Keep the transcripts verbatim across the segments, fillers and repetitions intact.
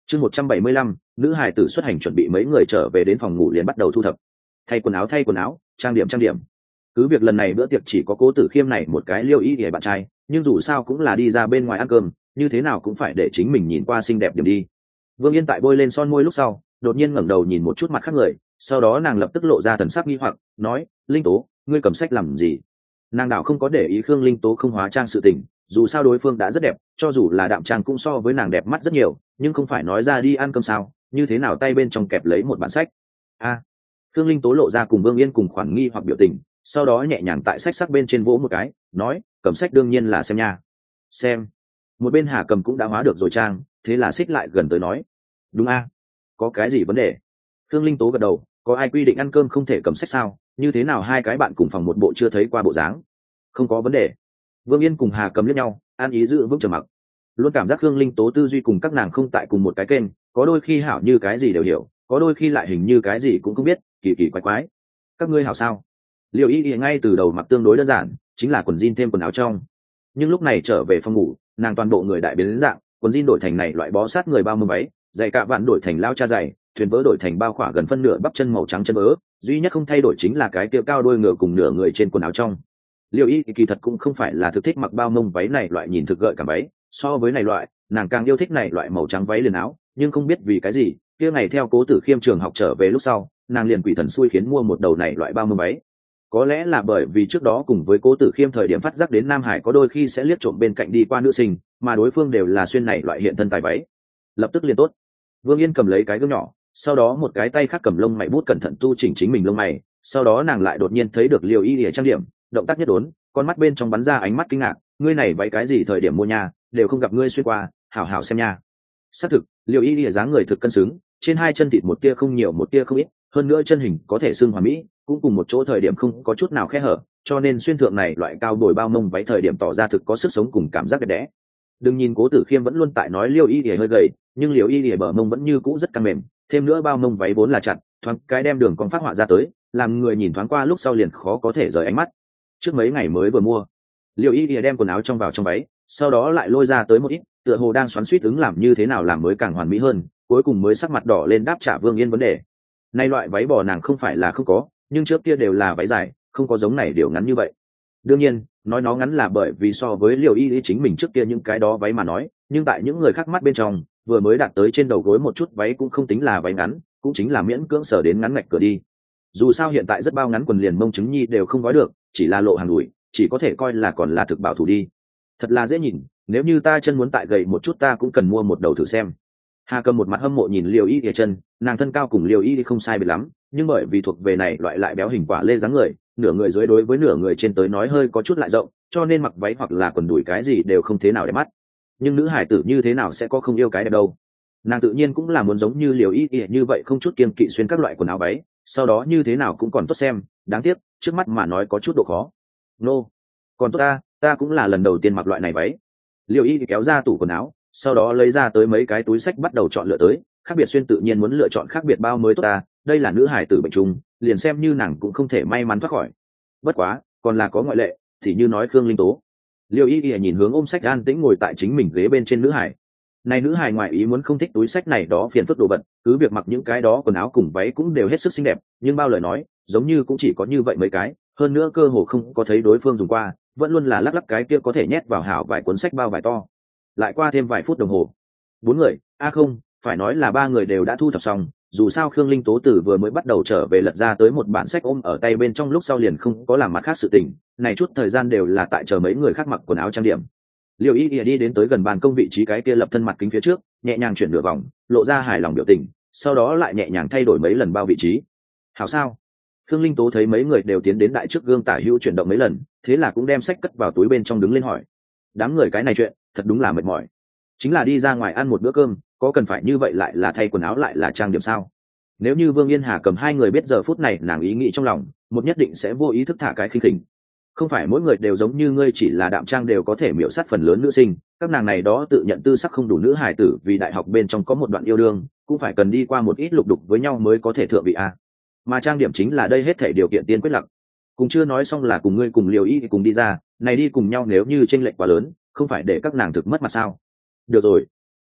chương một trăm bảy mươi lăm, nữ hài tử xuất hành chuẩn bị, mấy người trở về đến phòng ngủ liền bắt đầu thu thập thay quần áo thay quần áo trang điểm trang điểm. Cứ việc lần này bữa tiệc chỉ có Cố Tử Khiêm này một cái Liêu Y Y bạn trai, nhưng dù sao cũng là đi ra bên ngoài ăn cơm, như thế nào cũng phải để chính mình nhìn qua xinh đẹp điểm đi. Vương Yên tại bôi lên son môi lúc sau, đột nhiên ngẩng đầu nhìn một chút mặt khác người, sau đó nàng lập tức lộ ra thần sắc nghi hoặc, nói: Linh Tố, ngươi cầm sách làm gì? Nàng đảo không có để ý Khương Linh Tố không hóa trang sự tình, dù sao đối phương đã rất đẹp, cho dù là đạm trang cũng so với nàng đẹp mắt rất nhiều, nhưng không phải nói ra đi ăn cơm sao, như thế nào tay bên trong kẹp lấy một bản sách. A à, Khương Linh Tố lộ ra cùng Vương Yên cùng khoản nghi hoặc biểu tình, sau đó nhẹ nhàng tại sách sắc bên trên vỗ một cái, nói: cầm sách đương nhiên là xem nha. Xem. Một bên Hà Cầm cũng đã hóa được rồi trang, thế là xích lại gần tới nói: đúng a, có cái gì vấn đề? Khương Linh Tố gật đầu, có ai quy định ăn cơm không thể cầm sách sao? Như thế nào hai cái bạn cùng phòng một bộ chưa thấy qua bộ dáng? Không có vấn đề. Vương Yên cùng Hà Cầm liếc nhau, an ý giữ vững trầm mặc. Luôn cảm giác Khương Linh Tố tư duy cùng các nàng không tại cùng một cái kênh, có đôi khi hảo như cái gì đều hiểu, có đôi khi lại hình như cái gì cũng không biết, kỳ kỳ quái quái. Các ngươi hảo sao? Liêu Y Y ngay từ đầu mặc tương đối đơn giản, chính là quần jean thêm quần áo trong. Nhưng lúc này trở về phòng ngủ, nàng toàn bộ người đại biến đến dạng, quần jean đổi thành này loại bó sát người bao mông váy, giày cạ vạn đổi thành lao cha giày, thuyền vỡ đổi thành bao khỏa gần phân nửa bắp chân màu trắng chân vỡ, duy nhất không thay đổi chính là cái kia cao đôi ngựa cùng nửa người trên quần áo trong. Liêu Y kỳ thật cũng không phải là thực thích mặc bao mông váy này loại nhìn thực gợi cảm váy, so với này loại, nàng càng yêu thích này loại màu trắng váy liền áo, nhưng không biết vì cái gì, kia ngày theo Cố Tử Khiêm trường học trở về lúc sau, nàng liền quỷ thần xui khiến mua một đầu này loại bao mông váy. Có lẽ là bởi vì trước đó cùng với Cố Tử Khiêm thời điểm phát giác đến Nam Hải có đôi khi sẽ liếc trộm bên cạnh đi qua nữ sinh, mà đối phương đều là xuyên này loại hiện thân tài váy. Lập tức liền tốt. Vương Yên cầm lấy cái gương nhỏ, sau đó một cái tay khác cầm lông mày bút cẩn thận tu chỉnh chính mình lông mày, sau đó nàng lại đột nhiên thấy được Liêu Y Y trang điểm, động tác nhất đốn, con mắt bên trong bắn ra ánh mắt kinh ngạc, ngươi này váy cái gì thời điểm mua nhà, đều không gặp ngươi xuyên qua, hảo hảo xem nha. Xác thực, Liêu Y Y dáng người thực cân xứng, trên hai chân thịt một tia không nhiều một tia không ít, hơn nữa chân hình có thể xưng hoàn mỹ, cũng cùng một chỗ thời điểm không có chút nào khe hở, cho nên xuyên thượng này loại cao bồi bao mông váy thời điểm tỏ ra thực có sức sống cùng cảm giác đẹp đẽ. Đừng nhìn Cố Tử Khiêm vẫn luôn tại nói Liêu Y Y hơi gầy, nhưng Liêu Y Y bờ mông vẫn như cũ rất căng mềm, thêm nữa bao mông váy vốn là chặt, thoáng cái đem đường cong phát họa ra tới, làm người nhìn thoáng qua lúc sau liền khó có thể rời ánh mắt. Trước mấy ngày mới vừa mua, Liêu Y Y đem quần áo trong vào trong váy, sau đó lại lôi ra tới một ít, tựa hồ đang xoắn xuýt ứng làm như thế nào làm mới càng hoàn mỹ hơn, cuối cùng mới sắc mặt đỏ lên đáp trả Vương Yên vấn đề. Nay loại váy bò nàng không phải là không có, nhưng trước kia đều là váy dài, không có giống này điều ngắn như vậy. Đương nhiên, nói nó ngắn là bởi vì so với Liêu Y Y chính mình trước kia những cái đó váy mà nói, nhưng tại những người khác mắt bên trong, vừa mới đạt tới trên đầu gối một chút váy cũng không tính là váy ngắn, cũng chính là miễn cưỡng sở đến ngắn ngạch cửa đi. Dù sao hiện tại rất bao ngắn quần liền mông trứng nhi đều không gói được, chỉ là lộ hàng đùi, chỉ có thể coi là còn là thực bảo thủ đi. Thật là dễ nhìn, nếu như ta chân muốn tại gầy một chút ta cũng cần mua một đầu thử xem. Hà Cầm một mặt hâm mộ nhìn Liêu Y Y chân, nàng thân cao cùng Liêu Y Y không sai biệt lắm, nhưng bởi vì thuộc về này loại lại béo hình quả lê dáng người, nửa người dưới đối với nửa người trên tới nói hơi có chút lại rộng, cho nên mặc váy hoặc là quần đùi cái gì đều không thế nào để mắt. Nhưng nữ hải tử như thế nào sẽ có không yêu cái đẹp đâu? Nàng tự nhiên cũng là muốn giống như Liêu Y Y như vậy, không chút kiêng kỵ xuyên các loại quần áo váy, sau đó như thế nào cũng còn tốt xem. Đáng tiếc, trước mắt mà nói có chút độ khó. Nô, no. Còn tốt ta, ta cũng là lần đầu tiên mặc loại này váy. Liêu Y kéo ra tủ quần áo, sau đó lấy ra tới mấy cái túi sách bắt đầu chọn lựa tới, khác biệt xuyên tự nhiên muốn lựa chọn khác biệt bao mới tốt ta, đây là nữ hải tử bệnh trùng, liền xem như nàng cũng không thể may mắn thoát khỏi. Bất quá, còn là có ngoại lệ, thì như nói Khương Linh Tố. Liêu Y Y nhìn hướng ôm sách an tĩnh ngồi tại chính mình ghế bên trên nữ hải. Này nữ hải ngoại ý muốn không thích túi sách này đó phiền phức đồ vật, cứ việc mặc những cái đó quần áo cùng váy cũng đều hết sức xinh đẹp, nhưng bao lời nói, giống như cũng chỉ có như vậy mấy cái, hơn nữa cơ hồ không có thấy đối phương dùng qua, vẫn luôn là lắc lắc cái kia có thể nhét vào hảo vài cuốn sách bao vải to. Lại qua thêm vài phút đồng hồ, bốn người, a à không, phải nói là ba người đều đã thu thập xong, dù sao Khương Linh Tố Tử vừa mới bắt đầu trở về lật ra tới một bản sách ôm ở tay bên trong lúc sau liền không có làm mặt khác sự tình, này chút thời gian đều là tại chờ mấy người khác mặc quần áo trang điểm. Liêu Y Y đi đến tới gần bàn công vị trí cái kia lập thân mặt kính phía trước, nhẹ nhàng chuyển nửa vòng, lộ ra hài lòng biểu tình, sau đó lại nhẹ nhàng thay đổi mấy lần bao vị trí. Hảo sao? Khương Linh Tố thấy mấy người đều tiến đến đại trước gương tả hữu chuyển động mấy lần, thế là cũng đem sách cất vào túi bên trong đứng lên hỏi. Đám người cái này chuyện, thật đúng là mệt mỏi. Chính là đi ra ngoài ăn một bữa cơm, có cần phải như vậy lại là thay quần áo lại là trang điểm sao? Nếu như Vương Yên Hà Cầm hai người biết giờ phút này nàng ý nghĩ trong lòng, một nhất định sẽ vô ý thức thả cái khinh khỉnh. Không phải mỗi người đều giống như ngươi chỉ là đạm trang đều có thể miểu sát phần lớn nữ sinh, các nàng này đó tự nhận tư sắc không đủ nữ hài tử vì đại học bên trong có một đoạn yêu đương, cũng phải cần đi qua một ít lục đục với nhau mới có thể thượng vị a. Mà trang điểm chính là đây hết thể điều kiện tiên quyết lặng. Cùng chưa nói xong là cùng ngươi cùng Liều Y cùng đi ra, này đi cùng nhau nếu như chênh lệch quá lớn, không phải để các nàng thực mất mặt sao? Được rồi.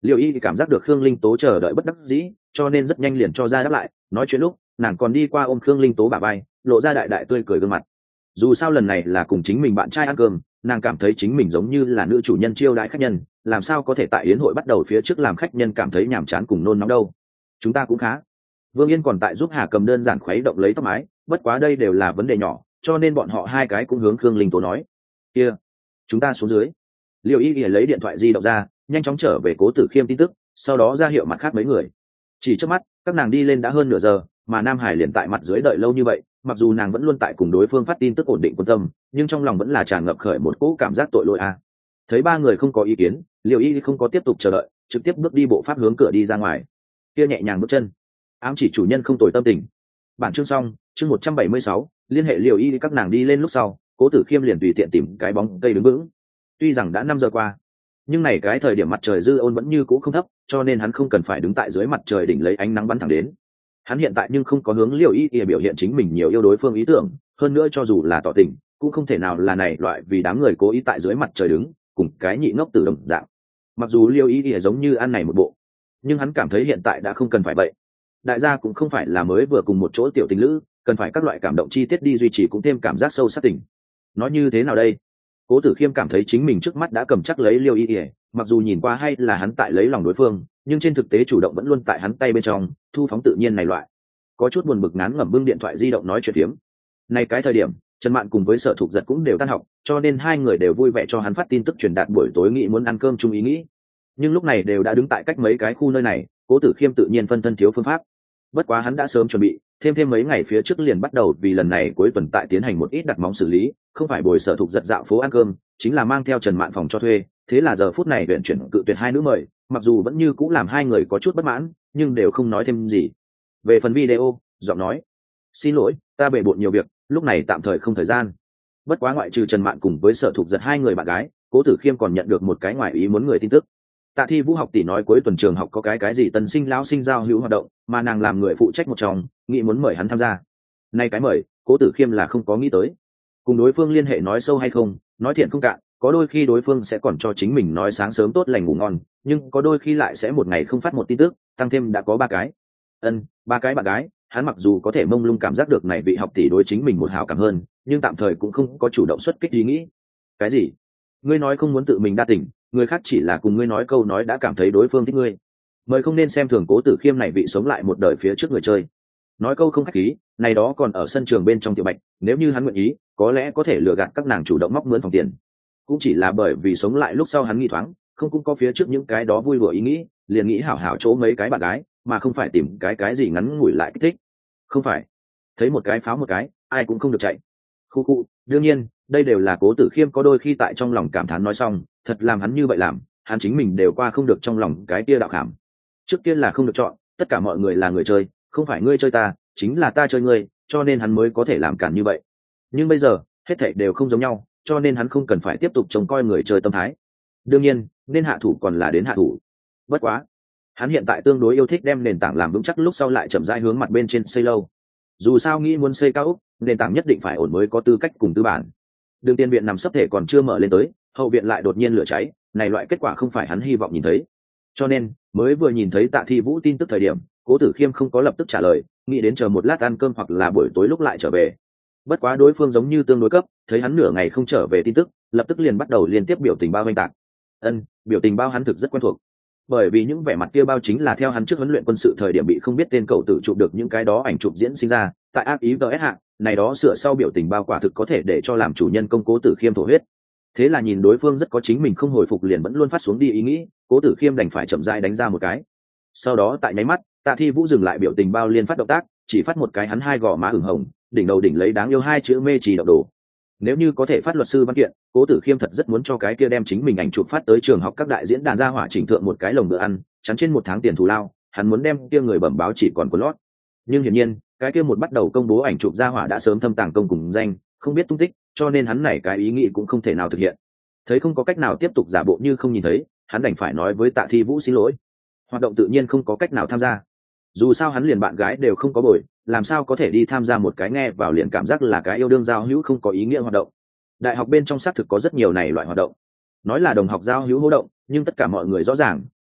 Liêu y cảm giác được Khương Linh Tố chờ đợi bất đắc dĩ, cho nên rất nhanh liền cho ra đáp lại. Nói chuyện lúc nàng còn đi qua ôm Khương Linh Tố bả vai, lộ ra đại đại tươi cười gương mặt. Dù sao lần này là cùng chính mình bạn trai ăn cơm, nàng cảm thấy chính mình giống như là nữ chủ nhân chiêu đãi khách nhân, làm sao có thể tại yến hội bắt đầu phía trước làm khách nhân cảm thấy nhàm chán cùng nôn nóng đâu. Chúng ta cũng khá. Vương Yên còn tại giúp Hà Cầm đơn giản khuấy động lấy tóc mái, bất quá đây đều là vấn đề nhỏ, cho nên bọn họ hai cái cũng hướng Khương Linh Tố nói: kia, chúng ta xuống dưới. Liêu y lấy điện thoại di động ra, nhanh chóng trở về Cố Tử Khiêm tin tức, sau đó ra hiệu mặt khác mấy người. Chỉ trước mắt các nàng đi lên đã hơn nửa giờ, mà Nam Hải liền tại mặt dưới đợi lâu như vậy, mặc dù nàng vẫn luôn tại cùng đối phương phát tin tức ổn định quan tâm, nhưng trong lòng vẫn là tràn ngập khởi một cỗ cảm giác tội lỗi a. Thấy ba người không có ý kiến, Liêu y không có tiếp tục chờ đợi, trực tiếp bước đi bộ pháp hướng cửa đi ra ngoài. Kia nhẹ nhàng bước chân, ám chỉ chủ nhân không tồi tâm tình. Bản chương xong, chương một trăm bảy mươi sáu, liên hệ Liêu y các nàng đi lên lúc sau, Cố Tử Khiêm liền tùy tiện tìm cái bóng cây đứng vững. Tuy rằng đã năm giờ qua, nhưng này cái thời điểm mặt trời dư ôn vẫn như cũ không thấp, cho nên hắn không cần phải đứng tại dưới mặt trời đỉnh lấy ánh nắng bắn thẳng đến. Hắn hiện tại nhưng không có hướng Liêu y biểu hiện chính mình nhiều yêu đối phương ý tưởng, hơn nữa cho dù là tỏ tình, cũng không thể nào là này loại vì đám người cố ý tại dưới mặt trời đứng, cùng cái nhị ngốc tử đồng dạng. Mặc dù Liêu y giống như ăn này một bộ, nhưng hắn cảm thấy hiện tại đã không cần phải vậy. Đại gia cũng không phải là mới vừa cùng một chỗ tiểu tình lữ, cần phải các loại cảm động chi tiết đi duy trì cũng thêm cảm giác sâu sắc tình. Nói như thế nào đây? Cố Tử Khiêm cảm thấy chính mình trước mắt đã cầm chắc lấy Liêu y, mặc dù nhìn qua hay là hắn tại lấy lòng đối phương, nhưng trên thực tế chủ động vẫn luôn tại hắn tay bên trong, thu phóng tự nhiên này loại. Có chút buồn bực ngán ngẩm bưng điện thoại di động nói chuyện phiếm. Này cái thời điểm, Trần Mạn cùng với Sở Thục Giật cũng đều tan học, cho nên hai người đều vui vẻ cho hắn phát tin tức truyền đạt buổi tối nghĩ muốn ăn cơm chung ý nghĩ. Nhưng lúc này đều đã đứng tại cách mấy cái khu nơi này, Cố Tử Khiêm tự nhiên phân thân thiếu phương pháp. Bất quá hắn đã sớm chuẩn bị, thêm thêm mấy ngày phía trước liền bắt đầu vì lần này cuối tuần tại tiến hành một ít đặt móng xử lý, không phải bồi Sở Thục Giật dạo phố ăn cơm, chính là mang theo Trần Mạn phòng cho thuê. Thế là giờ phút này luyện chuyển cự tuyệt hai nữ mời, mặc dù vẫn như cũng làm hai người có chút bất mãn, nhưng đều không nói thêm gì. Về phần video, giọng nói: xin lỗi, ta bề bộn nhiều việc, lúc này tạm thời không thời gian. Bất quá ngoại trừ Trần Mạn cùng với Sở Thục Giật hai người bạn gái, Cố Tử Khiêm còn nhận được một cái ngoài ý muốn người tin tức. Tạ Thi Vũ học tỷ nói cuối tuần trường học có cái cái gì tân sinh lão sinh giao hữu hoạt động, mà nàng làm người phụ trách một trong, nghĩ muốn mời hắn tham gia. Nay cái mời, Cố Tử Khiêm là không có nghĩ tới. Cùng đối phương liên hệ nói sâu hay không, nói thiện không cạn, có đôi khi đối phương sẽ còn cho chính mình nói sáng sớm tốt lành ngủ ngon, nhưng có đôi khi lại sẽ một ngày không phát một tin tức, tăng thêm đã có ba cái. Ân, ba cái bạn gái, hắn mặc dù có thể mông lung cảm giác được này vị học tỷ đối chính mình một hảo cảm hơn, nhưng tạm thời cũng không có chủ động xuất kích ý nghĩ. Cái gì? Ngươi nói không muốn tự mình đa tình, người khác chỉ là cùng ngươi nói câu nói đã cảm thấy đối phương thích ngươi. Mời không nên xem thường Cố Tử Khiêm này vị sống lại một đời phía trước người chơi. Nói câu không khách khí, này đó còn ở sân trường bên trong tiểu bạch, nếu như hắn nguyện ý, có lẽ có thể lừa gạt các nàng chủ động móc mướn phòng tiền. Cũng chỉ là bởi vì sống lại lúc sau hắn nghĩ thoáng, không cũng có phía trước những cái đó vui đùa ý nghĩ, liền nghĩ hảo hảo chỗ mấy cái bạn gái, mà không phải tìm cái cái gì ngắn ngủi lại kích thích. Không phải, thấy một cái pháo một cái, ai cũng không được chạy. Khu khu, đương nhiên, đây đều là Cố Tử Khiêm có đôi khi tại trong lòng cảm thán nói xong, thật làm hắn như vậy làm, hắn chính mình đều qua không được trong lòng cái kia đạo cảm. Trước kia là không được chọn, tất cả mọi người là người chơi, không phải ngươi chơi ta, chính là ta chơi ngươi, cho nên hắn mới có thể làm cản như vậy. Nhưng bây giờ, hết thảy đều không giống nhau, cho nên hắn không cần phải tiếp tục trông coi người chơi tâm thái. Đương nhiên, nên hạ thủ còn là đến hạ thủ. Bất quá, hắn hiện tại tương đối yêu thích đem nền tảng làm vững chắc lúc sau lại chậm rãi hướng mặt bên trên xây lâu. Dù sao nghĩ muốn xây cao ốc, nền tảng nhất định phải ổn mới có tư cách cùng tư bản. Đường tiền viện nằm sấp thể còn chưa mở lên tới, hậu viện lại đột nhiên lửa cháy, này loại kết quả không phải hắn hy vọng nhìn thấy. Cho nên, mới vừa nhìn thấy Tạ Thi Vũ tin tức thời điểm, Cố Tử Khiêm không có lập tức trả lời, nghĩ đến chờ một lát ăn cơm hoặc là buổi tối lúc lại trở về. Bất quá đối phương giống như tương đối cấp, thấy hắn nửa ngày không trở về tin tức, lập tức liền bắt đầu liên tiếp biểu tình bao vênh tạc. Ân, biểu tình bao hắn thực rất quen thuộc, bởi vì những vẻ mặt kia bao chính là theo hắn trước huấn luyện quân sự thời điểm bị không biết tên cậu tự chụp được những cái đó ảnh chụp diễn sinh ra, tại ác ý vs hạ, này đó sửa sau biểu tình bao quả thực có thể để cho làm chủ nhân công Cố Tử Khiêm thổ huyết. Thế là nhìn đối phương rất có chính mình không hồi phục liền vẫn luôn phát xuống đi ý nghĩ, Cố Tử Khiêm đành phải chậm rãi đánh ra một cái. Sau đó tại nháy mắt, Tạ Thi Vũ dừng lại biểu tình bao liên phát động tác, chỉ phát một cái hắn hai gò má ửng hồng, đỉnh đầu đỉnh lấy đáng yêu hai chữ mê trì độc đồ. Nếu như có thể phát luật sư văn kiện, Cố Tử Khiêm thật rất muốn cho cái kia đem chính mình ảnh chụp phát tới trường học các đại diễn đàn ra hỏa chỉnh thượng một cái lồng bữa ăn, chắn trên một tháng tiền thù lao, hắn muốn đem kia người bẩm báo chỉ còn của lót. Nhưng hiển nhiên, cái kia một bắt đầu công bố ảnh chụp ra hỏa đã sớm thâm tàng công cùng danh, không biết tung tích, cho nên hắn này cái ý nghĩ cũng không thể nào thực hiện. Thấy không có cách nào tiếp tục giả bộ như không nhìn thấy, hắn đành phải nói với Tạ Thi Vũ xin lỗi. Hoạt động tự nhiên không có cách nào tham gia. Dù sao hắn liền bạn gái đều không có bồi, làm sao có thể đi tham gia một cái nghe vào liền cảm giác là cái yêu đương giao hữu không có ý nghĩa hoạt động. Đại học bên trong xác thực có rất nhiều này loại hoạt động. Nói là đồng học giao hữu hỗ động, nhưng tất cả mọi người rõ ràng,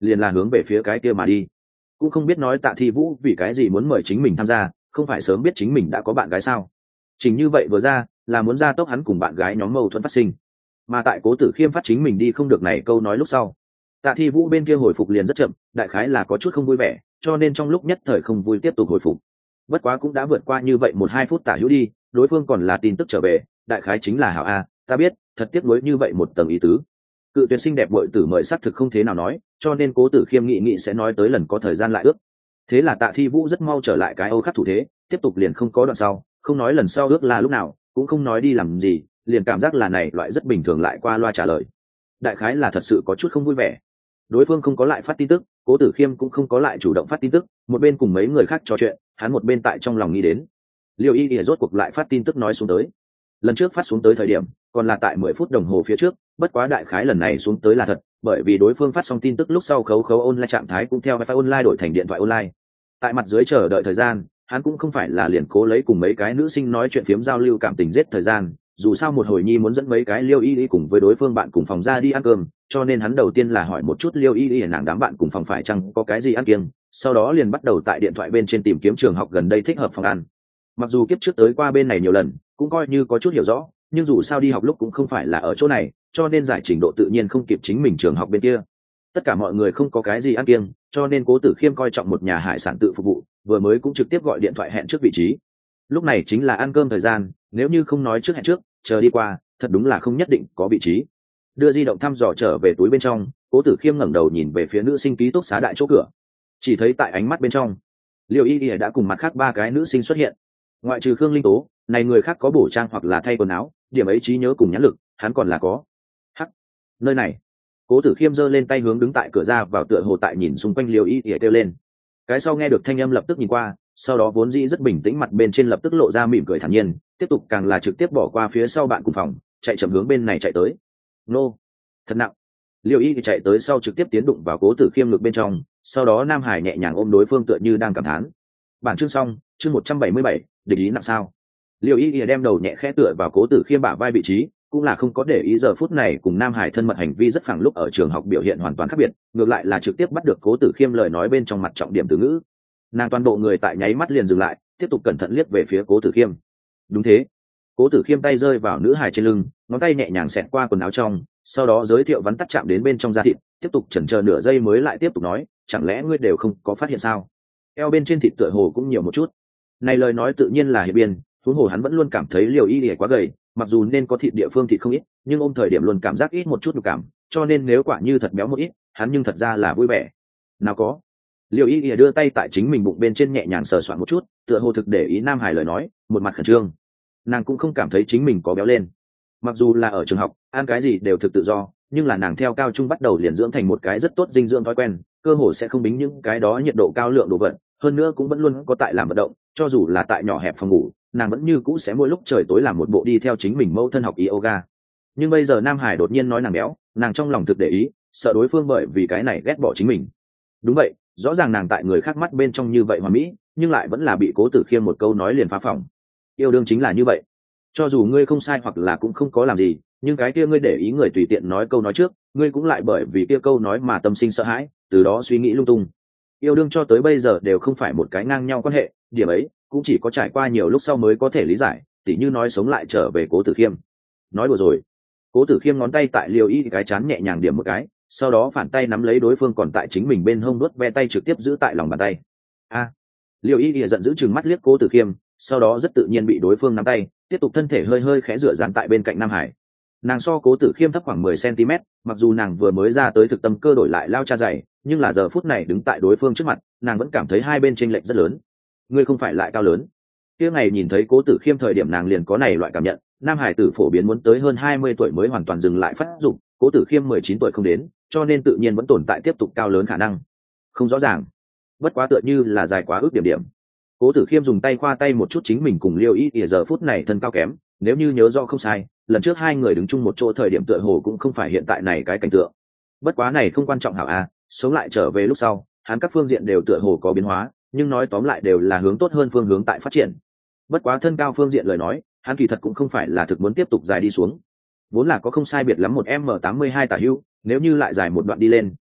liền là hướng về phía cái kia mà đi. Cũng không biết nói Tạ Thi Vũ vì cái gì muốn mời chính mình tham gia, không phải sớm biết chính mình đã có bạn gái sao? Chính như vậy vừa ra là muốn ra tốc hắn cùng bạn gái nhóm mâu thuẫn phát sinh. Mà tại Cố Tử Khiêm phát chính mình đi không được này câu nói lúc sau, Tạ Thi Vũ bên kia hồi phục liền rất chậm, đại khái là có chút không vui vẻ, cho nên trong lúc nhất thời không vui tiếp tục hồi phục. Bất quá cũng đã vượt qua như vậy một hai phút tả hữu đi, đối phương còn là tin tức trở về, đại khái chính là hảo a, ta biết, thật tiếc nuối như vậy một tầng ý tứ. Cự tuyệt xinh đẹp bội tử mời xác thực không thế nào nói, cho nên Cố Tử Khiêm nghị nghị sẽ nói tới lần có thời gian lại ước. Thế là Tạ Thi Vũ rất mau trở lại cái Âu khắc thủ thế, tiếp tục liền không có đoạn sau, không nói lần sau ước là lúc nào, cũng không nói đi làm gì, liền cảm giác là này loại rất bình thường lại qua loa trả lời. Đại khái là thật sự có chút không vui vẻ. Đối phương không có lại phát tin tức, Cố Tử Khiêm cũng không có lại chủ động phát tin tức, một bên cùng mấy người khác trò chuyện, hắn một bên tại trong lòng nghĩ đến. Liêu Y Y rốt cuộc lại phát tin tức nói xuống tới. Lần trước phát xuống tới thời điểm, còn là tại mười phút đồng hồ phía trước, bất quá đại khái lần này xuống tới là thật, bởi vì đối phương phát xong tin tức lúc sau khấu khấu online trạng thái cũng theo wifi online đổi thành điện thoại online. Tại mặt dưới chờ đợi thời gian, hắn cũng không phải là liền cố lấy cùng mấy cái nữ sinh nói chuyện phiếm giao lưu cảm tình giết thời gian, dù sao một hồi nhi muốn dẫn mấy cái Liêu Y Y cùng với đối phương bạn cùng phòng ra đi ăn cơm, cho nên hắn đầu tiên là hỏi một chút Liêu Y Y nàng đám bạn cùng phòng phải chăng có cái gì ăn kiêng, sau đó liền bắt đầu tại điện thoại bên trên tìm kiếm trường học gần đây thích hợp phòng ăn. Mặc dù kiếp trước tới qua bên này nhiều lần, cũng coi như có chút hiểu rõ, nhưng dù sao đi học lúc cũng không phải là ở chỗ này, cho nên giải trình độ tự nhiên không kịp chính mình trường học bên kia. Tất cả mọi người không có cái gì ăn kiêng, cho nên Cố Tử Khiêm coi trọng một nhà hải sản tự phục vụ, vừa mới cũng trực tiếp gọi điện thoại hẹn trước vị trí. Lúc này chính là ăn cơm thời gian, nếu như không nói trước hẹn trước, chờ đi qua, thật đúng là không nhất định có vị trí. Đưa di động thăm dò trở về túi bên trong, Cố Tử Khiêm ngẩng đầu nhìn về phía nữ sinh ký túc xá đại chỗ cửa, chỉ thấy tại ánh mắt bên trong, Liêu Y Y đã cùng mặt khác ba cái nữ sinh xuất hiện. Ngoại trừ Khương Linh Tố, này người khác có bổ trang hoặc là thay quần áo, điểm ấy trí nhớ cùng nhãn lực, hắn còn là có. Hắc, nơi này. Cố Tử Khiêm giơ lên tay hướng đứng tại cửa ra vào tựa hồ tại nhìn xung quanh Liêu Y Y kêu lên. Cái sau nghe được thanh âm lập tức nhìn qua, sau đó vốn dĩ rất bình tĩnh mặt bên trên lập tức lộ ra mỉm cười thản nhiên, tiếp tục càng là trực tiếp bỏ qua phía sau bạn cùng phòng, chạy chậm hướng bên này chạy tới. Nô, thật nặng. Liêu Y chạy tới sau trực tiếp tiến đụng vào Cố Tử Khiêm ngực bên trong, sau đó Nam Hải nhẹ nhàng ôm đối phương tựa như đang cảm thán. Bản chương xong, chương một trăm bảy mươi bảy, địch ý nặng sao. Liêu Y đem đầu nhẹ khẽ tựa vào Cố Tử Khiêm bả vai vị trí, cũng là không có để ý giờ phút này cùng Nam Hải thân mật hành vi rất phẳng lúc ở trường học biểu hiện hoàn toàn khác biệt, ngược lại là trực tiếp bắt được Cố Tử Khiêm lời nói bên trong mặt trọng điểm từ ngữ. Nàng toàn bộ người tại nháy mắt liền dừng lại, tiếp tục cẩn thận liếc về phía Cố Tử Khiêm. Đúng thế. Cố Tử Khiêm tay rơi vào nữ hài trên lưng, ngón tay nhẹ nhàng xẹt qua quần áo trong, sau đó giới thiệu vắn tắt chạm đến bên trong da thịt, tiếp tục chần chờ nửa giây mới lại tiếp tục nói, chẳng lẽ ngươi đều không có phát hiện sao? Eo bên trên thịt tựa hồ cũng nhiều một chút. Này lời nói tự nhiên là hiệp biên, huống hồ hắn vẫn luôn cảm thấy Liêu Y Y quá gầy, mặc dù nên có thịt địa phương thịt không ít, nhưng ôm thời điểm luôn cảm giác ít một chút nhục cảm, cho nên nếu quả như thật béo một ít, hắn nhưng thật ra là vui vẻ. Nào có. Liêu Y Y đưa tay tại chính mình bụng bên trên nhẹ nhàng sờ soạn một chút, tựa hồ thực để ý Nam Hải lời nói, một mặt khẩn trương. Nàng cũng không cảm thấy chính mình có béo lên. Mặc dù là ở trường học, ăn cái gì đều thực tự do, nhưng là nàng theo cao trung bắt đầu liền dưỡng thành một cái rất tốt dinh dưỡng thói quen, cơ hồ sẽ không bính những cái đó nhiệt độ cao lượng đồ vật, hơn nữa cũng vẫn luôn có tại làm vận động, cho dù là tại nhỏ hẹp phòng ngủ, nàng vẫn như cũ sẽ mỗi lúc trời tối làm một bộ đi theo chính mình mẫu thân học yoga. Nhưng bây giờ Nam Hải đột nhiên nói nàng béo, nàng trong lòng thực để ý, sợ đối phương bởi vì cái này ghét bỏ chính mình. Đúng vậy, rõ ràng nàng tại người khác mắt bên trong như vậy hoàn mỹ, nhưng lại vẫn là bị Cố Tử Khiêm một câu nói liền phá phỏng. Yêu đương chính là như vậy, cho dù ngươi không sai hoặc là cũng không có làm gì, nhưng cái kia ngươi để ý người tùy tiện nói câu nói trước, ngươi cũng lại bởi vì kia câu nói mà tâm sinh sợ hãi, từ đó suy nghĩ lung tung. Yêu đương cho tới bây giờ đều không phải một cái ngang nhau quan hệ, điểm ấy cũng chỉ có trải qua nhiều lúc sau mới có thể lý giải, tỉ như nói sống lại trở về Cố Tử Khiêm. Nói đùa rồi. Cố Tử Khiêm ngón tay tại Liêu Y cái chán nhẹ nhàng điểm một cái, sau đó phản tay nắm lấy đối phương còn tại chính mình bên hông đuốt ve tay trực tiếp giữ tại lòng bàn tay. A. À. Liêu Y giận dữ chừng mắt liếc Cố Tử Khiêm, sau đó rất tự nhiên bị đối phương nắm tay, tiếp tục thân thể hơi hơi khẽ rửa dán tại bên cạnh Nam Hải. Nàng so Cố Tử Khiêm thấp khoảng mười xăng-ti-mét, mặc dù nàng vừa mới ra tới thực tâm cơ đổi lại lao cha dày, nhưng là giờ phút này đứng tại đối phương trước mặt, nàng vẫn cảm thấy hai bên chênh lệch rất lớn. Ngươi không phải lại cao lớn? Kia ngày nhìn thấy Cố Tử Khiêm thời điểm nàng liền có này loại cảm nhận, Nam Hải tử phổ biến muốn tới hơn hai mươi tuổi mới hoàn toàn dừng lại phát dục, Cố Tử Khiêm mười chín tuổi không đến, cho nên tự nhiên vẫn tồn tại tiếp tục cao lớn khả năng. Không rõ ràng, bất quá tựa như là dài quá ước điểm điểm. Cố Tử Khiêm dùng tay khoa tay một chút chính mình cùng Liêu Y ỉa giờ phút này thân cao kém, nếu như nhớ rõ không sai, lần trước hai người đứng chung một chỗ thời điểm tựa hồ cũng không phải hiện tại này cái cảnh tượng. Bất quá này không quan trọng hảo a, sống lại trở về lúc sau, hắn các phương diện đều tựa hồ có biến hóa, nhưng nói tóm lại đều là hướng tốt hơn phương hướng tại phát triển. Bất quá thân cao phương diện lời nói, hắn kỳ thật cũng không phải là thực muốn tiếp tục dài đi xuống. Vốn là có không sai biệt lắm một m tám mươi hai tả hữu, nếu như lại dài một đoạn đi lên,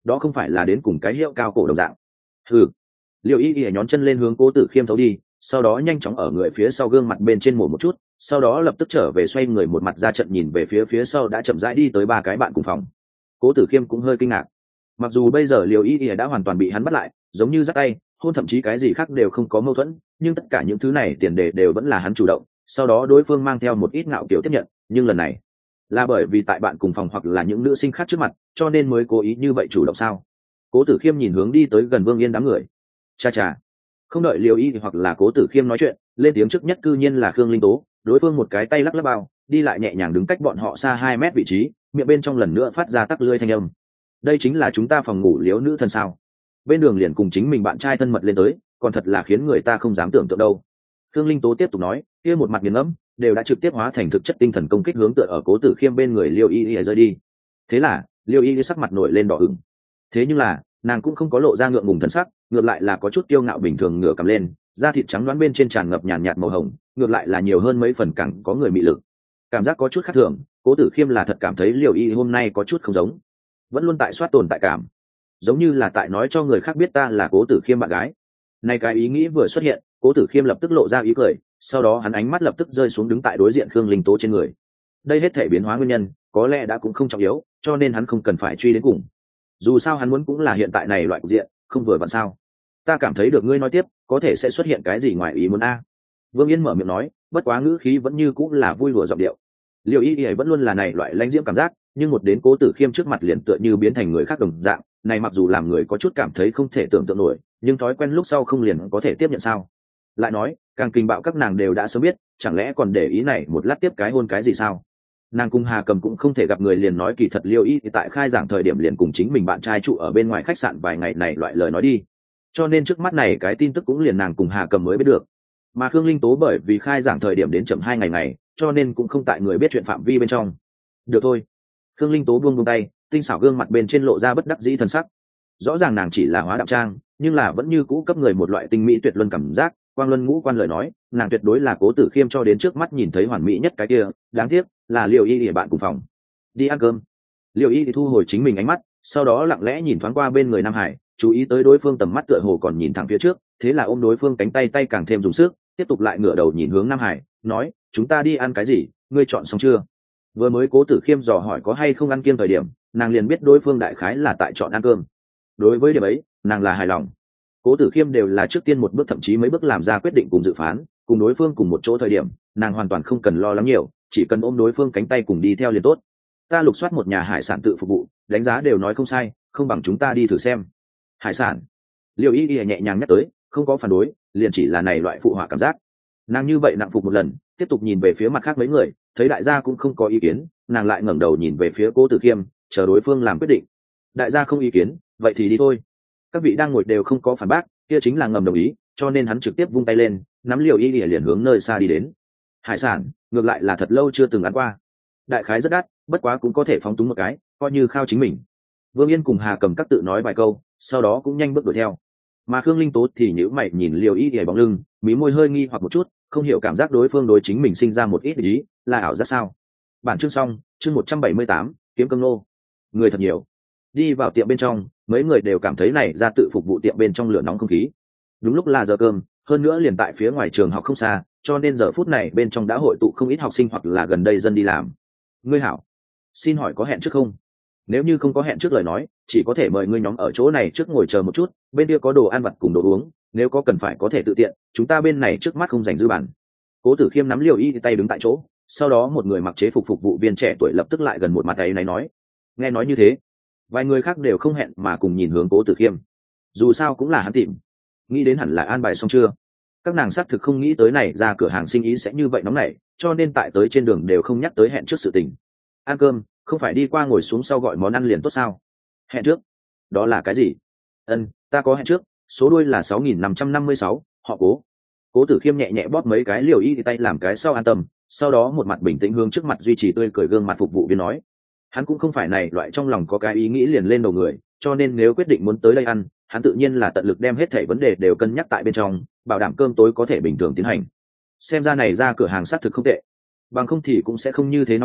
đó không phải là đến cùng cái hiệu cao cổ đồng dạng. Ừ. Liêu y y nhón chân lên hướng cố tử khiêm thấu đi, sau đó nhanh chóng ở người phía sau gương mặt bên trên mổ một chút, sau đó lập tức trở về xoay người một mặt ra trận nhìn về phía phía sau đã chậm rãi đi tới ba cái bạn cùng phòng. Cố tử khiêm cũng hơi kinh ngạc, mặc dù bây giờ Liêu y y đã hoàn toàn bị hắn bắt lại, giống như dắt tay hôn, thậm chí cái gì khác đều không có mâu thuẫn, nhưng tất cả những thứ này tiền đề đều vẫn là hắn chủ động, sau đó đối phương mang theo một ít ngạo kiểu tiếp nhận. Nhưng lần này là bởi vì tại bạn cùng phòng hoặc là những nữ sinh khác trước mặt, cho nên mới cố ý như vậy chủ động sao? Cố tử khiêm nhìn hướng đi tới gần Vương Yên đám người. Cha cha, không đợi Liêu y hoặc là cố tử khiêm nói chuyện, lên tiếng trước nhất cư nhiên là Khương Linh Tố. Đối phương một cái tay lắc lắc bao, đi lại nhẹ nhàng đứng cách bọn họ xa hai mét vị trí, miệng bên trong lần nữa phát ra tắc lưỡi thanh âm. Đây chính là chúng ta phòng ngủ Liễu nữ thần sao? Bên đường liền cùng chính mình bạn trai thân mật lên tới, còn thật là khiến người ta không dám tưởng tượng đâu. Khương Linh Tố tiếp tục nói, kia một mặt nghiền ngẫm đều đã trực tiếp hóa thành thực chất tinh thần công kích hướng tựa ở cố tử khiêm bên người Liêu y y rơi đi. Thế là Liêu y y sắc mặt nổi lên đỏ ửng. Thế nhưng là nàng cũng không có lộ ra ngượng ngùng thân sắc, ngược lại là có chút kiêu ngạo bình thường, ngửa cầm lên, da thịt trắng đoán bên trên tràn ngập nhàn nhạt màu hồng, ngược lại là nhiều hơn mấy phần càng có người mị lực. Cảm giác có chút khác thường, cố tử khiêm là thật cảm thấy Liêu y hôm nay có chút không giống, vẫn luôn tại soát tồn tại cảm, giống như là tại nói cho người khác biết ta là cố tử khiêm bạn gái. Này cái ý nghĩ vừa xuất hiện, cố tử khiêm lập tức lộ ra ý cười, sau đó hắn ánh mắt lập tức rơi xuống đứng tại đối diện Khương Linh Tố trên người. Đây hết thể biến hóa nguyên nhân có lẽ đã cũng không trọng yếu, cho nên hắn không cần phải truy đến cùng. Dù sao hắn muốn cũng là hiện tại này loại cục diện, không vừa vặn sao? Ta cảm thấy được ngươi nói tiếp, có thể sẽ xuất hiện cái gì ngoài ý muốn a? Vương Yên mở miệng nói, bất quá ngữ khí vẫn như cũng là vui đùa giọng điệu. Liêu y y vẫn luôn là này loại lãnh diễm cảm giác, nhưng một đến cố tử khiêm trước mặt liền tựa như biến thành người khác đồng dạng. Này mặc dù làm người có chút cảm thấy không thể tưởng tượng nổi, nhưng thói quen lúc sau không liền có thể tiếp nhận sao? Lại nói, càng kinh bạo các nàng đều đã sớm biết, chẳng lẽ còn để ý này một lát tiếp cái hôn cái gì sao? Nàng cùng Hà Cầm cũng không thể gặp người liền nói kỳ thật Liêu y thì tại khai giảng thời điểm liền cùng chính mình bạn trai trụ ở bên ngoài khách sạn vài ngày này loại lời nói đi, cho nên trước mắt này cái tin tức cũng liền nàng cùng Hà Cầm mới biết được. Mà Khương Linh Tố bởi vì khai giảng thời điểm đến chậm hai ngày ngày, cho nên cũng không tại người biết chuyện phạm vi bên trong. Được thôi. Khương Linh Tố buông buông tay, tinh xảo gương mặt bên trên lộ ra bất đắc dĩ thần sắc. Rõ ràng nàng chỉ là hóa đạm trang, nhưng là vẫn như cũ cấp người một loại tinh mỹ tuyệt luân cảm giác. Quang Luân ngũ quan lời nói, nàng tuyệt đối là cố tử khiêm cho đến trước mắt nhìn thấy hoàn mỹ nhất cái kia. Đáng tiếc là Liêu y để bạn cùng phòng đi ăn cơm. Liêu y thì thu hồi chính mình ánh mắt, sau đó lặng lẽ nhìn thoáng qua bên người Nam Hải, chú ý tới đối phương tầm mắt tựa hồ còn nhìn thẳng phía trước, thế là ôm đối phương cánh tay, tay càng thêm dùng sức, tiếp tục lại ngửa đầu nhìn hướng Nam Hải, nói, chúng ta đi ăn cái gì, ngươi chọn xong chưa? Vừa mới cố tử khiêm dò hỏi có hay không ăn kiêng thời điểm, nàng liền biết đối phương đại khái là tại chọn ăn cơm. Đối với điểm ấy, nàng là hài lòng. Cố tử khiêm đều là trước tiên một bước thậm chí mấy bước làm ra quyết định cùng dự phán, cùng đối phương cùng một chỗ thời điểm, nàng hoàn toàn không cần lo lắng nhiều, chỉ cần ôm đối phương cánh tay cùng đi theo liền tốt. Ta lục soát một nhà hải sản tự phục vụ, đánh giá đều nói không sai, không bằng chúng ta đi thử xem. Hải sản? Liêu y y nhẹ nhàng nhắc tới, không có phản đối, liền chỉ là này loại phụ họa cảm giác. Nàng như vậy nặng phục một lần, tiếp tục nhìn về phía mặt khác mấy người, thấy đại gia cũng không có ý kiến, nàng lại ngẩng đầu nhìn về phía cố tử khiêm, chờ đối phương làm quyết định. Đại gia không ý kiến, vậy thì đi thôi. Các vị đang ngồi đều không có phản bác, kia chính là ngầm đồng ý, cho nên hắn trực tiếp vung tay lên, nắm Liêu y y liền hướng nơi xa đi đến. Hải sản, ngược lại là thật lâu chưa từng ăn qua. Đại khái rất đắt, bất quá cũng có thể phóng túng một cái, coi như khao chính mình. Vương Yên cùng Hà Cầm các tự nói vài câu, sau đó cũng nhanh bước đuổi theo. Mà Khương Linh Tố thì nhíu mày nhìn Liêu y y bóng lưng, mí môi hơi nghi hoặc một chút, không hiểu cảm giác đối phương đối chính mình sinh ra một ít ý, là ảo giác sao? Bản chương xong, chương một trăm bảy mươi tám, kiếm cơm nô. Người thật nhiều. Đi vào tiệm bên trong, mấy người đều cảm thấy này ra tự phục vụ tiệm bên trong lửa nóng không khí. Đúng lúc là giờ cơm, hơn nữa liền tại phía ngoài trường học không xa, cho nên giờ phút này bên trong đã hội tụ không ít học sinh hoặc là gần đây dân đi làm. Ngươi hảo, xin hỏi có hẹn trước không? Nếu như không có hẹn trước lời nói, chỉ có thể mời ngươi nhóm ở chỗ này trước ngồi chờ một chút, bên kia có đồ ăn vặt cùng đồ uống, nếu có cần phải có thể tự tiện, chúng ta bên này trước mắt không dành dư bàn. Cố Tử Khiêm nắm Liêu y tay đứng tại chỗ, sau đó một người mặc chế phục phục vụ viên trẻ tuổi lập tức lại gần một mặt ấy này nói. Nghe nói như thế, vài người khác đều không hẹn mà cùng nhìn hướng Cố Tử Khiêm. Dù sao cũng là hắn tìm, nghĩ đến hẳn là an bài xong chưa. Các nàng xác thực không nghĩ tới này ra cửa hàng sinh ý sẽ như vậy nóng nảy, cho nên tại tới trên đường đều không nhắc tới hẹn trước sự tình. Ăn cơm, không phải đi qua ngồi xuống sau gọi món ăn liền tốt sao? Hẹn trước? Đó là cái gì? Ân, ta có hẹn trước, số đuôi là sáu nghìn năm trăm năm mươi sáu, họ Cố. Cố Tử Khiêm nhẹ nhẹ bóp mấy cái Liều y tay làm cái sau an tâm, sau đó một mặt bình tĩnh hướng trước mặt duy trì tươi cười gương mặt phục vụ viên nói. Hắn cũng không phải này loại trong lòng có cái ý nghĩ liền lên đầu người, cho nên nếu quyết định muốn tới đây ăn, hắn tự nhiên là tận lực đem hết thảy vấn đề đều cân nhắc tại bên trong, bảo đảm cơm tối có thể bình thường tiến hành. Xem ra này ra cửa hàng xác thực không tệ, bằng không thì cũng sẽ không như thế nóng nảy,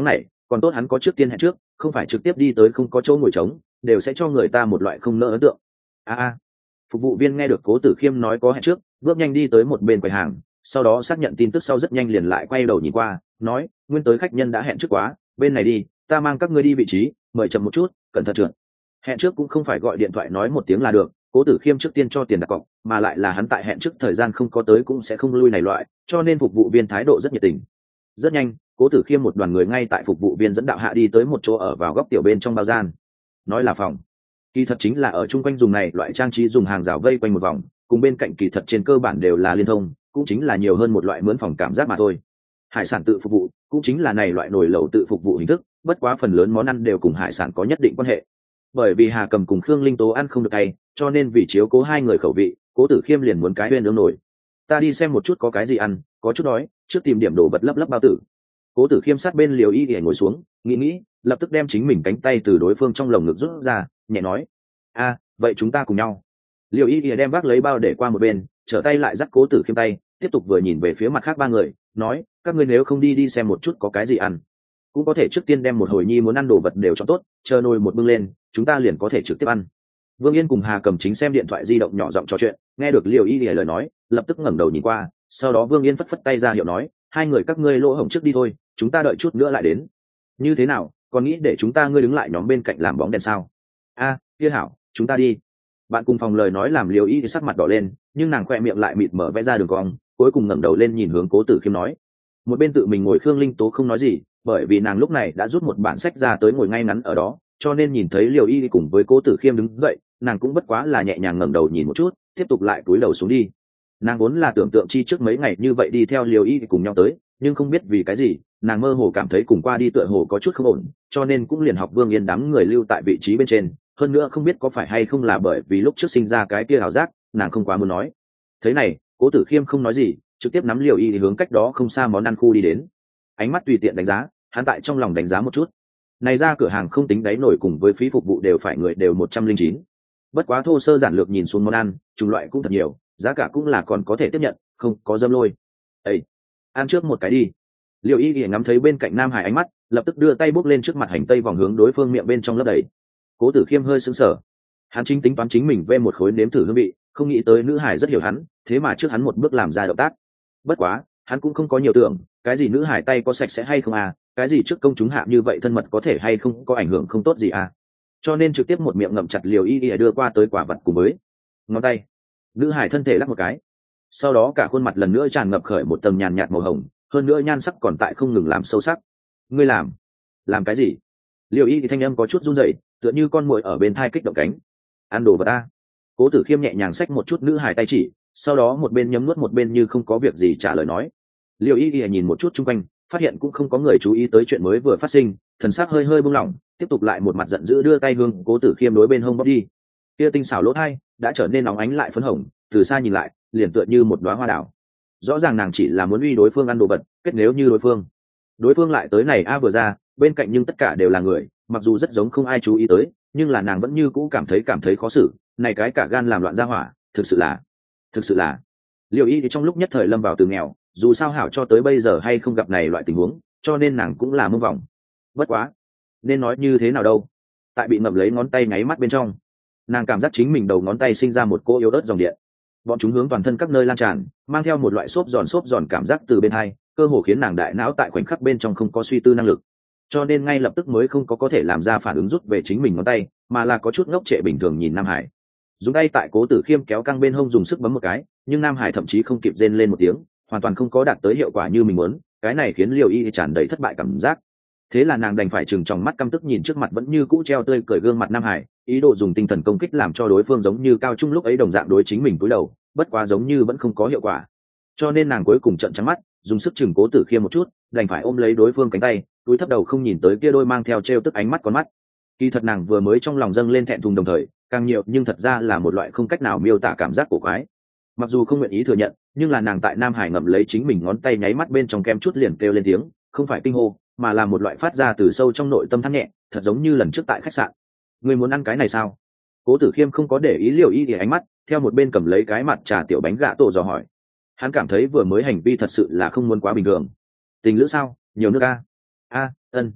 còn tốt hắn có trước tiên hẹn trước, không phải trực tiếp đi tới không có chỗ ngồi trống, đều sẽ cho người ta một loại không nỡ ấn tượng. a a Phục vụ viên nghe được Cố Tử Khiêm nói có hẹn trước, bước nhanh đi tới một bên quầy hàng, sau đó xác nhận tin tức sau rất nhanh liền lại quay đầu nhìn qua, nói, nguyên tới khách nhân đã hẹn trước quá, bên này đi, ta mang các ngươi đi vị trí, mời chậm một chút, cẩn thận trượt. Hẹn trước cũng không phải gọi điện thoại nói một tiếng là được, Cố Tử Khiêm trước tiên cho tiền đặt cọc, mà lại là hắn tại hẹn trước thời gian không có tới cũng sẽ không lui này loại, cho nên phục vụ viên thái độ rất nhiệt tình. Rất nhanh, Cố Tử Khiêm một đoàn người ngay tại phục vụ viên dẫn đạo hạ đi tới một chỗ ở vào góc tiểu bên trong bao gian. Nói là phòng, kỳ thật chính là ở chung quanh dùng này loại trang trí dùng hàng rào vây quanh một vòng, cùng bên cạnh kỳ thật trên cơ bản đều là liên thông, cũng chính là nhiều hơn một loại mướn phòng cảm giác mà thôi. Hải sản tự phục vụ cũng chính là này loại nồi lẩu tự phục vụ hình thức, bất quá phần lớn món ăn đều cùng hải sản có nhất định quan hệ. Bởi vì Hà Cầm cùng Khương Linh Tố ăn không được cay, cho nên vì chiếu cố hai người khẩu vị, Cố Tử Khiêm liền muốn cái uyên nướng nổi. Ta đi xem một chút có cái gì ăn, có chút đói, trước tìm điểm đồ vật lấp lấp bao tử. Cố Tử Khiêm sát bên Liều Y Y ngồi xuống, nghĩ nghĩ, lập tức đem chính mình cánh tay từ đối phương trong lồng ngực rút ra, nhẹ nói: "A, vậy chúng ta cùng nhau." Liều Y Y đem vác lấy bao để qua một bên, trở tay lại dắt Cố Tử Khiêm tay, tiếp tục vừa nhìn về phía mặt khác ba người, nói: "Các ngươi nếu không đi đi xem một chút có cái gì ăn, cũng có thể trước tiên đem một hồi nhi muốn ăn đồ vật đều cho tốt, chờ nồi một bưng lên, chúng ta liền có thể trực tiếp ăn." Vương Yên cùng Hà Cầm chính xem điện thoại di động nhỏ giọng trò chuyện, nghe được Liều Y Y lời nói, lập tức ngẩng đầu nhìn qua, sau đó Vương Yên phất phất tay ra hiệu nói: "Hai người các ngươi lỗ hổng trước đi thôi, chúng ta đợi chút nữa lại đến." "Như thế nào, còn nghĩ để chúng ta ngươi đứng lại nhóm bên cạnh làm bóng đèn sao?" "A, kia hảo, chúng ta đi." Bạn cùng phòng lời nói làm Liều Y thì sắc mặt đỏ lên, nhưng nàng khoe miệng lại mịt mở vẽ ra đường cong, cuối cùng ngẩng đầu lên nhìn hướng Cố Tử Khiêm nói. Một bên tự mình ngồi Khương Linh Tố không nói gì, bởi vì nàng lúc này đã rút một bản sách ra tới ngồi ngay ngắn ở đó, cho nên nhìn thấy Liều Y cùng với Cố Tử Khiêm đứng dậy, nàng cũng bất quá là nhẹ nhàng ngẩng đầu nhìn một chút, tiếp tục lại cúi đầu xuống đi. Nàng vốn là tưởng tượng chi trước mấy ngày như vậy đi theo Liều Y cùng nhau tới, nhưng không biết vì cái gì, nàng mơ hồ cảm thấy cùng qua đi tựa hồ có chút không ổn, cho nên cũng liền học Vương Yên đám người lưu tại vị trí bên trên. Hơn nữa không biết có phải hay không là bởi vì lúc trước sinh ra cái kia ảo giác, nàng không quá muốn nói. Thế này, Cố Tử Khiêm không nói gì, trực tiếp nắm Liều Y thì hướng cách đó không xa món ăn khu đi đến. Ánh mắt tùy tiện đánh giá, hắn tại trong lòng đánh giá một chút. Này ra cửa hàng không tính đáy nổi cùng với phí phục vụ đều phải người đều một trăm linh chín. Bất quá thô sơ giản lược nhìn xuống món ăn, chủng loại cũng thật nhiều, giá cả cũng là còn có thể tiếp nhận, không có dâm lôi. Ê, ăn trước một cái đi. Liều Y Y ngắm thấy bên cạnh Nam Hải ánh mắt, lập tức đưa tay bốc lên trước mặt hành tây vòng hướng đối phương miệng bên trong lấp đầy. Cố Tử Khiêm hơi sững sờ, hắn chính tính toán chính mình vê một khối nếm thử hương vị, không nghĩ tới nữ hải rất hiểu hắn, thế mà trước hắn một bước làm ra động tác. Bất quá, hắn cũng không có nhiều tưởng, cái gì nữ hải tay có sạch sẽ hay không à, cái gì trước công chúng hạ như vậy thân mật có thể hay không có ảnh hưởng không tốt gì à. Cho nên trực tiếp một miệng ngậm chặt Liều Y Y đưa qua tới quả vật cùng với ngón tay. Nữ hải thân thể lắc một cái, sau đó cả khuôn mặt lần nữa tràn ngập khởi một tầng nhàn nhạt màu hồng, hơn nữa nhan sắc còn tại không ngừng làm sâu sắc. Ngươi làm, làm cái gì? Liều Y thì thanh âm có chút run rẩy, tựa như con muỗi ở bên thai kích động cánh. Ăn đồ vật ta. Cố Tử Khiêm nhẹ nhàng xách một chút nữ hải tay chỉ, sau đó một bên nhấm nuốt một bên như không có việc gì trả lời nói. Liều Y Y nhìn một chút chung quanh, phát hiện cũng không có người chú ý tới chuyện mới vừa phát sinh, thần sắc hơi hơi buông lỏng, tiếp tục lại một mặt giận dữ đưa tay hương Cố Tử Khiêm đối bên hông bóp đi. Kia tinh xảo lỗ hai đã trở nên nóng ánh lại phấn hồng, từ xa nhìn lại, liền tựa như một đóa hoa đào. Rõ ràng nàng chỉ là muốn uy đối phương ăn đồ vật, kết nếu như đối phương, đối phương lại tới này a vừa ra, bên cạnh nhưng tất cả đều là người, mặc dù rất giống không ai chú ý tới, nhưng là nàng vẫn như cũ cảm thấy cảm thấy khó xử, này cái cả gan làm loạn ra hỏa, thực sự là, thực sự là. Liều Y thì trong lúc nhất thời lâm vào từ nghèo, dù sao hảo cho tới bây giờ hay không gặp này loại tình huống, cho nên nàng cũng là mông vòng. Bất quá, nên nói như thế nào đâu? Tại bị ngậm lấy ngón tay nháy mắt bên trong, nàng cảm giác chính mình đầu ngón tay sinh ra một cỗ yếu ớt dòng điện, bọn chúng hướng toàn thân các nơi lan tràn, mang theo một loại xốp giòn xốp giòn cảm giác từ bên hai, cơ hồ khiến nàng đại não tại khoảnh khắc bên trong không có suy tư năng lực, cho nên ngay lập tức mới không có có thể làm ra phản ứng rút về chính mình ngón tay, mà là có chút ngốc trệ bình thường nhìn Nam Hải. Dùng tay tại Cố Tử Khiêm kéo căng bên hông dùng sức bấm một cái, nhưng Nam Hải thậm chí không kịp rên lên một tiếng, hoàn toàn không có đạt tới hiệu quả như mình muốn, cái này khiến Liều Y tràn đầy thất bại cảm giác. Thế là nàng đành phải chừng tròng mắt căm tức nhìn trước mặt vẫn như cũ treo tươi cười gương mặt Nam Hải, ý đồ dùng tinh thần công kích làm cho đối phương giống như cao trung lúc ấy đồng dạng đối chính mình cúi đầu, bất quá giống như vẫn không có hiệu quả. Cho nên nàng cuối cùng trợn trắng mắt, dùng sức chừng Cố Tử Khiêm một chút, đành phải ôm lấy đối phương cánh tay, túi thấp đầu không nhìn tới kia đôi mang theo trêu tức ánh mắt con mắt. Kỳ thật nàng vừa mới trong lòng dâng lên thẹn thùng đồng thời, càng nhiều nhưng thật ra là một loại không cách nào miêu tả cảm giác cổ quái. Mặc dù không nguyện ý thừa nhận, nhưng là nàng tại Nam Hải ngậm lấy chính mình ngón tay nháy mắt bên trong kem chút liền kêu lên tiếng, không phải kinh hô, mà là một loại phát ra từ sâu trong nội tâm than nhẹ, thật giống như lần trước tại khách sạn. Ngươi muốn ăn cái này sao? Cố Tử Khiêm không có để ý Liều Y thì ánh mắt, theo một bên cầm lấy cái mặt trà tiểu bánh gạ tổ dò hỏi. Hắn cảm thấy vừa mới hành vi thật sự là không muốn quá bình thường. Tình lữ sao? Nhiều nước a? A, ân.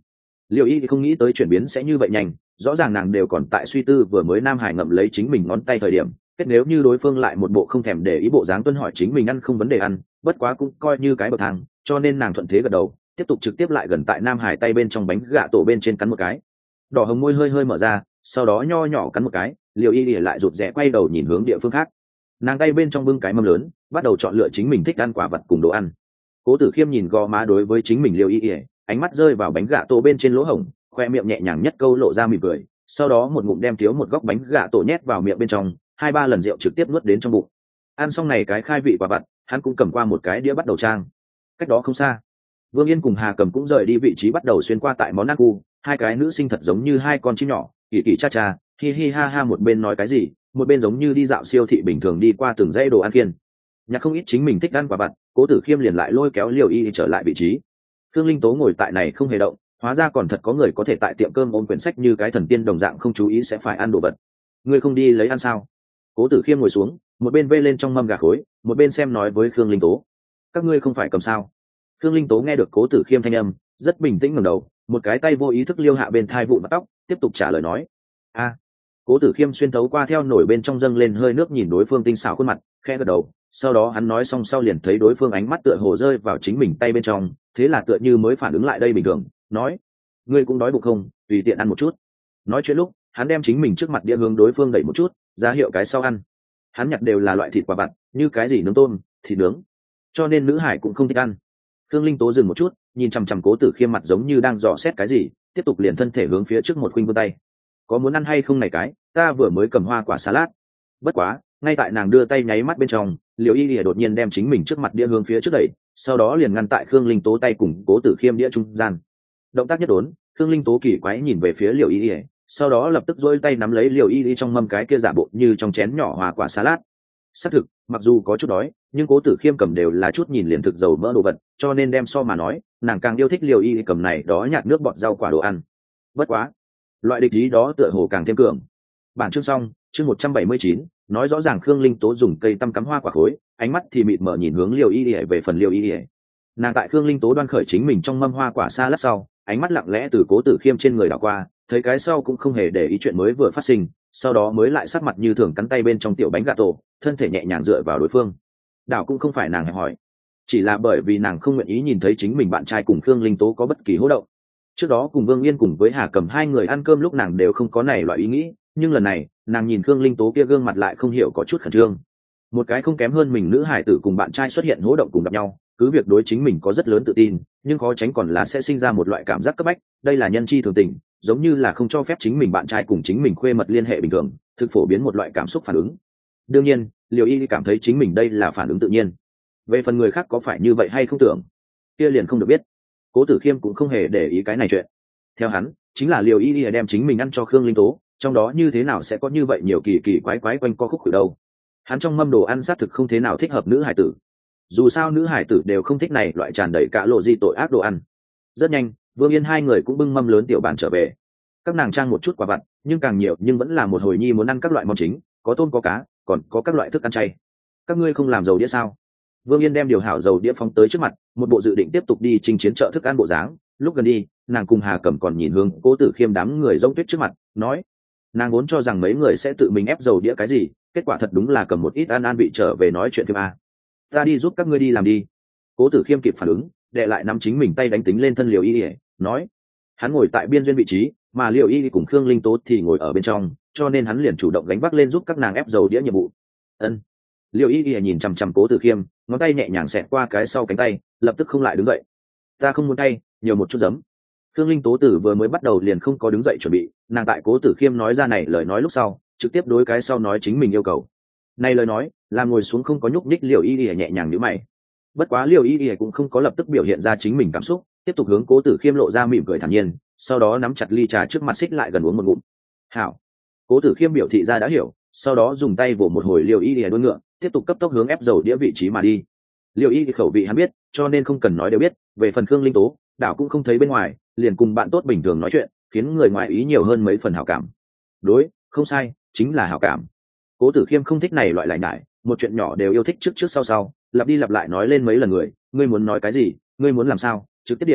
Liệu y thì không nghĩ tới chuyển biến sẽ như vậy nhanh, rõ ràng nàng đều còn tại suy tư vừa mới Nam Hải ngậm lấy chính mình ngón tay thời điểm, kết nếu như đối phương lại một bộ không thèm để ý bộ dáng tuân hỏi chính mình ăn không vấn đề ăn, bất quá cũng coi như cái bậc thang, cho nên nàng thuận thế gật đầu, tiếp tục trực tiếp lại gần tại Nam Hải tay bên trong bánh gạ tổ bên trên cắn một cái, đỏ hồng môi hơi hơi mở ra, sau đó nho nhỏ cắn một cái, Liêu y lại rụt rẽ quay đầu nhìn hướng địa phương khác, nàng tay bên trong bưng cái mâm lớn, bắt đầu chọn lựa chính mình thích ăn quả vật cùng đồ ăn. Cố Tử Khiêm nhìn gò má đối với chính mình Liêu y, ánh mắt rơi vào bánh gạ tổ bên trên lỗ hổng, khoe miệng nhẹ nhàng nhất câu lộ ra mỉm cười, sau đó một ngụm đem thiếu một góc bánh gạ tổ nhét vào miệng bên trong, hai ba lần rượu trực tiếp nuốt đến trong bụng. Ăn xong này cái khai vị quả vặt, hắn cũng cầm qua một cái đĩa bắt đầu trang. Cách đó không xa, Vương Yên cùng Hà Cầm cũng rời đi vị trí bắt đầu xuyên qua tại món ăn khu, hai cái nữ sinh thật giống như hai con chim nhỏ, kỳ kỳ cha cha, hi hi ha ha, một bên nói cái gì, một bên giống như đi dạo siêu thị bình thường đi qua từng dãy đồ ăn kiên. Nhạc không ít chính mình thích ăn quả vặt, Cố Tử Khiêm liền lại lôi kéo Liêu Y trở lại vị trí. Khương Linh Tố ngồi tại này không hề động, hóa ra còn thật có người có thể tại tiệm cơm ôm quyển sách như cái thần tiên đồng dạng không chú ý sẽ phải ăn đồ vật. Ngươi không đi lấy ăn sao? Cố Tử Khiêm ngồi xuống, một bên vê lên trong mâm gà khối, một bên xem nói với Khương Linh Tố. Các ngươi không phải cầm sao? Khương Linh Tố nghe được Cố Tử Khiêm thanh âm, rất bình tĩnh ngẩng đầu, một cái tay vô ý thức liêu hạ bên thai vụn tóc, tiếp tục trả lời nói. A. Cố Tử Khiêm xuyên thấu qua theo nổi bên trong dâng lên hơi nước nhìn đối phương tinh xảo khuôn mặt, khẽ gật đầu, sau đó hắn nói xong sau liền thấy đối phương ánh mắt tựa hồ rơi vào chính mình tay bên trong, thế là tựa như mới phản ứng lại đây bình thường, nói: ngươi cũng đói bụng không, tùy tiện ăn một chút. Nói chuyện lúc hắn đem chính mình trước mặt đĩa hướng đối phương đẩy một chút, ra hiệu cái sau ăn. Hắn nhặt đều là loại thịt quả vặt, như cái gì nướng tôm, thịt nướng, cho nên nữ hải cũng không thích ăn. Khương Linh Tố dừng một chút, nhìn chằm chằm Cố Tử Khiêm mặt giống như đang dò xét cái gì, tiếp tục liền thân thể hướng phía trước một khuynh vươn tay. Có muốn ăn hay không này cái, ta vừa mới cầm hoa quả salad. Bất quá, ngay tại nàng đưa tay nháy mắt bên trong, Liễu Y Lìa đột nhiên đem chính mình trước mặt đĩa hướng phía trước đẩy, sau đó liền ngăn tại Khương Linh Tố tay cùng Cố Tử Khiêm đĩa trung gian. Động tác nhất đốn, Khương Linh Tố kỳ quái nhìn về phía Liễu Y Lìa, sau đó lập tức duỗi tay nắm lấy Liễu Y Lìa trong mâm cái kia giả bộ như trong chén nhỏ hoa quả salad. Xác thực, mặc dù có chút đói, nhưng Cố Tử Khiêm cầm đều là chút nhìn liền thực dầu mỡ đồ vật, cho nên đem so mà nói, nàng càng yêu thích Liễu Y Lìa cầm này đó nhạt nước bọt rau quả đồ ăn. Bất quá, loại địch ý đó tựa hồ càng thêm cường. Bản chương xong, chương một trăm bảy mươi chín, nói rõ ràng Khương Linh Tố dùng cây tăm cắm hoa quả khối, ánh mắt thì mịt mờ nhìn hướng Liễu Y Lìa về phần Liễu Y Lìa. Nàng tại Khương Linh Tố đoan khởi chính mình trong mâm hoa quả xa lát sau, ánh mắt lặng lẽ từ Cố Tử Khiêm trên người đảo qua, thấy cái sau cũng không hề để ý chuyện mới vừa phát sinh, sau đó mới lại sắc mặt như thường cắn tay bên trong tiểu bánh gà tổ, thân thể nhẹ nhàng dựa vào đối phương. Đảo cũng không phải nàng hẹp hỏi, chỉ là bởi vì nàng không nguyện ý nhìn thấy chính mình bạn trai cùng Khương Linh Tố có bất kỳ hô động. Trước đó cùng Vương Yên cùng với Hà Cầm hai người ăn cơm lúc nàng đều không có này loại ý nghĩ, nhưng lần này nàng nhìn Khương Linh Tố kia gương mặt lại không hiểu có chút khẩn trương. Một cái không kém hơn mình nữ hải tử cùng bạn trai xuất hiện hô động cùng gặp nhau, cứ việc đối chính mình có rất lớn tự tin, nhưng khó tránh còn là sẽ sinh ra một loại cảm giác cấp bách, đây là nhân chi thường tình, giống như là không cho phép chính mình bạn trai cùng chính mình khuê mật liên hệ bình thường, thực phổ biến một loại cảm xúc phản ứng. Đương nhiên, Liễu Y cảm thấy chính mình đây là phản ứng tự nhiên. Về phần người khác có phải như vậy hay không tưởng, kia liền không được biết. Cố Tử Khiêm cũng không hề để ý cái này chuyện. Theo hắn, chính là Liễu Y đem chính mình ăn cho Khương Linh Tố, trong đó như thế nào sẽ có như vậy nhiều kỳ kỳ quái quái quanh co khúc ở đâu. Hắn trong mâm đồ ăn xác thực không thế nào thích hợp nữ hải tử. Dù sao nữ hải tử đều không thích này loại tràn đầy cả lộ di tội ác đồ ăn. Rất nhanh, Vương Yên hai người cũng bưng mâm lớn tiểu bàn trở về. Các nàng trang một chút quả vặt, nhưng càng nhiều nhưng vẫn là một hồi nhi muốn ăn các loại món chính, có tôm có cá, còn có các loại thức ăn chay. Các ngươi không làm dầu đĩa sao? Vương Yên đem điều hảo dầu đĩa phóng tới trước mặt, một bộ dự định tiếp tục đi chinh chiến chợ thức ăn bộ dáng. Lúc gần đi, nàng cùng Hà Cẩm còn nhìn hướng Cố Tử Khiêm đám người rông tuyết trước mặt, nói: nàng vốn cho rằng mấy người sẽ tự mình ép dầu đĩa cái gì, kết quả thật đúng là cầm một ít ăn ăn bị trở về nói chuyện phim a. Ta đi giúp các ngươi đi làm đi. Cố Tử Khiêm kịp phản ứng, đệ lại nắm chính mình tay đánh tính lên thân Liễu Y, nói. Hắn ngồi tại biên duyên vị trí, mà Liễu Y cùng Khương Linh Tố thì ngồi ở bên trong, cho nên hắn liền chủ động gánh vác lên giúp các nàng ép dầu đĩa nhiệm vụ. Ân. Liễu Y nhìn chằm chằm Cố Tử Khiêm, ngón tay nhẹ nhàng xẹt qua cái sau cánh tay, lập tức không lại đứng dậy. Ta không muốn tay, nhiều một chút giấm. Khương Linh Tố Tử vừa mới bắt đầu liền không có đứng dậy chuẩn bị, nàng tại Cố Tử Khiêm nói ra này lời nói lúc sau, trực tiếp đối cái sau nói chính mình yêu cầu. Này lời nói, làm ngồi xuống không có nhúc nhích Liễu Y Y nhẹ nhàng nhíu mày. Bất quá Liễu Y Y cũng không có lập tức biểu hiện ra chính mình cảm xúc, tiếp tục hướng Cố Tử Khiêm lộ ra mỉm cười thản nhiên, sau đó nắm chặt ly trà trước mặt xích lại gần uống một ngụm. Hảo. Cố Tử Khiêm biểu thị ra đã hiểu, sau đó dùng tay vỗ một hồi Liễu Y Y đuôi ngựa, tiếp tục cấp tốc hướng ép dầu đĩa vị trí mà đi. Liễu Y Y khẩu vị hắn biết, cho nên không cần nói đều biết, về phần Khương Linh Tố, đảo cũng không thấy bên ngoài, liền cùng bạn tốt bình thường nói chuyện, khiến người ngoài ý nhiều hơn mấy phần hảo cảm. Đối, không sai, chính là hảo cảm. Cố Tử Khiêm không thích này loại lại nhải, một chuyện nhỏ đều yêu thích trước trước sau sau, lặp đi lặp lại nói lên mấy lần người, ngươi muốn nói cái gì, ngươi muốn làm sao, trực tiếp điểm,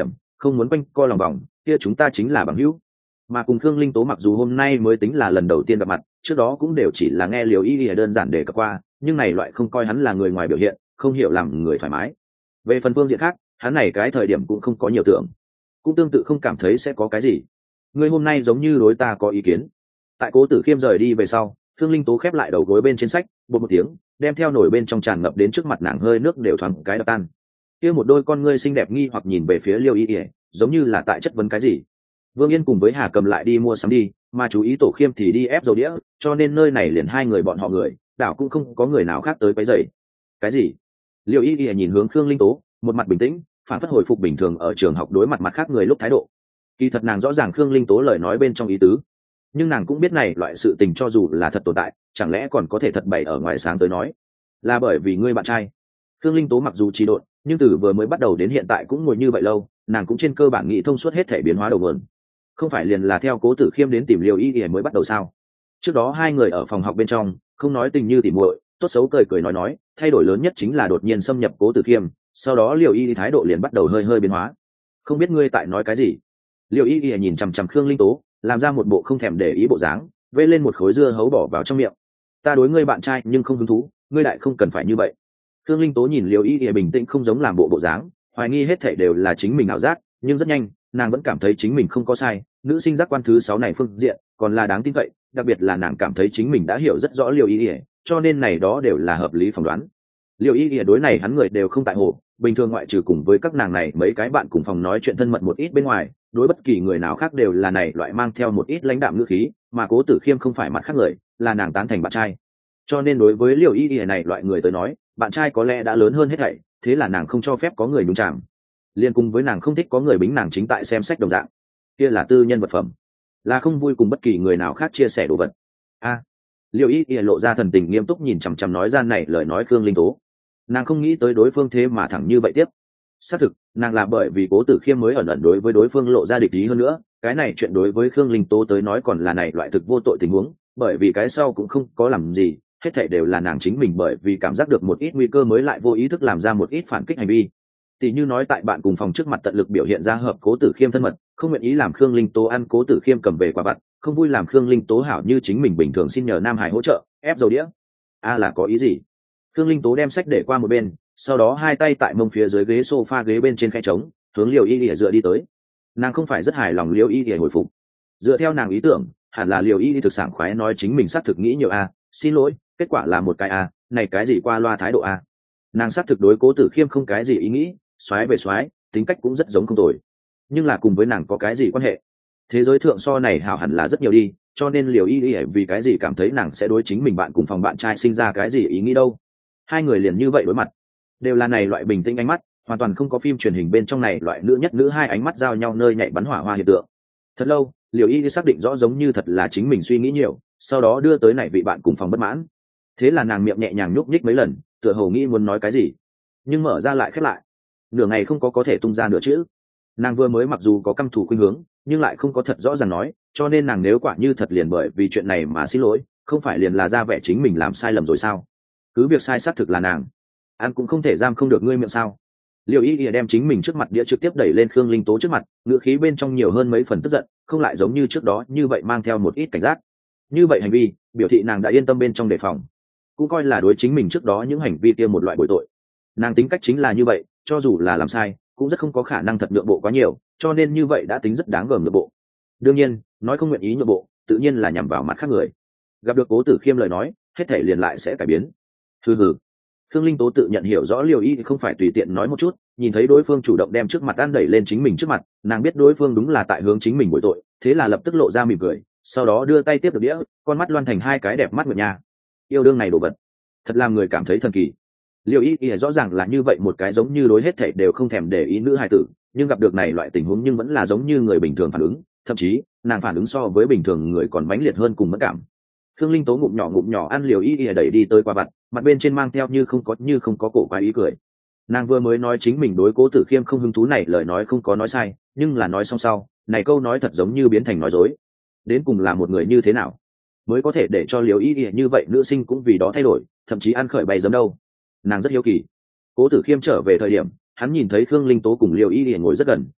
không muốn quanh co lòng vòng, kia chúng ta chính là bằng hữu. Mà cùng Khương Linh Tố mặc dù hôm nay mới tính là lần đầu tiên gặp mặt, trước đó cũng đều chỉ là nghe Liều Y Y đơn giản để cập qua, nhưng này loại không coi hắn là người ngoài biểu hiện, không hiểu làm người thoải mái. Về phần phương diện khác, hắn này cái thời điểm cũng không có nhiều tưởng, cũng tương tự không cảm thấy sẽ có cái gì. Ngươi hôm nay giống như đối ta có ý kiến. Tại Cố Tử Khiêm rời đi về sau, Khương Linh Tố khép lại đầu gối bên trên sách, bột một tiếng, đem theo nổi bên trong tràn ngập đến trước mặt nàng hơi nước đều thoáng cái đập tan. Kia một đôi con ngươi xinh đẹp nghi hoặc nhìn về phía Liêu Y Y, giống như là tại chất vấn cái gì. Vương Yên cùng với Hà Cầm lại đi mua sắm đi, mà chú ý Tổ Khiêm thì đi ép dầu đĩa, cho nên nơi này liền hai người bọn họ người, đảo cũng không có người nào khác tới quấy rầy. Cái gì? Liêu Y Y nhìn hướng Khương Linh Tố, một mặt bình tĩnh, phản phất hồi phục bình thường ở trường học đối mặt mặt khác người lúc thái độ. Kỳ thật nàng rõ ràng Khương Linh Tố lời nói bên trong ý tứ, nhưng nàng cũng biết này loại sự tình cho dù là thật tồn tại, chẳng lẽ còn có thể thật bày ở ngoài sáng tới nói, là bởi vì ngươi bạn trai. Khương Linh Tố mặc dù trì độn, nhưng từ vừa mới bắt đầu đến hiện tại cũng ngồi như vậy lâu, nàng cũng trên cơ bản nghĩ thông suốt hết thể biến hóa đầu nguồn. Không phải liền là theo Cố Tử Khiêm đến tìm Liêu Y Y mới bắt đầu sao? Trước đó hai người ở phòng học bên trong, không nói tình như tỉ muội, tốt xấu cười cười nói nói, thay đổi lớn nhất chính là đột nhiên xâm nhập Cố Tử Khiêm, sau đó Liêu Y Y thái độ liền bắt đầu hơi hơi biến hóa. Không biết ngươi tại nói cái gì? Liêu Y Y nhìn chằm chằm Khương Linh Tố, làm ra một bộ không thèm để ý bộ dáng, vê lên một khối dưa hấu bỏ vào trong miệng. Ta đối ngươi bạn trai nhưng không hứng thú, ngươi đại không cần phải như vậy. Khương Linh Tố nhìn Liêu Y Y bình tĩnh không giống làm bộ bộ dáng, hoài nghi hết thảy đều là chính mình ảo giác, nhưng rất nhanh, nàng vẫn cảm thấy chính mình không có sai, nữ sinh giác quan thứ sáu này phương diện, còn là đáng tin cậy, đặc biệt là nàng cảm thấy chính mình đã hiểu rất rõ Liêu Y Y, cho nên này đó đều là hợp lý phỏng đoán. Liêu Y Y đối này hắn người đều không tại hồ, bình thường ngoại trừ cùng với các nàng này mấy cái bạn cùng phòng nói chuyện thân mật một ít bên ngoài, đối bất kỳ người nào khác đều là này loại mang theo một ít lãnh đạm ngữ khí, mà Cố Tử Khiêm không phải mặt khác người, là nàng tán thành bạn trai. Cho nên đối với Liêu Y Y này loại người tới nói, bạn trai có lẽ đã lớn hơn hết thảy, thế là nàng không cho phép có người nhúng chạm. Liên cùng với nàng không thích có người bính nàng chính tại xem sách đồng dạng, kia là tư nhân vật phẩm, là không vui cùng bất kỳ người nào khác chia sẻ đồ vật. A, à, Liêu Y Y lộ ra thần tình nghiêm túc nhìn chằm chằm nói ra này lời nói Khương Linh Tố. Nàng không nghĩ tới đối phương thế mà thẳng như vậy tiếp. Xác thực, nàng là bởi vì Cố Tử Khiêm mới ẩn ẩn đối với đối phương lộ ra địch ý hơn nữa, cái này chuyện đối với Khương Linh Tố tới nói còn là này loại thực vô tội tình huống, bởi vì cái sau cũng không có làm gì, hết thảy đều là nàng chính mình bởi vì cảm giác được một ít nguy cơ mới lại vô ý thức làm ra một ít phản kích hành vi. Tỷ như nói tại bạn cùng phòng trước mặt tận lực biểu hiện ra hợp Cố Tử Khiêm thân mật, không nguyện ý làm Khương Linh Tố ăn Cố Tử Khiêm cầm về quả vặt, không vui làm Khương Linh Tố hảo như chính mình bình thường xin nhờ Nam Hải hỗ trợ, ép dầu đĩa. A à là có ý gì? Khương Linh Tố đem sách để qua một bên, sau đó hai tay tại mông phía dưới ghế sofa ghế bên trên khe trống, hướng Liêu Y Y dựa đi tới. Nàng không phải rất hài lòng Liêu Y Y hồi phục. Dựa theo nàng ý tưởng, hẳn là Liêu Y Y thực sảng khoái nói chính mình xác thực nghĩ nhiều a, xin lỗi, kết quả là một cái a, này cái gì qua loa thái độ a. Nàng xác thực đối Cố Tử Khiêm không cái gì ý nghĩ, xoái về xoái, tính cách cũng rất giống không tồi. Nhưng là cùng với nàng có cái gì quan hệ? Thế giới thượng so này hảo hẳn là rất nhiều đi, cho nên Liêu Y Y vì cái gì cảm thấy nàng sẽ đối chính mình bạn cùng phòng bạn trai sinh ra cái gì ý nghĩ đâu? Hai người liền như vậy đối mặt, đều là này loại bình tĩnh ánh mắt, hoàn toàn không có phim truyền hình bên trong này loại nữ nhất nữ hai ánh mắt giao nhau nơi nhạy bắn hỏa hoa hiện tượng. Thật lâu, Liêu Y xác định rõ giống như thật là chính mình suy nghĩ nhiều, sau đó đưa tới này vị bạn cùng phòng bất mãn. Thế là nàng miệng nhẹ nhàng nhúc nhích mấy lần, tựa hồ nghĩ muốn nói cái gì, nhưng mở ra lại khép lại, nửa ngày không có có thể tung ra nửa chữ. Nàng vừa mới mặc dù có căm thù khuynh hướng, nhưng lại không có thật rõ ràng nói, cho nên nàng nếu quả như thật liền bởi vì chuyện này mà xin lỗi, không phải liền là ra vẻ chính mình làm sai lầm rồi sao? Cứ việc sai xác thực là nàng, ăn cũng không thể giam không được ngươi miệng sao? Liêu Y Y đem chính mình trước mặt đĩa trực tiếp đẩy lên Khương Linh Tố trước mặt, ngữ khí bên trong nhiều hơn mấy phần tức giận, không lại giống như trước đó như vậy mang theo một ít cảnh giác. Như vậy hành vi biểu thị nàng đã yên tâm bên trong đề phòng, cũng coi là đối chính mình trước đó những hành vi kia một loại bội tội. Nàng tính cách chính là như vậy, cho dù là làm sai cũng rất không có khả năng thật nhượng bộ quá nhiều, cho nên như vậy đã tính rất đáng gờm nhượng bộ. Đương nhiên, nói không nguyện ý nhượng bộ, tự nhiên là nhằm vào mặt khác người. Gặp được Cố Tử Khiêm lời nói, hết thể liền lại sẽ cải biến. Hừ hừ. Khương Linh Tố tự nhận hiểu rõ Liêu Y không phải tùy tiện nói một chút, nhìn thấy đối phương chủ động đem trước mặt ăn đẩy lên chính mình trước mặt, nàng biết đối phương đúng là tại hướng chính mình bội tội, thế là lập tức lộ ra mỉm cười, sau đó đưa tay tiếp được đĩa, con mắt loan thành hai cái đẹp mắt nguyệt nha. Yêu đương này đồ vật, thật làm người cảm thấy thần kỳ. Liêu Y Y rõ ràng là như vậy một cái giống như đối hết thảy đều không thèm để ý nữ hài tử, nhưng gặp được này loại tình huống nhưng vẫn là giống như người bình thường phản ứng, thậm chí nàng phản ứng so với bình thường người còn mãnh liệt hơn cùng mất cảm. Khương Linh Tố ngụm nhỏ ngụm nhỏ ăn Liêu Y Y đẩy đi tới qua vặt, mặt bên trên mang theo như không có như không có cổ quái ý cười. Nàng vừa mới nói chính mình đối Cố Tử Khiêm không hứng thú này lời nói không có nói sai, nhưng là nói xong sau, này câu nói thật giống như biến thành nói dối. Đến cùng là một người như thế nào mới có thể để cho Liêu Y Y như vậy nữ sinh cũng vì đó thay đổi, thậm chí ăn khởi bay giấm đâu? Nàng rất hiếu kỳ. Cố Tử Khiêm trở về thời điểm, hắn nhìn thấy Khương Linh Tố cùng Liêu Y Y ngồi rất gần,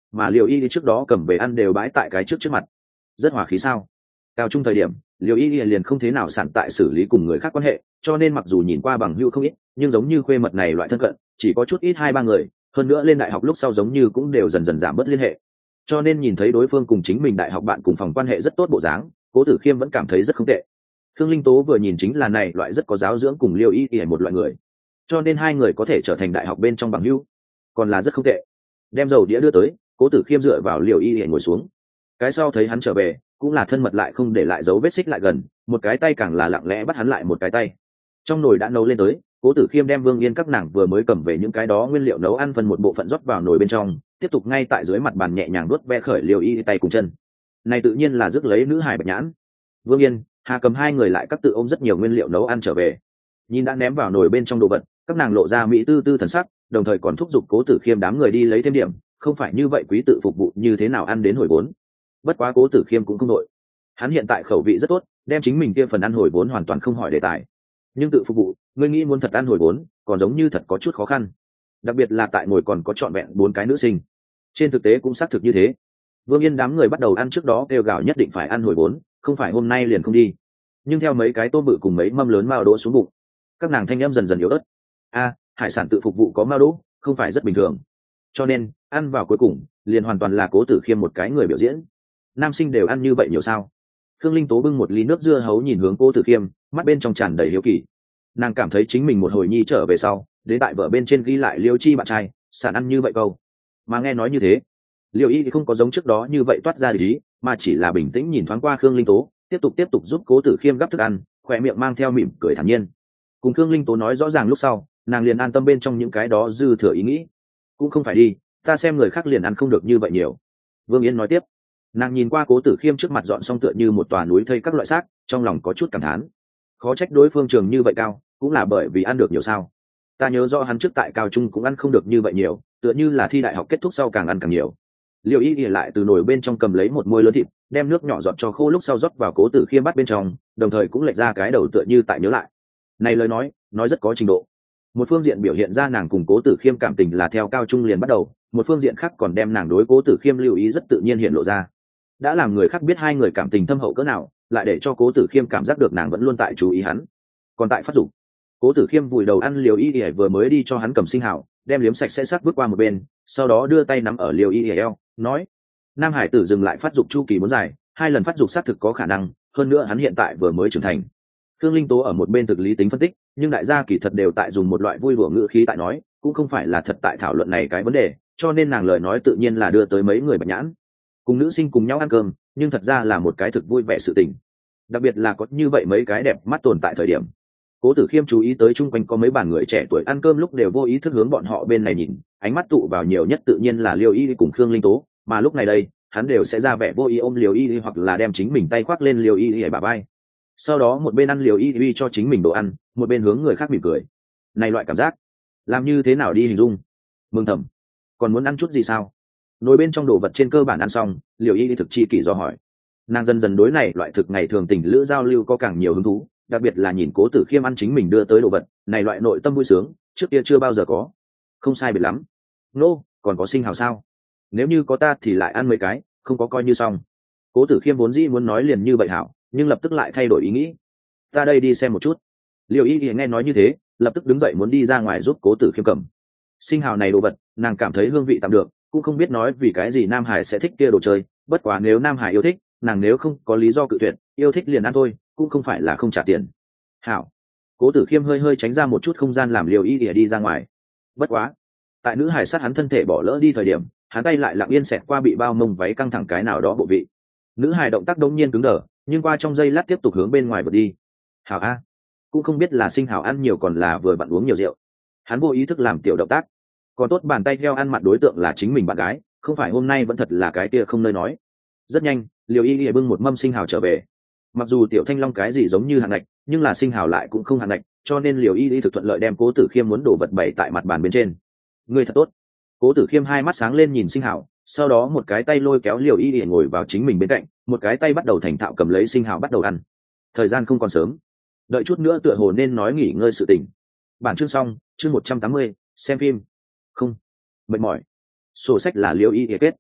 mà liều y trước đó cầm về ăn đều bãi tại cái trước trước mặt. Rất hòa khí sao? Cao trung thời điểm liều y liền không thế nào sẵn tại xử lý cùng người khác quan hệ, cho nên mặc dù nhìn qua bằng hữu không ít, nhưng giống như khuê mật này loại thân cận chỉ có chút ít hai ba người, hơn nữa lên đại học lúc sau giống như cũng đều dần dần giảm bớt liên hệ. Cho nên nhìn thấy đối phương cùng chính mình đại học bạn cùng phòng quan hệ rất tốt bộ dáng, Cố Tử Khiêm vẫn cảm thấy rất không tệ. Khương Linh Tố vừa nhìn chính là này loại rất có giáo dưỡng cùng liêu y y một loại người, cho nên hai người có thể trở thành đại học bên trong bằng hữu, còn là rất không tệ. Đem dầu đĩa đưa tới, Cố Tử Khiêm dựa vào liêu y y ngồi xuống. Cái sau thấy hắn trở về cũng là thân mật lại không để lại dấu vết xích lại gần, một cái tay càng là lặng lẽ bắt hắn lại một cái tay. Trong nồi đã nấu lên tới, Cố Tử Khiêm đem Vương Yên các nàng vừa mới cầm về những cái đó nguyên liệu nấu ăn phần một bộ phận rót vào nồi bên trong, tiếp tục ngay tại dưới mặt bàn nhẹ nhàng nuốt ve khởi liều y tay cùng chân. Này tự nhiên là rước lấy nữ hải Bạch Nhãn. Vương Yên, Hà Cầm hai người lại các tự ôm rất nhiều nguyên liệu nấu ăn trở về. Nhìn đã ném vào nồi bên trong đồ vật, các nàng lộ ra mỹ tư tư thần sắc, đồng thời còn thúc giục Cố Tử Khiêm đám người đi lấy thêm điểm, không phải như vậy quý tự phục vụ như thế nào ăn đến hồi vốn. Bất quá Cố Tử Khiêm cũng không đội. Hắn hiện tại khẩu vị rất tốt, đem chính mình kia phần ăn hồi vốn hoàn toàn không hỏi đề tài. Nhưng tự phục vụ, ngươi nghĩ muốn thật ăn hồi vốn, còn giống như thật có chút khó khăn. Đặc biệt là tại ngồi còn có trọn vẹn bốn cái nữ sinh. Trên thực tế cũng xác thực như thế. Vương Yên đám người bắt đầu ăn trước đó kêu gào nhất định phải ăn hồi vốn, không phải hôm nay liền không đi. Nhưng theo mấy cái tôm bự cùng mấy mâm lớn mao đỗ xuống bụng, các nàng thanh âm dần dần yếu ớt. A, hải sản tự phục vụ có mao đỗ, không phải rất bình thường. Cho nên, ăn vào cuối cùng, liền hoàn toàn là Cố Tử Khiêm một cái người biểu diễn. Nam sinh đều ăn như vậy nhiều sao? Khương Linh Tố bưng một ly nước dưa hấu nhìn hướng Cố Tử Khiêm, mắt bên trong tràn đầy hiếu kỳ. Nàng cảm thấy chính mình một hồi nhi trở về sau, đến tại vợ bên trên ghi lại Liêu Chi bạn trai, sản ăn như vậy câu. Mà nghe nói như thế, Liêu Y thì không có giống trước đó như vậy toát ra để ý, mà chỉ là bình tĩnh nhìn thoáng qua Khương Linh Tố, tiếp tục tiếp tục giúp Cố Tử Khiêm gắp thức ăn, khỏe miệng mang theo mỉm cười thản nhiên. Cùng Khương Linh Tố nói rõ ràng lúc sau, nàng liền an tâm bên trong những cái đó dư thừa ý nghĩ. Cũng không phải đi, ta xem người khác liền ăn không được như vậy nhiều. Vương Yên nói tiếp. Nàng nhìn qua Cố Tử Khiêm trước mặt dọn xong tựa như một tòa núi thây các loại xác, trong lòng có chút cảm thán. Khó trách đối phương trường như vậy cao, cũng là bởi vì ăn được nhiều sao. Ta nhớ rõ hắn trước tại cao trung cũng ăn không được như vậy nhiều, tựa như là thi đại học kết thúc sau càng ăn càng nhiều. Liêu Y ỉa lại từ nồi bên trong cầm lấy một muôi lớn thịt, đem nước nhỏ giọt cho khô lúc sau rót vào Cố Tử Khiêm bát bên trong, đồng thời cũng lệch ra cái đầu tựa như tại nhớ lại. Này lời nói, nói rất có trình độ. Một phương diện biểu hiện ra nàng cùng Cố Tử Khiêm cảm tình là theo cao trung liền bắt đầu, một phương diện khác còn đem nàng đối Cố Tử Khiêm lưu ý rất tự nhiên hiện lộ ra. Đã làm người khác biết hai người cảm tình thâm hậu cỡ nào, lại để cho Cố Tử Khiêm cảm giác được nàng vẫn luôn tại chú ý hắn. Còn tại phát dục, Cố Tử Khiêm vùi đầu ăn liều y ỉa vừa mới đi cho hắn cầm sinh hảo, đem liếm sạch sẽ sắc bước qua một bên, sau đó đưa tay nắm ở liều y ỉa eo, nói: Nam hải tử dừng lại phát dục chu kỳ muốn dài, hai lần phát dục xác thực có khả năng, hơn nữa hắn hiện tại vừa mới trưởng thành. Khương Linh Tố ở một bên thực lý tính phân tích, nhưng đại gia kỳ thật đều tại dùng một loại vui đùa ngữ khí tại nói, cũng không phải là thật tại thảo luận này cái vấn đề, cho nên nàng lời nói tự nhiên là đưa tới mấy người Bạch Nhãn. Cùng nữ sinh cùng nhau ăn cơm, nhưng thật ra là một cái thực vui vẻ sự tình. Đặc biệt là có như vậy mấy cái đẹp mắt tồn tại thời điểm. Cố Tử Khiêm chú ý tới chung quanh có mấy bàn người trẻ tuổi ăn cơm lúc đều vô ý thức hướng bọn họ bên này nhìn, ánh mắt tụ vào nhiều nhất tự nhiên là Liêu Y cùng Khương Linh Tố, mà lúc này đây, hắn đều sẽ ra vẻ vô ý ôm Liêu Y hoặc là đem chính mình tay khoác lên Liêu Y để bả vai. Sau đó một bên ăn Liêu Y cho chính mình đồ ăn, một bên hướng người khác mỉm cười. Này loại cảm giác, làm như thế nào đi hình dung? Mừng thầm, còn muốn ăn chút gì sao? Nồi bên trong đồ vật trên cơ bản ăn xong, Liêu Y thực chi kỷ do hỏi. Nàng dần dần đối này loại thực ngày thường tình lữ giao lưu có càng nhiều hứng thú, đặc biệt là nhìn Cố Tử Khiêm ăn chính mình đưa tới đồ vật, này loại nội tâm vui sướng, trước kia chưa bao giờ có. Không sai biệt lắm. Nô, còn có sinh hào sao? Nếu như có ta thì lại ăn mấy cái, không có coi như xong. Cố Tử Khiêm vốn dĩ muốn nói liền như vậy hảo, nhưng lập tức lại thay đổi ý nghĩ. Ta đây đi xem một chút. Liêu Y Y nghe nói như thế, lập tức đứng dậy muốn đi ra ngoài giúp Cố Tử Khiêm cầm. Sinh hào này đồ vật, nàng cảm thấy hương vị tạm được, cũng không biết nói vì cái gì Nam Hải sẽ thích kia đồ chơi, bất quá nếu Nam Hải yêu thích, nàng nếu không có lý do cự tuyệt, yêu thích liền ăn thôi, cũng không phải là không trả tiền. Hảo. Cố Tử Khiêm hơi hơi tránh ra một chút không gian làm Liêu Y ỉa đi ra ngoài. Bất quá, tại nữ hải sát hắn thân thể bỏ lỡ đi thời điểm, hắn tay lại lặng yên xẹt qua bị bao mông váy căng thẳng cái nào đó bộ vị. Nữ hải động tác đống nhiên cứng đờ, nhưng qua trong giây lát tiếp tục hướng bên ngoài vượt đi. Hảo a, cũng không biết là sinh hảo ăn nhiều còn là vừa vặn uống nhiều rượu. Hắn vô ý thức làm tiểu động tác. Còn tốt bàn tay theo ăn mặt đối tượng là chính mình bạn gái, không phải hôm nay vẫn thật là cái kia không nơi nói. Rất nhanh, Liêu Y ỉa bưng một mâm sinh hào trở về. Mặc dù tiểu thanh long cái gì giống như hạng ngạch, nhưng là sinh hào lại cũng không hạng ngạch, cho nên Liêu Y ỉa thực thuận lợi đem Cố Tử Khiêm muốn đổ vật bày tại mặt bàn bên trên. Người thật tốt. Cố Tử Khiêm hai mắt sáng lên nhìn sinh hào, sau đó một cái tay lôi kéo Liêu Y ỉa ngồi vào chính mình bên cạnh, một cái tay bắt đầu thành thạo cầm lấy sinh hào bắt đầu ăn. Thời gian không còn sớm, đợi chút nữa tựa hồ nên nói nghỉ ngơi sự tình. Bản chương xong, chương một trăm tám mươi, xem phim. Không, mệt mỏi. Sổ sách là Liêu Y ỉa kết.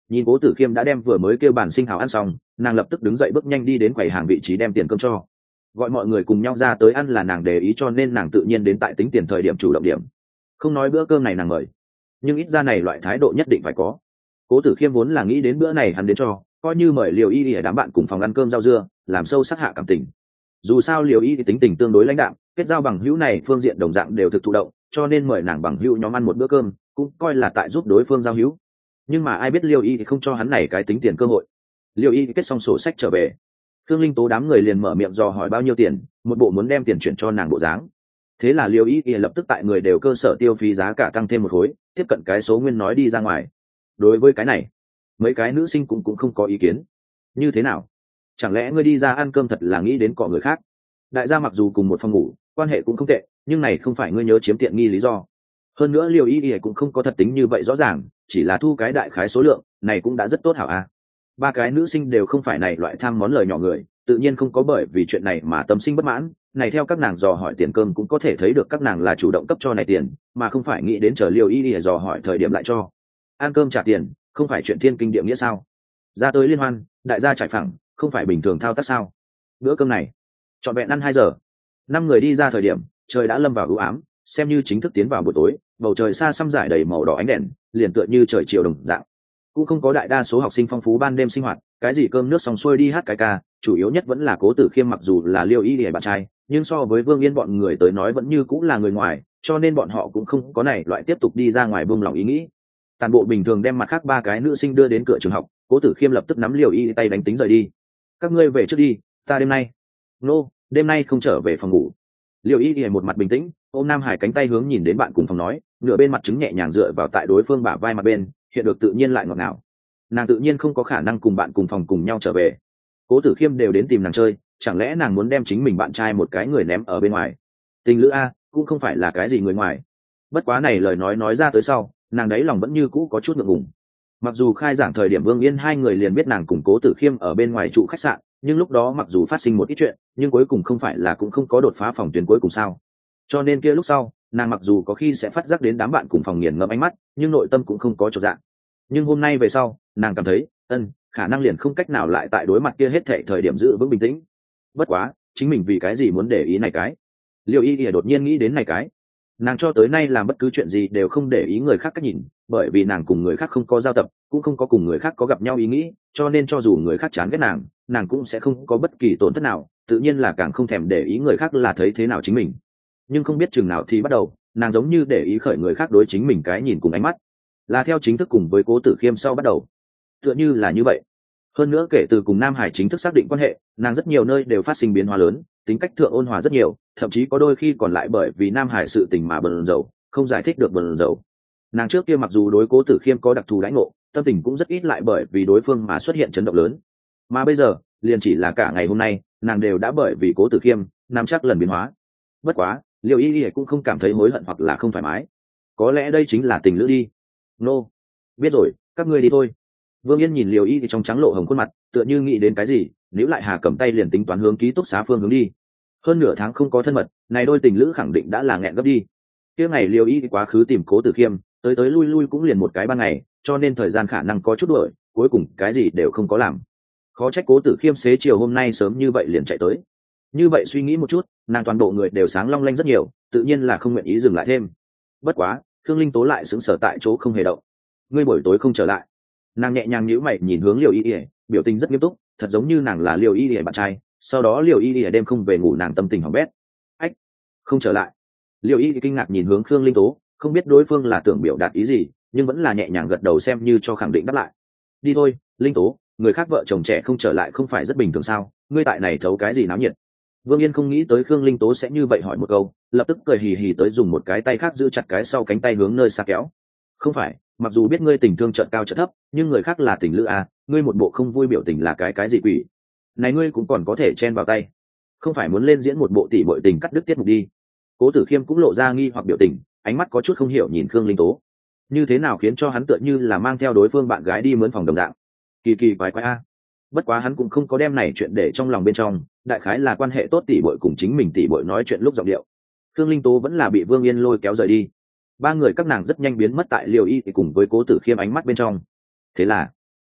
Nhìn cố tử khiêm đã đem vừa mới kêu bàn sinh hào ăn xong, nàng lập tức đứng dậy bước nhanh đi đến quầy hàng vị trí đem tiền cơm cho, gọi mọi người cùng nhau ra tới ăn là nàng để ý, cho nên nàng tự nhiên đến tại tính tiền thời điểm chủ động điểm. Không nói bữa cơm này nàng mời, nhưng ít ra này loại thái độ nhất định phải có. Cố tử khiêm vốn là nghĩ đến bữa này hắn đến cho, coi như mời Liều Y Y đám bạn cùng phòng ăn cơm rau dưa, làm sâu sắc hạ cảm tình. Dù sao Liều Y thì tính tình tương đối lãnh đạm, kết giao bằng hữu này phương diện đồng dạng đều thực thụ động, cho nên mời nàng bằng hữu nhóm ăn một bữa cơm cũng coi là tại giúp đối phương giao hữu. Nhưng mà ai biết Liêu Y thì không cho hắn này cái tính tiền cơ hội. Liêu Y kết xong sổ sách trở về, Thương Linh Tố đám người liền mở miệng dò hỏi bao nhiêu tiền, một bộ muốn đem tiền chuyển cho nàng bộ dáng. Thế là Liêu Y lập tức tại người đều cơ sở tiêu phí giá cả tăng thêm một khối, tiếp cận cái số nguyên nói đi ra ngoài. Đối với cái này, mấy cái nữ sinh cũng cũng không có ý kiến. Như thế nào? Chẳng lẽ ngươi đi ra ăn cơm thật là nghĩ đến cọ người khác? Đại gia mặc dù cùng một phòng ngủ, quan hệ cũng không tệ, nhưng này không phải ngươi nhớ chiếm tiện nghi lý do. Hơn nữa Liêu Y cũng không có thật tính như vậy rõ ràng, chỉ là thu cái đại khái số lượng, này cũng đã rất tốt hảo a. Ba cái nữ sinh đều không phải này loại tham món lời nhỏ người, tự nhiên không có bởi vì chuyện này mà tâm sinh bất mãn. Này theo các nàng dò hỏi tiền cơm cũng có thể thấy được các nàng là chủ động cấp cho này tiền, mà không phải nghĩ đến chờ Liêu Y để dò hỏi thời điểm lại cho. Ăn cơm trả tiền, không phải chuyện thiên kinh địa nghĩa sao? Ra tới liên hoan, đại gia trải phẳng, không phải bình thường thao tác sao? Bữa cơm này, trọn vẹn ăn hai giờ. Năm người đi ra thời điểm, trời đã lâm vào u ám, xem như chính thức tiến vào buổi tối, bầu trời xa xăm rải đầy màu đỏ ánh đèn, liền tựa như trời chiều đồng dạng. Cũng không có đại đa số học sinh phong phú ban đêm sinh hoạt, cái gì cơm nước xong xuôi đi hát cái ca, chủ yếu nhất vẫn là Cố Tử Khiêm, mặc dù là Liêu Y để bạn trai, nhưng so với Vương Yên bọn người tới nói vẫn như cũng là người ngoài, cho nên bọn họ cũng không có này loại tiếp tục đi ra ngoài buông lòng ý nghĩ. Toàn bộ bình thường đem mặt khác ba cái nữ sinh đưa đến cửa trường học, Cố Tử Khiêm lập tức nắm Liêu Y tay đánh tính rời đi. Các ngươi về trước đi, ta đêm nay, nô, no, đêm nay không trở về phòng ngủ. Liêu Y Y một mặt bình tĩnh, ôm Nam Hải cánh tay hướng nhìn đến bạn cùng phòng nói, nửa bên mặt trứng nhẹ nhàng dựa vào tại đối phương bả vai mặt bên, hiện được tự nhiên lại ngọt ngào. Nàng tự nhiên không có khả năng cùng bạn cùng phòng cùng nhau trở về. Cố Tử Khiêm đều đến tìm nàng chơi, chẳng lẽ nàng muốn đem chính mình bạn trai một cái người ném ở bên ngoài? Tình lữ a, cũng không phải là cái gì người ngoài. Bất quá này lời nói nói ra tới sau, nàng đấy lòng vẫn như cũ có chút ngượng ngùng. Mặc dù khai giảng thời điểm Vương Yên hai người liền biết nàng cùng Cố Tử Khiêm ở bên ngoài trụ khách sạn, nhưng lúc đó mặc dù phát sinh một ít chuyện, nhưng cuối cùng không phải là cũng không có đột phá phòng tuyến cuối cùng sao? Cho nên kia lúc sau, nàng mặc dù có khi sẽ phát giác đến đám bạn cùng phòng nghiền ngẫm ánh mắt, nhưng nội tâm cũng không có chột dạ. Nhưng hôm nay về sau, nàng cảm thấy, ân, khả năng liền không cách nào lại tại đối mặt kia hết thảy thời điểm giữ vững bình tĩnh. Bất quá, chính mình vì cái gì muốn để ý này cái? Liêu Y Y đột nhiên nghĩ đến này cái. Nàng cho tới nay làm bất cứ chuyện gì đều không để ý người khác cách nhìn, bởi vì nàng cùng người khác không có giao tập, cũng không có cùng người khác có gặp nhau ý nghĩ, cho nên cho dù người khác chán ghét nàng, nàng cũng sẽ không có bất kỳ tổn thất nào, tự nhiên là càng không thèm để ý người khác là thấy thế nào chính mình. Nhưng không biết chừng nào thì bắt đầu, nàng giống như để ý khởi người khác đối chính mình cái nhìn cùng ánh mắt, là theo chính thức cùng với Cố Tử Khiêm sau bắt đầu, tựa như là như vậy. Hơn nữa kể từ cùng Nam Hải chính thức xác định quan hệ, nàng rất nhiều nơi đều phát sinh biến hóa lớn, tính cách thượng ôn hòa rất nhiều, thậm chí có đôi khi còn lại bởi vì Nam Hải sự tình mà bần dầu, không giải thích được bần dầu. Nàng trước kia mặc dù đối Cố Tử Khiêm có đặc thù đãi ngộ, tâm tình cũng rất ít lại bởi vì đối phương mà xuất hiện chấn động lớn. Mà bây giờ, liền chỉ là cả ngày hôm nay, nàng đều đã bởi vì Cố Tử Khiêm, nắm chắc lần biến hóa. Bất quá, Liêu Y Y cũng không cảm thấy hối hận hoặc là không thoải mái. Có lẽ đây chính là tình lữ đi. Nô, no. Biết rồi, các ngươi đi thôi. Vương Yên nhìn Liêu Y thì trong trắng lộ hồng khuôn mặt, tựa như nghĩ đến cái gì, nếu lại Hà cầm tay liền tính toán hướng ký túc xá phương hướng đi. Hơn nửa tháng không có thân mật, này đôi tình lữ khẳng định đã là nghẹn gấp đi. Kia ngày Liêu Y quá khứ tìm Cố Tử Khiêm, tới tới lui lui cũng liền một cái ban ngày, cho nên thời gian khả năng có chút đuổi, cuối cùng cái gì đều không có làm. Khó trách Cố Tử Khiêm xế chiều hôm nay sớm như vậy liền chạy tới. Như vậy suy nghĩ một chút, nàng toàn bộ người đều sáng long lanh rất nhiều, tự nhiên là không nguyện ý dừng lại thêm. Bất quá, Khương Linh Tố lại sững sờ tại chỗ không hề động. Ngươi buổi tối không trở lại? Nàng nhẹ nhàng nhíu mày nhìn hướng Liêu Y Y, biểu tình rất nghiêm túc, thật giống như nàng là Liêu Y Y bạn trai. Sau đó Liêu Y Y đêm không về ngủ, nàng tâm tình hỏng bét. Ách, không trở lại? Liêu Y Y kinh ngạc nhìn hướng Khương Linh Tố, không biết đối phương là tưởng biểu đạt ý gì, nhưng vẫn là nhẹ nhàng gật đầu xem như cho khẳng định đáp lại. Đi thôi, Linh Tố, người khác vợ chồng trẻ không trở lại không phải rất bình thường sao? Ngươi tại này thấu cái gì náo nhiệt? Vương Yên không nghĩ tới Khương Linh Tố sẽ như vậy hỏi một câu, lập tức cười hì hì tới dùng một cái tay khác giữ chặt cái sau cánh tay hướng nơi xa kéo. Không phải, mặc dù biết ngươi tình thương chợt cao chợt thấp, nhưng người khác là tình lữ à, ngươi một bộ không vui biểu tình là cái cái gì quỷ? Này ngươi cũng còn có thể chen vào tay, không phải muốn lên diễn một bộ tỷ muội tình cắt đứt tiết mục đi? Cố Tử Khiêm cũng lộ ra nghi hoặc biểu tình, ánh mắt có chút không hiểu nhìn Khương Linh Tố, như thế nào khiến cho hắn tựa như là mang theo đối phương bạn gái đi mướn phòng đồng dạng, kỳ kỳ quái quái a. Bất quá hắn cũng không có đem này chuyện để trong lòng bên trong, đại khái là quan hệ tốt tỷ muội cùng chính mình tỷ muội nói chuyện lúc giọng điệu. Khương Linh Tố vẫn là bị Vương Yên lôi kéo rời đi. Ba người các nàng rất nhanh biến mất tại Liêu Y thì cùng với Cố Tử Khiêm ánh mắt bên trong. Thế là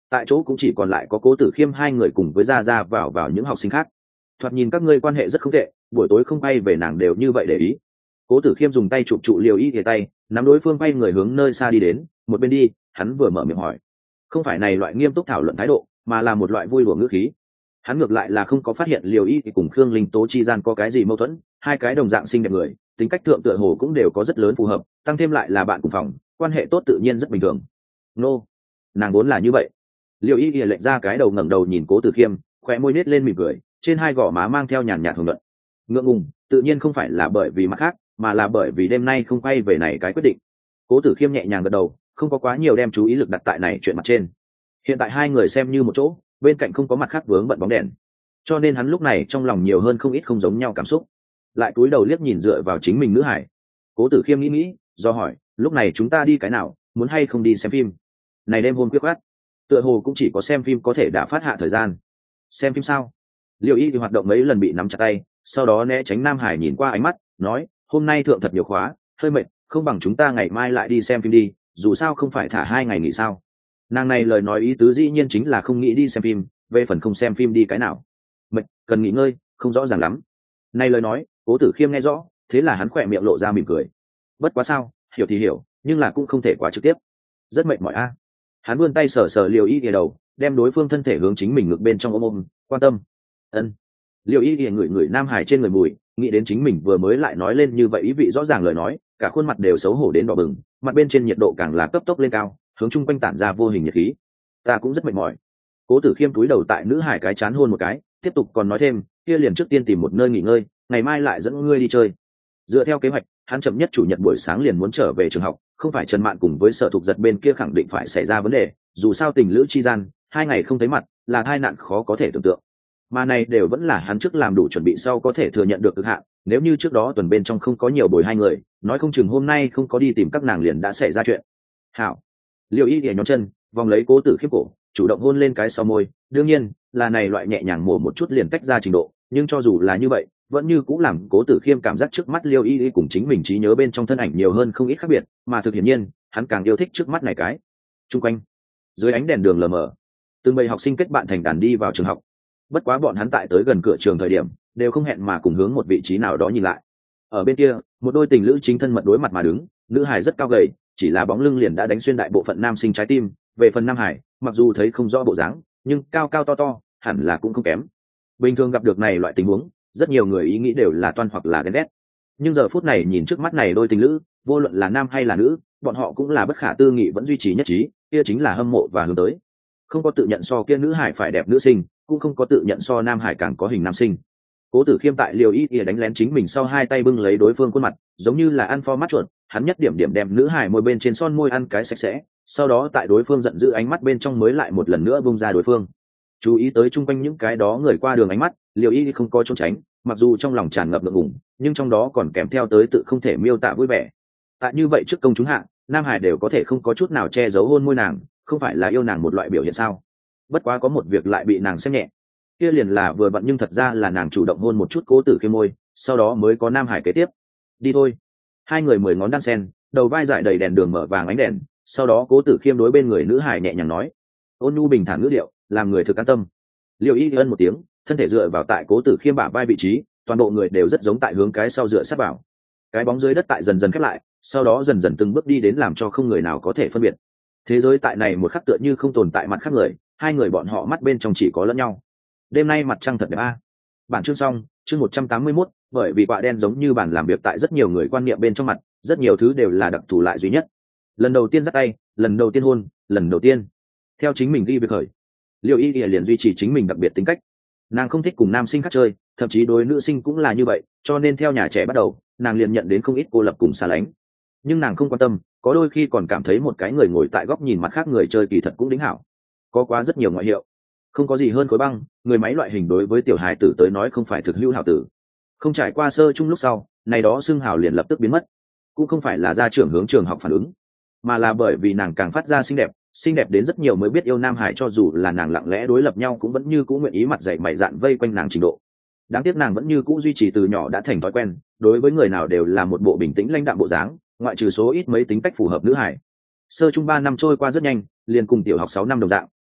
tại chỗ cũng chỉ còn lại có Cố Tử Khiêm hai người cùng với ra ra vào vào những học sinh khác. Thoạt nhìn các ngươi quan hệ rất không tệ, buổi tối không bay về nàng đều như vậy để ý. Cố Tử Khiêm dùng tay chụp trụ Liêu Y Y tay, nắm đối phương bay người hướng nơi xa đi đến. Một bên đi, hắn vừa mở miệng hỏi, không phải này loại nghiêm túc thảo luận thái độ, mà là một loại vui đùa ngữ khí. Hắn ngược lại là không có phát hiện Liêu Y Y cùng Khương Linh Tố chi gian có cái gì mâu thuẫn, hai cái đồng dạng xinh đẹp người, tính cách thượng tựa hồ cũng đều có rất lớn phù hợp, tăng thêm lại là bạn cùng phòng, quan hệ tốt tự nhiên rất bình thường. Nô, nàng vốn là như vậy. Liêu Y Y lệch ra cái đầu ngẩng đầu nhìn Cố Tử Khiêm, khóe môi nết lên mỉm cười, trên hai gò má mang theo nhàn nhạt hưởng luận. Ngượng ngùng, tự nhiên không phải là bởi vì mặt khác, mà là bởi vì đêm nay không quay về này cái quyết định. Cố Tử Khiêm nhẹ nhàng gật đầu, không có quá nhiều đem chú ý lực đặt tại này chuyện mặt trên. Hiện tại hai người xem như một chỗ, bên cạnh không có mặt khác vướng bận bóng đèn, cho nên hắn lúc này trong lòng nhiều hơn không ít không giống nhau cảm xúc. Lại cúi đầu liếc nhìn dựa vào chính mình nữ hải. Cố Tử Khiêm nghĩ nghĩ, do hỏi, lúc này chúng ta đi cái nào, muốn hay không đi xem phim? Này đêm hôm quyết khát, tựa hồ cũng chỉ có xem phim có thể đã phát hạ thời gian. Xem phim sao? Liêu Y thì hoạt động mấy lần bị nắm chặt tay, sau đó né tránh Nam Hải nhìn qua ánh mắt, nói, hôm nay thượng thật nhiều khóa, hơi mệt, không bằng chúng ta ngày mai lại đi xem phim đi, dù sao không phải thả hai ngày nghỉ sao? Nàng này lời nói ý tứ dĩ nhiên chính là không nghĩ đi xem phim, về phần không xem phim đi cái nào? Mệt, cần nghỉ ngơi, không rõ ràng lắm. Này lời nói, Cố Tử Khiêm nghe rõ, thế là hắn khỏe miệng lộ ra mỉm cười. Bất quá sao, hiểu thì hiểu, nhưng là cũng không thể quá trực tiếp. Rất mệt mỏi a. Hắn vươn tay sờ sờ Liêu Y Y đầu, đem đối phương thân thể hướng chính mình ngược bên trong ôm ôm, quan tâm. Ân. Liêu Y Y ngửi ngửi Nam Hải trên người mùi, nghĩ đến chính mình vừa mới lại nói lên như vậy ý vị rõ ràng lời nói, cả khuôn mặt đều xấu hổ đến đỏ bừng, mặt bên trên nhiệt độ càng là cấp tốc lên cao, hướng chung quanh tản ra vô hình nhiệt khí. Ta cũng rất mệt mỏi. Cố Tử Khiêm cúi đầu tại nữ hải cái chán hôn một cái, tiếp tục còn nói thêm, kia liền trước tiên tìm một nơi nghỉ ngơi, ngày mai lại dẫn ngươi đi chơi. Dựa theo kế hoạch, hắn chậm nhất chủ nhật buổi sáng liền muốn trở về trường học, không phải Trần Mạn cùng với Sở Thục Giật bên kia khẳng định phải xảy ra vấn đề, dù sao tình lữ chi gian, hai ngày không thấy mặt, là tai nạn khó có thể tưởng tượng. Mà này đều vẫn là hắn trước làm đủ chuẩn bị sau có thể thừa nhận được cực hạn, nếu như trước đó tuần bên trong không có nhiều bồi hai người, nói không chừng hôm nay không có đi tìm các nàng liền đã xảy ra chuyện. Hảo. Liêu Y Y nhóm chân, vòng lấy Cố Tử Khiêm cổ, chủ động hôn lên cái sau môi, đương nhiên, là này loại nhẹ nhàng mổ một chút liền tách ra trình độ, nhưng cho dù là như vậy, vẫn như cũng làm Cố Tử Khiêm cảm giác trước mắt Liêu Y Y cùng chính mình trí nhớ bên trong thân ảnh nhiều hơn không ít khác biệt, mà thực hiển nhiên, hắn càng yêu thích trước mắt này cái. Trung quanh, dưới ánh đèn đường lờ mờ, từng bầy học sinh kết bạn thành đàn đi vào trường học. Bất quá bọn hắn tại tới gần cửa trường thời điểm, đều không hẹn mà cùng hướng một vị trí nào đó nhìn lại. Ở bên kia, một đôi tình lữ chính thân mật đối mặt mà đứng, nữ hài rất cao gầy, chỉ là bóng lưng liền đã đánh xuyên đại bộ phận nam sinh trái tim. Về phần nam hải, mặc dù thấy không rõ bộ dáng, nhưng cao cao to to, hẳn là cũng không kém. Bình thường gặp được này loại tình huống, rất nhiều người ý nghĩ đều là toan hoặc là ghen ghét. Nhưng giờ phút này nhìn trước mắt này đôi tình lữ, vô luận là nam hay là nữ, bọn họ cũng là bất khả tư nghị vẫn duy trì nhất trí, kia chính là hâm mộ và hướng tới. Không có tự nhận so kia nữ hải phải đẹp nữ sinh, cũng không có tự nhận so nam hải càng có hình nam sinh. Cố Tử Khiêm tại Liêu Y Y đánh lén chính mình sau hai tay bưng lấy đối phương khuôn mặt, giống như là ăn pho mắt chuột, hắn nhất điểm điểm đem nữ hải môi bên trên son môi ăn cái sạch sẽ, sau đó tại đối phương giận dữ ánh mắt bên trong mới lại một lần nữa bung ra đối phương. Chú ý tới chung quanh những cái đó người qua đường ánh mắt, Liêu Y Y không có trốn tránh, mặc dù trong lòng tràn ngập ngượng ngùng, nhưng trong đó còn kèm theo tới tự không thể miêu tả vui vẻ. Tại như vậy trước công chúng hạ, nam hải đều có thể không có chút nào che giấu hôn môi nàng, không phải là yêu nàng một loại biểu hiện sao? Bất quá có một việc lại bị nàng xem nhẹ, kia liền là vừa vặn nhưng thật ra là nàng chủ động hôn một chút Cố Tử Khiêm môi, sau đó mới có nam hải kế tiếp. Đi thôi. Hai người mười ngón đan sen, đầu vai dải đầy đèn đường mở vàng ánh đèn, sau đó Cố Tử Khiêm đối bên người nữ hải nhẹ nhàng nói, ôn nhu bình thản ngữ điệu, làm người thực an tâm. Liêu Y ân một tiếng, thân thể dựa vào tại Cố Tử Khiêm bả vai vị trí, toàn bộ người đều rất giống tại hướng cái sau dựa sát vào. Cái bóng dưới đất tại dần dần khép lại, sau đó dần dần từng bước đi đến làm cho không người nào có thể phân biệt. Thế giới tại này một khắc tựa như không tồn tại mặt khác người, hai người bọn họ mắt bên trong chỉ có lẫn nhau. Đêm nay mặt trăng thật đẹp a. Bản chương xong, chương một trăm tám mươi mốt, bởi vì quạ đen giống như bản làm việc tại rất nhiều người quan niệm bên trong mặt, rất nhiều thứ đều là đặc thù lại duy nhất. Lần đầu tiên dắt tay, lần đầu tiên hôn, lần đầu tiên theo chính mình đi việc khởi. Liêu Y Y liền duy trì chính mình đặc biệt tính cách. Nàng không thích cùng nam sinh khác chơi, thậm chí đối nữ sinh cũng là như vậy, cho nên theo nhà trẻ bắt đầu, nàng liền nhận đến không ít cô lập cùng xa lánh. Nhưng nàng không quan tâm, có đôi khi còn cảm thấy một cái người ngồi tại góc nhìn mặt khác người chơi kỳ thật cũng đính hảo. Có quá rất nhiều ngoại hiệu, không có gì hơn khối băng, người máy loại hình đối với tiểu hài tử tới nói không phải thực hữu hảo tử. Không trải qua sơ chung lúc sau, này đó xưng hào liền lập tức biến mất. Cũng không phải là gia trưởng hướng trường học phản ứng, mà là bởi vì nàng càng phát ra xinh đẹp, xinh đẹp đến rất nhiều mới biết yêu nam hải, cho dù là nàng lặng lẽ đối lập nhau cũng vẫn như cũ nguyện ý mặt dày mày dạn vây quanh nàng trình độ. Đáng tiếc nàng vẫn như cũ duy trì từ nhỏ đã thành thói quen, đối với người nào đều là một bộ bình tĩnh lãnh đạm bộ dáng, ngoại trừ số ít mấy tính cách phù hợp nữ hải. Sơ trung ba năm trôi qua rất nhanh, liền cùng tiểu học sáu năm đồng dạng,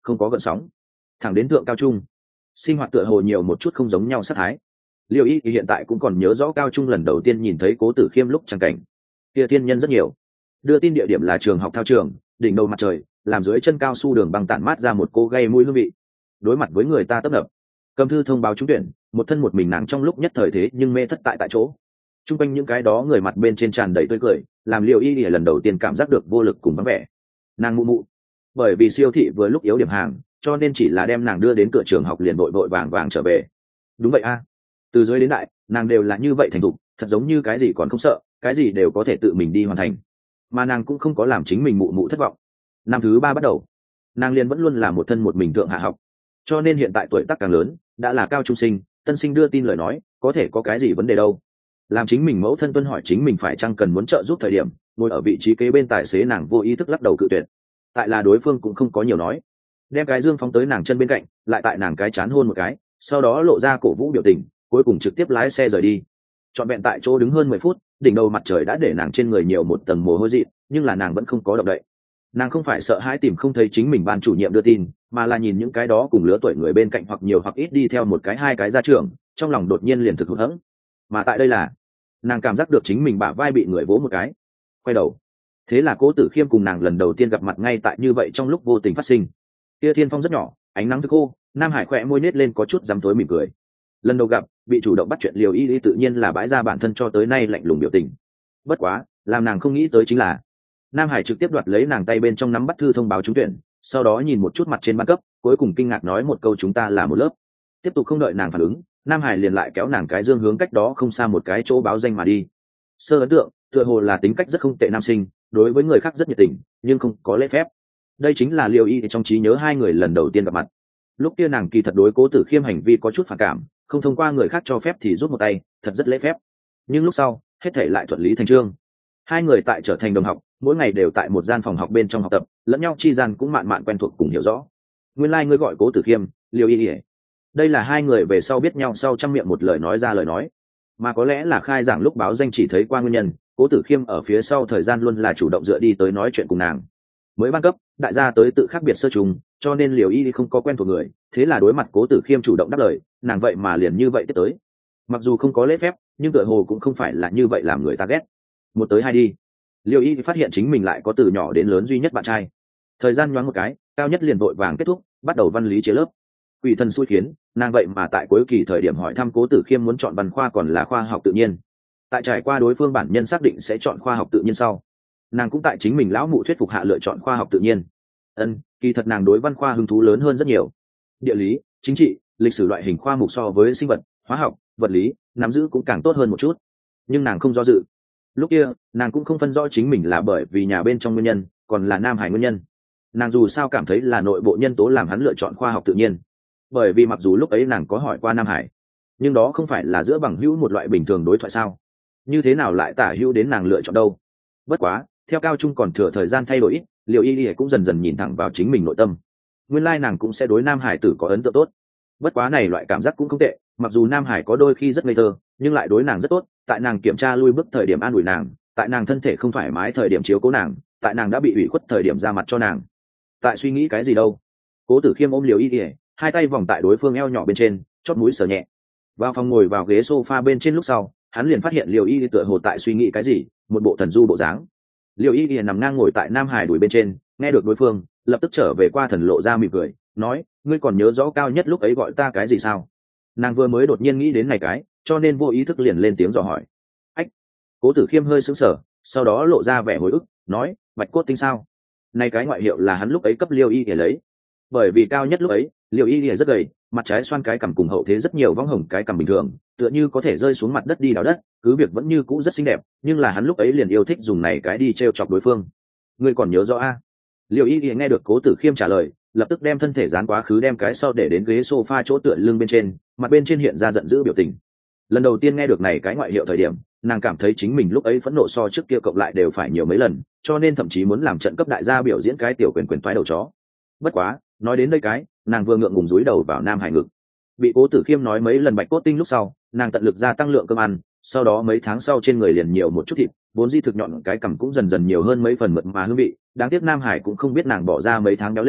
không có gợn sóng. Thẳng đến thượng cao trung, sinh hoạt tựa hồ nhiều một chút không giống nhau sát thái. Liêu Y thì hiện tại cũng còn nhớ rõ cao trung lần đầu tiên nhìn thấy Cố Tử Khiêm lúc trang cảnh. Kia thiên nhân rất nhiều. Đưa tin địa điểm là trường học thao trường, đỉnh đầu mặt trời, làm dưới chân cao su đường băng tản mát ra một cô gây mũi hương vị. Đối mặt với người ta tấp nập, cầm thư thông báo trúng tuyển, một thân một mình nàng trong lúc nhất thời thế nhưng mê thất tại tại chỗ. Trung quanh những cái đó người mặt bên trên tràn đầy tươi cười, làm Liêu Y thì lần đầu tiên cảm giác được vô lực cùng vắng vẻ. Nàng mụ mụ, bởi vì siêu thị vừa lúc yếu điểm hàng, cho nên chỉ là đem nàng đưa đến cửa trường học liền vội vội vàng vàng trở về. Đúng vậy a, từ dưới đến đại, nàng đều là như vậy thành thục, thật giống như cái gì còn không sợ, cái gì đều có thể tự mình đi hoàn thành. Mà nàng cũng không có làm chính mình mụ mụ thất vọng. Năm thứ ba bắt đầu, nàng liền vẫn luôn là một thân một mình thượng hạ học, cho nên hiện tại tuổi tác càng lớn, đã là cao trung sinh, tân sinh đưa tin lời nói, có thể có cái gì vấn đề đâu. Làm chính mình mẫu thân tuân hỏi chính mình phải chăng cần muốn trợ giúp thời điểm, ngồi ở vị trí kế bên tài xế nàng vô ý thức lắc đầu cự tuyệt. Tại là đối phương cũng không có nhiều nói, đem cái dương phóng tới nàng chân bên cạnh, lại tại nàng cái chán hôn một cái, sau đó lộ ra cổ vũ biểu tình, cuối cùng trực tiếp lái xe rời đi. Trọn vẹn tại chỗ đứng hơn mười phút, đỉnh đầu mặt trời đã để nàng trên người nhiều một tầng mồ hôi dị, nhưng là nàng vẫn không có động đậy. Nàng không phải sợ hãi tìm không thấy chính mình ban chủ nhiệm đưa tin, mà là nhìn những cái đó cùng lứa tuổi người bên cạnh hoặc nhiều hoặc ít đi theo một cái hai cái ra trường, trong lòng đột nhiên liền thực hụt hẫng. Mà tại đây là, nàng cảm giác được chính mình bả vai bị người vỗ một cái, quay đầu. Thế là Cố Tử Khiêm cùng nàng lần đầu tiên gặp mặt ngay tại như vậy trong lúc vô tình phát sinh. Kia thiên phong rất nhỏ, ánh nắng thức khô, Nam Hải khỏe môi nết lên có chút dám tối mỉm cười. Lần đầu gặp, bị chủ động bắt chuyện Liêu Y Y tự nhiên là bãi ra bản thân cho tới nay lạnh lùng biểu tình. Bất quá, làm nàng không nghĩ tới chính là, Nam Hải trực tiếp đoạt lấy nàng tay bên trong nắm bắt thư thông báo trúng tuyển, sau đó nhìn một chút mặt trên ban cấp, cuối cùng kinh ngạc nói một câu chúng ta là một lớp. Tiếp tục không đợi nàng phản ứng, Nam Hải liền lại kéo nàng cái dương hướng cách đó không xa một cái chỗ báo danh mà đi. Sơ ấn tượng, tựa hồ là tính cách rất không tệ nam sinh, đối với người khác rất nhiệt tình, nhưng không có lễ phép. Đây chính là Liêu Y trong trí nhớ hai người lần đầu tiên gặp mặt. Lúc kia nàng kỳ thật đối Cố Tử Khiêm hành vi có chút phản cảm, không thông qua người khác cho phép thì rút một tay, thật rất lễ phép. Nhưng lúc sau, hết thảy lại thuận lý thành chương. Hai người tại trở thành đồng học, mỗi ngày đều tại một gian phòng học bên trong học tập, lẫn nhau chi gian cũng mạn mạn quen thuộc cùng hiểu rõ. Nguyên lai like ngươi gọi Cố Tử Khiêm, Liêu Y. Đây là hai người về sau biết nhau sau trăm miệng một lời nói ra lời nói, mà có lẽ là khai giảng lúc báo danh chỉ thấy qua nguyên nhân, Cố Tử Khiêm ở phía sau thời gian luôn là chủ động dựa đi tới nói chuyện cùng nàng. Mới ban cấp, đại gia tới tự khác biệt sơ trùng, cho nên Liêu Y không có quen thuộc người, thế là đối mặt Cố Tử Khiêm chủ động đáp lời, nàng vậy mà liền như vậy tiếp tới. Mặc dù không có lễ phép, nhưng tựa hồ cũng không phải là như vậy làm người ta ghét. Một tới hai đi, Liêu Y phát hiện chính mình lại có từ nhỏ đến lớn duy nhất bạn trai. Thời gian nhoáng một cái, cao nhất liền vội vàng kết thúc, bắt đầu văn lý chia lớp. Quỷ thần xui khiến, nàng vậy mà tại cuối kỳ thời điểm hỏi thăm Cố Tử Khiêm muốn chọn văn khoa còn là khoa học tự nhiên. Tại trải qua đối phương bản nhân xác định sẽ chọn khoa học tự nhiên sau, nàng cũng tại chính mình lão mụ thuyết phục hạ lựa chọn khoa học tự nhiên. Ân, kỳ thật nàng đối văn khoa hứng thú lớn hơn rất nhiều. Địa lý, chính trị, lịch sử loại hình khoa mục so với sinh vật, hóa học, vật lý, nắm giữ cũng càng tốt hơn một chút. Nhưng nàng không do dự. Lúc kia, nàng cũng không phân rõ chính mình là bởi vì nhà bên trong nguyên nhân, còn là Nam Hải nguyên nhân. Nàng dù sao cảm thấy là nội bộ nhân tố làm hắn lựa chọn khoa học tự nhiên. Bởi vì mặc dù lúc ấy nàng có hỏi qua Nam Hải, nhưng đó không phải là giữa bằng hữu một loại bình thường đối thoại sao? Như thế nào lại tả hữu đến nàng lựa chọn đâu? Bất quá, theo cao trung còn thừa thời gian thay đổi ít, Liêu Y Y cũng dần dần nhìn thẳng vào chính mình nội tâm. Nguyên lai nàng cũng sẽ đối Nam Hải tử có ấn tượng tốt. Bất quá này loại cảm giác cũng không tệ, mặc dù Nam Hải có đôi khi rất ngây thơ, nhưng lại đối nàng rất tốt. Tại nàng kiểm tra lui bước thời điểm an ủi nàng, tại nàng thân thể không thoải mái thời điểm chiếu cố nàng, tại nàng đã bị ủy khuất thời điểm ra mặt cho nàng. Tại suy nghĩ cái gì đâu? Cố Tử Khiêm ôm Liêu Y Y, hai tay vòng tại đối phương eo nhỏ bên trên, chót mũi sờ nhẹ. Vào phòng ngồi vào ghế sofa bên trên lúc sau, hắn liền phát hiện Liêu Y Y tựa hồ tại suy nghĩ cái gì, một bộ thần du bộ dáng. Liêu Y Y nằm ngang ngồi tại Nam Hải đùi bên trên, nghe được đối phương, lập tức trở về qua thần lộ ra mỉm cười, nói, ngươi còn nhớ rõ cao nhất lúc ấy gọi ta cái gì sao? Nàng vừa mới đột nhiên nghĩ đến này cái, cho nên vô ý thức liền lên tiếng dò hỏi. Ách! Cố Tử Khiêm hơi sững sờ, sau đó lộ ra vẻ hồi ức, nói, Bạch Cốt Tinh sao? Này cái ngoại hiệu là hắn lúc ấy cấp Liêu Y để lấy. Bởi vì cao nhất lúc ấy, Liêu Y Y rất gầy, mặt trái xoan cái cằm cùng hậu thế rất nhiều võng hồng cái cằm bình thường, tựa như có thể rơi xuống mặt đất đi đào đất, cứ việc vẫn như cũ rất xinh đẹp, nhưng là hắn lúc ấy liền yêu thích dùng này cái đi trêu chọc đối phương. Ngươi còn nhớ rõ a? Liêu Y Y nghe được Cố Tử Khiêm trả lời, lập tức đem thân thể dán quá khứ đem cái sau để đến ghế sofa chỗ tựa lưng bên trên, mặt bên trên hiện ra giận dữ biểu tình. Lần đầu tiên nghe được này cái ngoại hiệu thời điểm, nàng cảm thấy chính mình lúc ấy phẫn nộ so trước kia cộng lại đều phải nhiều mấy lần, cho nên thậm chí muốn làm trận cấp đại gia biểu diễn cái tiểu quyền quyền toái đầu chó. Bất quá, nói đến đây cái, nàng vừa ngượng ngùng dúi đầu vào Nam Hải ngực. Bị Cố Tử Khiêm nói mấy lần Bạch Cốt Tinh lúc sau, nàng tận lực gia tăng lượng cơm ăn, sau đó mấy tháng sau trên người liền nhiều một chút thịt, vốn di thực nhọn cái cằm cũng dần dần nhiều hơn mấy phần mượt mà hương vị. Đáng tiếc Nam Hải cũng không biết nàng bỏ ra mấy tháng béo lên,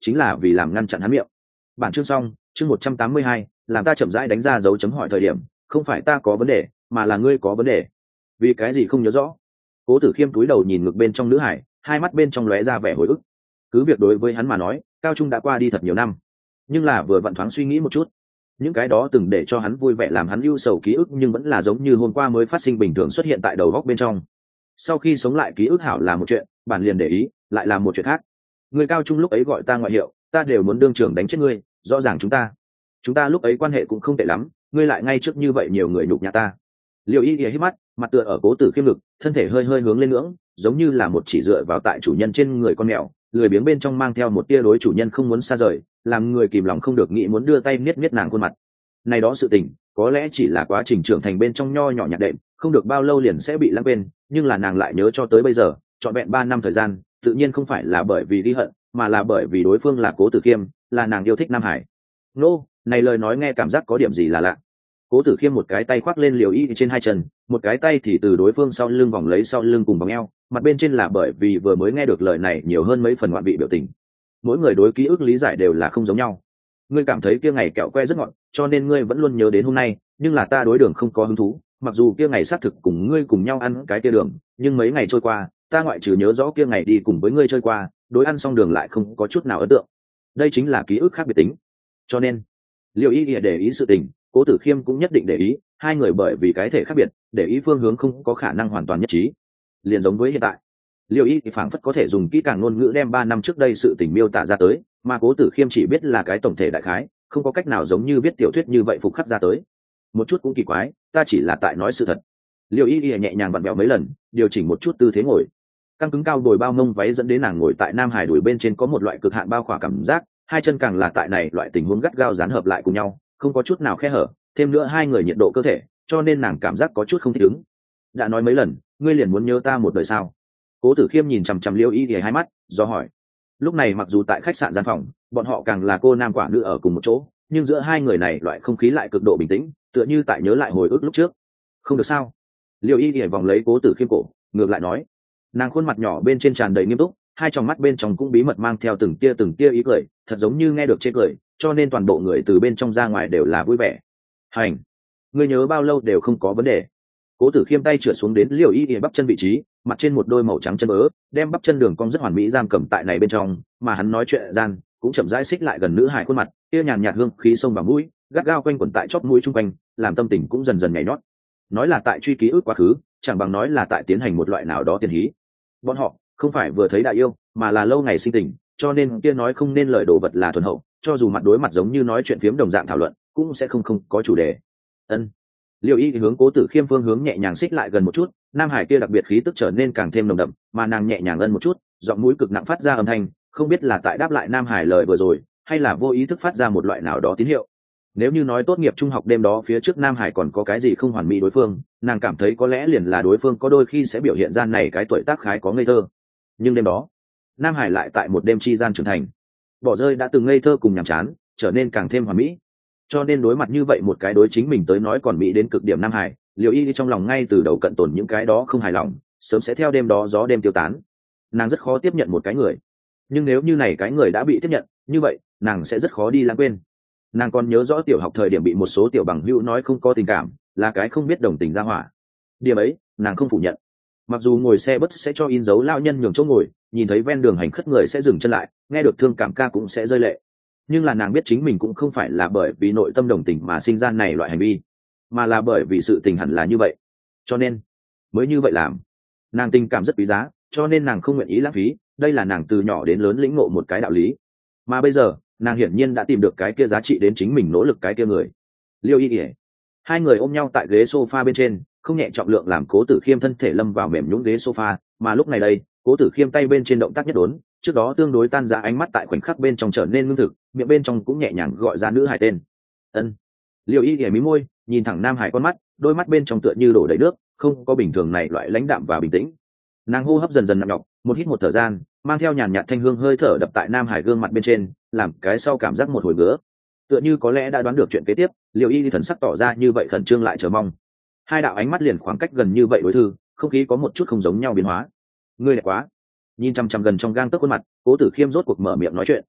chính là vì làm ngăn chặn hắn miệng. Bản chương xong. Chương một trăm tám mươi hai, làm ta chậm rãi đánh ra dấu chấm hỏi thời điểm, không phải ta có vấn đề, mà là ngươi có vấn đề. Vì cái gì không nhớ rõ? Cố Tử Khiêm cúi đầu nhìn ngực bên trong nữ hải, hai mắt bên trong lóe ra vẻ hồi ức. Cứ việc đối với hắn mà nói, cao trung đã qua đi thật nhiều năm, nhưng là vừa vặn thoáng suy nghĩ một chút, những cái đó từng để cho hắn vui vẻ làm hắn ưu sầu ký ức nhưng vẫn là giống như hôm qua mới phát sinh bình thường xuất hiện tại đầu góc bên trong. Sau khi sống lại ký ức hảo là một chuyện, bản liền để ý, lại là một chuyện khác. Người cao trung lúc ấy gọi ta ngoại hiệu, ta đều muốn đương trường đánh chết ngươi, rõ ràng chúng ta chúng ta lúc ấy quan hệ cũng không tệ lắm, ngươi lại ngay trước như vậy nhiều người nhục nhã ta. Liêu Y ghé hít mắt, mặt tựa ở Cố Tử Khiêm ngực, thân thể hơi hơi hướng lên ngưỡng, giống như là một chỉ dựa vào tại chủ nhân trên người con mèo, lười biếng bên trong mang theo một tia đối chủ nhân không muốn xa rời, làm người kìm lòng không được nghĩ muốn đưa tay niết niết nàng khuôn mặt. Này đó sự tình, có lẽ chỉ là quá trình trưởng thành bên trong nho nhỏ nhặt đệm, không được bao lâu liền sẽ bị lãng quên, nhưng là nàng lại nhớ cho tới bây giờ, trọn vẹn ba năm thời gian, tự nhiên không phải là bởi vì ghi hận, mà là bởi vì đối phương là Cố Tử Khiêm, là nàng yêu thích Nam Hải. Nô, này lời nói nghe cảm giác có điểm gì là lạ. Cố Tử Khiêm một cái tay khoác lên Liều Y trên hai chân, một cái tay thì từ đối phương sau lưng vòng lấy sau lưng cùng vòng eo, mặt bên trên là bởi vì vừa mới nghe được lời này nhiều hơn mấy phần ngoạn vị biểu tình. Mỗi người đối ký ức lý giải đều là không giống nhau. Ngươi cảm thấy kia ngày kẹo que rất ngọt, cho nên ngươi vẫn luôn nhớ đến hôm nay, nhưng là ta đối đường không có hứng thú, mặc dù kia ngày xác thực cùng ngươi cùng nhau ăn cái kia đường, nhưng mấy ngày trôi qua, ta ngoại trừ nhớ rõ kia ngày đi cùng với ngươi chơi qua, đối ăn xong đường lại không có chút nào ấn tượng. Đây chính là ký ức khác biệt tính. Cho nên, Liêu Y để ý sự tình, Cố Tử Khiêm cũng nhất định để ý, hai người bởi vì cái thể khác biệt, để ý phương hướng không có khả năng hoàn toàn nhất trí. Liền giống với hiện tại, Liêu Y thì phảng phất có thể dùng kỹ càng ngôn ngữ đem ba năm trước đây sự tình miêu tả ra tới, mà Cố Tử Khiêm chỉ biết là cái tổng thể đại khái, không có cách nào giống như viết tiểu thuyết như vậy phục khắc ra tới. Một chút cũng kỳ quái, ta chỉ là tại nói sự thật. Liêu Y Y nhẹ nhàng vặn vẹo mấy lần, điều chỉnh một chút tư thế ngồi. Căng cứng cao đồi bao mông váy dẫn đến nàng ngồi tại Nam Hải đùi bên trên có một loại cực hạn bao khỏa cảm giác, hai chân càng là tại này loại tình huống gắt gao dán hợp lại cùng nhau, không có chút nào khe hở, thêm nữa hai người nhiệt độ cơ thể, cho nên nàng cảm giác có chút không thích ứng. Đã nói mấy lần, ngươi liền muốn nhớ ta một đời sao? Cố Tử Khiêm nhìn chằm chằm Liêu Y Y hai mắt, do hỏi. Lúc này mặc dù tại khách sạn gian phòng, bọn họ càng là cô nam quả nữ ở cùng một chỗ, nhưng giữa hai người này loại không khí lại cực độ bình tĩnh, tựa như tại nhớ lại hồi ức lúc trước. Không được sao? Liêu Y Y vòng lấy Cố Tử Khiêm cổ, ngược lại nói. Nàng khuôn mặt nhỏ bên trên tràn đầy nghiêm túc, hai tròng mắt bên trong cũng bí mật mang theo từng tia từng tia ý cười, thật giống như nghe được chê cười, cho nên toàn bộ người từ bên trong ra ngoài đều là vui vẻ. Hành, ngươi nhớ bao lâu đều không có vấn đề. Cố Tử Khiêm tay trượt xuống đến Liêu Y Y bắp chân vị trí, mặt trên một đôi màu trắng chân bớ, đem bắp chân đường cong rất hoàn mỹ giam cầm tại này bên trong, mà hắn nói chuyện gian, cũng chậm rãi xích lại gần nữ hài khuôn mặt, kia nhàn nhạt hương khí xông vào mũi, gắt gao quanh quẩn tại chóp mũi trung quanh, làm tâm tình cũng dần dần nhảy nhót. Nói là tại truy ký ức quá khứ, chẳng bằng nói là tại tiến hành một loại nào đó tiền hí. Bọn họ không phải vừa thấy đại yêu, mà là lâu ngày sinh tình, cho nên kia nói không nên lời đồ vật là thuần hậu, cho dù mặt đối mặt giống như nói chuyện phiếm đồng dạng thảo luận, cũng sẽ không không có chủ đề. Ân. Liêu Y hướng Cố Tử Khiêm phương hướng nhẹ nhàng xích lại gần một chút, Nam Hải kia đặc biệt khí tức trở nên càng thêm nồng đậm, mà nàng nhẹ nhàng ân một chút, giọng mũi cực nặng phát ra âm thanh, không biết là tại đáp lại Nam Hải lời vừa rồi, hay là vô ý thức phát ra một loại nào đó tín hiệu. Nếu như nói tốt nghiệp trung học đêm đó phía trước Nam Hải còn có cái gì không hoàn mỹ đối phương, nàng cảm thấy có lẽ liền là đối phương có đôi khi sẽ biểu hiện ra này cái tuổi tác khái có ngây thơ. Nhưng đêm đó, Nam Hải lại tại một đêm chi gian trưởng thành, bỏ rơi đã từng ngây thơ cùng nhàm chán, trở nên càng thêm hoàn mỹ. Cho nên đối mặt như vậy một cái đối chính mình tới nói còn mỹ đến cực điểm Nam Hải, Liêu Y trong lòng ngay từ đầu cận tồn những cái đó không hài lòng, sớm sẽ theo đêm đó gió đêm tiêu tán. Nàng rất khó tiếp nhận một cái người, nhưng nếu như này cái người đã bị tiếp nhận, như vậy nàng sẽ rất khó đi lãng quên. Nàng còn nhớ rõ tiểu học thời điểm bị một số tiểu bằng hữu nói không có tình cảm, là cái không biết đồng tình ra hỏa. Điểm ấy, nàng không phủ nhận. Mặc dù ngồi xe bus sẽ cho in dấu lao nhân nhường chỗ ngồi, nhìn thấy ven đường hành khất người sẽ dừng chân lại, nghe được thương cảm ca cũng sẽ rơi lệ. Nhưng là nàng biết chính mình cũng không phải là bởi vì nội tâm đồng tình mà sinh ra này loại hành vi, mà là bởi vì sự tình hẳn là như vậy, cho nên mới như vậy làm. Nàng tình cảm rất quý giá, cho nên nàng không nguyện ý lãng phí, đây là nàng từ nhỏ đến lớn lĩnh ngộ một cái đạo lý. Mà bây giờ nàng hiển nhiên đã tìm được cái kia giá trị đến chính mình nỗ lực cái kia người. Liêu Y Y, hai người ôm nhau tại ghế sofa bên trên, không nhẹ trọng lượng làm Cố Tử Khiêm thân thể lâm vào mềm nhũn ghế sofa, mà lúc này đây Cố Tử Khiêm tay bên trên động tác nhất đốn, trước đó tương đối tan ra ánh mắt tại khoảnh khắc bên trong trở nên ngưng thực, miệng bên trong cũng nhẹ nhàng gọi ra nữ hải tên. Ân. Liêu Y Y mí môi, nhìn thẳng Nam Hải con mắt, đôi mắt bên trong tựa như đổ đầy nước, không có bình thường này loại lãnh đạm và bình tĩnh. Nàng hô hấp dần dần nặng nhọc, một hít một thở gian, mang theo nhàn nhạt thanh hương hơi thở đập tại Nam Hải gương mặt bên trên, làm cái sau cảm giác một hồi ngứa. Tựa như có lẽ đã đoán được chuyện kế tiếp, Liêu Y thần sắc tỏ ra như vậy khẩn trương lại chờ mong. Hai đạo ánh mắt liền khoảng cách gần như vậy đối thư, không khí có một chút không giống nhau biến hóa. Ngươi đẹp quá. Nhìn chăm chăm gần trong gang tấc khuôn mặt, Cố Tử Khiêm rốt cuộc mở miệng nói chuyện.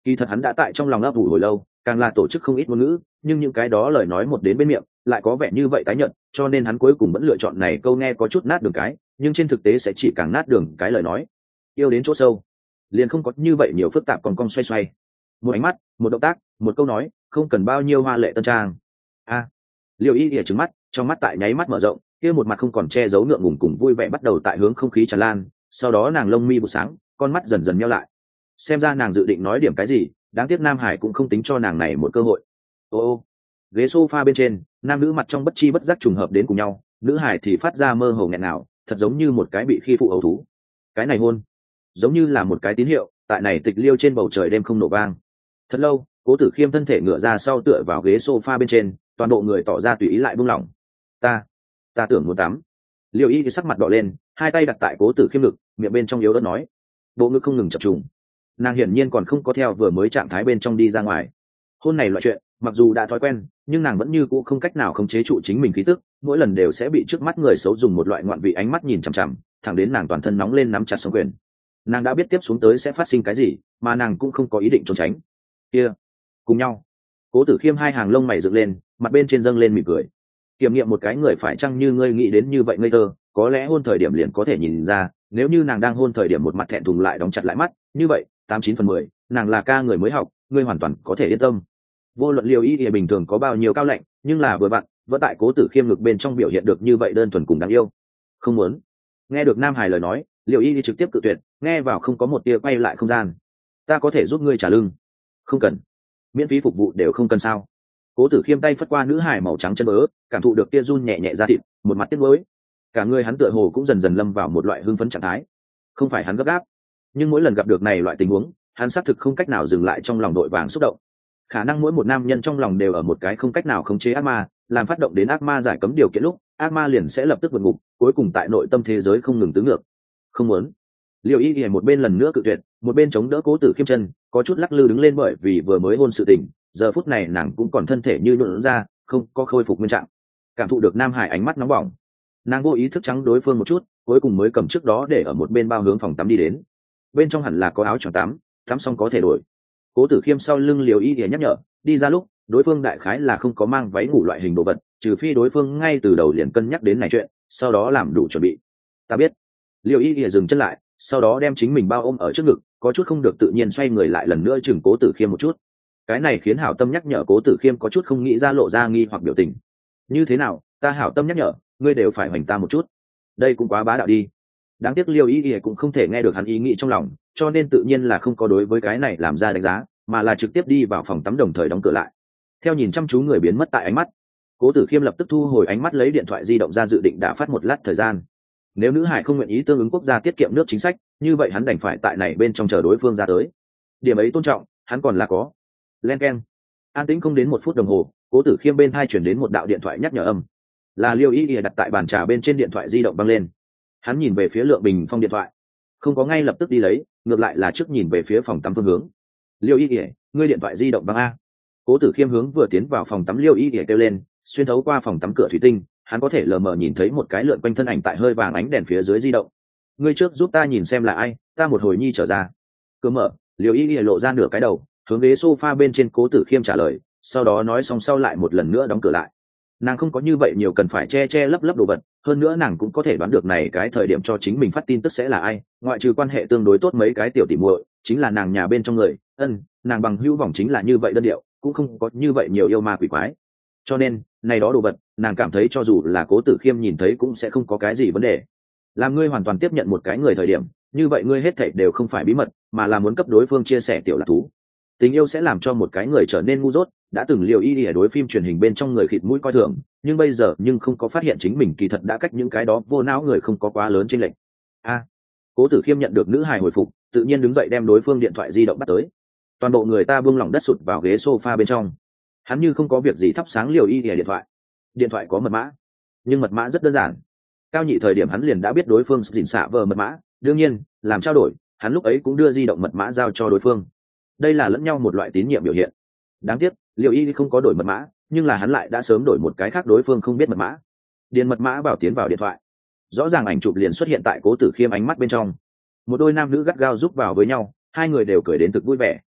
Kỳ thật hắn đã tại trong lòng ấp ủ hồi lâu, càng là tổ chức không ít ngôn ngữ, nhưng những cái đó lời nói một đến bên miệng lại có vẻ như vậy tái nhận, cho nên hắn cuối cùng vẫn lựa chọn này câu nghe có chút nát đường cái, nhưng trên thực tế sẽ chỉ càng nát đường cái lời nói. Yêu đến chỗ sâu, liền không có như vậy nhiều phức tạp còn cong xoay xoay. Một ánh mắt, một động tác, một câu nói, không cần bao nhiêu hoa lệ tân trang. A, à, Liêu Y Lìa trừng mắt, trong mắt tại nháy mắt mở rộng, kia một mặt không còn che giấu ngượng ngùng cùng vui vẻ bắt đầu tại hướng không khí tràn lan, sau đó nàng lông mi bụi sáng, con mắt dần dần nheo lại. Xem ra nàng dự định nói điểm cái gì, đáng tiếc Nam Hải cũng không tính cho nàng này một cơ hội. Ô ô, ghế sofa bên trên, nam nữ mặt trong bất chi bất giác trùng hợp đến cùng nhau, nữ hải thì phát ra mơ hồ nghẹn nào, thật giống như một cái bị khi phụ hầu thú. Cái này hôn, giống như là một cái tín hiệu, tại này tịch liêu trên bầu trời đêm không nổ vang. Thật lâu, Cố Tử Khiêm thân thể ngửa ra sau tựa vào ghế sofa bên trên, toàn bộ người tỏ ra tùy ý lại buông lỏng. Ta, ta tưởng muốn tắm. Liêu Y thì sắc mặt đỏ lên, hai tay đặt tại Cố Tử Khiêm ngực, miệng bên trong yếu ớt nói, bộ ngực không ngừng chập trùng. Nàng hiển nhiên còn không có theo vừa mới trạng thái bên trong đi ra ngoài. Hôn này loại chuyện, mặc dù đã thói quen, nhưng nàng vẫn như cũ không cách nào khống chế trụ chính mình khí tức, mỗi lần đều sẽ bị trước mắt người xấu dùng một loại ngoạn vị ánh mắt nhìn chằm chằm, thẳng đến nàng toàn thân nóng lên nắm chặt song quyền. Nàng đã biết tiếp xuống tới sẽ phát sinh cái gì, mà nàng cũng không có ý định trốn tránh. Kia, cùng nhau. Cố Tử Khiêm hai hàng lông mày dựng lên, mặt bên trên dâng lên mỉm cười. Kiểm nghiệm một cái người phải chăng như ngươi nghĩ đến như vậy ngây thơ, có lẽ hôn thời điểm liền có thể nhìn ra, nếu như nàng đang hôn thời điểm một mặt thẹn thùng lại đóng chặt lại mắt, như vậy, tám chín phần mười, nàng là ca người mới học, ngươi hoàn toàn có thể yên tâm. Vô luận Liêu Y thì bình thường có bao nhiêu cao lạnh, nhưng là vừa vặn, vẫn tại Cố Tử Khiêm ngực bên trong biểu hiện được như vậy đơn thuần cùng đáng yêu. Không muốn. Nghe được Nam Hải lời nói, Liêu Y thì trực tiếp cự tuyệt, nghe vào không có một tia quay lại không gian. Ta có thể giúp ngươi trả lưng. Không cần. Miễn phí phục vụ đều không cần sao? Cố Tử Khiêm tay phất qua nữ hải màu trắng chân bớ, cảm thụ được tia run nhẹ nhẹ ra thịt, một mặt tiếc nuối. Cả người hắn tựa hồ cũng dần dần lâm vào một loại hưng phấn trạng thái. Không phải hắn gấp gáp, nhưng mỗi lần gặp được này loại tình huống, hắn xác thực không cách nào dừng lại trong lòng đội vàng xúc động. Khả năng mỗi một nam nhân trong lòng đều ở một cái không cách nào khống chế ác ma, làm phát động đến ác ma giải cấm điều kiện lúc, ác ma liền sẽ lập tức vượt ngục, cuối cùng tại nội tâm thế giới không ngừng tứ ngược. Không muốn. Liêu Y Y một bên lần nữa cự tuyệt, một bên chống đỡ Cố Tử Khiêm chân, có chút lắc lư đứng lên bởi vì vừa mới hôn sự tình, giờ phút này nàng cũng còn thân thể như nhũn ra, không có khôi phục nguyên trạng. Cảm thụ được Nam Hải ánh mắt nóng bỏng, nàng vô ý thức trắng đối phương một chút, cuối cùng mới cầm trước đó để ở một bên bao hướng phòng tắm đi đến. Bên trong hẳn là có áo choàng tắm, tắm xong có thể đổi. Cố Tử Khiêm sau lưng Liêu Y Y nhắc nhở, đi ra lúc, đối phương đại khái là không có mang váy ngủ loại hình đồ vật, trừ phi đối phương ngay từ đầu liền cân nhắc đến này chuyện, sau đó làm đủ chuẩn bị. Ta biết. Liêu Y Y dừng chân lại, sau đó đem chính mình bao ôm ở trước ngực, có chút không được tự nhiên xoay người lại lần nữa chừng Cố Tử Khiêm một chút. Cái này khiến hảo tâm nhắc nhở Cố Tử Khiêm có chút không nghĩ ra lộ ra nghi hoặc biểu tình. Như thế nào, ta hảo tâm nhắc nhở, ngươi đều phải hoành ta một chút. Đây cũng quá bá đạo đi. Đáng tiếc Liêu Y Y cũng không thể nghe được hắn ý nghĩ trong lòng, cho nên tự nhiên là không có đối với cái này làm ra đánh giá, mà là trực tiếp đi vào phòng tắm đồng thời đóng cửa lại. Theo nhìn chăm chú người biến mất tại ánh mắt, Cố Tử Khiêm lập tức thu hồi ánh mắt lấy điện thoại di động ra dự định đã phát một lát thời gian. Nếu nữ hải không nguyện ý tương ứng quốc gia tiết kiệm nước chính sách, như vậy hắn đành phải tại này bên trong chờ đối phương ra tới. Điểm ấy tôn trọng, hắn còn là có. Len keng. An tĩnh không đến một phút đồng hồ, Cố Tử Khiêm bên tai chuyển đến một đạo điện thoại nhắc nhở âm. Là Liêu Y Y đặt tại bàn trà bên trên điện thoại di động vang lên. Hắn nhìn về phía Lượng Bình Phong điện thoại, không có ngay lập tức đi lấy, ngược lại là trước nhìn về phía phòng tắm phương hướng. Liêu Y Y, ngươi điện thoại di động vang a. Cố Tử Khiêm hướng vừa tiến vào phòng tắm Liêu Y Y kêu lên, xuyên thấu qua phòng tắm cửa thủy tinh, hắn có thể lờ mờ nhìn thấy một cái lượn quanh thân ảnh tại hơi vàng ánh đèn phía dưới di động. Ngươi trước giúp ta nhìn xem là ai, ta một hồi nhi trở ra. Cửa mở, Liêu Y Y lộ ra nửa cái đầu, hướng ghế sofa bên trên Cố Tử Khiêm trả lời, sau đó nói xong sau lại một lần nữa đóng cửa lại. Nàng không có như vậy nhiều cần phải che che lấp lấp đồ vật, hơn nữa nàng cũng có thể đoán được này cái thời điểm cho chính mình phát tin tức sẽ là ai, ngoại trừ quan hệ tương đối tốt mấy cái tiểu tỉ muội, chính là nàng nhà bên trong người, ân, nàng bằng hữu vọng chính là như vậy đơn điệu, cũng không có như vậy nhiều yêu ma quỷ quái. Cho nên, này đó đồ vật, nàng cảm thấy cho dù là Cố Tử Khiêm nhìn thấy cũng sẽ không có cái gì vấn đề. Làm ngươi hoàn toàn tiếp nhận một cái người thời điểm, như vậy ngươi hết thảy đều không phải bí mật, mà là muốn cấp đối phương chia sẻ tiểu lạc thú. Tình yêu sẽ làm cho một cái người trở nên ngu dốt, đã từng Liêu Y Y ở đối phim truyền hình bên trong người khịt mũi coi thường, nhưng bây giờ nhưng không có phát hiện chính mình kỳ thật đã cách những cái đó vô não người không có quá lớn chênh lệch. A. Cố Tử Khiêm nhận được nữ hài hồi phục, tự nhiên đứng dậy đem đối phương điện thoại di động bắt tới. Toàn bộ người ta buông lỏng đất sụt vào ghế sofa bên trong. Hắn như không có việc gì thắp sáng Liêu Y Y điện thoại. Điện thoại có mật mã, nhưng mật mã rất đơn giản. Cao nhị thời điểm hắn liền đã biết đối phương dình xạ vờ mật mã, đương nhiên, làm trao đổi, hắn lúc ấy cũng đưa di động mật mã giao cho đối phương. Đây là lẫn nhau một loại tín nhiệm biểu hiện. Đáng tiếc, Liêu Y không có đổi mật mã, nhưng là hắn lại đã sớm đổi một cái khác đối phương không biết mật mã. Điền mật mã vào tiến vào điện thoại. Rõ ràng ảnh chụp liền xuất hiện tại Cố Tử Khiêm ánh mắt bên trong. Một đôi nam nữ gắt gao giúp vào với nhau, hai người đều cười đến thực vui vẻ.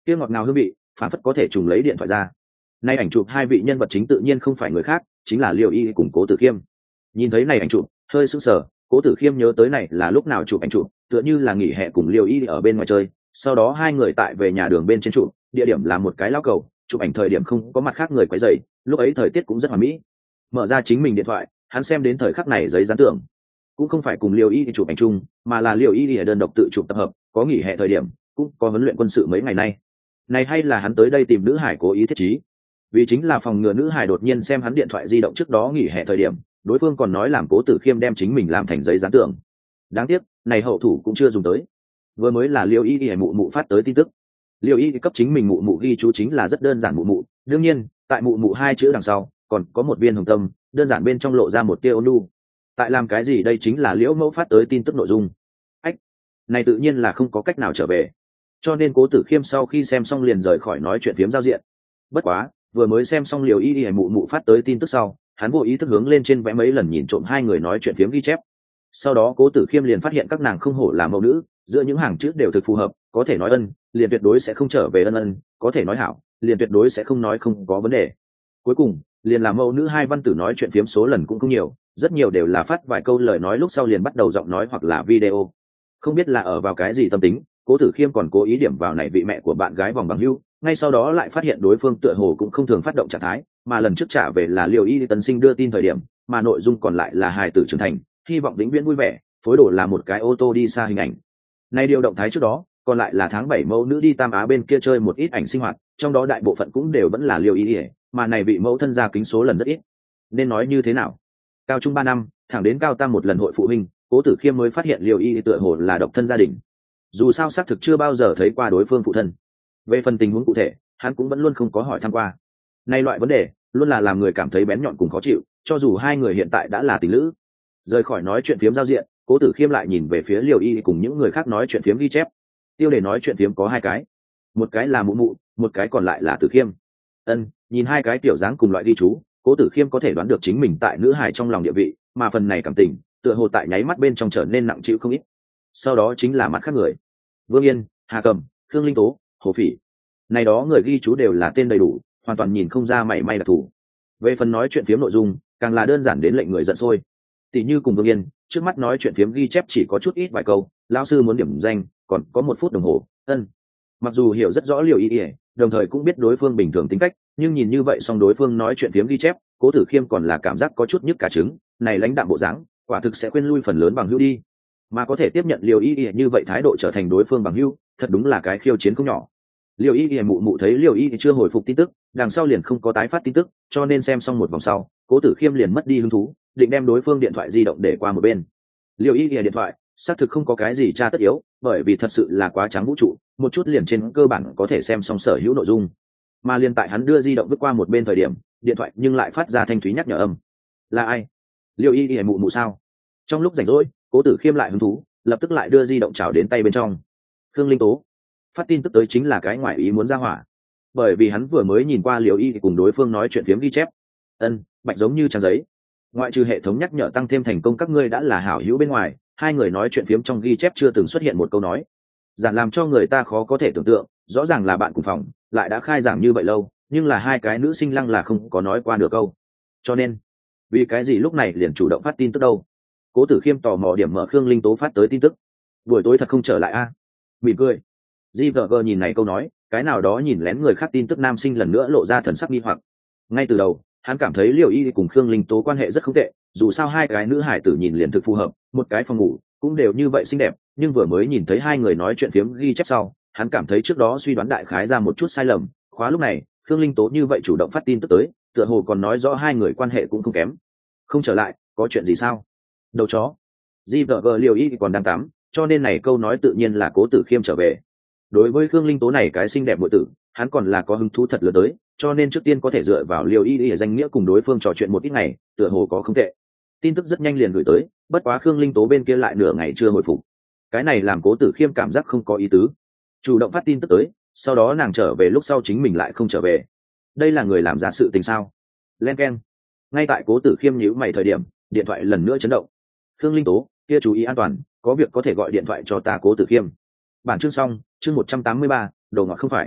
kia ngọt ngào hương vị phản phất có thể trùng lấy điện thoại ra. Nay ảnh chụp hai vị nhân vật chính tự nhiên không phải người khác, chính là Liêu Y cùng Cố Tử Khiêm. Nhìn thấy này ảnh chụp hơi sững sờ, Cố Tử Khiêm nhớ tới này là lúc nào chụp ảnh chụp, tựa như là nghỉ hè cùng Liêu Y ở bên ngoài chơi, sau đó hai người tại về nhà đường bên trên chụp, địa điểm là một cái lao cầu, chụp ảnh thời điểm không có mặt khác người quấy rầy, lúc ấy thời tiết cũng rất hoàn mỹ. Mở ra chính mình điện thoại, hắn xem đến thời khắc này giấy dán tưởng, cũng không phải cùng Liêu Y chụp ảnh chung, mà là Liêu Y ở đơn độc tự chụp tập hợp, có nghỉ hè thời điểm, cũng có huấn luyện quân sự mấy ngày nay. Này hay là hắn tới đây tìm nữ hải cố ý thiết trí, vì chính là phòng ngừa nữ hải đột nhiên xem hắn điện thoại di động trước đó nghỉ hè thời điểm, đối phương còn nói làm Cố Tử Khiêm đem chính mình làm thành giấy dán tưởng. Đáng tiếc này hậu thủ cũng chưa dùng tới, vừa mới là Liêu Y Y mụ mụ phát tới tin tức. Liêu Y cấp chính mình mụ mụ ghi chú chính là rất đơn giản mụ mụ, đương nhiên tại mụ mụ hai chữ đằng sau còn có một viên hồng tâm, đơn giản bên trong lộ ra một tia ôn nhu. Tại làm cái gì đây chính là Liễu mẫu phát tới tin tức nội dung. Ách, này tự nhiên là không có cách nào trở về, cho nên Cố Tử Khiêm sau khi xem xong liền rời khỏi nói chuyện phiếm giao diện. Bất quá vừa mới xem xong Liêu Y Y mụ mụ phát tới tin tức sau, hắn vô ý thức hướng lên trên vẽ mấy lần nhìn trộm hai người nói chuyện phiếm ghi chép. Sau đó Cố Tử Khiêm liền phát hiện các nàng không hổ là mẫu nữ, giữa những hàng chữ đều thực phù hợp, có thể nói ân liền tuyệt đối sẽ không trở về ân ân, có thể nói hảo liền tuyệt đối sẽ không nói không có vấn đề. Cuối cùng liền là mẫu nữ hai văn tử nói chuyện phiếm số lần cũng không nhiều, rất nhiều đều là phát vài câu lời nói lúc sau liền bắt đầu giọng nói hoặc là video. Không biết là ở vào cái gì tâm tính, Cố Tử Khiêm còn cố ý điểm vào này vị mẹ của bạn gái vòng bằng hữu, ngay sau đó lại phát hiện đối phương tựa hồ cũng không thường phát động trạng thái, mà lần trước trả về là Liêu Y tân sinh đưa tin thời điểm, mà nội dung còn lại là hài tử trưởng thành, hy vọng vĩnh viễn vui vẻ, phối đồ là một cái ô tô đi xa hình ảnh. Nay điều động thái trước đó, còn lại là tháng bảy mẫu nữ đi Tam Á bên kia chơi một ít ảnh sinh hoạt, trong đó đại bộ phận cũng đều vẫn là Liêu Y, mà này vị mẫu thân ra kính số lần rất ít. Nên nói như thế nào? Cao trung ba năm, thẳng đến cao tam một lần hội phụ huynh, Cố Tử Khiêm mới phát hiện Liêu Y tựa hồ là độc thân gia đình. Dù sao xác thực chưa bao giờ thấy qua đối phương phụ thân. Về phần tình huống cụ thể, hắn cũng vẫn luôn không có hỏi thăm qua. Nay loại vấn đề, luôn là làm người cảm thấy bén nhọn cùng khó chịu, cho dù hai người hiện tại đã là tình lữ. Rời khỏi nói chuyện phiếm giao diện, Cố Tử Khiêm lại nhìn về phía Liêu Y cùng những người khác nói chuyện phiếm ghi chép. Tiêu đề nói chuyện phiếm có hai cái, một cái là mụ mụ, một cái còn lại là Tử Khiêm. Ân, nhìn hai cái tiểu dáng cùng loại ghi chú, Cố Tử Khiêm có thể đoán được chính mình tại nữ hải trong lòng địa vị, mà phần này cảm tình, tựa hồ tại nháy mắt bên trong trở nên nặng chịu không ít. Sau đó chính là mặt khác người, Vương Yên, Hà Cầm, Khương Linh Tố, Hồ Phỉ. Này đó người ghi chú đều là tên đầy đủ, hoàn toàn nhìn không ra mảy may đặc thù. Về phần nói chuyện phiếm nội dung, càng là đơn giản đến lệnh người giận sôi. Tỷ như cùng Vương Yên, trước mắt nói chuyện phiếm ghi chép chỉ có chút ít vài câu, lão sư muốn điểm danh, còn có một phút đồng hồ. Ân, mặc dù hiểu rất rõ Liêu Y, đồng thời cũng biết đối phương bình thường tính cách, nhưng nhìn như vậy xong đối phương nói chuyện phiếm ghi chép, Cố Tử Khiêm còn là cảm giác có chút nhức cả trứng. Này lãnh đạm bộ dáng, quả thực sẽ khuyên lui phần lớn bằng hữu đi, mà có thể tiếp nhận Liêu Y như vậy thái độ trở thành đối phương bằng hữu, thật đúng là cái khiêu chiến không nhỏ. Liêu Y mụ mụ thấy Liêu Y chưa hồi phục tin tức, đằng sau liền không có tái phát tin tức, cho nên xem xong một vòng sau, Cố Tử Khiêm liền mất đi hứng thú, định đem đối phương điện thoại di động để qua một bên. Liêu Y điện thoại xác thực không có cái gì tra tất yếu, bởi vì thật sự là quá trắng vũ trụ, một chút liền trên cơ bản có thể xem xong sở hữu nội dung. Mà liền tại hắn đưa di động vứt qua một bên thời điểm, điện thoại nhưng lại phát ra thanh thúy nhắc nhở âm. Là ai? Liêu Y mụ mụ sao? Trong lúc rảnh rỗi, Cố Tử Khiêm lại hứng thú, lập tức lại đưa di động chảo đến tay bên trong. Khương Linh Tố phát tin tức tới chính là cái ngoại ý muốn ra hỏa, bởi vì hắn vừa mới nhìn qua Liêu Y cùng đối phương nói chuyện phiếm ghi chép. Ân, bạch giống như trang giấy. Ngoại trừ hệ thống nhắc nhở tăng thêm thành công các ngươi đã là hảo hữu bên ngoài, hai người nói chuyện phiếm trong ghi chép chưa từng xuất hiện một câu nói. Giản làm cho người ta khó có thể tưởng tượng, rõ ràng là bạn cùng phòng, lại đã khai giảng như vậy lâu, nhưng là hai cái nữ sinh lăng là không có nói qua được câu. Cho nên, vì cái gì lúc này liền chủ động phát tin tức đâu? Cố Tử Khiêm tò mò điểm mở Khương Linh Tố phát tới tin tức. Buổi tối thật không trở lại a? À? Mỉm cười. giê vê giê nhìn này câu nói, cái nào đó nhìn lén người khác tin tức nam sinh lần nữa lộ ra thần sắc nghi hoặc. Ngay từ đầu, hắn cảm thấy Liêu Y cùng Khương Linh Tố quan hệ rất không tệ, dù sao hai cái nữ hải tử nhìn liền thực phù hợp, một cái phòng ngủ cũng đều như vậy xinh đẹp, nhưng vừa mới nhìn thấy hai người nói chuyện phiếm ghi chép sau, hắn cảm thấy trước đó suy đoán đại khái ra một chút sai lầm. Khóa lúc này, Khương Linh Tố như vậy chủ động phát tin tức tới, tựa hồ còn nói rõ hai người quan hệ cũng không kém. Không trở lại, có chuyện gì sao? Đầu chó. giê vê giê Liêu Y còn đang tắm, cho nên này câu nói tự nhiên là Cố Tử Khiêm trở về. Đối với Khương Linh Tố này cái xinh đẹp muội tử, hắn còn là có hứng thú thật lớn tới, cho nên trước tiên có thể dựa vào Liêu Y Y danh nghĩa cùng đối phương trò chuyện một ít ngày, tựa hồ có không tệ. Tin tức rất nhanh liền gửi tới, bất quá Khương Linh Tố bên kia lại nửa ngày chưa hồi phục. Cái này làm Cố Tử Khiêm cảm giác không có ý tứ. Chủ động phát tin tức tới, sau đó nàng trở về lúc sau chính mình lại không trở về. Đây là người làm ra sự tình sao? Len keng. Ngay tại Cố Tử Khiêm nhíu mày thời điểm, điện thoại lần nữa chấn động. Khương Linh Tố, kia chú ý an toàn, có việc có thể gọi điện thoại cho ta Cố Tử Khiêm. Bản chương xong, chương một trăm tám mươi ba, đầu ngọt không phải.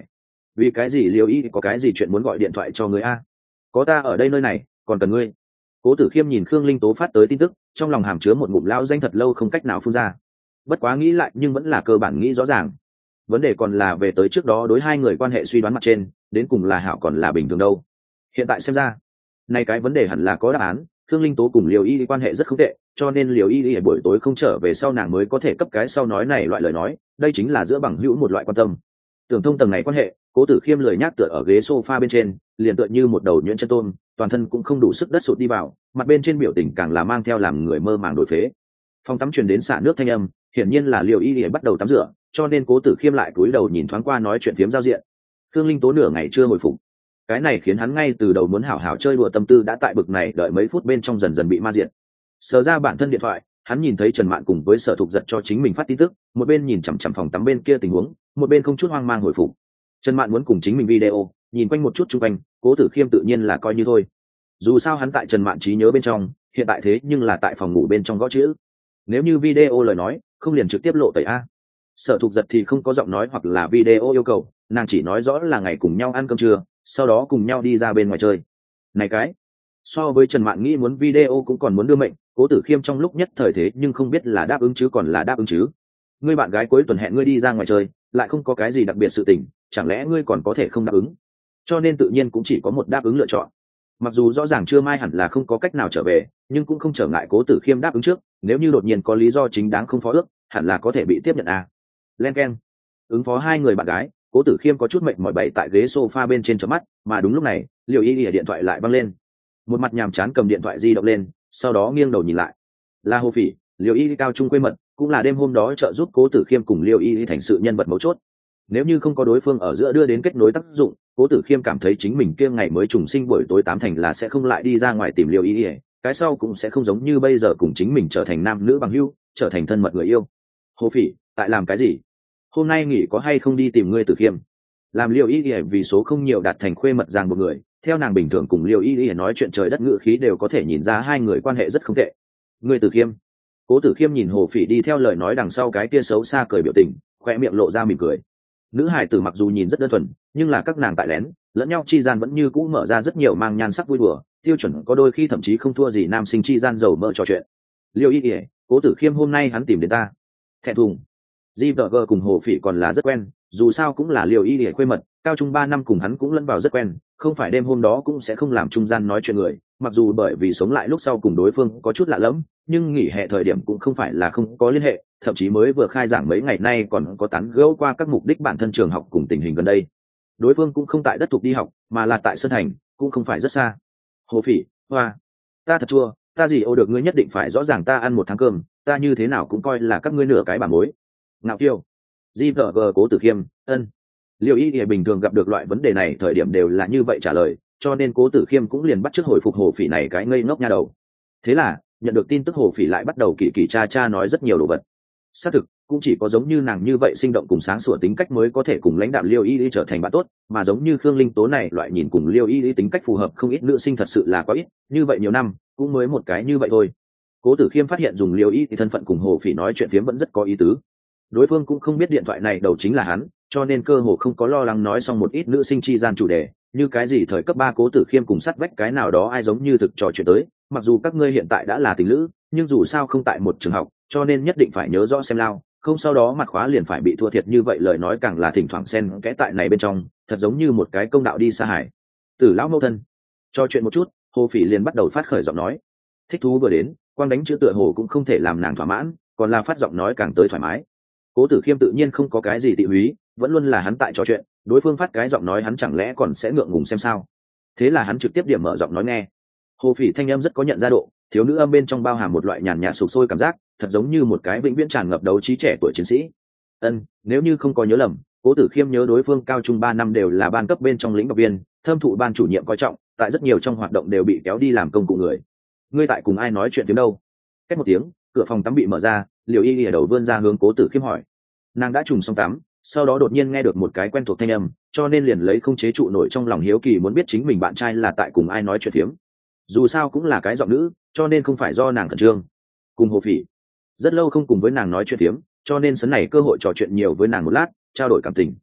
vì cái gì liều y có cái gì chuyện muốn gọi điện thoại cho người a? Có ta ở đây nơi này còn cần ngươi. Cố Tử Khiêm nhìn Khương Linh Tố phát tới tin tức, trong lòng hàm chứa một ngụm lao danh thật lâu không cách nào phun ra. Bất quá nghĩ lại nhưng vẫn là cơ bản nghĩ rõ ràng. Vấn đề còn là về tới trước đó đối hai người quan hệ suy đoán mặt trên, đến cùng là hảo còn là bình thường đâu. Hiện tại xem ra, này cái vấn đề hẳn là có đáp án. Khương Linh Tố cùng Liều Y quan hệ rất không tệ, cho nên Liều Y buổi tối không trở về sau nàng mới có thể cấp cái sau nói này loại lời nói, đây chính là giữa bằng hữu một loại quan tâm. Tưởng thông tầng này quan hệ, Cố Tử Khiêm lười nhác tựa ở ghế sofa bên trên, liền tựa như một đầu nhuyễn chân tôm, toàn thân cũng không đủ sức đất sụt đi vào, mặt bên trên biểu tình càng là mang theo làm người mơ màng đổi phế. Phòng tắm truyền đến xả nước thanh âm, hiển nhiên là Liều Y bắt đầu tắm rửa, cho nên Cố Tử Khiêm lại cúi đầu nhìn thoáng qua nói chuyện phiếm giao diện. Khương Linh Tố nửa ngày chưa hồi phục, cái này khiến hắn ngay từ đầu muốn hảo hảo chơi đùa tâm tư đã tại bực này đợi mấy phút bên trong dần dần bị ma diệt. Sờ ra bản thân điện thoại, hắn nhìn thấy Trần Mạn cùng với Sở Thục Giật cho chính mình phát tin tức, một bên nhìn chằm chằm phòng tắm bên kia tình huống, một bên không chút hoang mang hồi phục. Trần Mạn muốn cùng chính mình video, nhìn quanh một chút chung quanh, Cố Tử Khiêm tự nhiên là coi như thôi. Dù sao hắn tại Trần Mạn trí nhớ bên trong, hiện tại thế nhưng là tại phòng ngủ bên trong gõ chữ. Nếu như video lời nói, không liền trực tiếp lộ tẩy a. Sở Thục Giật thì không có giọng nói hoặc là video yêu cầu, nàng chỉ nói rõ là ngày cùng nhau ăn cơm trưa, sau đó cùng nhau đi ra bên ngoài chơi. Này cái, so với Trần Mạn nghĩ muốn video cũng còn muốn đưa mệnh, Cố Tử Khiêm trong lúc nhất thời thế nhưng không biết là đáp ứng chứ còn là đáp ứng chứ. Ngươi bạn gái cuối tuần hẹn ngươi đi ra ngoài chơi, lại không có cái gì đặc biệt sự tình, chẳng lẽ ngươi còn có thể không đáp ứng? Cho nên tự nhiên cũng chỉ có một đáp ứng lựa chọn. Mặc dù rõ ràng chưa mai hẳn là không có cách nào trở về, nhưng cũng không trở ngại Cố Tử Khiêm đáp ứng trước, nếu như đột nhiên có lý do chính đáng không phó ước, hẳn là có thể bị tiếp nhận à. Len keng. Ứng phó hai người bạn gái, Cố Tử Khiêm có chút mệt mỏi bày tại ghế sofa bên trên chớp mắt, mà đúng lúc này, Liều Y Y điện thoại lại văng lên. Một mặt nhàm chán cầm điện thoại di động lên, sau đó nghiêng đầu nhìn lại. Là Hồ Phỉ, Liều Y Y cao trung quê mật, cũng là đêm hôm đó trợ giúp Cố Tử Khiêm cùng Liều Y Y thành sự nhân vật mấu chốt. Nếu như không có đối phương ở giữa đưa đến kết nối tác dụng, Cố Tử Khiêm cảm thấy chính mình kia ngày mới trùng sinh buổi tối tám thành là sẽ không lại đi ra ngoài tìm Liều Y Y, cái sau cũng sẽ không giống như bây giờ cùng chính mình trở thành nam nữ bằng hữu, trở thành thân mật người yêu. Hồ Phỉ, tại làm cái gì? Hôm nay nghỉ có hay không đi tìm ngươi Tử Khiêm? Làm Liều Y Y vì số không nhiều đạt thành khuê mật ràng một người, theo nàng bình thường cùng Liều Y Y nói chuyện trời đất ngữ khí đều có thể nhìn ra hai người quan hệ rất không tệ. Ngươi Tử Khiêm. Cố Tử Khiêm nhìn Hồ Phỉ đi theo lời nói đằng sau cái kia xấu xa cười biểu tình, khoe miệng lộ ra mỉm cười. Nữ hải tử mặc dù nhìn rất đơn thuần, nhưng là các nàng tại lén, lẫn nhau chi gian vẫn như cũ mở ra rất nhiều mang nhan sắc vui đùa, tiêu chuẩn có đôi khi thậm chí không thua gì nam sinh chi gian giàu mơ trò chuyện. Liều Y Y, Cố Tử Khiêm hôm nay hắn tìm đến ta. Thẹn thùng. gi vê giê cùng Hồ Phỉ còn là rất quen, dù sao cũng là Liều Y Y khuê mật, cao trung ba năm cùng hắn cũng lẫn vào rất quen, không phải đêm hôm đó cũng sẽ không làm trung gian nói chuyện người, mặc dù bởi vì sống lại lúc sau cùng đối phương có chút lạ lẫm, nhưng nghỉ hè thời điểm cũng không phải là không có liên hệ, thậm chí mới vừa khai giảng mấy ngày nay còn có tán gẫu qua các mục đích bản thân trường học cùng tình hình gần đây. Đối phương cũng không tại đất thuộc đi học, mà là tại Sơn Thành, cũng không phải rất xa. Hồ Phỉ, hoa, ta thật chua, ta gì ô được ngươi nhất định phải rõ ràng ta ăn một tháng cơm, ta như thế nào cũng coi là các ngươi nửa cái bà mối. Ngạo kiêu. gi vê giê Cố Tử Khiêm, ân. Liều Y Y bình thường gặp được loại vấn đề này thời điểm đều là như vậy trả lời, cho nên Cố Tử Khiêm cũng liền bắt chước hồi phục Hồ Phỉ này cái ngây ngốc nha đầu. Thế là, nhận được tin tức Hồ Phỉ lại bắt đầu kỳ kỳ cha cha nói rất nhiều đồ vật. Xác thực, cũng chỉ có giống như nàng như vậy sinh động cùng sáng sủa tính cách mới có thể cùng lãnh đạo Liêu Y Y trở thành bạn tốt, mà giống như Khương Linh Tố này loại nhìn cùng Liêu Y Y tính cách phù hợp không ít nữ sinh thật sự là quá ít, như vậy nhiều năm, cũng mới một cái như vậy thôi. Cố Tử Khiêm phát hiện dùng Liêu Y Y thân phận cùng Hồ Phỉ nói chuyện phiếm vẫn rất có ý tứ. Đối phương cũng không biết điện thoại này đầu chính là hắn, cho nên cơ hồ không có lo lắng nói xong một ít nữ sinh chi gian chủ đề, như cái gì thời cấp ba Cố Tử Khiêm cùng sắt vách cái nào đó ai giống như thực trò chuyện tới, mặc dù các ngươi hiện tại đã là tình lữ, nhưng dù sao không tại một trường học, cho nên nhất định phải nhớ rõ xem lao, không sau đó mặt khóa liền phải bị thua thiệt như vậy lời nói càng là thỉnh thoảng xen kẽ tại này bên trong, thật giống như một cái công đạo đi xa hải. Tử lão mẫu thân. Cho chuyện một chút, Hồ Phỉ liền bắt đầu phát khởi giọng nói. Thích thú vừa đến, quang đánh chữ tựa hồ cũng không thể làm nàng thỏa mãn, còn là phát giọng nói càng tới thoải mái. Cố Tử Khiêm tự nhiên không có cái gì tị húy, vẫn luôn là hắn tại trò chuyện, đối phương phát cái giọng nói hắn chẳng lẽ còn sẽ ngượng ngùng xem sao? Thế là hắn trực tiếp điểm mở giọng nói nghe. Hồ Phỉ thanh âm rất có nhận ra độ, thiếu nữ âm bên trong bao hàm một loại nhàn nhạt sục sôi cảm giác, thật giống như một cái vĩnh viễn tràn ngập đấu trí trẻ tuổi chiến sĩ. Ân, nếu như không có nhớ lầm, Cố Tử Khiêm nhớ đối phương cao trung ba năm đều là ban cấp bên trong lĩnh học viên, thâm thụ ban chủ nhiệm coi trọng, tại rất nhiều trong hoạt động đều bị kéo đi làm công cụ người. Ngươi tại cùng ai nói chuyện tiếng đâu? Cách một tiếng, cửa phòng tắm bị mở ra, Liều Y Y ở đầu vươn ra hướng Cố Tử Khiêm hỏi. Nàng đã trùng xong tắm, sau đó đột nhiên nghe được một cái quen thuộc thanh âm, cho nên liền lấy không chế trụ nổi trong lòng hiếu kỳ muốn biết chính mình bạn trai là tại cùng ai nói chuyện phiếm. Dù sao cũng là cái giọng nữ, cho nên không phải do nàng khẩn trương. Cùng Hồ Phỉ rất lâu không cùng với nàng nói chuyện phiếm, cho nên sấn này cơ hội trò chuyện nhiều với nàng một lát, trao đổi cảm tình.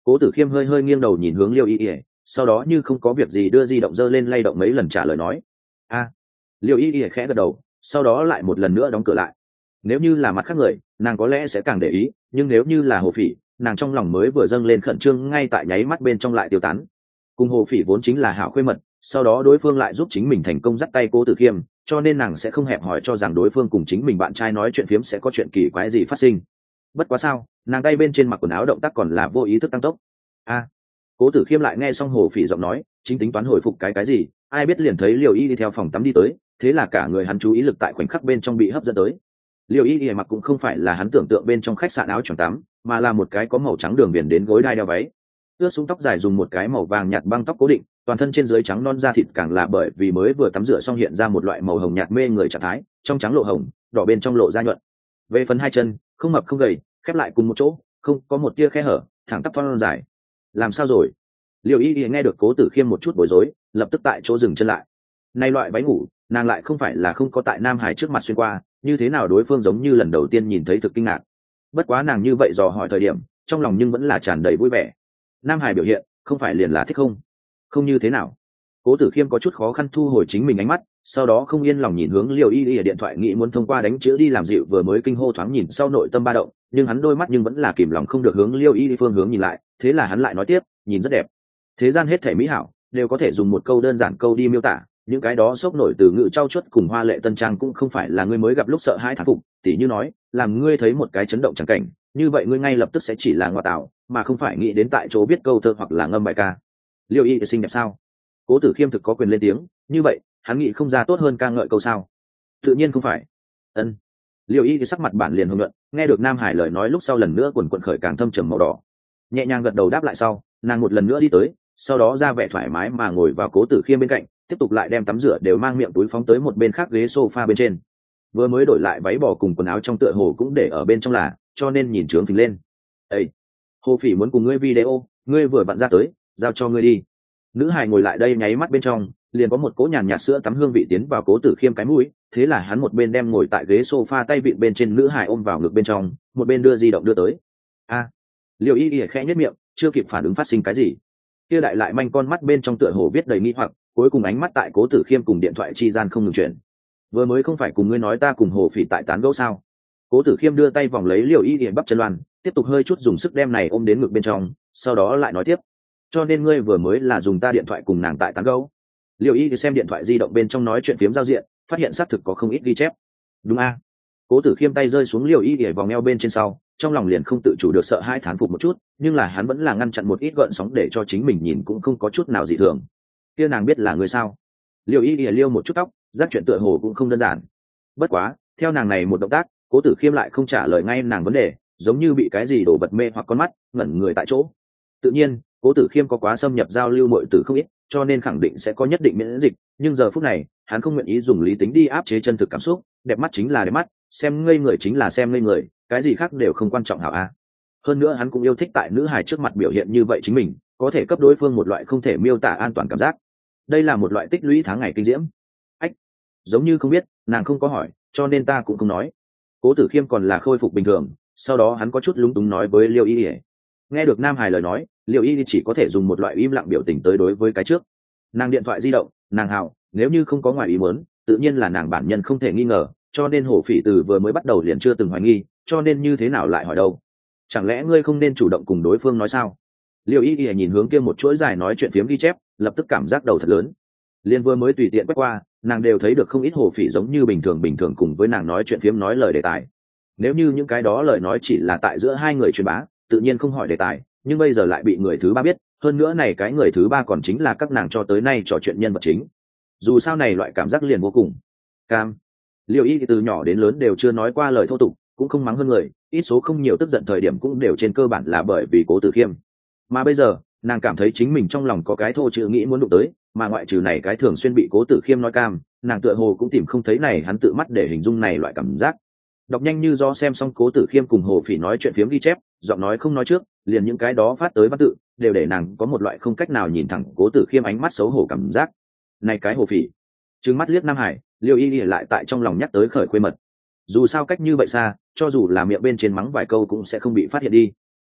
Cố Tử Khiêm hơi hơi nghiêng đầu nhìn hướng liêu y ỉa, sau đó như không có việc gì đưa di động dơ lên lay động mấy lần trả lời nói a à. Liêu y ỉa khẽ gật đầu, sau đó lại một lần nữa đóng cửa lại. Nếu như là mặt khác người, nàng có lẽ sẽ càng để ý, nhưng nếu như là Hồ Phỉ, nàng trong lòng mới vừa dâng lên khẩn trương ngay tại nháy mắt bên trong lại tiêu tán. Cùng Hồ Phỉ vốn chính là hảo khuê mật, sau đó đối phương lại giúp chính mình thành công dắt tay Cố Tử Khiêm, cho nên nàng sẽ không hẹp hỏi cho rằng đối phương cùng chính mình bạn trai nói chuyện phiếm sẽ có chuyện kỳ quái gì phát sinh. Bất quá sao, nàng tay bên trên mặc quần áo động tác còn là vô ý thức tăng tốc. a à. Cố Tử Khiêm lại nghe xong Hồ Phỉ giọng nói, chính tính toán hồi phục cái cái gì, ai biết liền thấy Liêu Y đi theo phòng tắm đi tới, thế là cả người hắn chú ý lực tại khoảnh khắc bên trong bị hấp dẫn tới. Liêu Y Y mặc cũng không phải là hắn tưởng tượng bên trong khách sạn áo choàng tắm, mà là một cái có màu trắng đường viền đến gối đai đeo váy, ướt xuống tóc dài dùng một cái màu vàng nhạt băng tóc cố định, toàn thân trên dưới trắng non da thịt càng là bởi vì mới vừa tắm rửa xong hiện ra một loại màu hồng nhạt mê người trạng thái, trong trắng lộ hồng, đỏ bên trong lộ da nhuận. Về phần hai chân, không mập không gầy, khép lại cùng một chỗ, không có một tia khe hở, thẳng tắp thon dài. Làm sao rồi? Liêu Y Y nghe được Cố Tử Khiêm một chút bối rối, lập tức tại chỗ dừng chân lại. Này loại váy ngủ, nàng lại không phải là không có tại Nam Hải trước mặt xuyên qua, như thế nào đối phương giống như lần đầu tiên nhìn thấy thực kinh ngạc. Bất quá nàng như vậy dò hỏi thời điểm, trong lòng nhưng vẫn là tràn đầy vui vẻ. Nam Hải biểu hiện, không phải liền là thích không? Không như thế nào? Cố Tử Khiêm có chút khó khăn thu hồi chính mình ánh mắt, sau đó không yên lòng nhìn hướng Liêu Y Y ở điện thoại nghĩ muốn thông qua đánh chữ đi làm dịu vừa mới kinh hô thoáng nhìn sau nội tâm ba động, nhưng hắn đôi mắt nhưng vẫn là kìm lòng không được hướng Liêu Y Y phương hướng nhìn lại, thế là hắn lại nói tiếp, nhìn rất đẹp. Thế gian hết thảy mỹ hảo đều có thể dùng một câu đơn giản câu đi miêu tả, những cái đó sốc nổi từ ngữ trau chuốt cùng hoa lệ tân trang cũng không phải là ngươi mới gặp lúc sợ hãi thán phục, tỉ như nói, làm ngươi thấy một cái chấn động chẳng cảnh, như vậy ngươi ngay lập tức sẽ chỉ là ngoại tạo, mà không phải nghĩ đến tại chỗ biết câu thơ hoặc là ngâm bài ca. Liêu Y xinh đẹp sao? Cố Tử Khiêm thực có quyền lên tiếng, như vậy, hắn nghĩ không ra tốt hơn ca ngợi câu sao? Tự nhiên không phải. Ân. Liêu Y sắc mặt bản liền hưng luận, nghe được Nam Hải lời nói lúc sau lần nữa quần quần khởi càng thâm trầm màu đỏ. Nhẹ nhàng gật đầu đáp lại sau, nàng một lần nữa đi tới, sau đó ra vẻ thoải mái mà ngồi vào Cố Tử Khiêm bên cạnh, tiếp tục lại đem tắm rửa đều mang miệng túi phóng tới một bên khác ghế sofa bên trên. Vừa mới đổi lại váy bò cùng quần áo trong tựa hồ cũng để ở bên trong là, cho nên nhìn trướng phình lên. Ê, Hồ Phỉ muốn cùng ngươi video, ngươi vừa vặn ra tới, giao cho ngươi đi. Nữ hài ngồi lại đây nháy mắt bên trong, liền có một cỗ nhàn nhạt sữa tắm hương vị tiến vào Cố Tử Khiêm cái mũi, thế là hắn một bên đem ngồi tại ghế sofa tay vịn bên trên nữ hài ôm vào ngực bên trong, một bên đưa di động đưa tới. A, à, Liêu Y Y khẽ nhếch miệng, chưa kịp phản ứng phát sinh cái gì. Kia đại lại manh con mắt bên trong tựa hồ viết đầy nghi hoặc, cuối cùng ánh mắt tại Cố Tử Khiêm cùng điện thoại chi gian không ngừng chuyển. Vừa mới không phải cùng ngươi nói ta cùng Hồ Phỉ tại tán gẫu sao? Cố Tử Khiêm đưa tay vòng lấy Liêu Y Y bắp chân loan, tiếp tục hơi chút dùng sức đem này ôm đến ngực bên trong, sau đó lại nói tiếp, cho nên ngươi vừa mới là dùng ta điện thoại cùng nàng tại tán gẫu. Liêu Y xem điện thoại di động bên trong nói chuyện phiếm giao diện, phát hiện xác thực có không ít ghi chép. Đúng a? Cố Tử Khiêm tay rơi xuống Liêu Y để vòng eo bên trên sau, trong lòng liền không tự chủ được sợ hai thán phục một chút, nhưng là hắn vẫn là ngăn chặn một ít gợn sóng để cho chính mình nhìn cũng không có chút nào dị thường. Kia nàng biết là người sao? Liêu Y ỉa liêu một chút tóc, giác chuyện tựa hồ cũng không đơn giản. Bất quá, theo nàng này một động tác, Cố Tử Khiêm lại không trả lời ngay nàng vấn đề, giống như bị cái gì đổ bật mê hoặc con mắt, ngẩn người tại chỗ. Tự nhiên, Cố Tử Khiêm có quá xâm nhập giao lưu muội tử không ít, cho nên khẳng định sẽ có nhất định miễn dịch, nhưng giờ phút này, hắn không nguyện ý dùng lý tính đi áp chế chân thực cảm xúc, đẹp mắt chính là đẹp mắt, xem ngây người chính là xem ngây người, cái gì khác đều không quan trọng hảo a. Hơn nữa hắn cũng yêu thích tại nữ hài trước mặt biểu hiện như vậy chính mình, có thể cấp đối phương một loại không thể miêu tả an toàn cảm giác. Đây là một loại tích lũy tháng ngày kinh diễm. Ách, giống như không biết, nàng không có hỏi, cho nên ta cũng không nói. Cố Tử Khiêm còn là khôi phục bình thường, sau đó hắn có chút lúng túng nói với Liêu Y Y. Nghe được Nam Hải lời nói, Liêu Y Y chỉ có thể dùng một loại im lặng biểu tình tới đối với cái trước. Nàng điện thoại di động, nàng hào, nếu như không có ngoài ý muốn, tự nhiên là nàng bản nhân không thể nghi ngờ, cho nên Hồ Phỉ từ vừa mới bắt đầu liền chưa từng hoài nghi, cho nên như thế nào lại hỏi đâu? Chẳng lẽ ngươi không nên chủ động cùng đối phương nói sao? Liêu Y Y nhìn hướng kia một chuỗi dài nói chuyện phiếm ghi chép, lập tức cảm giác đầu thật lớn. Liên vừa mới tùy tiện quét qua, nàng đều thấy được không ít Hồ Phỉ giống như bình thường bình thường cùng với nàng nói chuyện phiếm nói lời đề tài. Nếu như những cái đó lời nói chỉ là tại giữa hai người truyền bá, tự nhiên không hỏi đề tài, nhưng bây giờ lại bị người thứ ba biết, hơn nữa này cái người thứ ba còn chính là các nàng cho tới nay trò chuyện nhân vật chính. Dù sao này loại cảm giác liền vô cùng cam. Liêu Y từ nhỏ đến lớn đều chưa nói qua lời thô tục, cũng không mắng hơn người, ít số không nhiều tức giận thời điểm cũng đều trên cơ bản là bởi vì Cố Tử Khiêm. Mà bây giờ, nàng cảm thấy chính mình trong lòng có cái thô chữ nghĩ muốn đụng tới, mà ngoại trừ này cái thường xuyên bị Cố Tử Khiêm nói cam, nàng tựa hồ cũng tìm không thấy này hắn tự mắt để hình dung này loại cảm giác. Đọc nhanh như do xem xong Cố Tử Khiêm cùng Hồ Phỉ nói chuyện phiếm ghi chép, giọng nói không nói trước, liền những cái đó phát tới văn tự, đều để nàng có một loại không cách nào nhìn thẳng Cố Tử Khiêm ánh mắt xấu hổ cảm giác. Này cái Hồ Phỉ, trừng mắt liếc Nam Hải, Liêu Y Y lại tại trong lòng nhắc tới khởi khuê mật. Dù sao cách như vậy xa, cho dù là miệng bên trên mắng vài câu cũng sẽ không bị phát hiện đi.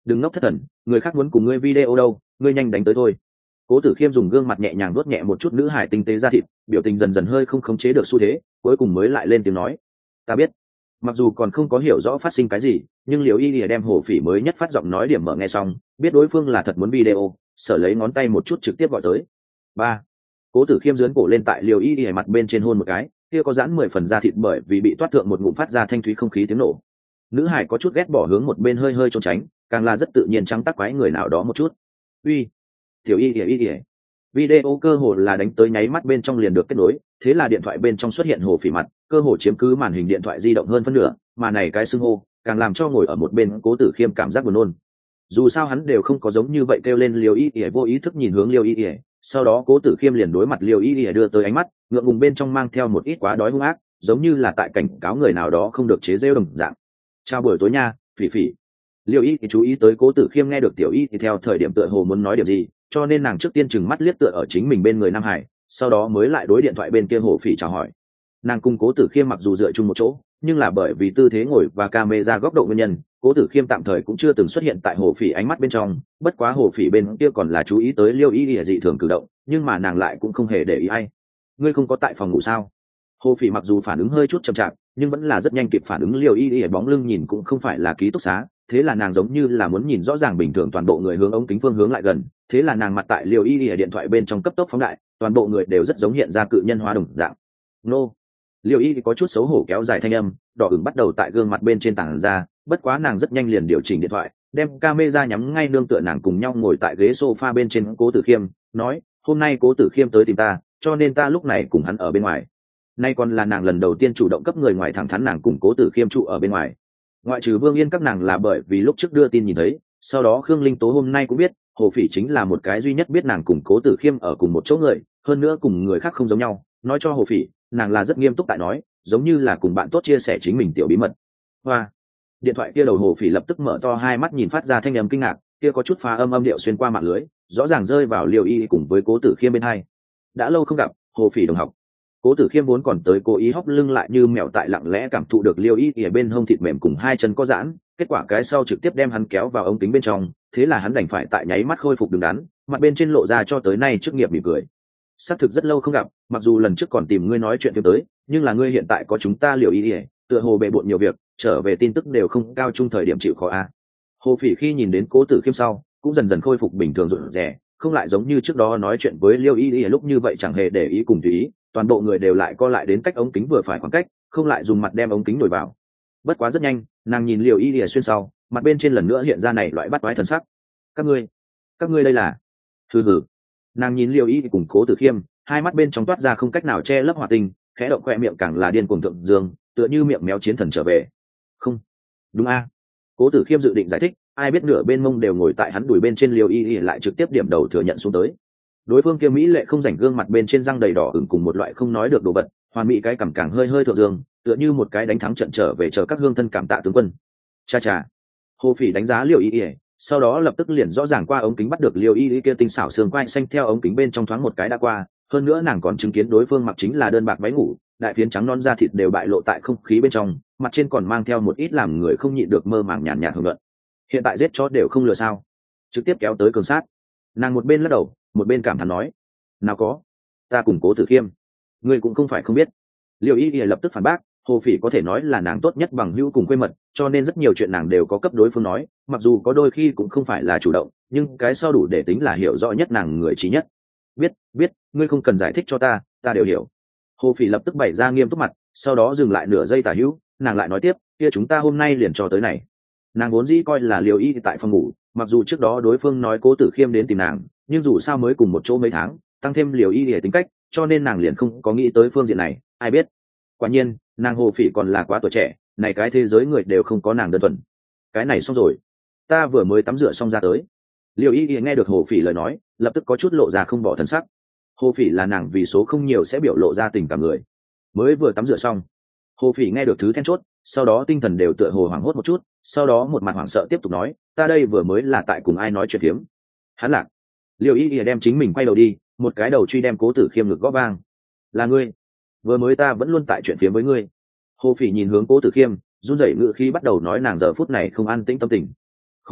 đừng ngốc thất thần, người khác muốn cùng ngươi video đâu, ngươi nhanh đánh tới thôi. Cố Tử Khiêm dùng gương mặt nhẹ nhàng vuốt nhẹ một chút nữ hải tinh tế da thịt, biểu tình dần dần hơi không khống chế được xu thế, cuối cùng mới lại lên tiếng nói: ta biết. Mặc dù còn không có hiểu rõ phát sinh cái gì, nhưng Liễu Y Lìa đem Hồ Phỉ mới nhất phát giọng nói điểm mở nghe xong, biết đối phương là thật muốn video, sở lấy ngón tay một chút trực tiếp gọi tới. Ba. Cố Tử Khiêm giương cổ lên tại Liễu Y Lìa mặt bên trên hôn một cái, kia có giãn mười phần da thịt bởi vì bị toát thượng một ngụm phát ra thanh thúy không khí tiếng nổ. Nữ hải có chút ghét bỏ hướng một bên hơi hơi trốn tránh, càng là rất tự nhiên trắng tắc quái người nào đó một chút. Uy, Tiểu Y Lìa Y Lìa. Video cơ hồ là đánh tới nháy mắt bên trong liền được kết nối, thế là điện thoại bên trong xuất hiện Hồ Phỉ mặt, cơ hồ chiếm cứ màn hình điện thoại di động hơn phân nửa, mà này cái xưng hô càng làm cho ngồi ở một bên Cố Tử Khiêm cảm giác buồn nôn. Dù sao hắn đều không có giống như vậy kêu lên Liêu Y Y, vô ý thức nhìn hướng Liêu Y Y, sau đó Cố Tử Khiêm liền đối mặt Liêu Y Y đưa tới ánh mắt, ngượng ngùng bên trong mang theo một ít quá đói hung ác, giống như là tại cảnh cáo người nào đó không được chế giễu đồng dạng. Chào buổi tối nha, Phỉ Phỉ. Liêu Y thì chú ý tới Cố Tử Khiêm nghe được Tiểu Y thì theo thời điểm tựa hồ muốn nói điều gì, cho nên nàng trước tiên chừng mắt liếc tựa ở chính mình bên người Nam Hải, sau đó mới lại đối điện thoại bên kia Hồ Phỉ chào hỏi. Nàng cùng Cố Tử Khiêm mặc dù dựa chung một chỗ, nhưng là bởi vì tư thế ngồi và camera góc độ nguyên nhân, Cố Tử Khiêm tạm thời cũng chưa từng xuất hiện tại Hồ Phỉ ánh mắt bên trong. Bất quá Hồ Phỉ bên kia còn là chú ý tới Liêu Y Y dị thường cử động, nhưng mà nàng lại cũng không hề để ý ai. Ngươi không có tại phòng ngủ sao? Hồ Phỉ mặc dù phản ứng hơi chút chậm chạp, nhưng vẫn là rất nhanh kịp phản ứng. Liêu Y Y bóng lưng nhìn cũng không phải là ký túc xá, thế là nàng giống như là muốn nhìn rõ ràng bình thường toàn bộ người hướng ống kính phương hướng lại gần, thế là nàng mặt tại Liêu Y Y điện thoại bên trong cấp tốc phóng đại, toàn bộ người đều rất giống hiện ra cự nhân hóa đồng dạng. Nô. Liêu Y có chút xấu hổ kéo dài thanh âm, đỏ ửng bắt đầu tại gương mặt bên trên tảng ra, bất quá nàng rất nhanh liền điều chỉnh điện thoại, đem camera nhắm ngay nương tựa nàng cùng nhau ngồi tại ghế sofa bên trên Cố Tử Khiêm, nói: hôm nay Cố Tử Khiêm tới tìm ta, cho nên ta lúc này cùng hắn ở bên ngoài. Nay còn là nàng lần đầu tiên chủ động cấp người ngoài thẳng thắn nàng cùng Cố Tử Khiêm trụ ở bên ngoài. Ngoại trừ Vương Yên các nàng là bởi vì lúc trước đưa tin nhìn thấy, sau đó Khương Linh Tố hôm nay cũng biết, Hồ Phỉ chính là một cái duy nhất biết nàng cùng Cố Tử Khiêm ở cùng một chỗ người, hơn nữa cùng người khác không giống nhau, nói cho Hồ Phỉ, nàng là rất nghiêm túc tại nói, giống như là cùng bạn tốt chia sẻ chính mình tiểu bí mật. Hoa. Điện thoại kia đầu Hồ Phỉ lập tức mở to hai mắt nhìn phát ra thanh âm kinh ngạc, kia có chút phá âm âm điệu xuyên qua mạng lưới, rõ ràng rơi vào Liêu Y cùng với Cố Tử Khiêm bên hai. Đã lâu không gặp, Hồ Phỉ đồng học. Cố Tử Khiêm vốn còn tới cố ý hóc lưng lại như mèo tại lặng lẽ cảm thụ được Liêu Y ở bên hông thịt mềm cùng hai chân có giãn, kết quả cái sau trực tiếp đem hắn kéo vào ống kính bên trong, thế là hắn đành phải tại nháy mắt khôi phục đứng đắn, mặt bên trên lộ ra cho tới nay chức nghiệp mỉm cười. Xác thực rất lâu không gặp, mặc dù lần trước còn tìm ngươi nói chuyện phim tới, nhưng là ngươi hiện tại có chúng ta Liêu Y, tựa hồ bề bộn nhiều việc, trở về tin tức đều không cao chung thời điểm chịu khó a. Hồ Phỉ khi nhìn đến Cố Tử Khiêm sau, cũng dần dần khôi phục bình thường rụt rè, không lại giống như trước đó nói chuyện với Liêu Y lúc như vậy chẳng hề để ý cùng tùy ý, toàn bộ người đều lại co lại đến cách ống kính vừa phải khoảng cách, không lại dùng mặt đem ống kính nổi vào. Bất quá rất nhanh, nàng nhìn Liêu Y lìa xuyên sau, mặt bên trên lần nữa hiện ra này loại bắt quái thần sắc. Các ngươi, các ngươi đây là? Hừ hừ. Nàng nhìn Liêu Y cùng Cố Tử Khiêm, hai mắt bên trong toát ra không cách nào che lấp hỏa tình, khẽ động khoe miệng càng là điên cuồng thượng dương, tựa như miệng méo chiến thần trở về. Không, đúng a. Cố Tử Khiêm dự định giải thích, ai biết nửa bên mông đều ngồi tại hắn đùi bên trên Liêu Y lại trực tiếp điểm đầu thừa nhận xuống tới. Đối phương kia mỹ lệ không rảnh gương mặt bên trên răng đầy đỏ ửng cùng một loại không nói được đồ vật, hoàn mỹ cái cằm càng hơi hơi thượng dương, tựa như một cái đánh thắng trận trở về chờ các hương thân cảm tạ tướng quân. Cha cha. Hồ Phỉ đánh giá Liêu Y Y, sau đó lập tức liền rõ ràng qua ống kính bắt được Liêu Y Y kia tinh xảo xương quai xanh theo ống kính bên trong thoáng một cái đã qua, hơn nữa nàng còn chứng kiến đối phương mặc chính là đơn bạc váy ngủ, đại phiến trắng non da thịt đều bại lộ tại không khí bên trong, mặt trên còn mang theo một ít làm người không nhịn được mơ màng nhàn nhạt hưởng luận. Hiện tại giết chó đều không lừa sao? Trực tiếp kéo tới cường sát. Nàng một bên lắc đầu, một bên cảm thán nói: nào có, ta cùng Cố Tử Khiêm, ngươi cũng không phải không biết. Liêu Y Y lập tức phản bác, Hồ Phỉ có thể nói là nàng tốt nhất bằng hữu cùng quê mật, cho nên rất nhiều chuyện nàng đều có cấp đối phương nói, mặc dù có đôi khi cũng không phải là chủ động, nhưng cái sau đủ để tính là hiểu rõ nhất nàng người trí nhất. Biết, biết, ngươi không cần giải thích cho ta, ta đều hiểu. Hồ Phỉ lập tức bày ra nghiêm túc mặt, sau đó dừng lại nửa giây tả hữu, nàng lại nói tiếp, kia chúng ta hôm nay liền cho tới này. Nàng vốn dĩ coi là Liêu Y tại phòng ngủ, mặc dù trước đó đối phương nói Cố Tử Khiêm đến tìm nàng, nhưng dù sao mới cùng một chỗ mấy tháng, tăng thêm Liêu Y để tính cách, cho nên nàng liền không có nghĩ tới phương diện này, ai biết. Quả nhiên, nàng Hồ Phỉ còn là quá tuổi trẻ, này cái thế giới người đều không có nàng đơn thuần. Cái này xong rồi, ta vừa mới tắm rửa xong ra tới. Liêu Y nghe được Hồ Phỉ lời nói, lập tức có chút lộ ra không bỏ thần sắc. Hồ Phỉ là nàng vì số không nhiều sẽ biểu lộ ra tình cảm người. Mới vừa tắm rửa xong, Hồ Phỉ nghe được thứ then chốt, sau đó tinh thần đều tựa hồ hoảng hốt một chút, sau đó một mặt hoảng sợ tiếp tục nói, ta đây vừa mới là tại cùng ai nói chuyện phiếm. Hắn lạc. Liêu Y Y đem chính mình quay đầu đi, một cái đầu truy đem Cố Tử Khiêm ngực gõ vang. Là ngươi? Vừa mới ta vẫn luôn tại chuyện phiếm với ngươi. Hồ Phỉ nhìn hướng Cố Tử Khiêm, run rẩy ngữ khí bắt đầu nói nàng giờ phút này không an tĩnh tâm tình. Khó trách,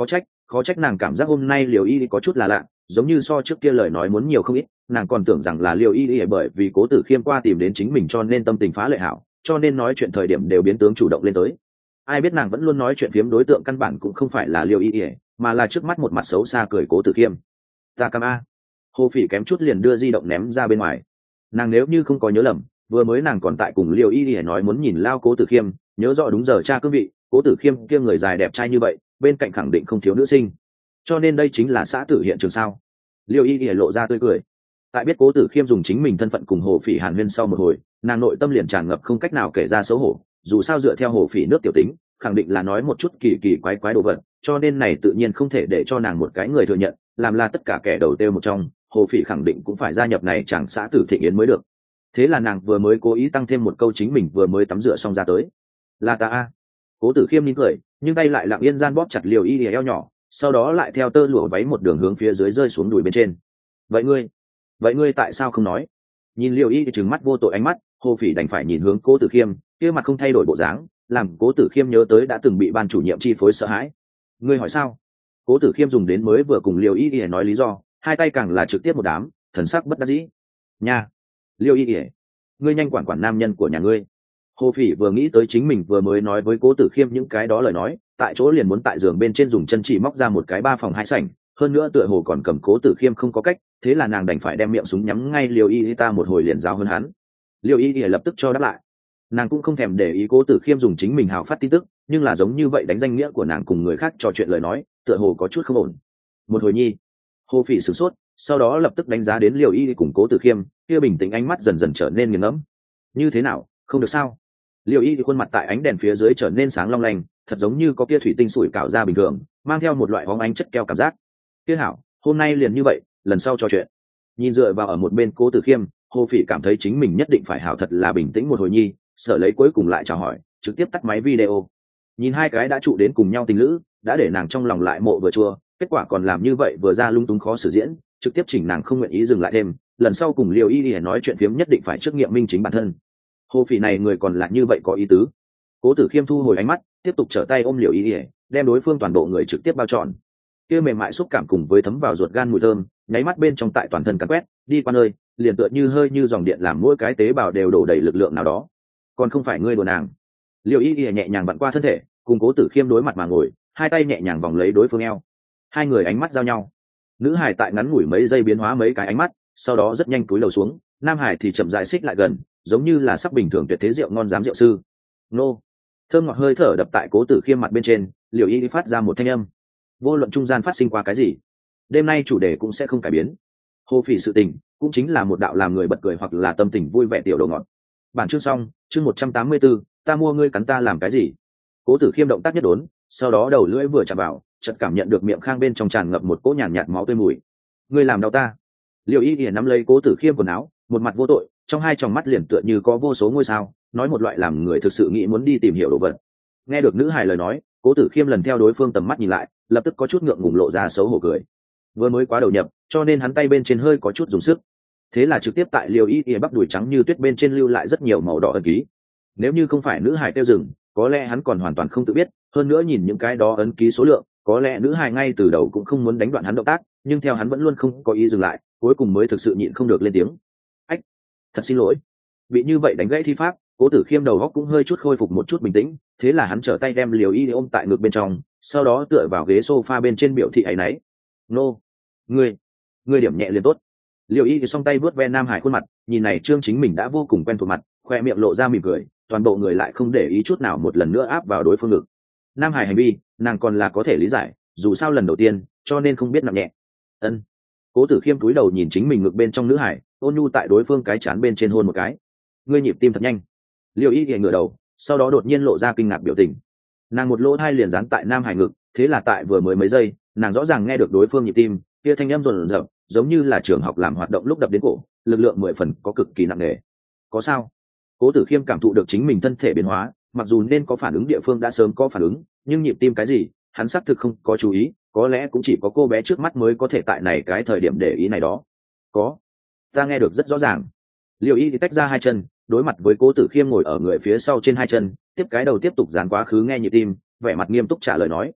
khó trách nàng cảm giác hôm nay liều y có chút là lạ, giống như so trước kia lời nói muốn nhiều không ít. Nàng còn tưởng rằng là liều y bởi vì Cố Tử Khiêm qua tìm đến chính mình cho nên tâm tình phá lệ hảo, cho nên nói chuyện thời điểm đều biến tướng chủ động lên tới. Ai biết nàng vẫn luôn nói chuyện phiếm đối tượng căn bản cũng không phải là liều y mà là trước mắt một mặt xấu xa cười Cố Tử Khiêm. Ta cam a. Hồ Phỉ kém chút liền đưa di động ném ra bên ngoài. Nàng nếu như không có nhớ lầm, vừa mới nàng còn tại cùng liều y nói muốn nhìn lao Cố Tử Khiêm, nhớ rõ đúng giờ cha cương vị, Cố Tử Khiêm kia người dài đẹp trai như vậy, bên cạnh khẳng định không thiếu nữ sinh, cho nên đây chính là xã tử hiện trường sao. Liêu y y lộ ra tươi cười. Tại biết Cố Tử Khiêm dùng chính mình thân phận cùng Hồ Phỉ hàn huyên sau một hồi, nàng nội tâm liền tràn ngập không cách nào kể ra xấu hổ, dù sao dựa theo Hồ Phỉ nước tiểu tính, khẳng định là nói một chút kỳ kỳ quái quái đồ vật, cho nên này tự nhiên không thể để cho nàng một cái người thừa nhận, làm là tất cả kẻ đầu tiêu một trong, Hồ Phỉ khẳng định cũng phải gia nhập này chẳng xã tử thịnh yến mới được. Thế là nàng vừa mới cố ý tăng thêm một câu chính mình vừa mới tắm rửa xong ra tới. Là ta a. Cố Tử Khiêm nín cười, nhưng tay lại lặng yên gian bóp chặt Liêu y y eo nhỏ, sau đó lại theo tơ lụa váy một đường hướng phía dưới rơi xuống đùi bên trên. Vậy ngươi, vậy ngươi tại sao không nói? Nhìn Liêu y trừng mắt vô tội ánh mắt, Hồ Phỉ đành phải nhìn hướng Cố Tử Khiêm, kia mặt không thay đổi bộ dáng, làm Cố Tử Khiêm nhớ tới đã từng bị ban chủ nhiệm chi phối sợ hãi. Ngươi hỏi sao? Cố Tử Khiêm dùng đến mới vừa cùng Liêu y y nói lý do, hai tay càng là trực tiếp một đám, thần sắc bất đắc dĩ. Nha, Liêu y y, ngươi nhanh quản quản nam nhân của nhà ngươi. Hồ Phỉ vừa nghĩ tới chính mình vừa mới nói với Cố Tử Khiêm những cái đó lời nói, tại chỗ liền muốn tại giường bên trên dùng chân chỉ móc ra một cái ba phòng hai sảnh, hơn nữa tựa hồ còn cầm Cố Tử Khiêm không có cách, thế là nàng đành phải đem miệng súng nhắm ngay Liêu y y ta một hồi liền giáo hơn hắn. Liêu y y lập tức cho đáp lại. Nàng cũng không thèm để ý Cố Tử Khiêm dùng chính mình hào phát tin tức, nhưng là giống như vậy đánh danh nghĩa của nàng cùng người khác trò chuyện lời nói, tựa hồ có chút không ổn. Một hồi nhi, Hồ Phỉ sửng sốt, sau đó lập tức đánh giá đến Liêu y y cùng Cố Tử Khiêm, kia bình tĩnh ánh mắt dần dần trở nên nghiền ngẫm. Như thế nào, không được sao? Liêu y thì khuôn mặt tại ánh đèn phía dưới trở nên sáng long lanh, thật giống như có kia thủy tinh sủi cảo ra bình thường, mang theo một loại bóng ánh chất keo cảm giác. Kia hảo, hôm nay liền như vậy, lần sau trò chuyện. Nhìn dựa vào ở một bên Cố Tử Khiêm, Hồ Phỉ cảm thấy chính mình nhất định phải hảo thật là bình tĩnh một hồi nhi, sợ lấy cuối cùng lại chào hỏi, trực tiếp tắt máy video. Nhìn hai cái đã trụ đến cùng nhau tình lữ, đã để nàng trong lòng lại mộ vừa chua, kết quả còn làm như vậy vừa ra lung túng khó xử diễn, trực tiếp chỉnh nàng không nguyện ý dừng lại thêm, lần sau cùng Liêu y thì nói chuyện phiếm nhất định phải trước nghiệm minh chính bản thân. Hồ Phỉ này người còn là như vậy có ý tứ. Cố Tử Khiêm thu hồi ánh mắt, tiếp tục trở tay ôm Liêu y ỉa, đem đối phương toàn bộ người trực tiếp bao trọn. Kia mềm mại xúc cảm cùng với thấm vào ruột gan mùi thơm, nháy mắt bên trong tại toàn thân cắn quét, đi qua nơi, liền tựa như hơi như dòng điện làm mỗi cái tế bào đều đổ đầy lực lượng nào đó. Còn không phải ngươi đùa nàng. Liêu y ỉa nhẹ nhàng vặn qua thân thể, cùng Cố Tử Khiêm đối mặt mà ngồi, hai tay nhẹ nhàng vòng lấy đối phương eo. Hai người ánh mắt giao nhau. Nữ hài tại ngắn ngủi mấy giây biến hóa mấy cái ánh mắt, sau đó rất nhanh cúi đầu xuống, nam hải thì chậm rãi xích lại gần, giống như là sắc bình thường tuyệt thế rượu ngon dám rượu sư. Nô, thơm ngọt hơi thở đập tại Cố Tử Khiêm mặt bên trên, Liêu y phát ra một thanh âm. Vô luận trung gian phát sinh qua cái gì, đêm nay chủ đề cũng sẽ không cải biến. Hồ Phỉ sự tình cũng chính là một đạo làm người bật cười hoặc là tâm tình vui vẻ tiểu đồ ngọt. Bản chương xong, chương một trăm tám mươi tư, ta mua ngươi cắn ta làm cái gì? Cố Tử Khiêm động tác nhất đốn, sau đó đầu lưỡi vừa chạm vào, chợt cảm nhận được miệng khang bên trong tràn ngập một cỗ nhàn nhạt, nhạt máu tươi mùi. Ngươi làm đau ta? Liêu y ỉa nắm lấy Cố Tử Khiêm quần áo, một mặt vô tội, trong hai tròng mắt liền tựa như có vô số ngôi sao, nói một loại làm người thực sự nghĩ muốn đi tìm hiểu đồ vật. Nghe được nữ hài lời nói, Cố Tử Khiêm lần theo đối phương tầm mắt nhìn lại, lập tức có chút ngượng ngùng lộ ra xấu hổ cười. Vừa mới quá đầu nhập, cho nên hắn tay bên trên hơi có chút dùng sức. Thế là trực tiếp tại Liêu y ỉa bắp đùi trắng như tuyết bên trên lưu lại rất nhiều màu đỏ ấn ký. Nếu như không phải nữ hài tiêu dừng, có lẽ hắn còn hoàn toàn không tự biết, hơn nữa nhìn những cái đó ấn ký số lượng, có lẽ nữ hài ngay từ đầu cũng không muốn đánh đoạn hắn động tác, nhưng theo hắn vẫn luôn không có ý dừng lại, cuối cùng mới thực sự nhịn không được lên tiếng. Ách, thật xin lỗi. Bị như vậy đánh gãy thi pháp, Cố Tử Khiêm đầu óc cũng hơi chút khôi phục một chút bình tĩnh, thế là hắn trở tay đem Liêu y ôm tại ngực bên trong, sau đó tựa vào ghế sofa bên trên biểu thị ấy nấy. Nô, ngươi, ngươi điểm nhẹ liền tốt. Liêu y thì song tay vuốt ve nam hải khuôn mặt, nhìn này trương chính mình đã vô cùng quen thuộc mặt, khoe miệng lộ ra mỉm cười, toàn bộ người lại không để ý chút nào một lần nữa áp vào đối phương ngực. Nam hải hành vi, nàng còn là có thể lý giải, dù sao lần đầu tiên, cho nên không biết nặng nhẹ. Ân. Cố Tử Khiêm cúi đầu nhìn chính mình ngực bên trong nữ hải, ôn nhu tại đối phương cái chán bên trên hôn một cái. Ngươi nhịp tim thật nhanh. Liêu y thì ngửa đầu, sau đó đột nhiên lộ ra kinh ngạc biểu tình. Nàng một lỗ hai liền dán tại nam hải ngực, thế là tại vừa mới mấy giây, nàng rõ ràng nghe được đối phương nhịp tim, kia thanh âm rồn rập, giống như là trường học làm hoạt động lúc đập đến cổ, lực lượng mười phần có cực kỳ nặng nề. Có sao? Cố Tử Khiêm cảm thụ được chính mình thân thể biến hóa, mặc dù nên có phản ứng địa phương đã sớm có phản ứng, nhưng nhịp tim cái gì, hắn xác thực không có chú ý, có lẽ cũng chỉ có cô bé trước mắt mới có thể tại này cái thời điểm để ý này đó. Có, ta nghe được rất rõ ràng. Liêu y thì tách ra hai chân, đối mặt với Cố Tử Khiêm ngồi ở người phía sau trên hai chân, tiếp cái đầu tiếp tục dán quá khứ nghe nhịp tim, vẻ mặt nghiêm túc trả lời nói.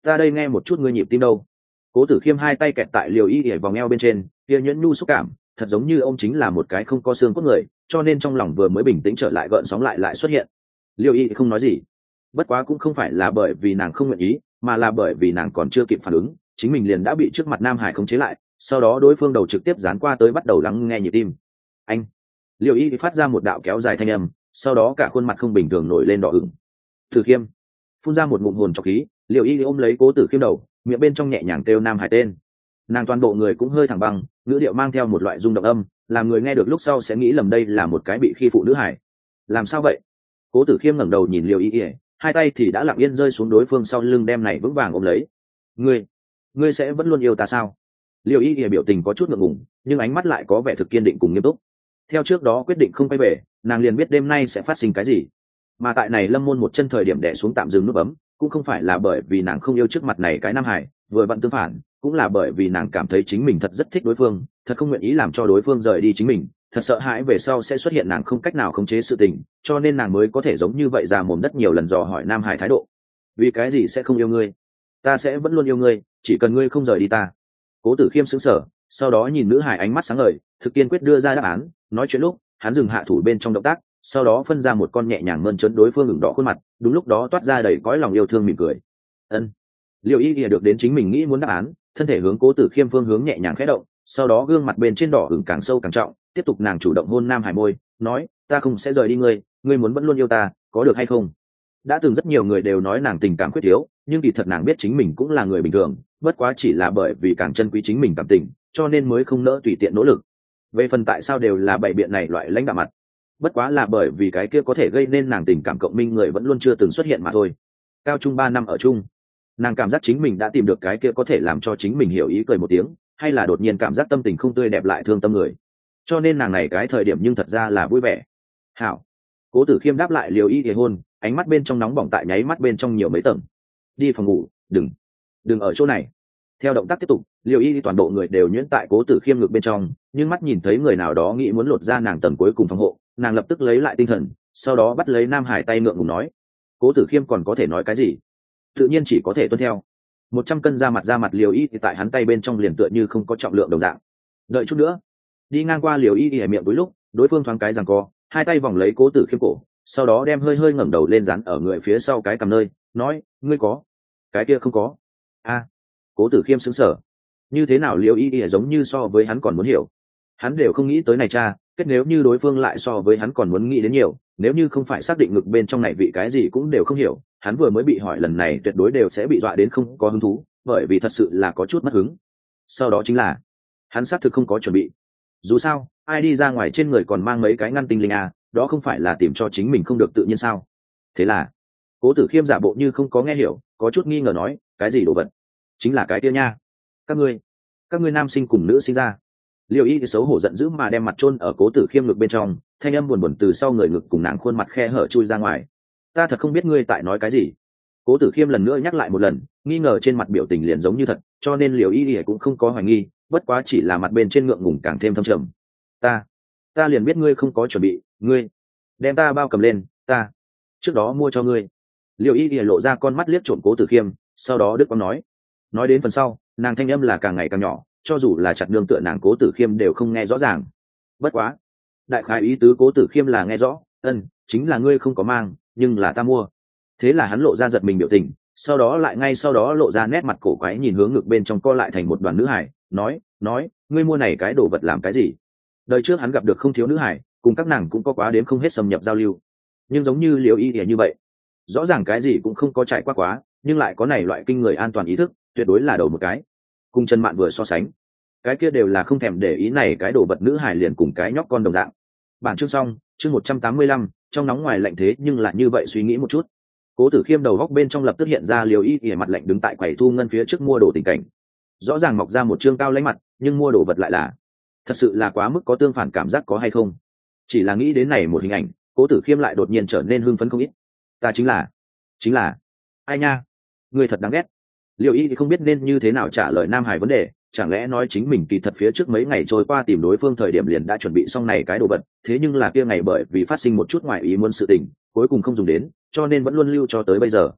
ta đây nghe một chút ngươi nhịp tim đâu. Cố Tử Khiêm hai tay kẹt tại liều y ỉa vòng eo bên trên, kia nhuyễn nhu xúc cảm thật giống như ông chính là một cái không có xương cốt người, cho nên trong lòng vừa mới bình tĩnh trở lại gợn sóng lại lại xuất hiện. Liêu y không nói gì, bất quá cũng không phải là bởi vì nàng không nguyện ý, mà là bởi vì nàng còn chưa kịp phản ứng, chính mình liền đã bị trước mặt Nam Hải khống chế lại, sau đó đối phương đầu trực tiếp dán qua tới bắt đầu lắng nghe nhịp tim. Anh. Liêu y phát ra một đạo kéo dài thanh âm, sau đó cả khuôn mặt không bình thường nổi lên đỏ ửng. Tử Khiêm phun ra một ngụm hồn trọc khí, Liêu y ôm lấy Cố Tử Khiêm đầu, miệng bên trong nhẹ nhàng kêu Nam Hải tên. Nàng toàn bộ người cũng hơi thẳng băng, ngữ điệu mang theo một loại rung động âm, làm người nghe được lúc sau sẽ nghĩ lầm đây là một cái bị khi phụ nữ hải. Làm sao vậy? Cố Tử Khiêm ngẩng đầu nhìn Liêu y ỉa, hai tay thì đã lặng yên rơi xuống đối phương sau lưng đem này vững vàng ôm lấy. Ngươi, ngươi sẽ vẫn luôn yêu ta sao? Liêu y ỉa biểu tình có chút ngượng ngùng, nhưng ánh mắt lại có vẻ thực kiên định cùng nghiêm túc. Theo trước đó quyết định không quay về, nàng liền biết đêm nay sẽ phát sinh cái gì. Mà tại này Lâm Môn một chân thời điểm đè xuống tạm dừng nút bấm, cũng không phải là bởi vì nàng không yêu trước mặt này cái Nam Hải, vừa vặn tương phản, cũng là bởi vì nàng cảm thấy chính mình thật rất thích đối phương, thật không nguyện ý làm cho đối phương rời đi chính mình, thật sợ hãi về sau sẽ xuất hiện nàng không cách nào khống chế sự tình, cho nên nàng mới có thể giống như vậy ra mồm đất nhiều lần dò hỏi Nam Hải thái độ. Vì cái gì sẽ không yêu ngươi? Ta sẽ vẫn luôn yêu ngươi, chỉ cần ngươi không rời đi ta. Cố Tử Khiêm sững sờ, sau đó nhìn nữ hải ánh mắt sáng ngời, thực kiên quyết đưa ra đáp án. Nói chuyện lúc, hắn dừng hạ thủ bên trong động tác, sau đó phân ra một con nhẹ nhàng mơn trớn đối phương ửng đỏ khuôn mặt, đúng lúc đó toát ra đầy cõi lòng yêu thương mỉm cười. Ân. Liêu y ỉa được đến chính mình nghĩ muốn đáp án, thân thể hướng Cố Tử Khiêm phương hướng nhẹ nhàng khẽ động, sau đó gương mặt bên trên đỏ ửng càng sâu càng trọng, tiếp tục nàng chủ động hôn Nam Hải môi, nói, ta không sẽ rời đi ngươi, ngươi muốn vẫn luôn yêu ta, có được hay không? Đã từng rất nhiều người đều nói nàng tình cảm khuyết yếu, nhưng kỳ thật nàng biết chính mình cũng là người bình thường, bất quá chỉ là bởi vì càng trân quý chính mình cảm tình, cho nên mới không nỡ tùy tiện nỗ lực. Về phần tại sao đều là bày biện này loại lãnh đạm mặt, bất quá là bởi vì cái kia có thể gây nên nàng tình cảm cộng minh người vẫn luôn chưa từng xuất hiện mà thôi. Cao trung ba năm ở chung, nàng cảm giác chính mình đã tìm được cái kia có thể làm cho chính mình hiểu ý cười một tiếng, hay là đột nhiên cảm giác tâm tình không tươi đẹp lại thương tâm người, cho nên nàng này cái thời điểm nhưng thật ra là vui vẻ. Hảo. Cố Tử Khiêm đáp lại Liêu y ỉa hôn, ánh mắt bên trong nóng bỏng tại nháy mắt bên trong nhiều mấy tầng. Đi phòng ngủ, đừng đừng ở chỗ này. Theo động tác tiếp tục, Liêu y toàn bộ người đều nhuyễn tại Cố Tử Khiêm ngực bên trong, nhưng mắt nhìn thấy người nào đó nghĩ muốn lột ra nàng tầng cuối cùng phòng hộ, nàng lập tức lấy lại tinh thần, sau đó bắt lấy Nam Hải tay ngượng ngùng nói. Cố Tử Khiêm còn có thể nói cái gì? Tự nhiên chỉ có thể tuân theo. Một trăm cân ra mặt ra mặt Liêu y thì tại hắn tay bên trong liền tựa như không có trọng lượng đồng dạng. Đợi chút nữa. Đi ngang qua Liêu y thì miệng cuối lúc, đối phương thoáng cái giằng co, hai tay vòng lấy Cố Tử Khiêm cổ, sau đó đem hơi hơi ngẩng đầu lên dán ở người phía sau cái cằm nơi, nói, ngươi có? Cái kia không có. A. À. Cố Tử Khiêm sững sờ. Như thế nào Liêu y y giống như so với hắn còn muốn hiểu. Hắn đều không nghĩ tới này cha, kết nếu như đối phương lại so với hắn còn muốn nghĩ đến nhiều, nếu như không phải xác định ngực bên trong này vị cái gì cũng đều không hiểu, hắn vừa mới bị hỏi lần này tuyệt đối đều sẽ bị dọa đến không có hứng thú, bởi vì thật sự là có chút mất hứng. Sau đó chính là, hắn xác thực không có chuẩn bị. Dù sao, ai đi ra ngoài trên người còn mang mấy cái ngăn tinh linh à, đó không phải là tìm cho chính mình không được tự nhiên sao? Thế là, Cố Tử Khiêm giả bộ như không có nghe hiểu, có chút nghi ngờ nói, cái gì đồ vật? Chính là cái kia nha. Các ngươi, các ngươi nam sinh cùng nữ sinh ra. Liêu y xấu hổ giận dữ mà đem mặt chôn ở Cố Tử Khiêm ngực bên trong, thanh âm buồn buồn từ sau người ngực cùng nàng khuôn mặt khe hở chui ra ngoài. Ta thật không biết ngươi tại nói cái gì. Cố Tử Khiêm lần nữa nhắc lại một lần, nghi ngờ trên mặt biểu tình liền giống như thật, cho nên Liêu y cũng không có hoài nghi, bất quá chỉ là mặt bên trên ngượng ngùng càng thêm thâm trầm. Ta, ta liền biết ngươi không có chuẩn bị, ngươi đem ta bao cầm lên, ta trước đó mua cho ngươi. Liêu y lộ ra con mắt liếc trộm Cố Tử Khiêm, sau đó đức quang nói, nói đến phần sau, nàng thanh âm là càng ngày càng nhỏ, cho dù là chặt nương tựa nàng Cố Tử Khiêm đều không nghe rõ ràng. Bất quá, đại khái ý tứ Cố Tử Khiêm là nghe rõ, ân, chính là ngươi không có mang, nhưng là ta mua. Thế là hắn lộ ra giật mình biểu tình, sau đó lại ngay sau đó lộ ra nét mặt cổ quái nhìn hướng ngực bên trong co lại thành một đoàn nữ hải, nói, nói, ngươi mua này cái đồ vật làm cái gì? Đời trước hắn gặp được không thiếu nữ hải, cùng các nàng cũng có quá đến không hết xâm nhập giao lưu, nhưng giống như Liêu y như vậy, rõ ràng cái gì cũng không có trải qua quá, nhưng lại có này loại kinh người an toàn ý thức, tuyệt đối là đầu một cái. Cùng Trần Mạn vừa so sánh, cái kia đều là không thèm để ý này cái đồ vật nữ hải liền cùng cái nhóc con đồng dạng. Bản chương xong, chương một trăm tám mươi lăm, trong nóng ngoài lạnh thế nhưng lại như vậy suy nghĩ một chút. Cố Tử Khiêm đầu góc bên trong lập tức hiện ra Liêu y ỉa mặt lạnh đứng tại quầy thu ngân phía trước mua đồ tình cảnh. Rõ ràng mọc ra một trương cao lãnh mặt, nhưng mua đồ vật lại là thật sự là quá mức có tương phản cảm giác có hay không? Chỉ là nghĩ đến này một hình ảnh, Cố Tử Khiêm lại đột nhiên trở nên hưng phấn không ít. Ta chính là, chính là, ai nha, người thật đáng ghét. Liêu y thì không biết nên như thế nào trả lời Nam Hải vấn đề, chẳng lẽ nói chính mình kỳ thật phía trước mấy ngày trôi qua tìm đối phương thời điểm liền đã chuẩn bị xong này cái đồ vật, thế nhưng là kia ngày bởi vì phát sinh một chút ngoài ý muốn sự tình, cuối cùng không dùng đến, cho nên vẫn luôn lưu cho tới bây giờ.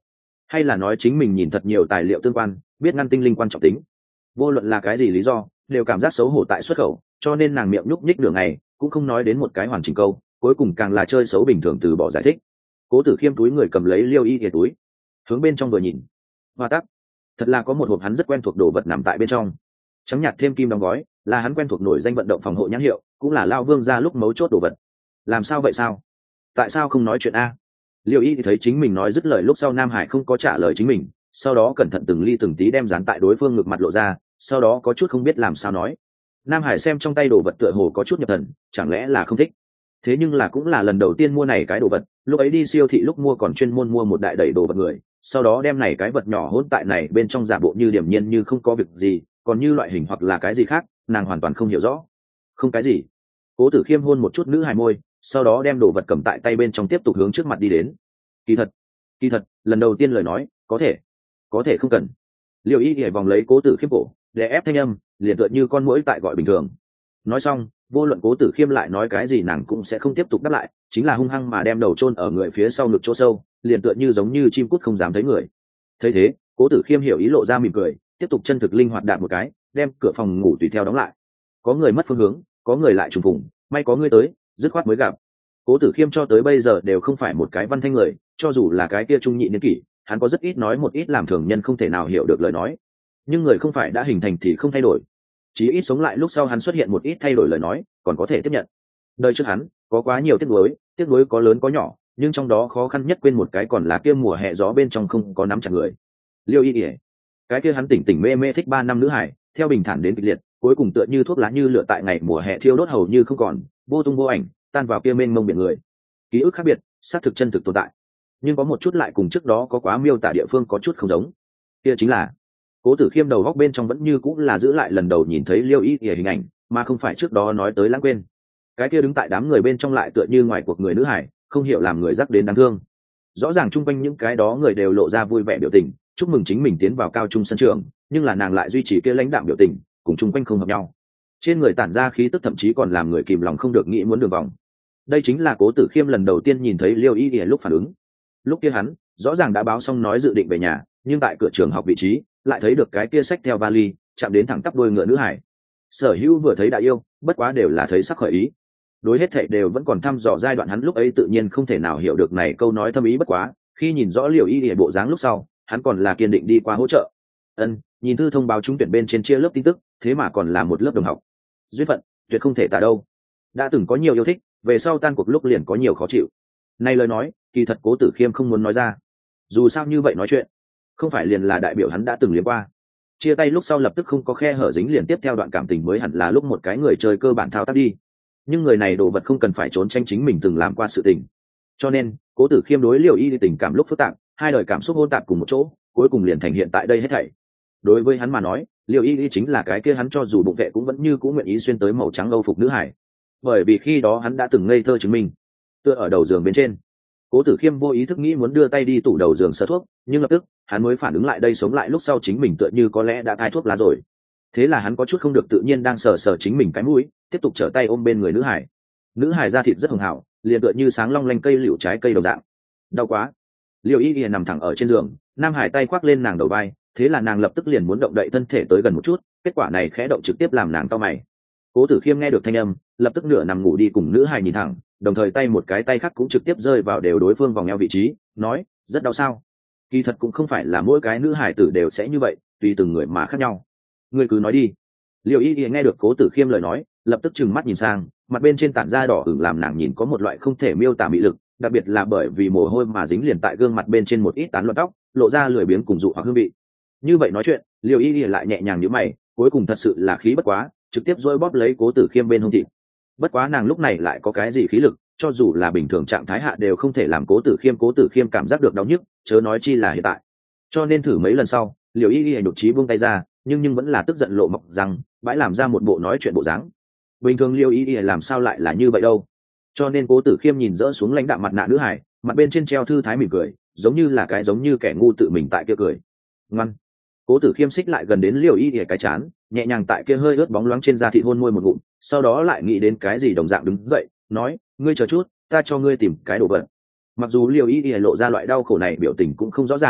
hay là nói chính mình nhìn thật nhiều tài liệu tương quan, biết ngăn tinh linh quan trọng tính. Vô luận là cái gì lý do, đều cảm giác xấu hổ tại xuất khẩu, cho nên nàng miệng nhúc nhích đường này cũng không nói đến một cái hoàn chỉnh câu, cuối cùng càng là chơi xấu bình thường từ bỏ giải thích. Cố Tử Khiêm túi người cầm lấy liêu y ỉa túi, hướng bên trong vừa nhìn, hoa tắc, thật là có một hộp hắn rất quen thuộc đồ vật nằm tại bên trong, trắng nhạt thêm kim đóng gói, là hắn quen thuộc nổi danh vận động phòng hộ nhãn hiệu, cũng là Lao Vương ra lúc mấu chốt đồ vật. Làm sao vậy sao? Tại sao không nói chuyện a? Liêu y thì thấy chính mình nói dứt lời lúc sau Nam Hải không có trả lời chính mình, sau đó cẩn thận từng ly từng tí đem dán tại đối phương ngực mặt lộ ra, sau đó có chút không biết làm sao nói. Nam Hải xem trong tay đồ vật tựa hồ có chút nhập thần, chẳng lẽ là không thích? Thế nhưng là cũng là lần đầu tiên mua này cái đồ vật, lúc ấy đi siêu thị lúc mua còn chuyên môn mua một đại đầy đồ vật người, sau đó đem này cái vật nhỏ hỗn tại này bên trong giả bộ như điểm nhiên như không có việc gì, còn như loại hình hoặc là cái gì khác, nàng hoàn toàn không hiểu rõ. Không cái gì. Cố Tử Khiêm hôn một chút nữ hài môi, sau đó đem đồ vật cầm tại tay bên trong tiếp tục hướng trước mặt đi đến. Kỳ thật, kỳ thật, lần đầu tiên lời nói, có thể, có thể không cần. Liêu Y ỉa vòng lấy Cố Tử Khiêm cổ, để ép thanh âm, liền tựa như con muỗi tại gọi bình thường. Nói xong, vô luận Cố Tử Khiêm lại nói cái gì nàng cũng sẽ không tiếp tục đáp lại, chính là hung hăng mà đem đầu chôn ở người phía sau ngực chỗ sâu, liền tựa như giống như chim cút không dám thấy người. Thấy thế, Cố Tử Khiêm hiểu ý lộ ra mỉm cười, tiếp tục chân thực linh hoạt đạp một cái, đem cửa phòng ngủ tùy theo đóng lại. Có người mất phương hướng, có người lại trùng phùng, may có ngươi tới, dứt khoát mới gặp. Cố Tử Khiêm cho tới bây giờ đều không phải một cái văn thanh người, cho dù là cái kia trung nhị niên kỷ, hắn có rất ít nói một ít làm thường nhân không thể nào hiểu được lời nói. Nhưng người không phải đã hình thành thì không thay đổi. Chỉ ít sống lại lúc sau hắn xuất hiện một ít thay đổi lời nói, còn có thể tiếp nhận. Đời trước hắn có quá nhiều tiếc nuối, tiếc nuối có lớn có nhỏ, nhưng trong đó khó khăn nhất quên một cái còn là kia mùa hè gió bên trong không có nắm chặt người. Liêu Y ỉa, cái kia hắn tỉnh tỉnh mê mê thích ba năm nữ hải, theo bình thản đến kịch liệt, cuối cùng tựa như thuốc lá như lửa tại ngày mùa hè thiêu đốt hầu như không còn, vô tung vô ảnh, tan vào kia mênh mông biển người. Ký ức khác biệt, xác thực chân thực tồn tại, nhưng có một chút lại cùng trước đó có quá miêu tả địa phương có chút không giống. Kia chính là Cố Tử Khiêm đầu góc bên trong vẫn như cũng là giữ lại lần đầu nhìn thấy Liêu Y ỉa hình ảnh, mà không phải trước đó nói tới lãng quên. Cái kia đứng tại đám người bên trong lại tựa như ngoài cuộc người nữ hải, không hiểu làm người dắt đến đáng thương. Rõ ràng chung quanh những cái đó người đều lộ ra vui vẻ biểu tình, chúc mừng chính mình tiến vào cao trung sân trường, nhưng là nàng lại duy trì kia lãnh đạm biểu tình, cùng chung quanh không hợp nhau. Trên người tản ra khí tức thậm chí còn làm người kìm lòng không được nghĩ muốn đường vòng. Đây chính là Cố Tử Khiêm lần đầu tiên nhìn thấy Liêu Y ỉa lúc phản ứng. Lúc kia hắn rõ ràng đã báo xong nói dự định về nhà, nhưng tại cửa trường học vị trí lại thấy được cái kia xách theo vali, chạm đến thẳng tắp đôi ngựa nữ hải. Sở Hữu vừa thấy đã yêu, bất quá đều là thấy sắc khởi ý. Đối hết thảy đều vẫn còn thăm dò giai đoạn hắn lúc ấy tự nhiên không thể nào hiểu được này câu nói thâm ý bất quá, khi nhìn rõ Liêu Y ỉa bộ dáng lúc sau, hắn còn là kiên định đi qua hỗ trợ. Ân, nhìn thư thông báo trúng tuyển bên trên chia lớp tin tức, thế mà còn là một lớp đồng học. Duyên phận, tuyệt không thể tả đâu. Đã từng có nhiều yêu thích, về sau tan cuộc lúc liền có nhiều khó chịu. Này lời nói, kỳ thật Cố Tử Khiêm không muốn nói ra. Dù sao như vậy nói chuyện, không phải liền là đại biểu hắn đã từng liếm qua. Chia tay lúc sau lập tức không có khe hở dính liền tiếp theo đoạn cảm tình mới hẳn là lúc một cái người chơi cơ bản thao tác đi. Nhưng người này đồ vật không cần phải trốn tranh chính mình từng làm qua sự tình. Cho nên, Cố Tử Khiêm đối Liêu Y tình cảm lúc phức tạp, hai đời cảm xúc hỗn tạp cùng một chỗ, cuối cùng liền thành hiện tại đây hết thảy. Đối với hắn mà nói, Liêu Y chính là cái kia hắn cho dù bụng vệ cũng vẫn như cũ nguyện ý xuyên tới màu trắng âu phục nữ hải. Bởi vì khi đó hắn đã từng ngây thơ chứng minh. Tựa ở đầu giường bên trên, Cố Tử Khiêm vô ý thức nghĩ muốn đưa tay đi tủ đầu giường sờ thuốc, nhưng lập tức hắn mới phản ứng lại đây sống lại lúc sau chính mình tựa như có lẽ đã cai thuốc lá rồi. Thế là hắn có chút không được tự nhiên đang sờ sờ chính mình cái mũi, tiếp tục trở tay ôm bên người nữ hải. Nữ hải da thịt rất hồng hào, liền tựa như sáng long lanh cây liễu trái cây đồng dạng. Đau quá. Liêu Y ỉa nằm thẳng ở trên giường, Nam Hải tay khoác lên nàng đầu vai, thế là nàng lập tức liền muốn động đậy thân thể tới gần một chút, kết quả này khẽ động trực tiếp làm nàng cau mày. Cố Tử Khiêm nghe được thanh âm, lập tức nửa nằm ngủ đi cùng nữ hải nhìn thẳng, đồng thời tay một cái tay khác cũng trực tiếp rơi vào đều đối phương vòng eo vị trí, nói, rất đau sao? Kỳ thật cũng không phải là mỗi cái nữ hải tử đều sẽ như vậy, tùy từng người mà khác nhau. Ngươi cứ nói đi. Liêu Y ỉa nghe được Cố Tử Khiêm lời nói, lập tức trừng mắt nhìn sang, mặt bên trên tản ra đỏ ửng làm nàng nhìn có một loại không thể miêu tả mị lực, đặc biệt là bởi vì mồ hôi mà dính liền tại gương mặt bên trên một ít tán loạn tóc, lộ ra lười biếng cùng dụ hoặc hương vị. Như vậy nói chuyện, Liêu Y ỉa lại nhẹ nhàng nhíu mày, cuối cùng thật sự là khí bất quá, trực tiếp dỗi bóp lấy Cố Tử Khiêm bên hông thịt. Bất quá nàng lúc này lại có cái gì khí lực, cho dù là bình thường trạng thái hạ đều không thể làm Cố Tử Khiêm Cố Tử Khiêm cảm giác được đau nhức, chớ nói chi là hiện tại. Cho nên thử mấy lần sau, Liêu Y ỉa đột chí buông tay ra, nhưng nhưng vẫn là tức giận lộ mọc rằng, bãi làm ra một bộ nói chuyện bộ dáng. Bình thường Liêu Y ỉa làm sao lại là như vậy đâu? Cho nên Cố Tử Khiêm nhìn rỡ xuống lãnh đạm mặt nạ nữ hải, mặt bên trên treo thư thái mỉm cười, giống như là cái giống như kẻ ngu tự mình tại kia cười. Ngoan. Cố Tử Khiêm xích lại gần đến Liêu Y ỉa cái chán, nhẹ nhàng tại kia hơi ướt bóng loáng trên da thịt hôn môi một ngụm, sau đó lại nghĩ đến cái gì đồng dạng đứng dậy, nói, ngươi chờ chút, ta cho ngươi tìm cái đồ vật. Mặc dù Liêu Y ỉa lộ ra loại đau khổ này biểu tình cũng không rõ ràng,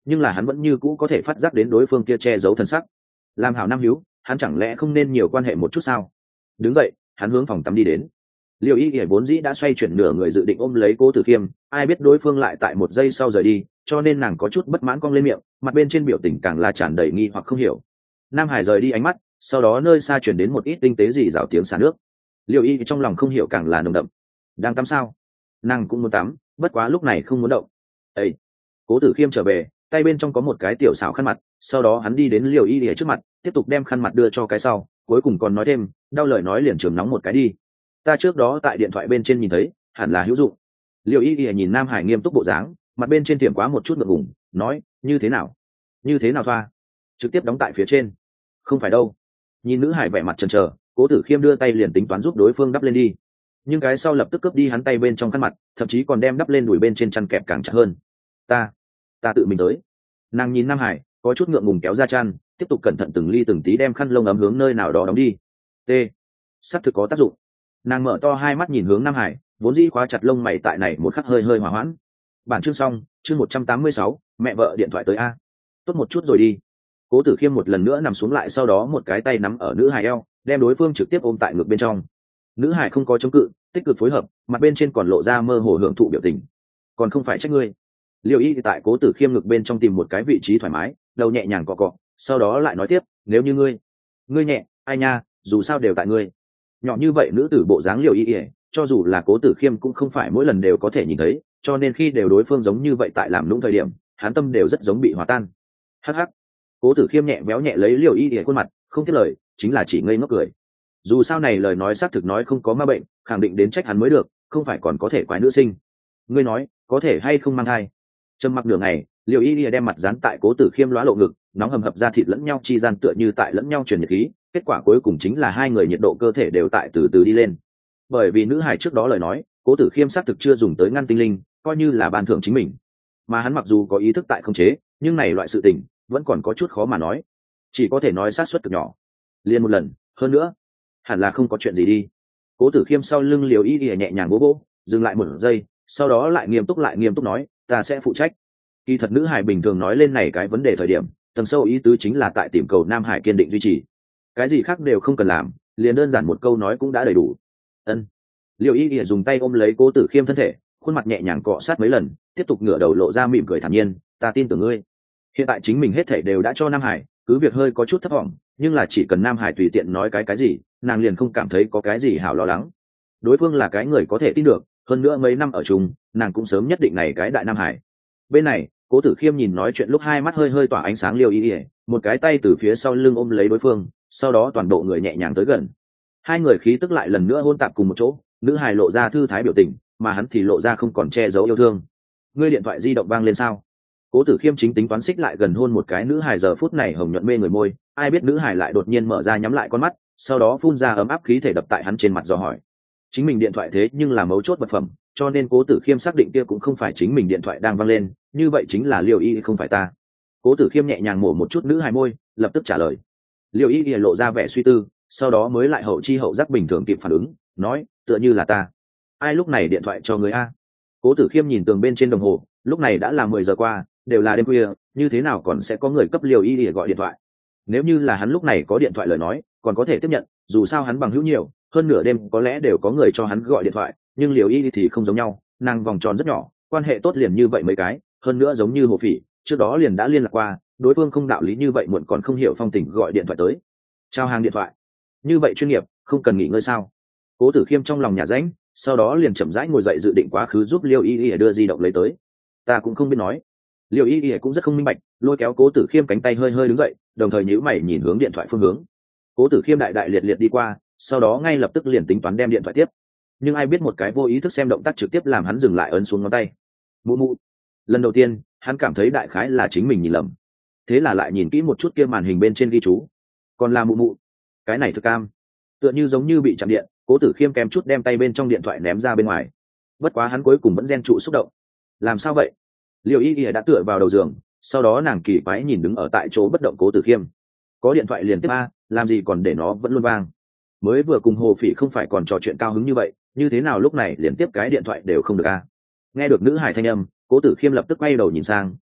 nhưng là hắn vẫn như cũ có thể phát giác đến đối phương kia che giấu thân sắc. Làm hảo nam hiếu, hắn chẳng lẽ không nên nhiều quan hệ một chút sao? Đứng dậy, hắn hướng phòng tắm đi đến. Liêu Y Y vốn dĩ đã xoay chuyển nửa người dự định ôm lấy Cố Tử Khiêm, ai biết đối phương lại tại một giây sau rời đi, cho nên nàng có chút bất mãn cong lên miệng, mặt bên trên biểu tình càng là tràn đầy nghi hoặc không hiểu. Nam Hải rời đi ánh mắt, sau đó nơi xa chuyển đến một ít tinh tế gì rào tiếng xả nước. Liêu Y trong lòng không hiểu càng là nồng đậm. Đang tắm sao? Nàng cũng muốn tắm, bất quá lúc này không muốn động. Ê! Cố Tử Khiêm trở về, tay bên trong có một cái tiểu xảo khăn mặt, sau đó hắn đi đến Liêu Y Y trước mặt, tiếp tục đem khăn mặt đưa cho cái sau, cuối cùng còn nói thêm, đau lời nói liền trường nóng một cái đi. Ta trước đó tại điện thoại bên trên nhìn thấy, hẳn là hữu dụng. Liêu Y Y nhìn Nam Hải nghiêm túc bộ dáng, mặt bên trên tiệm quá một chút ngượng ngùng, nói, như thế nào? Như thế nào thoa? Trực tiếp đóng tại phía trên. Không phải đâu. Nhìn nữ hải vẻ mặt chần chờ, Cố Tử Khiêm đưa tay liền tính toán giúp đối phương đắp lên đi, nhưng cái sau lập tức cướp đi hắn tay bên trong khăn mặt, thậm chí còn đem đắp lên đùi bên trên chăn kẹp càng chặt hơn. Ta, ta tự mình tới. Nàng nhìn Nam Hải, có chút ngượng ngùng kéo ra chăn, tiếp tục cẩn thận từng ly từng tí đem khăn lông ấm hướng nơi nào đó đóng đi. T, sắp thực có tác dụng. Nàng mở to hai mắt nhìn hướng Nam Hải, vốn dĩ khóa chặt lông mày tại này một khắc hơi hơi hỏa hoãn. Bản chương xong, chương một trăm tám mươi sáu, mẹ vợ điện thoại tới a. Tốt một chút rồi đi. Cố Tử Khiêm một lần nữa nằm xuống lại, sau đó một cái tay nắm ở nữ hải eo, đem đối phương trực tiếp ôm tại ngực bên trong. Nữ hải không có chống cự, tích cực phối hợp, mặt bên trên còn lộ ra mơ hồ hưởng thụ biểu tình. Còn không phải trách ngươi. Liêu Y tại Cố Tử Khiêm ngực bên trong tìm một cái vị trí thoải mái, đầu nhẹ nhàng cọ cọ, sau đó lại nói tiếp, nếu như ngươi, ngươi nhẹ, ai nha, dù sao đều tại ngươi. Nhỏ như vậy nữ tử bộ dáng Liêu Y, cho dù là Cố Tử Khiêm cũng không phải mỗi lần đều có thể nhìn thấy, cho nên khi đều đối phương giống như vậy tại làm lũng thời điểm, hắn tâm đều rất giống bị hòa tan. Hắc hắc. Cố Tử Khiêm nhẹ véo nhẹ lấy Liêu Y khuôn mặt, không tiếp lời, chính là chỉ ngây ngốc cười. Dù sao này lời nói xác thực nói không có ma bệnh, khẳng định đến trách hắn mới được, không phải còn có thể quái nữ sinh. Ngươi nói, có thể hay không mang thai? Trầm mặc đường này, Liêu Y đem mặt dán tại Cố Tử Khiêm lóa lộ ngực, nóng hầm hập ra thịt lẫn nhau chi gian tựa như tại lẫn nhau truyền nhiệt khí, kết quả cuối cùng chính là hai người nhiệt độ cơ thể đều tại từ từ đi lên. Bởi vì nữ hài trước đó lời nói, Cố Tử Khiêm xác thực chưa dùng tới ngăn tinh linh, coi như là ban thưởng chính mình. Mà hắn mặc dù có ý thức tại khống chế, nhưng này loại sự tình vẫn còn có chút khó mà nói, chỉ có thể nói xác suất cực nhỏ. Liên một lần, hơn nữa, hẳn là không có chuyện gì đi. Cố Tử Khiêm sau lưng Liêu Y nhẹ nhàng bố bố, dừng lại một giây, sau đó lại nghiêm túc lại nghiêm túc nói, ta sẽ phụ trách. Kỳ thật nữ hải bình thường nói lên này cái vấn đề thời điểm, tầng sâu ý tứ chính là tại tìm cầu Nam Hải kiên định duy trì, cái gì khác đều không cần làm, liền đơn giản một câu nói cũng đã đầy đủ. Ân. Liêu Y Y dùng tay ôm lấy Cố Tử Khiêm thân thể, khuôn mặt nhẹ nhàng cọ sát mấy lần, tiếp tục ngửa đầu lộ ra mỉm cười thản nhiên, ta tin tưởng ngươi. Hiện tại chính mình hết thảy đều đã cho Nam Hải, cứ việc hơi có chút thất vọng, nhưng là chỉ cần Nam Hải tùy tiện nói cái cái gì, nàng liền không cảm thấy có cái gì hảo lo lắng. Đối phương là cái người có thể tin được, hơn nữa mấy năm ở chung, nàng cũng sớm nhất định này cái đại Nam Hải. Bên này, Cố Tử Khiêm nhìn nói chuyện lúc hai mắt hơi hơi tỏa ánh sáng Liêu Y Y, một cái tay từ phía sau lưng ôm lấy đối phương, sau đó toàn bộ người nhẹ nhàng tới gần. Hai người khí tức lại lần nữa hôn tạp cùng một chỗ, nữ hài lộ ra thư thái biểu tình, mà hắn thì lộ ra không còn che giấu yêu thương. Ngươi điện thoại di động vang lên sao? Cố Tử Khiêm chính tính toán xích lại gần hôn một cái nữ hài, giờ phút này hồng nhuận mê người môi, ai biết nữ hài lại đột nhiên mở ra nhắm lại con mắt, sau đó phun ra ấm áp khí thể đập tại hắn trên mặt dò hỏi. Chính mình điện thoại thế nhưng là mấu chốt vật phẩm, cho nên Cố Tử Khiêm xác định kia cũng không phải chính mình điện thoại đang vang lên, như vậy chính là Liêu Y không phải ta. Cố Tử Khiêm nhẹ nhàng mổ một chút nữ hài môi, lập tức trả lời. Liêu Y lộ ra vẻ suy tư, sau đó mới lại hậu chi hậu giác bình thường kịp phản ứng, nói, tựa như là ta. Ai lúc này điện thoại cho người a? Cố Tử Khiêm nhìn tường bên trên đồng hồ, lúc này đã là mười giờ qua, đều là đêm khuya, như thế nào còn sẽ có người cấp Liêu Y để gọi điện thoại? Nếu như là hắn lúc này có điện thoại lời nói, còn có thể tiếp nhận, dù sao hắn bằng hữu nhiều, hơn nửa đêm có lẽ đều có người cho hắn gọi điện thoại, nhưng Liêu Y thì không giống nhau, nàng vòng tròn rất nhỏ, quan hệ tốt liền như vậy mấy cái, hơn nữa giống như Hồ Phỉ, trước đó liền đã liên lạc qua, đối phương không đạo lý như vậy muộn còn không hiểu phong tình gọi điện thoại tới. Trao hàng điện thoại, như vậy chuyên nghiệp, không cần nghỉ ngơi sao? Cố Tử Khiêm trong lòng nhà rãnh, sau đó liền chậm rãi ngồi dậy dự định quá khứ giúp Liêu Y Y đưa di động lấy tới. Ta cũng không biết nói. Liêu Y Y cũng rất không minh bạch, lôi kéo Cố Tử Khiêm cánh tay hơi hơi đứng dậy, đồng thời nhíu mày nhìn hướng điện thoại phương hướng. Cố Tử Khiêm đại đại liệt liệt đi qua, sau đó ngay lập tức liền tính toán đem điện thoại tiếp. Nhưng ai biết một cái vô ý thức xem động tác trực tiếp làm hắn dừng lại, ấn xuống ngón tay. Mụ mụ. Lần đầu tiên, hắn cảm thấy đại khái là chính mình nhìn lầm. Thế là lại nhìn kỹ một chút kia màn hình bên trên ghi chú. Còn là mụ mụ. Cái này thực cam. Tựa như giống như bị chạm điện, Cố Tử Khiêm kém chút đem tay bên trong điện thoại ném ra bên ngoài. Bất quá hắn cuối cùng vẫn gen trụ xúc động. Làm sao vậy? Liêu Y Y đã tựa vào đầu giường, sau đó nàng kỳ quái nhìn đứng ở tại chỗ bất động Cố Tử Khiêm. Có điện thoại liền tiếp a, làm gì còn để nó vẫn luôn vang. Mới vừa cùng Hồ Phỉ không phải còn trò chuyện cao hứng như vậy, như thế nào lúc này liền tiếp cái điện thoại đều không được a? Nghe được nữ hài thanh âm, Cố Tử Khiêm lập tức quay đầu nhìn sang,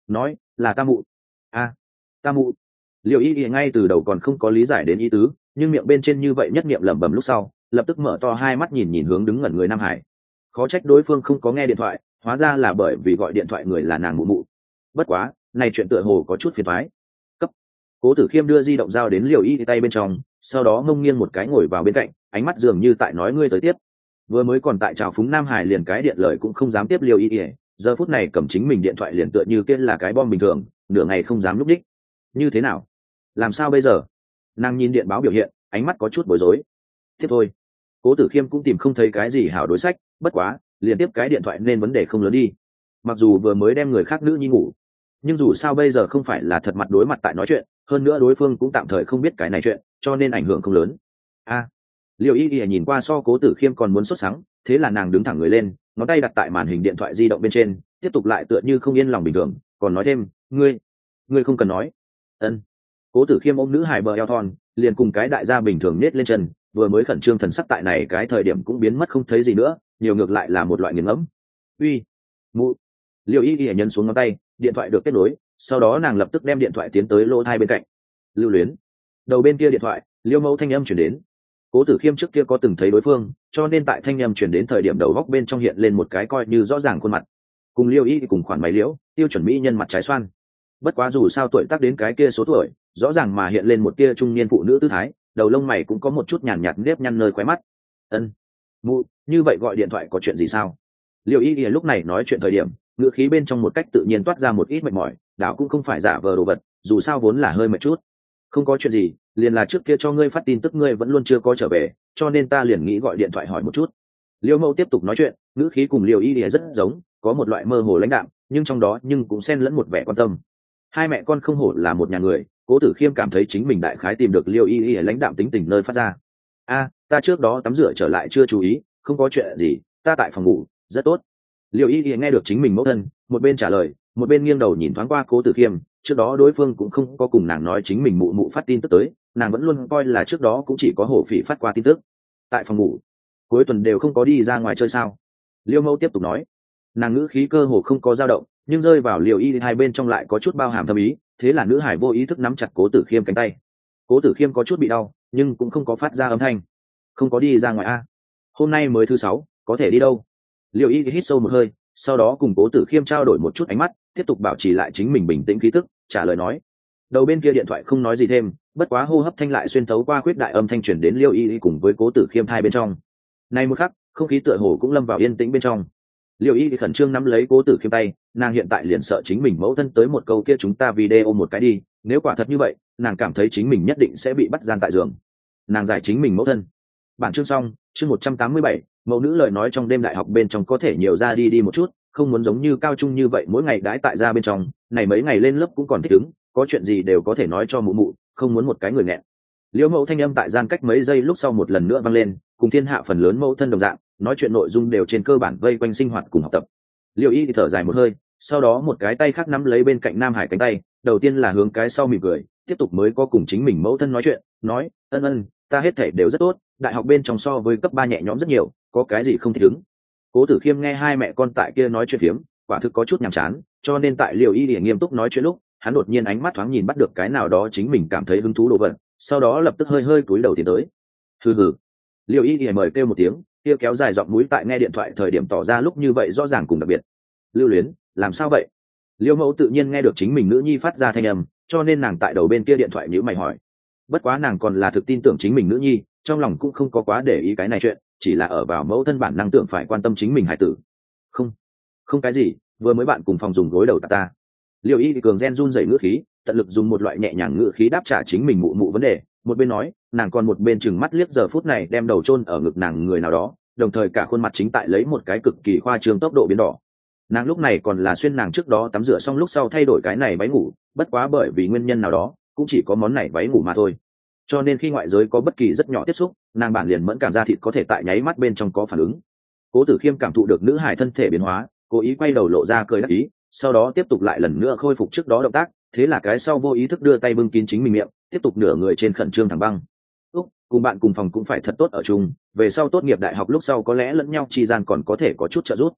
nói là ta mụ. A, ta mụ. Liêu y y ngay từ đầu còn không có lý giải đến ý tứ, nhưng miệng bên trên như vậy nhất niệm lẩm bẩm lúc sau, lập tức mở to hai mắt nhìn nhìn hướng đứng ngẩn người Nam Hải. Khó trách đối phương không có nghe điện thoại, hóa ra là bởi vì gọi điện thoại người là nàng mụ mụ. Bất quá, này chuyện tựa hồ có chút phiền toái. Cấp. Cố Tử Khiêm đưa di động giao đến Liêu y y tay bên trong, sau đó ngông nghiêng một cái ngồi vào bên cạnh, ánh mắt dường như tại nói ngươi tới tiếp. Vừa mới còn tại chào phúng Nam Hải liền cái điện lời cũng không dám tiếp Liêu y y, giờ phút này cầm chính mình điện thoại liền tựa như kia là cái bom bình thường, nửa ngày không dám lúc đích. Như thế nào? Làm sao bây giờ? Nàng nhìn điện báo biểu hiện, ánh mắt có chút bối rối. Tiếp thôi. Cố Tử Khiêm cũng tìm không thấy cái gì hảo đối sách, bất quá liền tiếp cái điện thoại nên vấn đề không lớn đi. Mặc dù vừa mới đem người khác nữ nhi ngủ, nhưng dù sao bây giờ không phải là thật mặt đối mặt tại nói chuyện, hơn nữa đối phương cũng tạm thời không biết cái này chuyện, cho nên ảnh hưởng không lớn. A. À, Liêu y y nhìn qua so Cố Tử Khiêm còn muốn sốt sắng, thế là nàng đứng thẳng người lên, ngón tay đặt tại màn hình điện thoại di động bên trên, tiếp tục lại tựa như không yên lòng bình thường, còn nói thêm, ngươi, ngươi không cần nói. Ân. Cố Tử Khiêm ôm nữ hài bờ eo thon, liền cùng cái đại gia bình thường nết lên chân, vừa mới khẩn trương thần sắc tại này cái thời điểm cũng biến mất không thấy gì nữa, nhiều ngược lại là một loại nghiền ngẫm. Uy, mụ. Liêu y y nhấn xuống ngón tay, điện thoại được kết nối, sau đó nàng lập tức đem điện thoại tiến tới lỗ tai bên cạnh. Lưu Luyến. Đầu bên kia điện thoại, Liêu Mẫu thanh âm chuyển đến. Cố Tử Khiêm trước kia có từng thấy đối phương, cho nên tại thanh âm chuyển đến thời điểm đầu góc bên trong hiện lên một cái coi như rõ ràng khuôn mặt. Cùng Liêu y cùng khoản máy liễu, tiêu chuẩn mỹ nhân mặt trái xoan. Bất quá dù sao tuổi tác đến cái kia số tuổi, rõ ràng mà hiện lên một tia trung niên phụ nữ tư thái, đầu lông mày cũng có một chút nhàn nhạt nếp nhăn nơi khóe mắt. Ân, mụ, như vậy gọi điện thoại có chuyện gì sao? Liêu y lúc này nói chuyện thời điểm, ngữ khí bên trong một cách tự nhiên toát ra một ít mệt mỏi, đạo cũng không phải giả vờ đồ vật, dù sao vốn là hơi mệt chút. Không có chuyện gì, liền là trước kia cho ngươi phát tin tức ngươi vẫn luôn chưa có trở về, cho nên ta liền nghĩ gọi điện thoại hỏi một chút. Liêu Mẫu tiếp tục nói chuyện, ngữ khí cùng Liêu y rất giống, có một loại mơ hồ lãnh đạm, nhưng trong đó nhưng cũng xen lẫn một vẻ quan tâm. Hai mẹ con không hổ là một nhà người, Cố Tử Khiêm cảm thấy chính mình đại khái tìm được Liêu y y lãnh đạm tính tình nơi phát ra. A, ta trước đó tắm rửa trở lại chưa chú ý, không có chuyện gì, ta tại phòng ngủ, rất tốt. Liêu y y nghe được chính mình mẫu thân, một bên trả lời, một bên nghiêng đầu nhìn thoáng qua Cố Tử Khiêm, trước đó đối phương cũng không có cùng nàng nói chính mình mụ mụ phát tin tức tới, nàng vẫn luôn coi là trước đó cũng chỉ có hổ phỉ phát qua tin tức. Tại phòng ngủ, cuối tuần đều không có đi ra ngoài chơi sao? Liêu Mẫu tiếp tục nói, nàng ngữ khí cơ hồ không có dao động, nhưng rơi vào Liêu y hai bên trong lại có chút bao hàm thâm ý, thế là nữ hải vô ý thức nắm chặt Cố Tử Khiêm cánh tay. Cố Tử Khiêm có chút bị đau, nhưng cũng không có phát ra âm thanh. Không có đi ra ngoài a? Hôm nay mới thứ sáu, có thể đi đâu? Liêu y hít sâu một hơi, sau đó cùng Cố Tử Khiêm trao đổi một chút ánh mắt, tiếp tục bảo trì lại chính mình bình tĩnh khí tức, trả lời nói. Đầu bên kia điện thoại không nói gì thêm, bất quá hô hấp thanh lại xuyên thấu qua khuyết đại âm thanh truyền đến Liêu y cùng với Cố Tử Khiêm thai bên trong. Nay một khắc, không khí tựa hồ cũng lâm vào yên tĩnh bên trong. Liêu y khẩn trương nắm lấy Cố Tử Khiêm tay, nàng hiện tại liền sợ chính mình mẫu thân tới một câu kia chúng ta video một cái đi, nếu quả thật như vậy, nàng cảm thấy chính mình nhất định sẽ bị bắt gian tại giường. Nàng giải chính mình mẫu thân. Bản chương xong, chương một trăm tám mươi bảy, mẫu nữ lời nói trong đêm đại học bên trong có thể nhiều ra đi đi một chút, không muốn giống như cao trung như vậy mỗi ngày đãi tại ra bên trong, này mấy ngày lên lớp cũng còn thích ứng, có chuyện gì đều có thể nói cho mụ mụ, không muốn một cái người nghẹn. Liêu Mẫu thanh âm tại gian cách mấy giây lúc sau một lần nữa vang lên, cùng thiên hạ phần lớn mẫu thân đồng dạng, nói chuyện nội dung đều trên cơ bản vây quanh sinh hoạt cùng học tập. Liêu y thì thở dài một hơi, sau đó một cái tay khác nắm lấy bên cạnh Nam Hải cánh tay, đầu tiên là hướng cái sau mỉm cười, tiếp tục mới có cùng chính mình mẫu thân nói chuyện, nói, ân ân, ta hết thể đều rất tốt, đại học bên trong so với cấp ba nhẹ nhõm rất nhiều, có cái gì không thích ứng. Cố Tử Khiêm nghe hai mẹ con tại kia nói chuyện phiếm, quả thực có chút nhàm chán, cho nên tại Liêu y thì nghiêm túc nói chuyện lúc, hắn đột nhiên ánh mắt thoáng nhìn bắt được cái nào đó chính mình cảm thấy hứng thú đồ vật, sau đó lập tức hơi hơi cúi đầu tiến tới. Hừ hừ. Liêu y thì mời kêu một tiếng, kia kéo dài giọng mũi tại nghe điện thoại thời điểm tỏ ra lúc như vậy rõ ràng cùng đặc biệt. Lưu Luyến, làm sao vậy? Liêu Mẫu tự nhiên nghe được chính mình nữ nhi phát ra thanh âm, cho nên nàng tại đầu bên kia điện thoại nhíu mày hỏi. Bất quá nàng còn là thực tin tưởng chính mình nữ nhi, trong lòng cũng không có quá để ý cái này chuyện, chỉ là ở vào mẫu thân bản năng tưởng phải quan tâm chính mình hải tử. Không, không cái gì, vừa mới bạn cùng phòng dùng gối đầu ta ta. Liêu y thì cường gen run rẩy ngữ khí, tận lực dùng một loại nhẹ nhàng ngữ khí đáp trả chính mình mụ mụ vấn đề, một bên nói, nàng còn một bên chừng mắt liếc giờ phút này đem đầu chôn ở ngực nàng người nào đó, đồng thời cả khuôn mặt chính tại lấy một cái cực kỳ khoa trương tốc độ biến đỏ. Nàng lúc này còn là xuyên nàng trước đó tắm rửa xong lúc sau thay đổi cái này váy ngủ, bất quá bởi vì nguyên nhân nào đó, cũng chỉ có món này váy ngủ mà thôi. Cho nên khi ngoại giới có bất kỳ rất nhỏ tiếp xúc, nàng bản liền mẫn cảm da thịt có thể tại nháy mắt bên trong có phản ứng. Cố Tử Khiêm cảm thụ được nữ hài thân thể biến hóa, cố ý quay đầu lộ ra cười đắc ý, sau đó tiếp tục lại lần nữa khôi phục trước đó động tác, thế là cái sau vô ý thức đưa tay bưng kín chính mình miệng, tiếp tục nửa người trên khẩn trương thẳng băng. Úc, cùng bạn cùng phòng cũng phải thật tốt ở chung, về sau tốt nghiệp đại học lúc sau có lẽ lẫn nhau chi gian còn có thể có chút trợ giúp.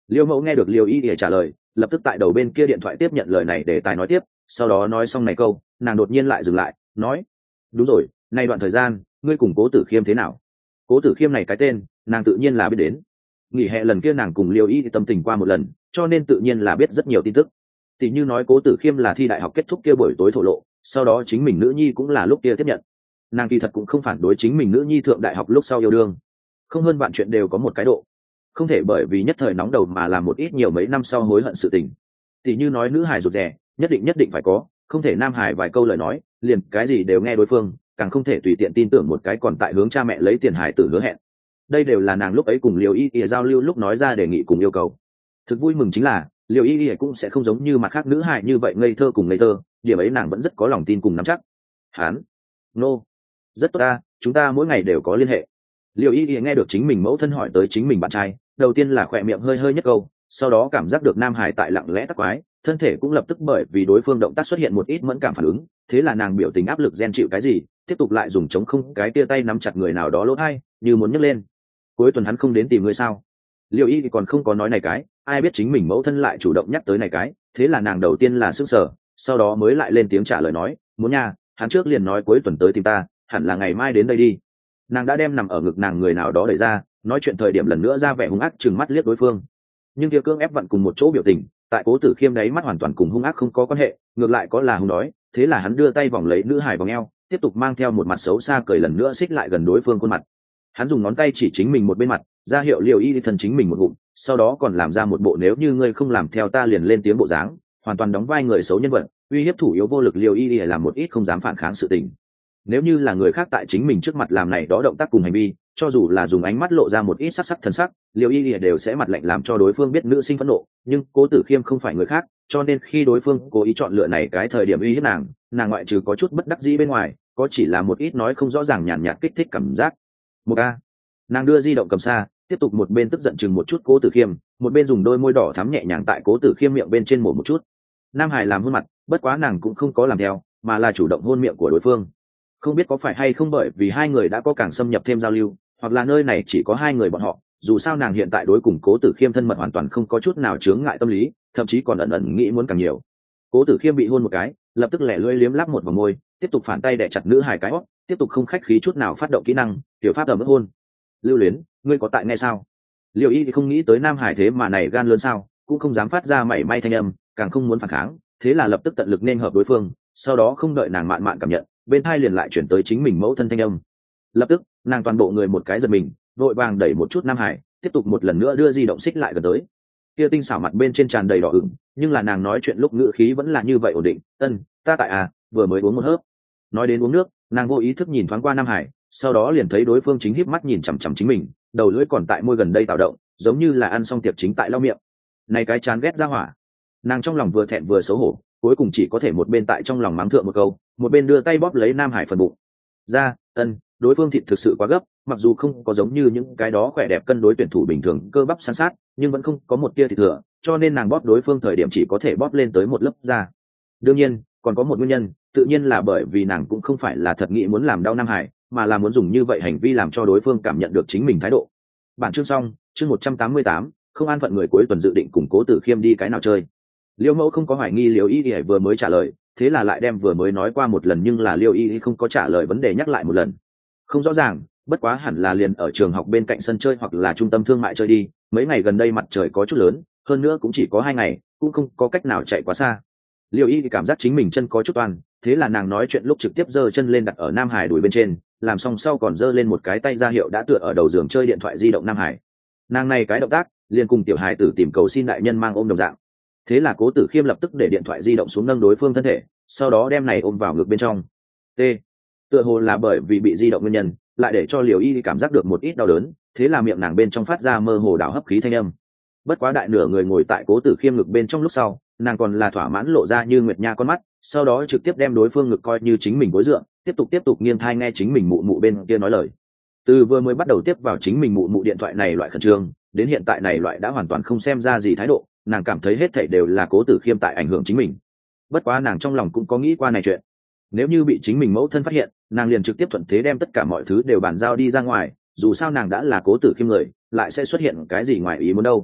Liêu mẫu nghe được liêu y ỉa trả lời, lập tức tại đầu bên kia điện thoại tiếp nhận lời này để tài nói tiếp. Sau đó nói xong này câu, nàng đột nhiên lại dừng lại, nói: đúng rồi, nay đoạn thời gian ngươi cùng Cố Tử Khiêm thế nào? Cố Tử Khiêm này cái tên nàng tự nhiên là biết đến, nghỉ hè lần kia nàng cùng liêu y thì tâm tình qua một lần, cho nên tự nhiên là biết rất nhiều tin tức. Tỷ như nói Cố Tử Khiêm là thi đại học kết thúc kia buổi tối thổ lộ, sau đó chính mình nữ nhi cũng là lúc kia tiếp nhận. Nàng kỳ thật cũng không phản đối chính mình nữ nhi thượng đại học lúc sau yêu đương, không hơn bạn chuyện đều có một cái độ, không thể bởi vì nhất thời nóng đầu mà làm một ít nhiều mấy năm sau hối hận sự tình. Tỷ như nói nữ hài rụt rè, nhất định nhất định phải có, không thể nam hài vài câu lời nói liền cái gì đều nghe đối phương, càng không thể tùy tiện tin tưởng một cái còn tại hướng cha mẹ lấy tiền hài tử hứa hẹn. Đây đều là nàng lúc ấy cùng liều y y giao lưu lúc nói ra đề nghị cùng yêu cầu. Thực vui mừng chính là liều y y cũng sẽ không giống như mặt khác nữ hài như vậy ngây thơ cùng ngây thơ, điểm ấy nàng vẫn rất có lòng tin cùng nắm chắc. Hán, nô, no. Rất tốt ta, chúng ta mỗi ngày đều có liên hệ. Liều y y nghe được chính mình mẫu thân hỏi tới chính mình bạn trai, đầu tiên là khỏe miệng hơi hơi nhất câu, sau đó cảm giác được nam hải tại lặng lẽ tắc quái, thân thể cũng lập tức bởi vì đối phương động tác xuất hiện một ít mẫn cảm phản ứng, thế là nàng biểu tình áp lực gen chịu cái gì, tiếp tục lại dùng chống không cái tia tay nắm chặt người nào đó lỗ hai, như muốn nhấc lên. Cuối tuần hắn không đến tìm ngươi sao? Liêu y thì còn không có nói này cái, ai biết chính mình mẫu thân lại chủ động nhắc tới này cái, thế là nàng đầu tiên là sững sờ, sau đó mới lại lên tiếng trả lời nói, muốn nha, hắn trước liền nói cuối tuần tới tìm ta, hẳn là ngày mai đến đây đi. Nàng đã đem nằm ở ngực nàng người nào đó đẩy ra, nói chuyện thời điểm lần nữa ra vẻ hung ác trừng mắt liếc đối phương. Nhưng kia cương ép vặn cùng một chỗ biểu tình, tại Cố Tử Khiêm đấy mắt hoàn toàn cùng hung ác không có quan hệ, ngược lại có là hung đói, thế là hắn đưa tay vòng lấy nữ hài vòng eo, tiếp tục mang theo một mặt xấu xa cười lần nữa xích lại gần đối phương khuôn mặt. Hắn dùng ngón tay chỉ chính mình một bên mặt, ra hiệu Liều Y thân chính mình một ngụm, sau đó còn làm ra một bộ nếu như ngươi không làm theo ta liền lên tiếng bộ dáng, hoàn toàn đóng vai người xấu nhân vật, uy hiếp thủ yếu vô lực Liều Y để làm một ít không dám phản kháng sự tình. Nếu như là người khác tại chính mình trước mặt làm này đó động tác cùng hành vi, cho dù là dùng ánh mắt lộ ra một ít sắc sắc thần sắc, Liều Y lìa đều sẽ mặt lạnh làm cho đối phương biết nữ sinh phẫn nộ. Nhưng Cố Tử Khiêm không phải người khác, cho nên khi đối phương cố ý chọn lựa này cái thời điểm uy hiếp nàng, nàng ngoại trừ có chút bất đắc dĩ bên ngoài, có chỉ là một ít nói không rõ ràng nhàn nhạt kích thích cảm giác. Một a, nàng đưa di động cầm xa, tiếp tục một bên tức giận chừng một chút Cố Tử Khiêm, một bên dùng đôi môi đỏ thắm nhẹ nhàng tại Cố Tử Khiêm miệng bên trên mổ một chút. Nam Hải làm hôn mặt, bất quá nàng cũng không có làm theo, mà là chủ động hôn miệng của đối phương. Không biết có phải hay không bởi vì hai người đã có càng xâm nhập thêm giao lưu, hoặc là nơi này chỉ có hai người bọn họ, dù sao nàng hiện tại đối cùng Cố Tử Khiêm thân mật hoàn toàn không có chút nào chướng ngại tâm lý, thậm chí còn ẩn ẩn nghĩ muốn càng nhiều. Cố Tử Khiêm bị hôn một cái, lập tức lẻ lưỡi liếm lắp một vòng môi, tiếp tục phản tay đè chặt nữ hài cái hót, tiếp tục không khách khí chút nào phát động kỹ năng tiểu pháp ẩm ướt hôn. Lưu Luyến, ngươi có tại nghe sao? Liêu Y thì không nghĩ tới nam hải thế mà này gan lớn sao, cũng không dám phát ra mảy may thanh âm, càng không muốn phản kháng, thế là lập tức tận lực nên hợp đối phương, sau đó không đợi nàng mạn mạn cảm nhận, bên hai liền lại chuyển tới chính mình mẫu thân thanh âm. Lập tức nàng toàn bộ người một cái giật mình, vội vàng đẩy một chút nam hải, tiếp tục một lần nữa đưa di động xích lại gần tới. Kia tinh xảo mặt bên trên tràn đầy đỏ ửng, nhưng là nàng nói chuyện lúc ngữ khí vẫn là như vậy ổn định. Ân, ta tại à, vừa mới uống một hớp. Nói đến uống nước, nàng vô ý thức nhìn thoáng qua nam hải, sau đó liền thấy đối phương chính híp mắt nhìn chằm chằm chính mình, đầu lưỡi còn tại môi gần đây tạo động, giống như là ăn xong tiệc chính tại lau miệng. Này cái chán ghét ra hỏa. Nàng trong lòng vừa thẹn vừa xấu hổ, cuối cùng chỉ có thể một bên tại trong lòng mắng thượng một câu, một bên đưa tay bóp lấy nam hải phần bụng. Ra, ân, đối phương thịt thực sự quá gấp, mặc dù không có giống như những cái đó khỏe đẹp cân đối tuyển thủ bình thường cơ bắp san sát, nhưng vẫn không có một tia thịt thừa, cho nên nàng bóp đối phương thời điểm chỉ có thể bóp lên tới một lớp da. Đương nhiên, còn có một nguyên nhân, tự nhiên là bởi vì nàng cũng không phải là thật nghĩ muốn làm đau nam hải, mà là muốn dùng như vậy hành vi làm cho đối phương cảm nhận được chính mình thái độ. Bản chương xong, chương một trăm tám mươi tám, không an phận người cuối tuần dự định cùng Cố Tử Khiêm đi cái nào chơi. Liêu Mẫu không có hoài nghi Liêu Y Y vừa mới trả lời, thế là lại đem vừa mới nói qua một lần nhưng là Liêu Y Y không có trả lời vấn đề nhắc lại một lần. Không rõ ràng, bất quá hẳn là liền ở trường học bên cạnh sân chơi hoặc là trung tâm thương mại chơi đi, mấy ngày gần đây mặt trời có chút lớn, hơn nữa cũng chỉ có hai ngày, cũng không có cách nào chạy quá xa. Liêu Y thì cảm giác chính mình chân có chút toan, thế là nàng nói chuyện lúc trực tiếp giơ chân lên đặt ở Nam Hải đùi bên trên, làm xong sau còn giơ lên một cái tay ra hiệu đã tựa ở đầu giường chơi điện thoại di động Nam Hải. Nàng này cái động tác, liền cùng tiểu hài tử tìm cầu xin đại nhân mang ôm đồng dạng. Thế là Cố Tử Khiêm lập tức để điện thoại di động xuống nâng đối phương thân thể, sau đó đem này ôm vào ngực bên trong. T. Tựa hồ là bởi vì bị di động nguyên nhân, lại để cho Liều Y cảm giác được một ít đau đớn, thế là miệng nàng bên trong phát ra mơ hồ đảo hấp khí thanh âm. Bất quá đại nửa người ngồi tại Cố Tử Khiêm ngực bên trong lúc sau, nàng còn là thỏa mãn lộ ra như nguyệt nha con mắt, sau đó trực tiếp đem đối phương ngực coi như chính mình gối dựa, tiếp tục tiếp tục nghiêng thai nghe chính mình mụ mụ bên kia nói lời. Từ vừa mới bắt đầu tiếp vào chính mình mụ mụ điện thoại này loại khẩn trương, đến hiện tại này loại đã hoàn toàn không xem ra gì thái độ, nàng cảm thấy hết thảy đều là Cố Tử Khiêm tại ảnh hưởng chính mình. Bất quá nàng trong lòng cũng có nghĩ qua này chuyện, nếu như bị chính mình mẫu thân phát hiện, nàng liền trực tiếp thuận thế đem tất cả mọi thứ đều bàn giao đi ra ngoài, dù sao nàng đã là Cố Tử Khiêm người, lại sẽ xuất hiện cái gì ngoài ý muốn đâu.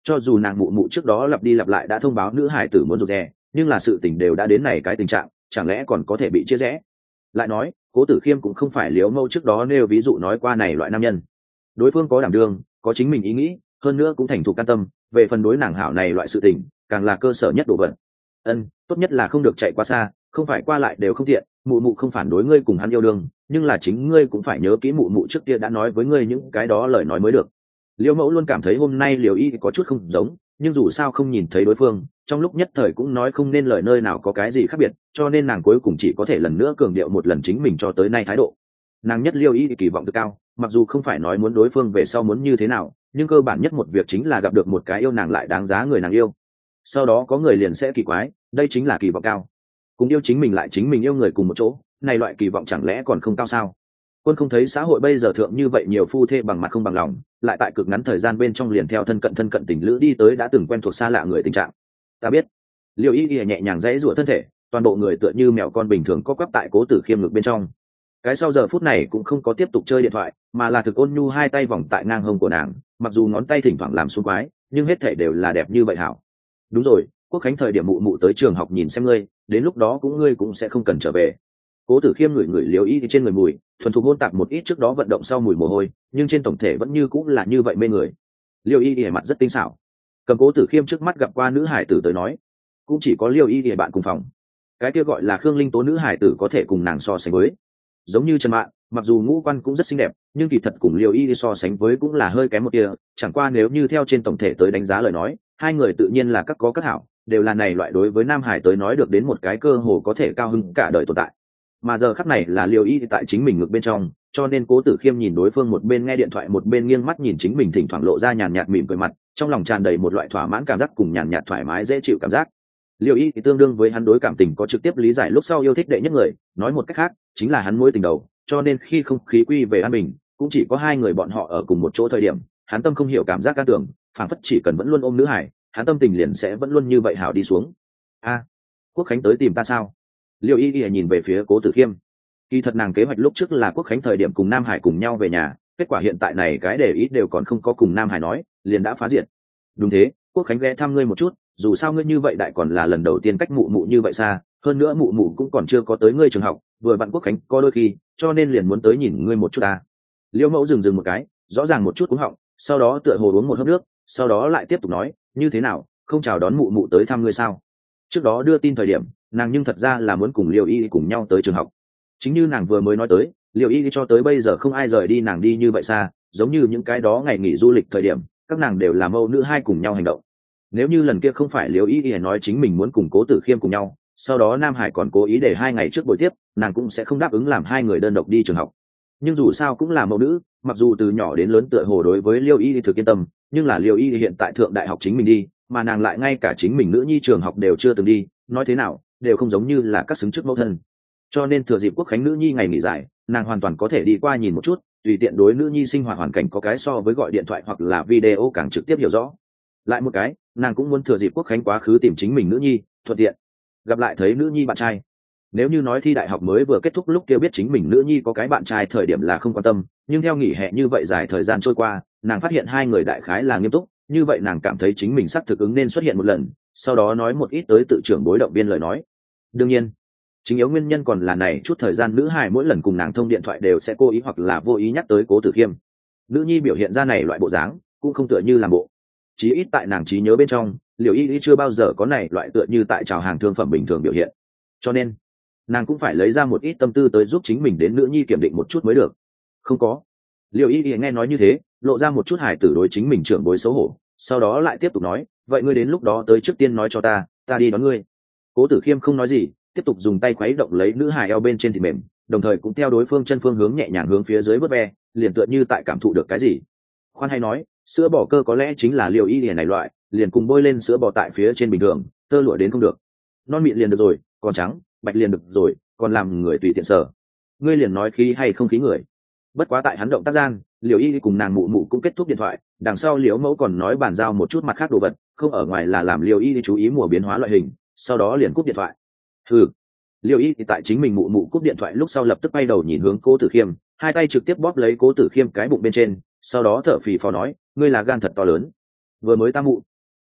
Cho dù nàng mụ mụ trước đó lặp đi lặp lại đã thông báo nữ hải tử muốn rụt rè, nhưng là sự tình đều đã đến này cái tình trạng, chẳng lẽ còn có thể bị chia rẽ. Lại nói Cố Tử Khiêm cũng không phải Liễu Mâu trước đó nêu ví dụ nói qua này loại nam nhân. Đối phương có đảm đương, có chính mình ý nghĩ, hơn nữa cũng thành thục can tâm, về phần đối nàng hảo này loại sự tình càng là cơ sở nhất đồ vật. Ân, tốt nhất là không được chạy quá xa, không phải qua lại đều không tiện. Mụ mụ không phản đối ngươi cùng hắn yêu đương, nhưng là chính ngươi cũng phải nhớ kỹ mụ mụ trước kia đã nói với ngươi những cái đó lời nói mới được. Liễu Mẫu luôn cảm thấy hôm nay Liễu Y có chút không giống, nhưng dù sao không nhìn thấy đối phương, trong lúc nhất thời cũng nói không nên lời nơi nào có cái gì khác biệt, cho nên nàng cuối cùng chỉ có thể lần nữa cường điệu một lần chính mình cho tới nay thái độ. Nàng nhất Liễu Y kỳ vọng cực cao, mặc dù không phải nói muốn đối phương về sau muốn như thế nào, nhưng cơ bản nhất một việc chính là gặp được một cái yêu nàng lại đáng giá người nàng yêu. Sau đó có người liền sẽ kỳ quái, đây chính là kỳ vọng cao. Cùng yêu chính mình lại chính mình yêu người cùng một chỗ, này loại kỳ vọng chẳng lẽ còn không cao sao? Quân không thấy xã hội bây giờ thượng như vậy nhiều phu thê bằng mặt không bằng lòng, lại tại cực ngắn thời gian bên trong liền theo thân cận thân cận tình lữ đi tới đã từng quen thuộc xa lạ người tình trạng. Ta biết. Liêu Y Y nhẹ nhàng dãy rủa thân thể, toàn bộ người tựa như mèo con bình thường co quắp tại Cố Tử Khiêm ngực bên trong. Cái sau giờ phút này cũng không có tiếp tục chơi điện thoại, mà là thực ôn nhu hai tay vòng tại ngang hông của nàng, mặc dù ngón tay thỉnh thoảng làm xuống quái, nhưng hết thể đều là đẹp như vậy hảo. Đúng rồi, Quốc khánh thời điểm mụ mụ tới trường học nhìn xem ngươi, đến lúc đó cũng ngươi cũng sẽ không cần trở về. Cố Tử Khiêm ngửi ngửi Liêu Y trên người mùi, thuần thục hôn tạp một ít trước đó vận động sau mùi mồ hôi, nhưng trên tổng thể vẫn như cũng là như vậy mê người. Liêu Y Y mặt rất tinh xảo, cầm Cố Tử Khiêm trước mắt gặp qua nữ hải tử tới nói, cũng chỉ có Liêu Y Y bạn cùng phòng. Cái kia gọi là Khương Linh Tố nữ hải tử có thể cùng nàng so sánh với. Giống như Trần Mạn, mặc dù ngũ quan cũng rất xinh đẹp, nhưng kỳ thật cùng Liêu Y Y so sánh với cũng là hơi kém một tia, chẳng qua nếu như theo trên tổng thể tới đánh giá lời nói, hai người tự nhiên là các có các hảo, đều là này loại đối với nam hải tới nói được đến một cái cơ hồ có thể cao hứng cả đời tồn tại. Mà giờ khắc này là Liêu Y tại chính mình ngược bên trong, cho nên Cố Tử Khiêm nhìn đối phương một bên nghe điện thoại một bên nghiêng mắt nhìn chính mình, thỉnh thoảng lộ ra nhàn nhạt mỉm cười mặt, trong lòng tràn đầy một loại thỏa mãn cảm giác cùng nhàn nhạt thoải mái dễ chịu cảm giác. Liêu Y thì tương đương với hắn đối cảm tình có trực tiếp lý giải lúc sau yêu thích đệ nhất người, nói một cách khác chính là hắn mối tình đầu, cho nên khi không khí quy về an bình, cũng chỉ có hai người bọn họ ở cùng một chỗ thời điểm, hắn tâm không hiểu cảm giác ca tưởng, phảng phất chỉ cần vẫn luôn ôm nữ hải, hắn tâm tình liền sẽ vẫn luôn như vậy hảo đi xuống. A, Quốc khánh tới tìm ta sao? Liêu Y Y nhìn về phía Cố Tử Khiêm. Kỳ thật nàng kế hoạch lúc trước là Quốc khánh thời điểm cùng Nam Hải cùng nhau về nhà, kết quả hiện tại này cái để ý đều còn không có cùng Nam Hải nói, liền đã phá diệt. Đúng thế, Quốc khánh ghé thăm ngươi một chút, dù sao ngươi như vậy đại còn là lần đầu tiên cách mụ mụ như vậy xa, hơn nữa mụ mụ cũng còn chưa có tới ngươi trường học, vừa vặn Quốc khánh có đôi khi, cho nên liền muốn tới nhìn ngươi một chút ta. Liêu Mẫu dừng dừng một cái, rõ ràng một chút uống họng, sau đó tựa hồ uống một hớp nước, sau đó lại tiếp tục nói, như thế nào, không chào đón mụ mụ tới thăm ngươi sao? Trước đó đưa tin thời điểm, nàng nhưng thật ra là muốn cùng Liêu Y cùng nhau tới trường học. Chính như nàng vừa mới nói tới, Liêu Y cho tới bây giờ không ai rời đi nàng đi như vậy xa, giống như những cái đó ngày nghỉ du lịch thời điểm, các nàng đều là mẫu nữ hai cùng nhau hành động. Nếu như lần kia không phải Liêu Y nói chính mình muốn cùng Cố Tử Khiêm cùng nhau, sau đó Nam Hải còn cố ý để hai ngày trước buổi tiếp, nàng cũng sẽ không đáp ứng làm hai người đơn độc đi trường học. Nhưng dù sao cũng là mẫu nữ, mặc dù từ nhỏ đến lớn tựa hồ đối với Liêu Y thực yên tâm, nhưng là Liêu Y hiện tại thượng đại học chính mình đi, mà nàng lại ngay cả chính mình nữ nhi trường học đều chưa từng đi, nói thế nào đều không giống như là các xứng trước mẫu thân. Cho nên thừa dịp Quốc khánh nữ nhi ngày nghỉ dài, nàng hoàn toàn có thể đi qua nhìn một chút, tùy tiện đối nữ nhi sinh hoạt hoàn cảnh có cái so với gọi điện thoại hoặc là video càng trực tiếp hiểu rõ. Lại một cái, nàng cũng muốn thừa dịp Quốc khánh quá khứ tìm chính mình nữ nhi, thuận tiện gặp lại thấy nữ nhi bạn trai. Nếu như nói thi đại học mới vừa kết thúc lúc kia biết chính mình nữ nhi có cái bạn trai thời điểm là không quan tâm, nhưng theo nghỉ hè như vậy dài thời gian trôi qua, nàng phát hiện hai người đại khái là nghiêm túc, như vậy nàng cảm thấy chính mình sắp thực ứng nên xuất hiện một lần, sau đó nói một ít tới tự trưởng bối động viên lời nói. Đương nhiên, chính yếu nguyên nhân còn là này chút thời gian nữ hài mỗi lần cùng nàng thông điện thoại đều sẽ cố ý hoặc là vô ý nhắc tới Cố Tử Khiêm. Nữ nhi biểu hiện ra này loại bộ dáng, cũng không tựa như làm bộ. Chí ít tại nàng trí nhớ bên trong, Liễu Y Y chưa bao giờ có này loại tựa như tại chào hàng thương phẩm bình thường biểu hiện. Cho nên, nàng cũng phải lấy ra một ít tâm tư tới giúp chính mình đến nữ nhi kiểm định một chút mới được. Không có. Liễu Y Y nghe nói như thế, lộ ra một chút hài tử đối chính mình trưởng bối xấu hổ, sau đó lại tiếp tục nói, vậy ngươi đến lúc đó tới trước tiên nói cho ta, ta đi đón ngươi. Cố Tử Khiêm không nói gì, tiếp tục dùng tay khuấy động lấy nữ hài eo bên trên thịt mềm, đồng thời cũng theo đối phương chân phương hướng nhẹ nhàng hướng phía dưới vớt ve, liền tựa như tại cảm thụ được cái gì. Khoan hay nói, sữa bò cơ có lẽ chính là Liễu Y Y này loại, liền cùng bôi lên sữa bò tại phía trên bình thường, tơ lụa đến không được. Non mịn liền được rồi, còn trắng, bạch liền được rồi, còn làm người tùy tiện sở. Ngươi liền nói khí hay không khí người. Bất quá tại hắn động tác gian, Liễu Y cùng nàng mụ mụ cũng kết thúc điện thoại, đằng sau Liễu Mẫu còn nói bàn giao một chút mặt khác đồ vật, không ở ngoài là làm Liễu Y chú ý mùa biến hóa loại hình, sau đó liền cúp điện thoại. Ừ. Liễu Y thì tại chính mình mụ mụ cúp điện thoại lúc sau lập tức quay đầu nhìn hướng Cố Tử Khiêm, hai tay trực tiếp bóp lấy Cố Tử Khiêm cái bụng bên trên, sau đó thở phì phò nói, ngươi là gan thật to lớn. Vừa mới ta mụ,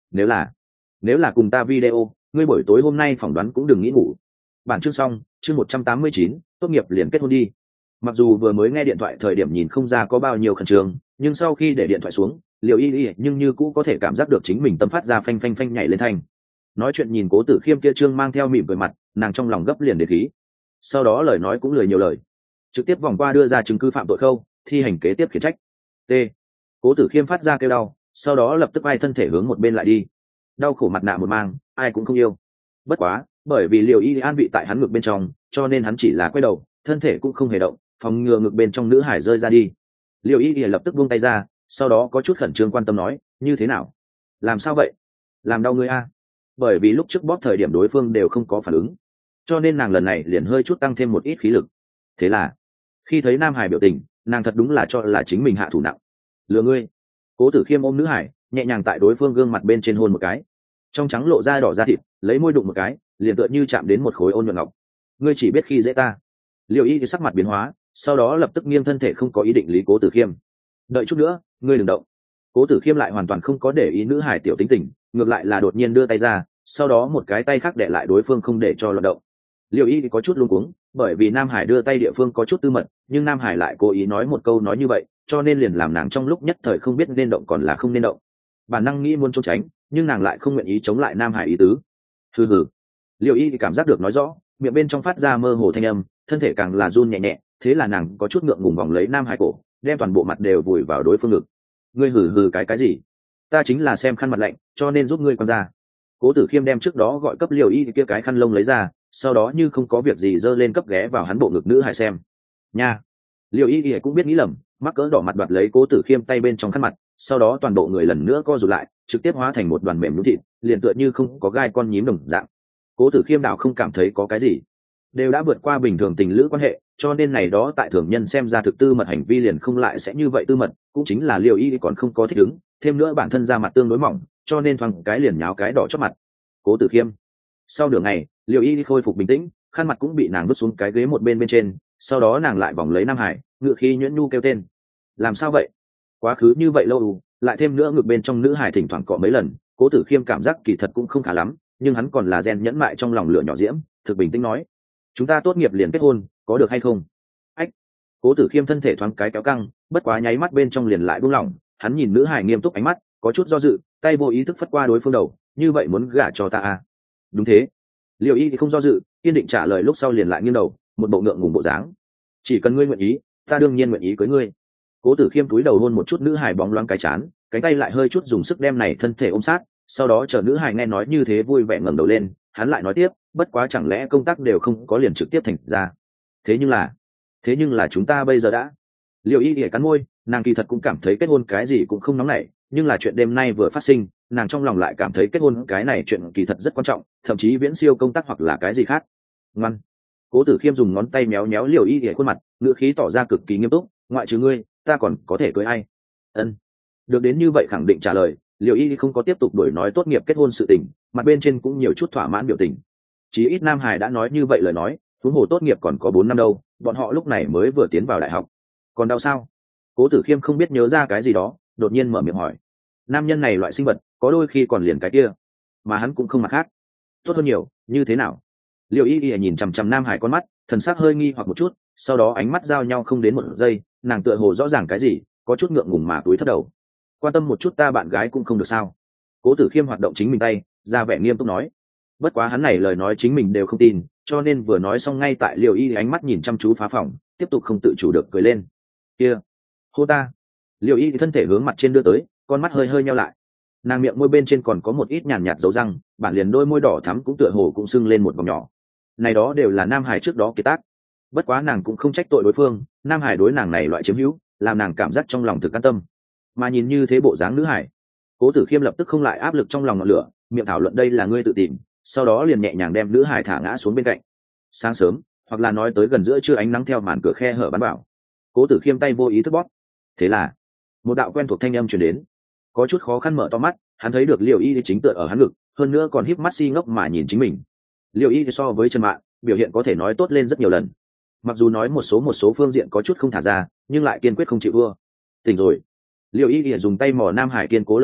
nếu là nếu là cùng ta video, ngươi buổi tối hôm nay phỏng đoán cũng đừng nghĩ ngủ. Bản chương xong, chương một trăm tám mươi chín, tốt nghiệp liền kết hôn đi. Mặc dù vừa mới nghe điện thoại thời điểm nhìn không ra có bao nhiêu khẩn trương, nhưng sau khi để điện thoại xuống, Liễu Y Y nhưng như cũ có thể cảm giác được chính mình tâm phát ra phanh phanh phanh nhảy lên thanh. Nói chuyện nhìn Cố Tử Khiêm kia trương mang theo mỉm cười mặt, nàng trong lòng gấp liền để khí. Sau đó lời nói cũng lười nhiều lời, trực tiếp vòng qua đưa ra chứng cứ phạm tội khâu, thi hành kế tiếp khiển trách. T. Cố Tử Khiêm phát ra kêu đau, sau đó lập tức bay thân thể hướng một bên lại đi. Đau khổ mặt nạ một mang, ai cũng không yêu. Bất quá, bởi vì Liễu Y an vị tại hắn ngực bên trong, cho nên hắn chỉ là quay đầu, thân thể cũng không hề động, phòng ngừa ngực bên trong nữ hải rơi ra đi. Liễu Y lập tức buông tay ra, sau đó có chút khẩn trương quan tâm nói, như thế nào? Làm sao vậy? Làm đau ngươi a? Bởi vì lúc trước bóp thời điểm đối phương đều không có phản ứng, cho nên nàng lần này liền hơi chút tăng thêm một ít khí lực. Thế là khi thấy nam hải biểu tình, nàng thật đúng là cho là chính mình hạ thủ nặng. Lừa ngươi. Cố Tử Khiêm ôm nữ hải, nhẹ nhàng tại đối phương gương mặt bên trên hôn một cái, trong trắng lộ ra đỏ da thịt, lấy môi đụng một cái, liền tựa như chạm đến một khối ôn nhuận ngọc. Ngươi chỉ biết khi dễ ta. Liễu Y thì sắc mặt biến hóa, sau đó lập tức nghiêng thân thể không có ý định lý Cố Tử Khiêm. Đợi chút nữa, ngươi đừng động. Cố Tử Khiêm lại hoàn toàn không có để ý nữ hải tiểu tính tình, ngược lại là đột nhiên đưa tay ra, sau đó một cái tay khác đè lại đối phương không để cho loạn động. Liễu Y thì có chút luống cuống, bởi vì Nam Hải đưa tay địa phương có chút tư mật, nhưng Nam Hải lại cố ý nói một câu nói như vậy, cho nên liền làm nàng trong lúc nhất thời không biết nên động còn là không nên động. Bản năng nghĩ muốn trốn tránh, nhưng nàng lại không nguyện ý chống lại Nam Hải ý tứ. Hừ hừ. Liễu Y thì cảm giác được nói rõ, miệng bên trong phát ra mơ hồ thanh âm, thân thể càng là run nhẹ nhẹ, thế là nàng có chút ngượng ngùng vòng lấy Nam Hải cổ, đem toàn bộ mặt đều vùi vào đối phương ngực. Ngươi hừ hừ cái cái gì? Ta chính là xem khăn mặt lạnh, cho nên giúp ngươi quăng ra. Cố Tử Khiêm đem trước đó gọi cấp Liễu Y kia cái khăn lông lấy ra, sau đó như không có việc gì giơ lên cấp ghé vào hắn bộ ngực nữ hải xem. Nha. Liễu Y Y cũng biết nghĩ lầm, mắc cỡ đỏ mặt đoạt lấy Cố Tử Khiêm tay bên trong khăn mặt, sau đó toàn bộ người lần nữa co rụt lại, trực tiếp hóa thành một đoàn mềm nhũn thịt, liền tựa như không có gai con nhím đồng dạng. Cố Tử Khiêm đảo không cảm thấy có cái gì, đều đã vượt qua bình thường tình lữ quan hệ, cho nên này đó tại thường nhân xem ra thực tư mật hành vi liền không lại sẽ như vậy tư mật, cũng chính là Liễu Y còn không có thích ứng, thêm nữa bản thân da mặt tương đối mỏng, cho nên thoáng cái liền nháo cái đỏ chót mặt. Cố Tử Khiêm. Sau nửa ngày, Liễu Y khôi phục bình tĩnh, khăn mặt cũng bị nàng vứt xuống cái ghế một bên bên trên, sau đó nàng lại vòng lấy Nam Hải, ngựa khí nhuyễn nhu kêu tên. Làm sao vậy? Quá khứ như vậy lâu, lại thêm nữa ngực bên trong nữ hải thỉnh thoảng cọ mấy lần, Cố Tử Khiêm cảm giác kỳ thật cũng không khá lắm, nhưng hắn còn là gen nhẫn mại trong lòng lửa nhỏ diễm, thực bình tĩnh nói, chúng ta tốt nghiệp liền kết hôn, có được hay không? Ách. Cố Tử Khiêm thân thể thoáng cái kéo căng, bất quá nháy mắt bên trong liền lại buông lỏng, hắn nhìn nữ hải nghiêm túc ánh mắt, có chút do dự, tay vô ý thức phất qua đối phương đầu, như vậy muốn gả cho ta à? Đúng thế. Liễu Y thì không do dự, kiên định trả lời lúc sau liền lại nghiêng đầu, một bộ ngượng ngùng bộ dáng. Chỉ cần ngươi nguyện ý, ta đương nhiên nguyện ý cưới ngươi. Cố Tử Khiêm cúi đầu hôn một chút nữ hải bóng loáng cái chán, cánh tay lại hơi chút dùng sức đem này thân thể ôm sát, sau đó chờ nữ hải nghe nói như thế vui vẻ ngẩng đầu lên, hắn lại nói tiếp, bất quá chẳng lẽ công tác đều không có liền trực tiếp thành ra? Thế nhưng là, thế nhưng là chúng ta bây giờ đã. Liễu Y thì cắn môi, nàng kỳ thật cũng cảm thấy kết hôn cái gì cũng không nóng nảy, nhưng là chuyện đêm nay vừa phát sinh, nàng trong lòng lại cảm thấy kết hôn cái này chuyện kỳ thật rất quan trọng, thậm chí viễn siêu công tác hoặc là cái gì khác. Ngoan. Cố Tử Khiêm dùng ngón tay méo méo Liễu Y để khuôn mặt, ngữ khí tỏ ra cực kỳ nghiêm túc, ngoại trừ ngươi, ta còn có thể cưới ai? Ân. Được đến như vậy khẳng định trả lời, Liễu Y không có tiếp tục đổi nói tốt nghiệp kết hôn sự tình, mặt bên trên cũng nhiều chút thỏa mãn biểu tình. Chí ít Nam Hải đã nói như vậy lời nói, huống hồ tốt nghiệp còn có bốn năm đâu, bọn họ lúc này mới vừa tiến vào đại học. Còn đau sao? Cố Tử Khiêm không biết nhớ ra cái gì đó, đột nhiên mở miệng hỏi. Nam nhân này loại sinh vật, có đôi khi còn liền cái kia, mà hắn cũng không mặt khác. Tốt hơn nhiều, như thế nào? Liễu Y Y nhìn chằm chằm Nam Hải con mắt, thần sắc hơi nghi hoặc một chút, sau đó ánh mắt giao nhau không đến một giây, nàng tựa hồ rõ ràng cái gì, có chút ngượng ngùng mà túi thấp đầu. Quan tâm một chút ta bạn gái cũng không được sao? Cố Tử Khiêm hoạt động chính mình tay, ra vẻ nghiêm túc nói. Bất quá hắn này lời nói chính mình đều không tin, cho nên vừa nói xong ngay tại Liễu Y ánh mắt nhìn chăm chú phá phòng, tiếp tục không tự chủ được cười lên. Kia, hô ta. Liễu Y thân thể hướng mặt trên đưa tới, con mắt hơi hơi nheo lại. Nàng miệng môi bên trên còn có một ít nhàn nhạt dấu răng, bản liền đôi môi đỏ thắm cũng tựa hồ cũng sưng lên một vòng nhỏ. Này đó đều là Nam Hải trước đó kiệt tác. Bất quá nàng cũng không trách tội đối phương, Nam Hải đối nàng này loại chiếm hữu, làm nàng cảm giác trong lòng thực an tâm. Mà nhìn như thế bộ dáng nữ hải, Cố Tử Khiêm lập tức không lại áp lực trong lòng ngọn lửa, miệng thảo luận đây là ngươi tự tìm, sau đó liền nhẹ nhàng đem nữ hải thả ngã xuống bên cạnh. Sáng sớm, hoặc là nói tới gần giữa trưa ánh nắng theo màn cửa khe hở bắn vào. Cố Tử Khiêm tay vô ý thức bóp. Thế là, một đạo quen thuộc thanh âm truyền đến. Có chút khó khăn mở to mắt, hắn thấy được Liễu Y chính tựa ở hắn ngực, hơn nữa còn híp mắt si ngốc mà nhìn chính mình. Liễu Y so với Trần Mạn, biểu hiện có thể nói tốt lên rất nhiều lần. Mặc dù nói một số một số phương diện có chút không thả ra, nhưng lại kiên quyết không chịu thua. Tỉnh rồi. Liễu Y dùng tay mò Nam Hải kiên cố lồng ngực,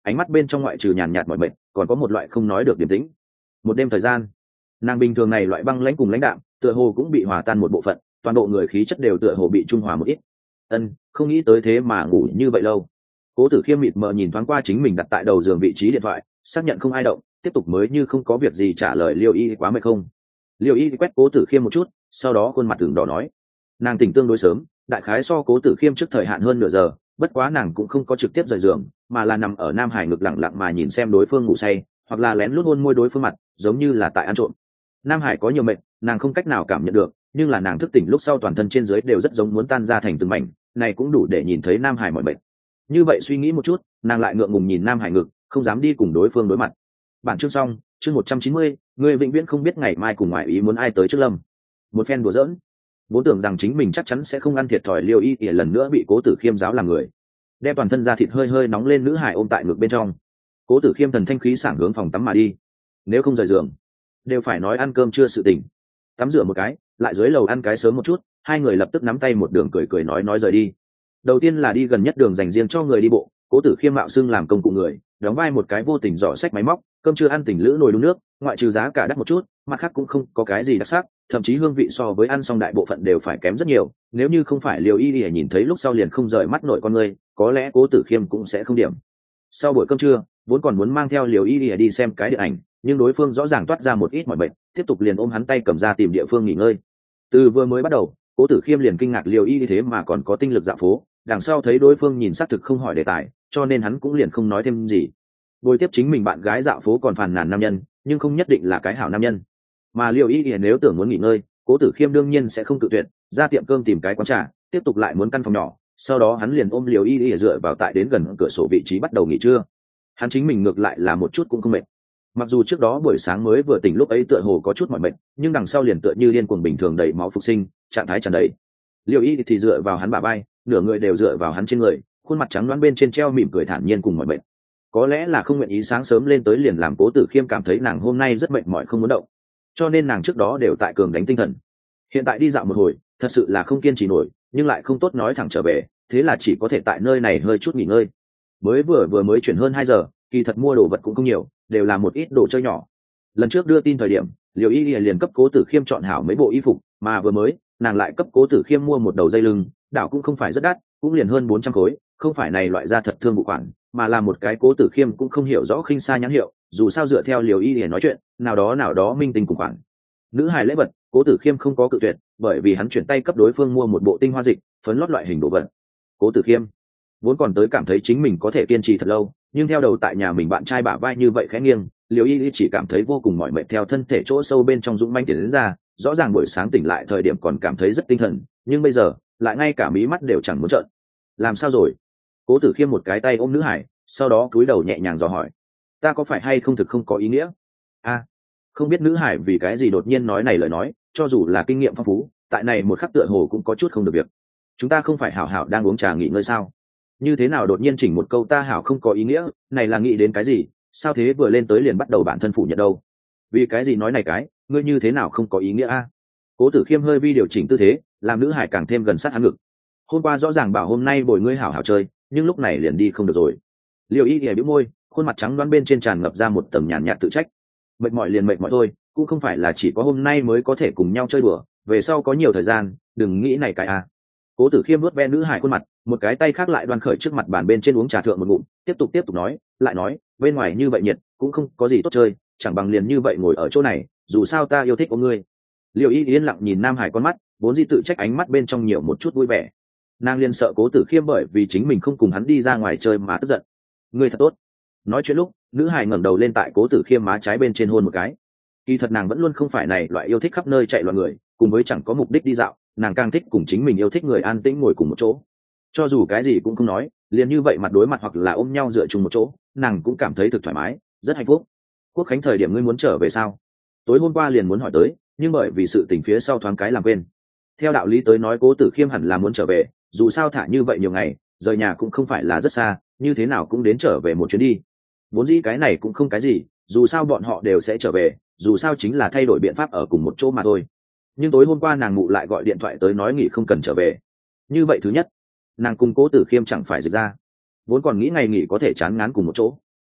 ánh mắt bên trong ngoại trừ nhàn nhạt mọi mệt còn có một loại không nói được điềm tĩnh. Một đêm thời gian, nàng bình thường này loại băng lãnh cùng lãnh đạm tựa hồ cũng bị hòa tan một bộ phận, toàn bộ người khí chất đều tựa hồ bị trung hòa một ít. Ân, không nghĩ tới thế mà ngủ như vậy lâu. Cố Tử Khiêm mịt mờ nhìn thoáng qua chính mình đặt tại đầu giường vị trí điện thoại, xác nhận không ai động, tiếp tục mới như không có việc gì trả lời Liêu Y quá mệt không. Liêu Y quét Cố Tử Khiêm một chút, sau đó khuôn mặt tưởng đỏ nói, nàng tỉnh tương đối sớm, đại khái so Cố Tử Khiêm trước thời hạn hơn nửa giờ, bất quá nàng cũng không có trực tiếp rời giường, mà là nằm ở Nam Hải ngực lặng lặng mà nhìn xem đối phương ngủ say, hoặc là lén lút hôn môi đối phương mặt, giống như là tại ăn trộm. Nam Hải có nhiều mệt, nàng không cách nào cảm nhận được, nhưng là nàng thức tỉnh lúc sau toàn thân trên dưới đều rất giống muốn tan ra thành từng mảnh, này cũng đủ để nhìn thấy Nam Hải mỏi mệt. Như vậy suy nghĩ một chút, nàng lại ngượng ngùng nhìn Nam Hải ngực, không dám đi cùng đối phương đối mặt. Bản chương xong, chương một trăm chín mươi, người vĩnh viễn không biết ngày mai cùng ngoại ý muốn ai tới trước lâm. Một phen đùa giỡn, vốn tưởng rằng chính mình chắc chắn sẽ không ăn thiệt thòi Liêu Y ỉa lần nữa bị Cố Tử Khiêm giáo làm người, đem toàn thân da thịt hơi hơi nóng lên nữ hải ôm tại ngực bên trong. Cố Tử Khiêm thần thanh khí sảng hướng phòng tắm mà đi, nếu không rời giường đều phải nói ăn cơm chưa sự tình. Tắm rửa một cái, lại dưới lầu ăn cái sớm một chút, hai người lập tức nắm tay một đường cười cười nói nói rời đi. Đầu tiên là đi gần nhất đường dành riêng cho người đi bộ, Cố Tử Khiêm mạo xưng làm công cụ người, đóng vai một cái vô tình dò sách máy móc, cơm chưa ăn tỉnh lữ nồi đun nước, ngoại trừ giá cả đắt một chút, mặt khác cũng không có cái gì đặc sắc, thậm chí hương vị so với ăn xong đại bộ phận đều phải kém rất nhiều. Nếu như không phải Liêu Y Y nhìn thấy lúc sau liền không rời mắt nội con người, có lẽ Cố Tử Khiêm cũng sẽ không điểm. Sau buổi cơm trưa, vốn còn muốn mang theo Liêu Y Y đi xem cái điện ảnh, nhưng đối phương rõ ràng toát ra một ít mỏi mệt, tiếp tục liền ôm hắn tay cầm ra tìm địa phương nghỉ ngơi. Từ vừa mới bắt đầu, Cố Tử Khiêm liền kinh ngạc Liêu Y thế mà còn có tinh lực dạo phố, đằng sau thấy đối phương nhìn xác thực không hỏi đề tài, cho nên hắn cũng liền không nói thêm gì. Bồi tiếp chính mình bạn gái dạo phố còn phàn nàn nam nhân, nhưng không nhất định là cái hảo nam nhân. Mà Liêu Y nếu tưởng muốn nghỉ ngơi, Cố Tử Khiêm đương nhiên sẽ không cự tuyệt, ra tiệm cơm tìm cái quán trà, tiếp tục lại muốn căn phòng nhỏ, sau đó hắn liền ôm Liêu Y dựa vào tại đến gần cửa sổ vị trí bắt đầu nghỉ trưa. Hắn chính mình ngược lại là một chút cũng không mệt. Mặc dù trước đó buổi sáng mới vừa tỉnh lúc ấy tựa hồ có chút mỏi mệt, nhưng đằng sau liền tựa như điên cuồng bình thường đầy máu phục sinh, trạng thái tràn đầy. Liêu Y thì dựa vào hắn bả vai, nửa người đều dựa vào hắn trên người, khuôn mặt trắng đoán bên trên treo mỉm cười thản nhiên cùng mỏi mệt. Có lẽ là không nguyện ý sáng sớm lên tới liền làm Cố Tử Khiêm cảm thấy nàng hôm nay rất mệt mỏi không muốn động, cho nên nàng trước đó đều tại cường đánh tinh thần. Hiện tại đi dạo một hồi, thật sự là không kiên trì nổi, nhưng lại không tốt nói thẳng trở về, thế là chỉ có thể tại nơi này hơi chút nghỉ ngơi. Mới vừa vừa mới chuyển hơn hai giờ, kỳ thật mua đồ vật cũng không nhiều, đều là một ít đồ chơi nhỏ. Lần trước đưa tin thời điểm, Liêu Y liền cấp Cố Tử Khiêm chọn hảo mấy bộ y phục, mà vừa mới nàng lại cấp Cố Tử Khiêm mua một đầu dây lưng, đảo cũng không phải rất đắt, cũng liền hơn bốn trăm khối, không phải này loại da thật thương vụ khoản, mà là một cái Cố Tử Khiêm cũng không hiểu rõ khinh xa nhãn hiệu, dù sao dựa theo Liêu Y để nói chuyện, nào đó nào đó minh tinh cùng khoản. Nữ hài lễ vật, Cố Tử Khiêm không có cự tuyệt, bởi vì hắn chuyển tay cấp đối phương mua một bộ tinh hoa dịch, phấn lót loại hình đồ vật. Cố Tử Khiêm vốn còn tới cảm thấy chính mình có thể kiên trì thật lâu, nhưng theo đầu tại nhà mình bạn trai bả vai như vậy khẽ nghiêng, Liêu Y chỉ cảm thấy vô cùng mỏi mệt theo thân thể chỗ sâu bên trong dũng manh tiến đến ra, rõ ràng buổi sáng tỉnh lại thời điểm còn cảm thấy rất tinh thần, nhưng bây giờ lại ngay cả mí mắt đều chẳng muốn trợn. Làm sao rồi? Cố Tử Khiêm một cái tay ôm nữ hải, sau đó cúi đầu nhẹ nhàng dò hỏi, ta có phải hay không thực không có ý nghĩa? A, à, không biết nữ hải vì cái gì đột nhiên nói này lời nói, cho dù là kinh nghiệm phong phú, tại này một khắc tựa hồ cũng có chút không được việc. Chúng ta không phải hảo hảo đang uống trà nghỉ ngơi sao? Như thế nào đột nhiên chỉnh một câu ta hảo không có ý nghĩa, này là nghĩ đến cái gì? Sao thế vừa lên tới liền bắt đầu bản thân phủ nhận đâu? Vì cái gì nói này cái, ngươi như thế nào không có ý nghĩa a? Cố Tử Khiêm hơi vi điều chỉnh tư thế, làm nữ hải càng thêm gần sát hắn ngực. Hôm qua rõ ràng bảo hôm nay bồi ngươi hảo hảo chơi, nhưng lúc này liền đi không được rồi. Liêu Y ghé bĩu môi, khuôn mặt trắng đoán bên trên tràn ngập ra một tầng nhàn nhạt tự trách. Mệt mỏi liền mệt mỏi thôi, cũng không phải là chỉ có hôm nay mới có thể cùng nhau chơi đùa, về sau có nhiều thời gian, đừng nghĩ này cái a. Cố Tử Khiêm vuốt ve nữ hải khuôn mặt, một cái tay khác lại đoan khởi trước mặt bàn bên trên uống trà thượng một ngụm, tiếp tục tiếp tục nói, lại nói, bên ngoài như vậy nhiệt, cũng không có gì tốt chơi, chẳng bằng liền như vậy ngồi ở chỗ này, dù sao ta yêu thích ôm ngươi. Liêu Y yên lặng nhìn Nam Hải con mắt, vốn dĩ tự trách ánh mắt bên trong nhiều một chút vui vẻ. Nàng liền sợ Cố Tử Khiêm bởi vì chính mình không cùng hắn đi ra ngoài chơi mà tức giận. Ngươi thật tốt. Nói chuyện lúc, nữ hải ngẩng đầu lên tại Cố Tử Khiêm má trái bên trên hôn một cái. Kỳ thật nàng vẫn luôn không phải này loại yêu thích khắp nơi chạy loạn người, cùng với chẳng có mục đích đi dạo, nàng càng thích cùng chính mình yêu thích người an tĩnh ngồi cùng một chỗ. Cho dù cái gì cũng không nói, liền như vậy mặt đối mặt hoặc là ôm nhau dựa chung một chỗ, nàng cũng cảm thấy thực thoải mái, rất hạnh phúc. Quốc khánh thời điểm ngươi muốn trở về sao? Tối hôm qua liền muốn hỏi tới, nhưng bởi vì sự tình phía sau thoáng cái làm quên. Theo đạo lý tới nói Cố Tử Khiêm hẳn là muốn trở về, dù sao thả như vậy nhiều ngày, rời nhà cũng không phải là rất xa, như thế nào cũng đến trở về một chuyến đi. Vốn dĩ cái này cũng không cái gì, dù sao bọn họ đều sẽ trở về, dù sao chính là thay đổi biện pháp ở cùng một chỗ mà thôi. Nhưng tối hôm qua nàng ngụ lại gọi điện thoại tới nói nghỉ không cần trở về. Như vậy thứ nhất, nàng cùng Cố Tử Khiêm chẳng phải dịch ra, vốn còn nghĩ ngày nghỉ có thể chán ngán cùng một chỗ,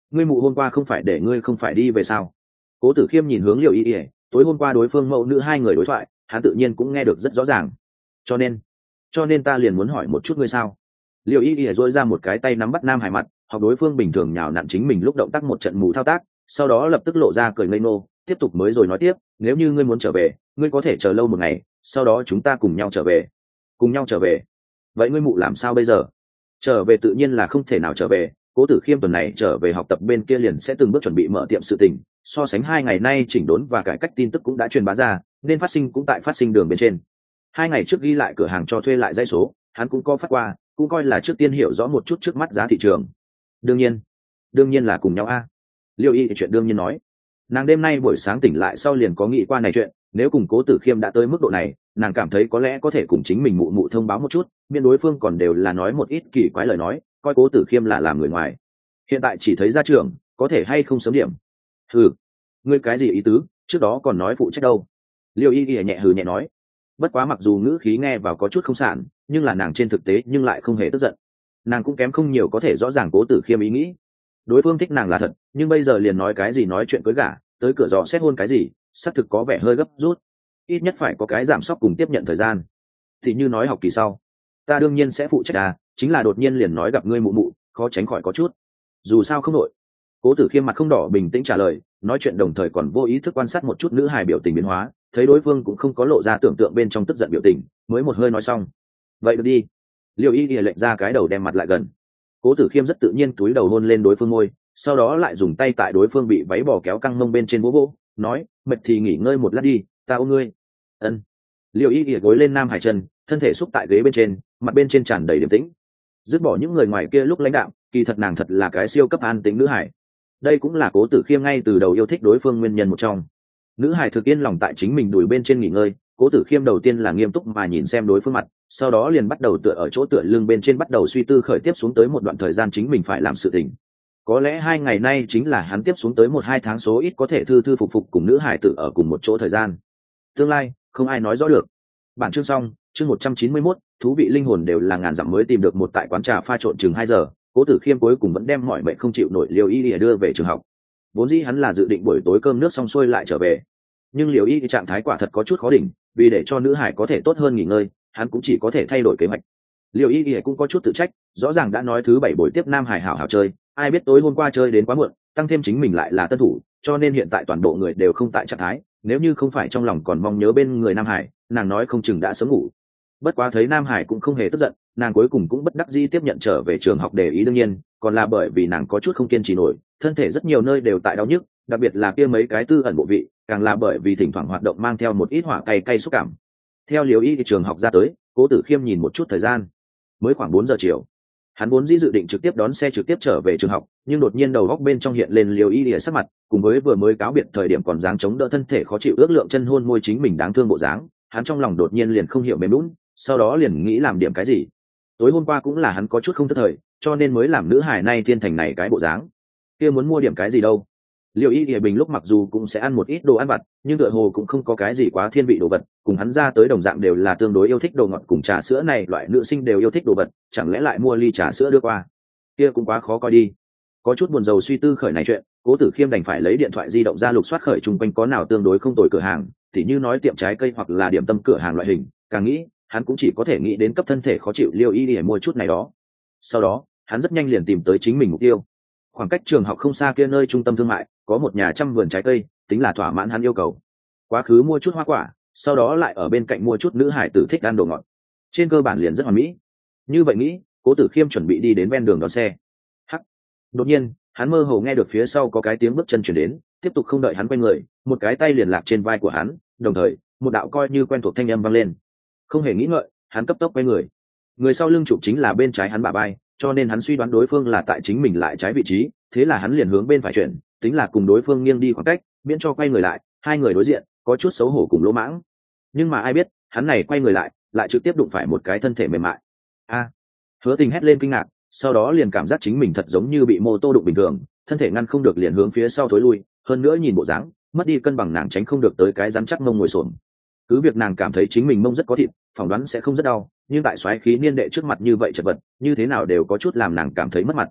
ngươi mụ hôm qua không phải để ngươi không phải đi về sao? Cố Tử Khiêm nhìn hướng Liễu Y Y, tối hôm qua đối phương mẫu nữ hai người đối thoại, hắn tự nhiên cũng nghe được rất rõ ràng. Cho nên, cho nên ta liền muốn hỏi một chút ngươi sao? Liễu Y Y duỗi ra một cái tay nắm bắt Nam Hải mặt, học đối phương bình thường nhào nặn chính mình lúc động tác một trận mù thao tác, sau đó lập tức lộ ra cười ngây ngô, tiếp tục mới rồi nói tiếp, nếu như ngươi muốn trở về, ngươi có thể chờ lâu một ngày, sau đó chúng ta cùng nhau trở về. Cùng nhau trở về? Vậy ngươi mụ làm sao bây giờ? Trở về tự nhiên là không thể nào trở về, Cố Tử Khiêm tuần này trở về học tập bên kia liền sẽ từng bước chuẩn bị mở tiệm sự tình, so sánh hai ngày nay chỉnh đốn và cải cách tin tức cũng đã truyền bá ra, nên phát sinh cũng tại phát sinh đường bên trên. Hai ngày trước ghi lại cửa hàng cho thuê lại dãy số, hắn cũng có phát qua, cũng coi là trước tiên hiểu rõ một chút trước mắt giá thị trường. Đương nhiên, đương nhiên là cùng nhau a. Liêu Y thì chuyện đương nhiên nói, nàng đêm nay buổi sáng tỉnh lại sau liền có nghĩ qua này chuyện, nếu cùng Cố Tử Khiêm đã tới mức độ này, nàng cảm thấy có lẽ có thể cùng chính mình mụ mụ thông báo một chút, miễn đối phương còn đều là nói một ít kỳ quái lời nói, coi Cố Tử Khiêm là làm người ngoài. Hiện tại chỉ thấy ra trường, có thể hay không sớm điểm. Hừ, ngươi cái gì ý tứ, trước đó còn nói phụ trách đâu? Liêu Y Y nhẹ hừ nhẹ nói. Bất quá mặc dù ngữ khí nghe vào có chút không sản, nhưng là nàng trên thực tế nhưng lại không hề tức giận. Nàng cũng kém không nhiều có thể rõ ràng Cố Tử Khiêm ý nghĩ. Đối phương thích nàng là thật, nhưng bây giờ liền nói cái gì nói chuyện cưới gả, tới cửa dò xét hôn cái gì, xác thực có vẻ hơi gấp rút. Ít nhất phải có cái giảm sóc cùng tiếp nhận thời gian. Thì như nói học kỳ sau, ta đương nhiên sẽ phụ trách à, chính là đột nhiên liền nói gặp ngươi mụ mụ, khó tránh khỏi có chút. Dù sao không nội. Cố Tử Khiêm mặt không đỏ bình tĩnh trả lời, nói chuyện đồng thời còn vô ý thức quan sát một chút nữ hài biểu tình biến hóa, thấy đối phương cũng không có lộ ra tưởng tượng bên trong tức giận biểu tình, mới một hơi nói xong. Vậy được đi. Liêu Y Y lệnh ra cái đầu đem mặt lại gần. Cố Tử Khiêm rất tự nhiên túi đầu hôn lên đối phương môi, sau đó lại dùng tay tại đối phương bị váy bò kéo căng mông bên trên vỗ vỗ, nói, mệt thì nghỉ ngơi một lát đi, ta ôm ngươi. Ân. Liêu Y Y gối lên Nam Hải chân, thân thể xúc tại ghế bên trên, mặt bên trên tràn đầy điềm tĩnh. Dứt bỏ những người ngoài kia lúc lãnh đạo, kỳ thật nàng thật là cái siêu cấp an tĩnh nữ hải. Đây cũng là Cố Tử Khiêm ngay từ đầu yêu thích đối phương nguyên nhân một trong. Nữ hải thực yên lòng tại chính mình đùi bên trên nghỉ ngơi, Cố Tử Khiêm đầu tiên là nghiêm túc mà nhìn xem đối phương mặt, sau đó liền bắt đầu tựa ở chỗ tựa lưng bên trên bắt đầu suy tư khởi tiếp xuống tới một đoạn thời gian chính mình phải làm sự tình. Có lẽ hai ngày nay chính là hắn tiếp xuống tới một hai tháng số ít có thể thư thư phục phục cùng nữ hải tử ở cùng một chỗ thời gian. Tương lai không ai nói rõ được. Bản chương xong, chương một trăm chín mươi mốt, thú vị linh hồn đều là ngàn dặm mới tìm được một tại quán trà pha trộn chừng hai giờ. Cố Tử Khiêm cuối cùng vẫn đem mọi mệnh không chịu nổi Liêu Y Y đưa về trường học. Vốn dĩ hắn là dự định buổi tối cơm nước xong xuôi lại trở về, nhưng Liêu Y Y trạng thái quả thật có chút khó đỉnh, vì để cho nữ hải có thể tốt hơn nghỉ ngơi, hắn cũng chỉ có thể thay đổi kế hoạch. Liêu Y Y cũng có chút tự trách, rõ ràng đã nói thứ bảy buổi tiếp Nam Hải hảo hảo chơi, ai biết tối hôm qua chơi đến quá muộn, tăng thêm chính mình lại là tân thủ, cho nên hiện tại toàn bộ người đều không tại trạng thái, nếu như không phải trong lòng còn mong nhớ bên người Nam Hải, nàng nói không chừng đã sớm ngủ. Bất quá thấy Nam Hải cũng không hề tức giận, nàng cuối cùng cũng bất đắc dĩ tiếp nhận trở về trường học để ý, đương nhiên còn là bởi vì nàng có chút không kiên trì nổi, thân thể rất nhiều nơi đều tại đau nhức, đặc biệt là kia mấy cái tư ẩn bộ vị, càng là bởi vì thỉnh thoảng hoạt động mang theo một ít hỏa cay cay xúc cảm. Theo Liêu Y thì trường học ra tới, Cố Tử Khiêm nhìn một chút thời gian, mới khoảng bốn giờ chiều. Hắn vốn dĩ dự định trực tiếp đón xe trực tiếp trở về trường học, nhưng đột nhiên đầu góc bên trong hiện lên Liêu Y lìa sắc mặt, cùng với vừa mới cáo biệt thời điểm còn dáng chống đỡ thân thể khó chịu ước lượng chân hôn môi chính mình đáng thương bộ dáng, hắn trong lòng đột nhiên liền không hiểu mềm lún, sau đó liền nghĩ làm điểm cái gì. Tối hôm qua cũng là hắn có chút không thất thời, cho nên mới làm nữ hài nay thiên thành này cái bộ dáng. Kia muốn mua điểm cái gì đâu? Liêu Y lìa bình lúc mặc dù cũng sẽ ăn một ít đồ ăn vặt, nhưng tựa hồ cũng không có cái gì quá thiên vị đồ vật, cùng hắn ra tới đồng dạng đều là tương đối yêu thích đồ ngọt cùng trà sữa này loại nữ sinh đều yêu thích đồ vật, chẳng lẽ lại mua ly trà sữa đưa qua? Kia cũng quá khó coi đi. Có chút buồn rầu suy tư khởi này chuyện, Cố Tử Khiêm đành phải lấy điện thoại di động ra lục soát khởi chung quanh có nào tương đối không tồi cửa hàng, tỉ như nói tiệm trái cây hoặc là điểm tâm cửa hàng loại hình, càng nghĩ, hắn cũng chỉ có thể nghĩ đến cấp thân thể khó chịu Liêu Y để mua chút này đó. Sau đó, hắn rất nhanh liền tìm tới chính mình mục tiêu. Khoảng cách trường học không xa kia nơi trung tâm thương mại, có một nhà trăm vườn trái cây, tính là thỏa mãn hắn yêu cầu. Quá khứ mua chút hoa quả, sau đó lại ở bên cạnh mua chút nữ hải tử thích ăn đồ ngọt. Trên cơ bản liền rất hoàn mỹ. Như vậy nghĩ, Cố Tử Khiêm chuẩn bị đi đến ven đường đón xe. Hắc. Đột nhiên, hắn mơ hồ nghe được phía sau có cái tiếng bước chân chuyển đến, tiếp tục không đợi hắn quay người, một cái tay liền lạc trên vai của hắn, đồng thời, một đạo coi như quen thuộc thanh âm vang lên. Không hề nghĩ ngợi, hắn cấp tốc quay người. Người sau lưng chụp chính là bên trái hắn bả vai, cho nên hắn suy đoán đối phương là tại chính mình lại trái vị trí, thế là hắn liền hướng bên phải chuyển, tính là cùng đối phương nghiêng đi khoảng cách, miễn cho quay người lại, hai người đối diện, có chút xấu hổ cùng lỗ mãng. Nhưng mà ai biết, hắn này quay người lại, lại trực tiếp đụng phải một cái thân thể mềm mại. A! Hứa Tình hét lên kinh ngạc, sau đó liền cảm giác chính mình thật giống như bị mô tô đụng bình thường, thân thể ngăn không được liền hướng phía sau thối lui, hơn nữa nhìn bộ dáng, mất đi cân bằng nàng tránh không được tới cái rắn chắc mông ngồi xổm. Cứ việc nàng cảm thấy chính mình mông rất có thịt, phỏng đoán sẽ không rất đau, nhưng tại xoáy khí niên đệ trước mặt như vậy chật vật, như thế nào đều có chút làm nàng cảm thấy mất mặt.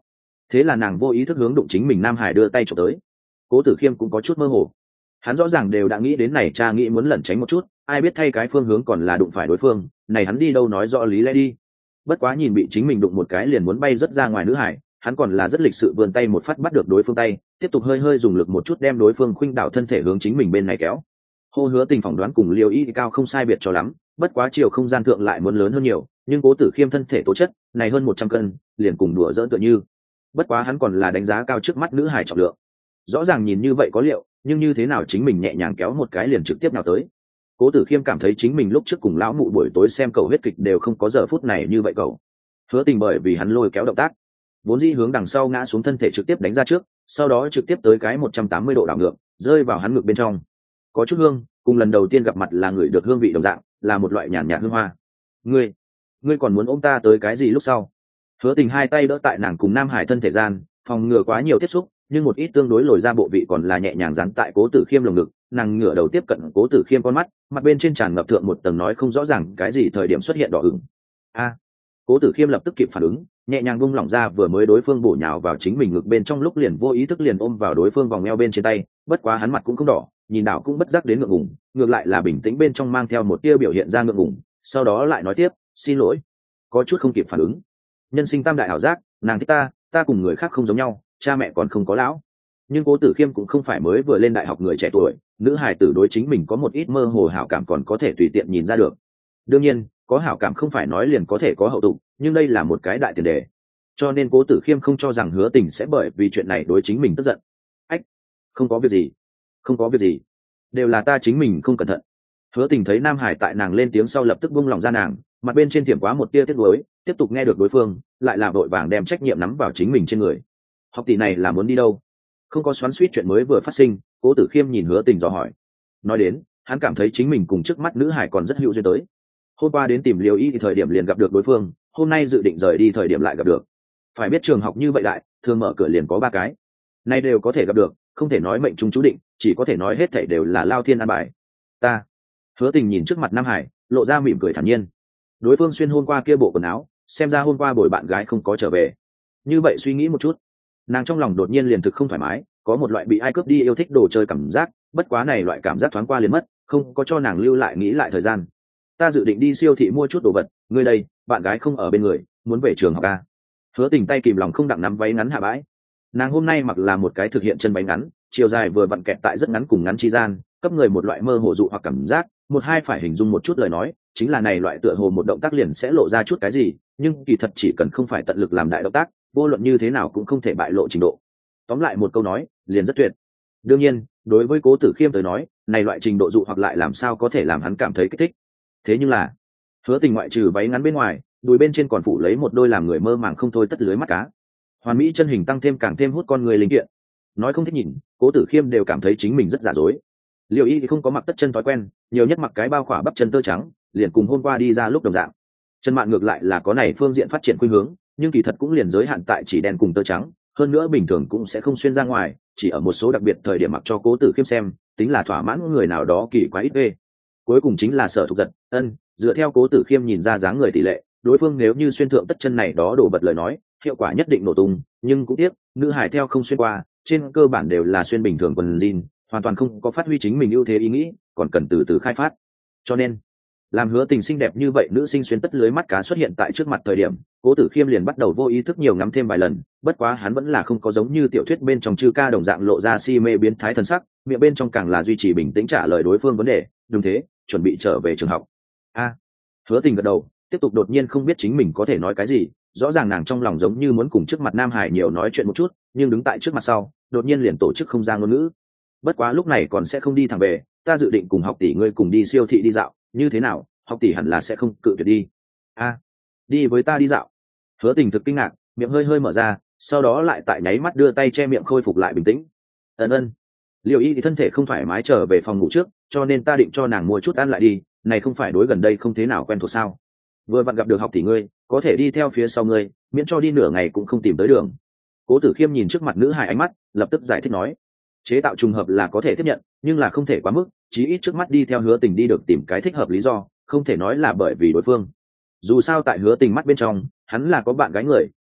thế là nàng vô ý thức hướng đụng chính mình nam hải đưa tay trộm tới. Cố Tử Khiêm cũng có chút mơ hồ, hắn rõ ràng đều đã nghĩ đến này cha nghĩ muốn lẩn tránh một chút, ai biết thay cái phương hướng còn là đụng phải đối phương, này hắn đi đâu nói rõ lý lẽ đi. Bất quá nhìn bị chính mình đụng một cái liền muốn bay rất ra ngoài nữ hải, hắn còn là rất lịch sự vươn tay một phát bắt được đối phương tay, tiếp tục hơi hơi dùng lực một chút đem đối phương khuynh đảo thân thể hướng chính mình bên này kéo. Hô Hứa Tình phỏng đoán cùng Liêu Y cao không sai biệt cho lắm, bất quá chiều không gian thượng lại muốn lớn hơn nhiều, nhưng Cố Tử Khiêm thân thể tố chất này hơn một trăm cân, liền cùng đùa giỡn tựa như. Bất quá hắn còn là đánh giá cao trước mắt nữ hải trọng lượng. Rõ ràng nhìn như vậy có liệu, nhưng như thế nào chính mình nhẹ nhàng kéo một cái liền trực tiếp nào tới. Cố Tử Khiêm cảm thấy chính mình lúc trước cùng lão mụ buổi tối xem cầu huyết kịch đều không có giờ phút này như vậy cầu. Hứa Tình bởi vì hắn lôi kéo động tác, vốn dĩ hướng đằng sau ngã xuống thân thể trực tiếp đánh ra trước, sau đó trực tiếp tới cái một trăm tám mươi độ đảo ngược, rơi vào hắn ngực bên trong. Có chút hương, cùng lần đầu tiên gặp mặt là người được hương vị đồng dạng, là một loại nhàn nhạt hương hoa. Ngươi, ngươi còn muốn ôm ta tới cái gì lúc sau? Hứa Tình hai tay đỡ tại nàng cùng Nam Hải thân thể gian, phòng ngừa quá nhiều tiếp xúc, nhưng một ít tương đối lồi ra bộ vị còn là nhẹ nhàng dán tại Cố Tử Khiêm lồng ngực, nàng ngửa đầu tiếp cận Cố Tử Khiêm con mắt, mặt bên trên tràn ngập thượng một tầng nói không rõ ràng cái gì thời điểm xuất hiện đỏ ửng. A, Cố Tử Khiêm lập tức kịp phản ứng, nhẹ nhàng buông lỏng ra vừa mới đối phương bổ nhào vào chính mình ngực bên trong lúc liền vô ý thức liền ôm vào đối phương vòng eo bên trên tay, bất quá hắn mặt cũng không đỏ, nhìn đảo cũng bất giác đến ngượng ngùng, ngược lại là bình tĩnh bên trong mang theo một tia biểu hiện ra ngượng ngùng, sau đó lại nói tiếp, xin lỗi, có chút không kịp phản ứng. Nhân sinh tam đại ảo giác, nàng thích ta, ta cùng người khác không giống nhau, cha mẹ còn không có lão. Nhưng Cố Tử Khiêm cũng không phải mới vừa lên đại học người trẻ tuổi, nữ hài tử đối chính mình có một ít mơ hồ hảo cảm còn có thể tùy tiện nhìn ra được. Đương nhiên, có hảo cảm không phải nói liền có thể có hậu tục, nhưng đây là một cái đại tiền đề. Cho nên Cố Tử Khiêm không cho rằng Hứa Tình sẽ bởi vì chuyện này đối chính mình tức giận. Ách, không có việc gì, không có việc gì, đều là ta chính mình không cẩn thận. Hứa Tình thấy Nam Hải tại nàng lên tiếng sau lập tức buông lòng ra nàng, mặt bên trên tiềm quá một tia tiếc nuối, tiếp tục nghe được đối phương, lại là vội vàng đem trách nhiệm nắm vào chính mình trên người. Học tỷ này là muốn đi đâu? Không có xoắn xuýt chuyện mới vừa phát sinh, Cố Tử Khiêm nhìn Hứa Tình dò hỏi. Nói đến, hắn cảm thấy chính mình cùng trước mắt nữ hải còn rất hữu duyên tới. Hôm qua đến tìm Liêu Y thì thời điểm liền gặp được đối phương, hôm nay dự định rời đi thời điểm lại gặp được. Phải biết trường học như vậy đại, thường mở cửa liền có ba cái, nay đều có thể gặp được, không thể nói mệnh trung chú định, chỉ có thể nói hết thảy đều là lao thiên an bài. Ta. Hứa Tình nhìn trước mặt Nam Hải, lộ ra mỉm cười thản nhiên. Đối phương xuyên hôm qua kia bộ quần áo, xem ra hôm qua bồi bạn gái không có trở về. Như vậy suy nghĩ một chút, nàng trong lòng đột nhiên liền thực không thoải mái, có một loại bị ai cướp đi yêu thích đồ chơi cảm giác, bất quá này loại cảm giác thoáng qua liền mất, không có cho nàng lưu lại nghĩ lại thời gian. Ta dự định đi siêu thị mua chút đồ vật, ngươi đây, bạn gái không ở bên người, muốn về trường học à? Hứa Tình tay kìm lòng không đặng nắm váy ngắn hạ bãi. Nàng hôm nay mặc là một cái thực hiện chân váy ngắn, chiều dài vừa vặn kẹt tại rất ngắn cùng ngắn chi gian, cấp người một loại mơ hồ dụ hoặc cảm giác, một hai phải hình dung một chút lời nói, chính là này loại tựa hồ một động tác liền sẽ lộ ra chút cái gì, nhưng kỳ thật chỉ cần không phải tận lực làm đại động tác, vô luận như thế nào cũng không thể bại lộ trình độ. Tóm lại một câu nói, liền rất tuyệt. Đương nhiên, đối với Cố Tử Khiêm tới nói, này loại trình độ dụ hoặc lại làm sao có thể làm hắn cảm thấy kích thích. Thế nhưng là, Hứa Tình ngoại trừ váy ngắn bên ngoài, đùi bên trên còn phủ lấy một đôi làm người mơ màng không thôi tất lưới mắt cá. Hoàn mỹ chân hình tăng thêm càng thêm hút con người linh kiện. Nói không thích nhìn, Cố Tử Khiêm đều cảm thấy chính mình rất giả dối. Liêu Y thì không có mặc tất chân thói quen, nhiều nhất mặc cái bao khỏa bắp chân tơ trắng, liền cùng hôm qua đi ra lúc đồng dạng. Chân mạn ngược lại là có này phương diện phát triển khuynh hướng, nhưng kỳ thật cũng liền giới hạn tại chỉ đen cùng tơ trắng, hơn nữa bình thường cũng sẽ không xuyên ra ngoài, chỉ ở một số đặc biệt thời điểm mặc cho Cố Tử Khiêm xem, tính là thỏa mãn người nào đó kỳ quái ít ghê. Cuối cùng chính là Sở Thục Giật, ân, dựa theo Cố Tử Khiêm nhìn ra dáng người tỷ lệ, đối phương nếu như xuyên thượng tất chân này đó đổ bật lời nói, hiệu quả nhất định nổ tung, nhưng cũng tiếc, nữ hải theo không xuyên qua, trên cơ bản đều là xuyên bình thường quần jean, hoàn toàn không có phát huy chính mình ưu thế ý nghĩ, còn cần từ từ khai phát. Cho nên, làm Hứa Tình xinh đẹp như vậy nữ sinh xuyên tất lưới mắt cá xuất hiện tại trước mặt thời điểm, Cố Tử Khiêm liền bắt đầu vô ý thức nhiều ngắm thêm vài lần, bất quá hắn vẫn là không có giống như tiểu thuyết bên trong chư ca đồng dạng lộ ra si mê biến thái thần sắc, miệng bên trong càng là duy trì bình tĩnh trả lời đối phương vấn đề, đúng thế, chuẩn bị trở về trường học. A. Hứa Tình gật đầu, tiếp tục đột nhiên không biết chính mình có thể nói cái gì, rõ ràng nàng trong lòng giống như muốn cùng trước mặt Nam Hải nhiều nói chuyện một chút, nhưng đứng tại trước mặt sau, đột nhiên liền tổ chức không ra ngôn ngữ. Bất quá lúc này còn sẽ không đi thẳng về, ta dự định cùng học tỷ ngươi cùng đi siêu thị đi dạo, như thế nào, học tỷ hẳn là sẽ không cự tuyệt đi. A, đi với ta đi dạo. Hứa Tình thực kinh ngạc, miệng hơi hơi mở ra, sau đó lại tại nháy mắt đưa tay che miệng khôi phục lại bình tĩnh. Ân ân. Liêu Y thì thân thể không thoải mái trở về phòng ngủ trước, cho nên ta định cho nàng mua chút ăn lại đi, này không phải đối gần đây không thế nào quen thuộc sao? Vừa vặn gặp được học tỷ ngươi, có thể đi theo phía sau ngươi, miễn cho đi nửa ngày cũng không tìm tới đường. Cố Tử Khiêm nhìn trước mặt nữ hài ánh mắt, lập tức giải thích nói, chế tạo trùng hợp là có thể tiếp nhận, nhưng là không thể quá mức, chí ít trước mắt đi theo Hứa Tình đi được tìm cái thích hợp lý do, không thể nói là bởi vì đối phương. Dù sao tại Hứa Tình mắt bên trong, hắn là có bạn gái người,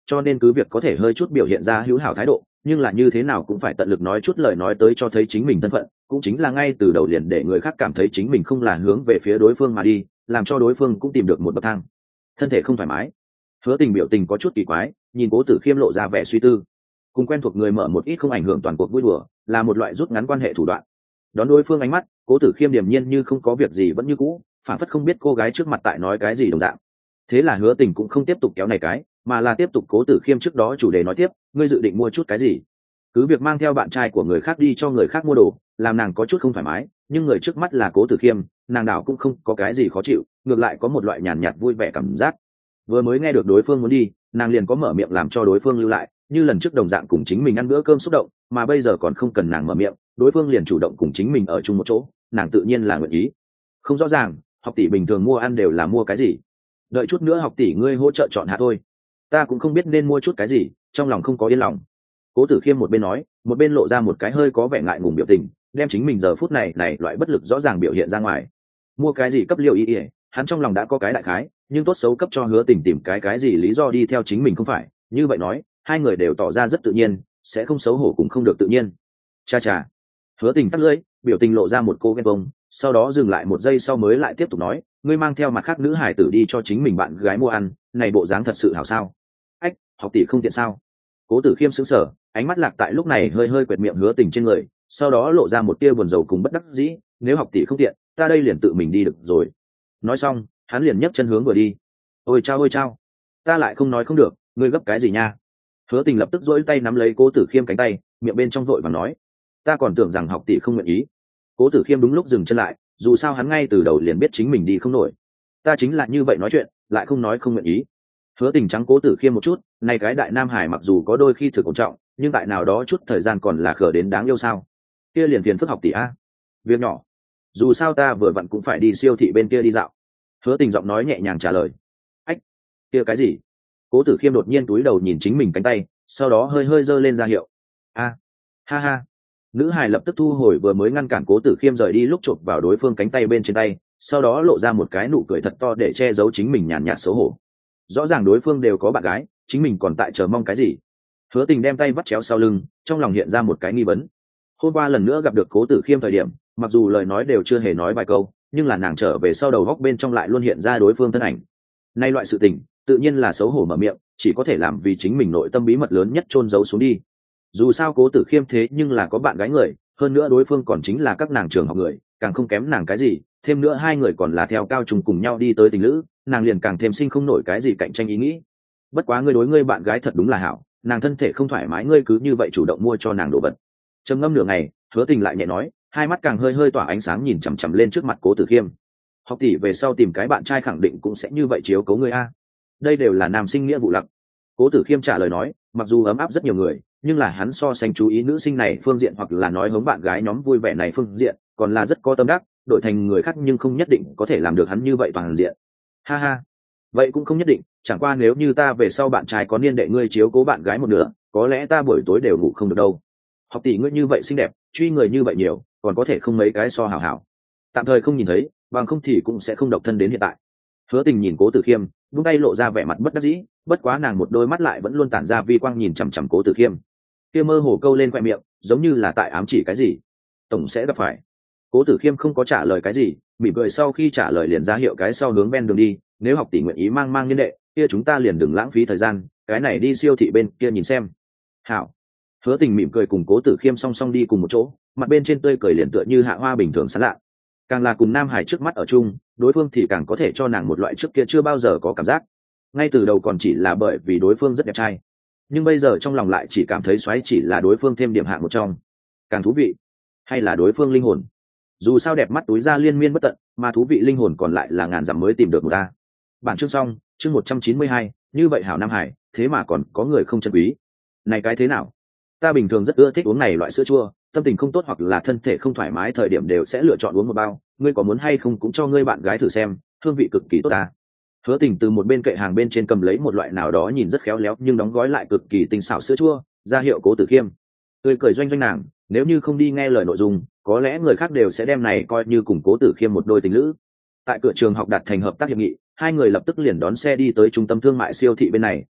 cho nên cứ việc có thể hơi chút biểu hiện ra hữu hảo thái độ, nhưng là như thế nào cũng phải tận lực nói chút lời nói tới cho thấy chính mình thân phận, cũng chính là ngay từ đầu liền để người khác cảm thấy chính mình không là hướng về phía đối phương mà đi, làm cho đối phương cũng tìm được một bậc thang. Thân thể không thoải mái. Hứa Tình biểu tình có chút kỳ quái, nhìn Cố Tử Khiêm lộ ra vẻ suy tư. Cùng quen thuộc người mở một ít không ảnh hưởng toàn cuộc vui đùa, là một loại rút ngắn quan hệ thủ đoạn. Đón đối phương ánh mắt, Cố Tử Khiêm điềm nhiên như không có việc gì vẫn như cũ, phản phất không biết cô gái trước mặt tại nói cái gì đồng dạng. Thế là Hứa Tình cũng không tiếp tục kéo này cái, mà là tiếp tục Cố Tử Khiêm trước đó chủ đề nói tiếp, ngươi dự định mua chút cái gì? Cứ việc mang theo bạn trai của người khác đi cho người khác mua đồ, làm nàng có chút không thoải mái, nhưng người trước mắt là Cố Tử Khiêm, nàng đảo cũng không có cái gì khó chịu, ngược lại có một loại nhàn nhạt vui vẻ cảm giác. Vừa mới nghe được đối phương muốn đi, nàng liền có mở miệng làm cho đối phương lưu lại, như lần trước đồng dạng cùng chính mình ăn bữa cơm xúc động, mà bây giờ còn không cần nàng mở miệng, đối phương liền chủ động cùng chính mình ở chung một chỗ, nàng tự nhiên là nguyện ý. Không rõ ràng, học tỷ bình thường mua ăn đều là mua cái gì? Đợi chút nữa học tỷ ngươi hỗ trợ chọn hạ thôi. Ta cũng không biết nên mua chút cái gì, trong lòng không có yên lòng. Cố Tử Khiêm một bên nói, một bên lộ ra một cái hơi có vẻ ngại ngùng biểu tình, đem chính mình giờ phút này này loại bất lực rõ ràng biểu hiện ra ngoài. Mua cái gì cấp liều ý, ý hắn trong lòng đã có cái đại khái, nhưng tốt xấu cấp cho Hứa Tình tìm cái cái gì lý do đi theo chính mình không phải, như vậy nói, hai người đều tỏ ra rất tự nhiên, sẽ không xấu hổ cũng không được tự nhiên. Cha cha. Hứa Tình tắt lưỡi, biểu tình lộ ra một cô ghen bông, sau đó dừng lại một giây sau mới lại tiếp tục nói, ngươi mang theo mặt khác nữ hải tử đi cho chính mình bạn gái mua ăn, này bộ dáng thật sự hảo sao? Ách, học tỷ không tiện sao? Cố Tử Khiêm sững sờ, ánh mắt lạc tại lúc này hơi hơi quẹt miệng Hứa Tình trên người, sau đó lộ ra một tia buồn rầu cùng bất đắc dĩ, nếu học tỷ không tiện, ta đây liền tự mình đi được rồi. Nói xong, hắn liền nhấc chân hướng vừa đi. Ôi chao ôi chao, ta lại không nói không được, ngươi gấp cái gì nha? Hứa Tình lập tức duỗi tay nắm lấy Cố Tử Khiêm cánh tay, miệng bên trong vội và nói, ta còn tưởng rằng học tỷ không nguyện ý. Cố Tử Khiêm đúng lúc dừng chân lại, dù sao hắn ngay từ đầu liền biết chính mình đi không nổi. Ta chính là như vậy nói chuyện, lại không nói không nguyện ý. Hứa Tình trắng Cố Tử Khiêm một chút, này cái đại nam hải mặc dù có đôi khi thực ổn trọng, nhưng tại nào đó chút thời gian còn là khờ đến đáng yêu sao? Kia liền phiền phức học tỷ a. Việc nhỏ, dù sao ta vừa vặn cũng phải đi siêu thị bên kia đi dạo. Hứa Tình giọng nói nhẹ nhàng trả lời. Ách, kia cái gì? Cố Tử Khiêm đột nhiên túi đầu nhìn chính mình cánh tay, sau đó hơi hơi giơ lên ra hiệu. A, ha ha. Nữ hài lập tức thu hồi vừa mới ngăn cản Cố Tử Khiêm rời đi lúc chộp vào đối phương cánh tay bên trên tay, sau đó lộ ra một cái nụ cười thật to để che giấu chính mình nhàn nhạt xấu hổ. Rõ ràng đối phương đều có bạn gái, chính mình còn tại chờ mong cái gì? Hứa Tình đem tay vắt chéo sau lưng, trong lòng hiện ra một cái nghi vấn. Hôm qua lần nữa gặp được Cố Tử Khiêm thời điểm, mặc dù lời nói đều chưa hề nói vài câu, nhưng là nàng trở về sau đầu góc bên trong lại luôn hiện ra đối phương thân ảnh. Nay loại sự tình, tự nhiên là xấu hổ mở miệng, chỉ có thể làm vì chính mình nội tâm bí mật lớn nhất chôn giấu xuống đi. Dù sao Cố Tử Khiêm thế nhưng là có bạn gái người, hơn nữa đối phương còn chính là các nàng trường học người, càng không kém nàng cái gì, thêm nữa hai người còn là theo cao trùng cùng nhau đi tới tình lữ, nàng liền càng thêm sinh không nổi cái gì cạnh tranh ý nghĩ. Bất quá ngươi đối ngươi bạn gái thật đúng là hảo, nàng thân thể không thoải mái ngươi cứ như vậy chủ động mua cho nàng đồ vật. Trầm ngâm nửa ngày, Hứa Tình lại nhẹ nói, hai mắt càng hơi hơi tỏa ánh sáng nhìn chằm chằm lên trước mặt Cố Tử Khiêm. Học tỷ về sau tìm cái bạn trai khẳng định cũng sẽ như vậy chiếu cố ngươi a. Đây đều là nam sinh nghĩa vụ lặc. Cố Tử Khiêm trả lời nói, mặc dù ấm áp rất nhiều người, nhưng là hắn so sánh chú ý nữ sinh này phương diện hoặc là nói hống bạn gái nhóm vui vẻ này phương diện, còn là rất có tâm đắc, đổi thành người khác nhưng không nhất định có thể làm được hắn như vậy toàn diện. Ha ha, vậy cũng không nhất định, chẳng qua nếu như ta về sau bạn trai có niên đệ ngươi chiếu cố bạn gái một nửa, có lẽ ta buổi tối đều ngủ không được đâu. Học tỷ ngươi như vậy xinh đẹp, truy người như vậy nhiều, còn có thể không mấy cái so hảo hảo. Tạm thời không nhìn thấy, bằng không thì cũng sẽ không độc thân đến hiện tại. Hứa Tình nhìn Cố Tử Khiêm, buông tay lộ ra vẻ mặt bất đắc dĩ, bất quá nàng một đôi mắt lại vẫn luôn tản ra vi quang nhìn chằm chằm Cố Tử Khiêm. Kia mơ hồ câu lên khoe miệng, giống như là tại ám chỉ cái gì, tổng sẽ gặp phải. Cố Tử Khiêm không có trả lời cái gì, mỉm cười sau khi trả lời liền ra hiệu cái sau hướng ven đường đi, nếu học tỷ nguyện ý mang mang niên đệ, kia chúng ta liền đừng lãng phí thời gian, cái này đi siêu thị bên kia nhìn xem. Hảo. Hứa Tình mỉm cười cùng Cố Tử Khiêm song song đi cùng một chỗ, mặt bên trên tươi cười liền tựa như hạ hoa bình thường sán lạ. Càng là cùng nam hải trước mắt ở chung, đối phương thì càng có thể cho nàng một loại trước kia chưa bao giờ có cảm giác. Ngay từ đầu còn chỉ là bởi vì đối phương rất đẹp trai, nhưng bây giờ trong lòng lại chỉ cảm thấy xoáy chỉ là đối phương thêm điểm hạng một trong. Càng thú vị, hay là đối phương linh hồn. Dù sao đẹp mắt túi ra liên miên bất tận, mà thú vị linh hồn còn lại là ngàn dặm mới tìm được một ta. Bản chương xong, chương một trăm chín mươi hai, như vậy hảo nam hải, thế mà còn có người không chân quý. Này cái thế nào? Ta bình thường rất ưa thích uống này loại sữa chua, tâm tình không tốt hoặc là thân thể không thoải mái thời điểm đều sẽ lựa chọn uống một bao, ngươi có muốn hay không cũng cho ngươi bạn gái thử xem, hương vị cực kỳ tốt ta. Hứa Tình từ một bên kệ hàng bên trên cầm lấy một loại nào đó nhìn rất khéo léo nhưng đóng gói lại cực kỳ tinh xảo sữa chua, ra hiệu Cố Tử Khiêm. Tươi cười doanh doanh nàng, nếu như không đi nghe lời nội dung, có lẽ người khác đều sẽ đem này coi như cùng Cố Tử Khiêm một đôi tình lữ. Tại cửa trường học đạt thành hợp tác hiệp nghị, hai người lập tức liền đón xe đi tới trung tâm thương mại siêu thị bên này,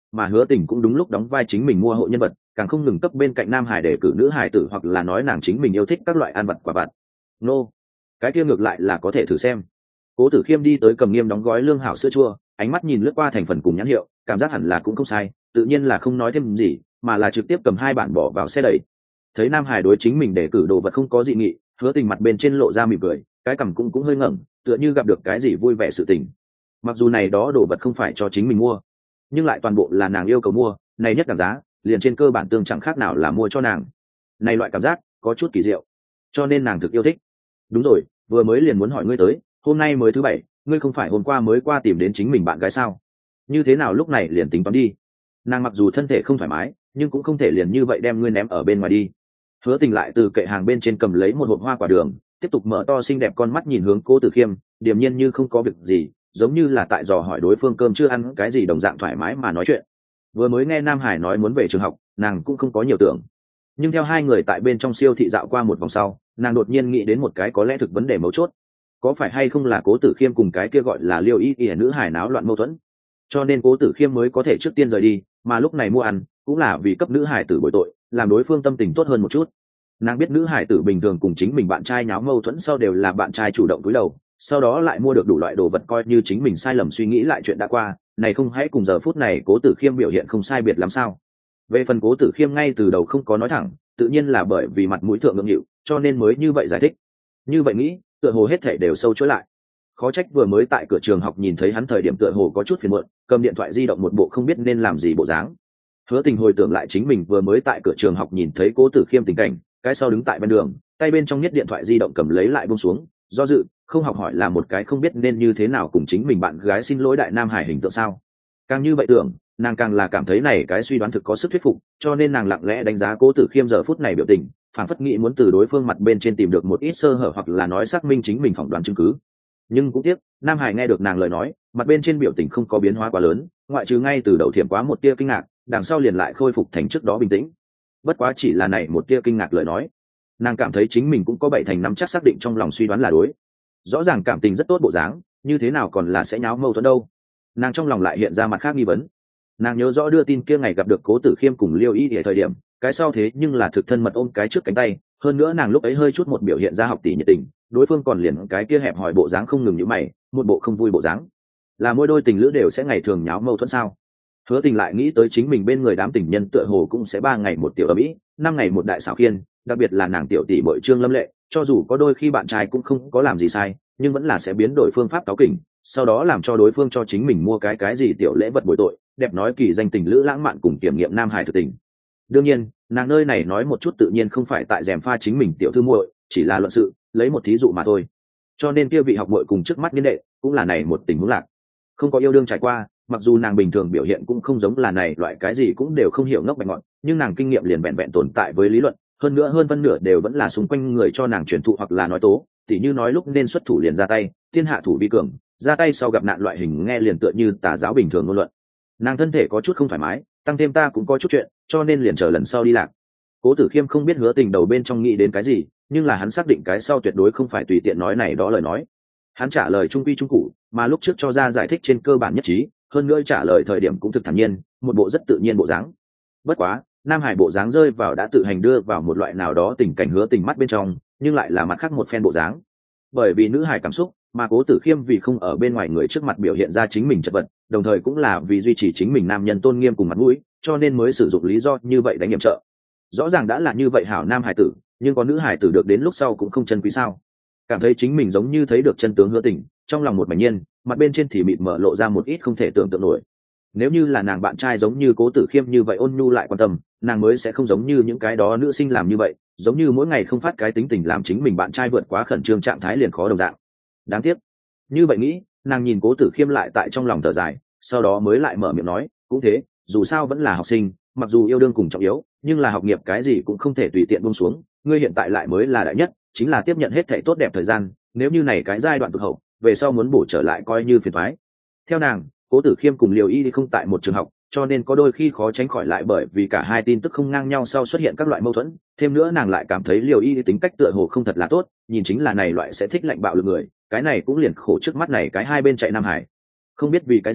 mà Hứa Tình cũng đúng lúc đóng vai chính mình mua hộ nhân vật, càng không ngừng cấp bên cạnh nam hải để cử nữ hải tử, hoặc là nói nàng chính mình yêu thích các loại ăn vặt quả vặt. Nô, cái kia ngược lại là có thể thử xem. Cố Tử Khiêm đi tới cầm nghiêm đóng gói lương hảo sữa chua, ánh mắt nhìn lướt qua thành phần cùng nhãn hiệu, cảm giác hẳn là cũng không sai, tự nhiên là không nói thêm gì, mà là trực tiếp cầm hai bản bỏ vào xe đẩy. Thấy nam hải đối chính mình để cử đồ vật không có dị nghị, Hứa Tình mặt bên trên lộ ra mỉm cười, cái cằm cũng cũng hơi ngẩng, tựa như gặp được cái gì vui vẻ sự tình. Mặc dù này đó đồ vật không phải cho chính mình mua, nhưng lại toàn bộ là nàng yêu cầu mua, này nhất cảm giá, liền trên cơ bản tương chẳng khác nào là mua cho nàng. Này loại cảm giác có chút kỳ diệu, cho nên nàng thực yêu thích. Đúng rồi, vừa mới liền muốn hỏi ngươi tới, hôm nay mới thứ bảy, ngươi không phải hôm qua mới qua tìm đến chính mình bạn gái sao? Như thế nào lúc này liền tính toán đi? Nàng mặc dù thân thể không thoải mái, nhưng cũng không thể liền như vậy đem ngươi ném ở bên ngoài đi. Hứa Tình lại từ kệ hàng bên trên cầm lấy một hộp hoa quả đường, tiếp tục mở to xinh đẹp con mắt nhìn hướng Cố Tử Khiêm, điềm nhiên như không có việc gì, giống như là tại dò hỏi đối phương cơm chưa ăn cái gì đồng dạng thoải mái mà nói chuyện. Vừa mới nghe Nam Hải nói muốn về trường học, nàng cũng không có nhiều tưởng, nhưng theo hai người tại bên trong siêu thị dạo qua một vòng sau, nàng đột nhiên nghĩ đến một cái có lẽ thực vấn đề mấu chốt. Có phải hay không là Cố Tử Khiêm cùng cái kia gọi là Liêu Y Y nữ hải náo loạn mâu thuẫn, cho nên Cố Tử Khiêm mới có thể trước tiên rời đi, mà lúc này mua ăn cũng là vì cấp nữ hải tử bồi tội, làm đối phương tâm tình tốt hơn một chút. Nàng biết nữ hải tử bình thường cùng chính mình bạn trai nháo mâu thuẫn sau đều là bạn trai chủ động cúi đầu, sau đó lại mua được đủ loại đồ vật coi như chính mình sai lầm suy nghĩ lại chuyện đã qua, này không hãy cùng giờ phút này Cố Tử Khiêm biểu hiện không sai biệt lắm sao? Về phần Cố Tử Khiêm ngay từ đầu không có nói thẳng, tự nhiên là bởi vì mặt mũi thượng ngượng nghịu, cho nên mới như vậy giải thích. Như vậy nghĩ, tựa hồ hết thảy đều sâu chuỗi lại. Khó trách vừa mới tại cửa trường học nhìn thấy hắn thời điểm tựa hồ có chút phiền muộn, cầm điện thoại di động một bộ không biết nên làm gì bộ dáng. Hứa Tình hồi tưởng lại chính mình vừa mới tại cửa trường học nhìn thấy Cố Tử Khiêm tình cảnh, cái sau đứng tại bên đường, tay bên trong nhất điện thoại di động cầm lấy lại buông xuống, do dự, không học hỏi là một cái không biết nên như thế nào cùng chính mình bạn gái xin lỗi đại nam hải hình tượng sao. Càng như vậy tưởng, nàng càng là cảm thấy này cái suy đoán thực có sức thuyết phục, cho nên nàng lặng lẽ đánh giá Cố Tử Khiêm giờ phút này biểu tình, phảng phất nghĩ muốn từ đối phương mặt bên trên tìm được một ít sơ hở hoặc là nói xác minh chính mình phỏng đoán chứng cứ. Nhưng cũng tiếc, nam hải nghe được nàng lời nói, mặt bên trên biểu tình không có biến hóa quá lớn, ngoại trừ ngay từ đầu thiểm quá một tia kinh ngạc, đằng sau liền lại khôi phục thành trước đó bình tĩnh. Bất quá chỉ là này một tia kinh ngạc lời nói, nàng cảm thấy chính mình cũng có bảy thành năm chắc xác định trong lòng suy đoán là đối. Rõ ràng cảm tình rất tốt bộ dáng, như thế nào còn là sẽ nháo mâu thuẫn đâu? Nàng trong lòng lại hiện ra mặt khác nghi vấn. Nàng nhớ rõ đưa tin kia ngày gặp được Cố Tử Khiêm cùng Liêu Y ở thời điểm, cái sau thế nhưng là thực thân mật ôm cái trước cánh tay, hơn nữa nàng lúc ấy hơi chút một biểu hiện ra học tỷ nhiệt tình, đối phương còn liền cái kia hẹp hỏi bộ dáng không ngừng nhíu mày, một bộ không vui bộ dáng. Là mỗi đôi tình lữ đều sẽ ngày thường nháo mâu thuẫn sao? Hứa Tình lại nghĩ tới chính mình bên người đám tình nhân tựa hồ cũng sẽ ba ngày một tiểu ở mỹ, năm ngày một đại xảo khiên, đặc biệt là nàng tiểu tỷ bội Trương Lâm Lệ, cho dù có đôi khi bạn trai cũng không có làm gì sai, nhưng vẫn là sẽ biến đổi phương pháp táo kỉnh, sau đó làm cho đối phương cho chính mình mua cái cái gì tiểu lễ vật bồi tội, đẹp nói kỳ danh tình lữ lãng mạn cùng kiểm nghiệm nam hài thực tình. Đương nhiên, nàng nơi này nói một chút tự nhiên không phải tại rèm pha chính mình tiểu thư muội, chỉ là luận sự, lấy một thí dụ mà thôi. Cho nên kia vị học muội cùng trước mắt niên đệ, cũng là này một tình huống lạc. Không có yêu đương trải qua, mặc dù nàng bình thường biểu hiện cũng không giống là này loại cái gì cũng đều không hiểu ngốc bạch ngọn, nhưng nàng kinh nghiệm liền vẹn vẹn tồn tại với lý luận, hơn nữa hơn phân nửa đều vẫn là xung quanh người cho nàng truyền thụ hoặc là nói tố, tỉ như nói lúc nên xuất thủ liền ra tay, thiên hạ thủ vi cường, ra tay sau gặp nạn loại hình nghe liền tựa như tà giáo bình thường ngôn luận. Nàng thân thể có chút không thoải mái, tăng thêm ta cũng có chút chuyện, cho nên liền chờ lần sau đi lạc. Cố Tử Khiêm không biết Hứa Tình đầu bên trong nghĩ đến cái gì, nhưng là hắn xác định cái sau tuyệt đối không phải tùy tiện nói này đó lời nói. Hắn trả lời trung quy trung cụ, mà lúc trước cho ra giải thích trên cơ bản nhất trí, hơn nữa trả lời thời điểm cũng thực thản nhiên, một bộ rất tự nhiên bộ dáng. Bất quá, nam hải bộ dáng rơi vào đã tự hành đưa vào một loại nào đó tình cảnh Hứa Tình mắt bên trong, nhưng lại là mặt khác một phen bộ dáng. Bởi vì nữ hải cảm xúc, mà Cố Tử Khiêm vì không ở bên ngoài người trước mặt biểu hiện ra chính mình chật vật, đồng thời cũng là vì duy trì chính mình nam nhân tôn nghiêm cùng mặt mũi, cho nên mới sử dụng lý do như vậy đánh nhiệm trợ. Rõ ràng đã là như vậy hảo nam hải tử, nhưng có nữ hải tử được đến lúc sau cũng không chân quý sao? Cảm thấy chính mình giống như thấy được chân tướng Hứa Tình, trong lòng một mảnh nhiên, mặt bên trên thì mịt mở lộ ra một ít không thể tưởng tượng nổi. Nếu như là nàng bạn trai giống như Cố Tử Khiêm như vậy ôn nhu lại quan tâm, nàng mới sẽ không giống như những cái đó nữ sinh làm như vậy, giống như mỗi ngày không phát cái tính tình làm chính mình bạn trai vượt quá khẩn trương trạng thái liền khó đồng dạng. Đáng tiếc. Như vậy nghĩ, nàng nhìn Cố Tử Khiêm lại tại trong lòng thở dài, sau đó mới lại mở miệng nói, cũng thế, dù sao vẫn là học sinh, mặc dù yêu đương cùng trọng yếu, nhưng là học nghiệp cái gì cũng không thể tùy tiện buông xuống, ngươi hiện tại lại mới là đại nhất, chính là tiếp nhận hết thảy tốt đẹp thời gian, nếu như này cái giai đoạn tụt hậu, về sau muốn bổ trở lại coi như phiền toái. Theo nàng, Cố Tử Khiêm cùng Liều Y không tại một trường học, cho nên có đôi khi khó tránh khỏi lại bởi vì cả hai tin tức không ngang nhau sau xuất hiện các loại mâu thuẫn, thêm nữa nàng lại cảm thấy Liều Y tính cách tựa hồ không thật là tốt, nhìn chính là này loại sẽ thích lạnh bạo lực người, cái này cũng liền khổ trước mắt này cái hai bên chạy Nam Hải. Không biết vì cái gì,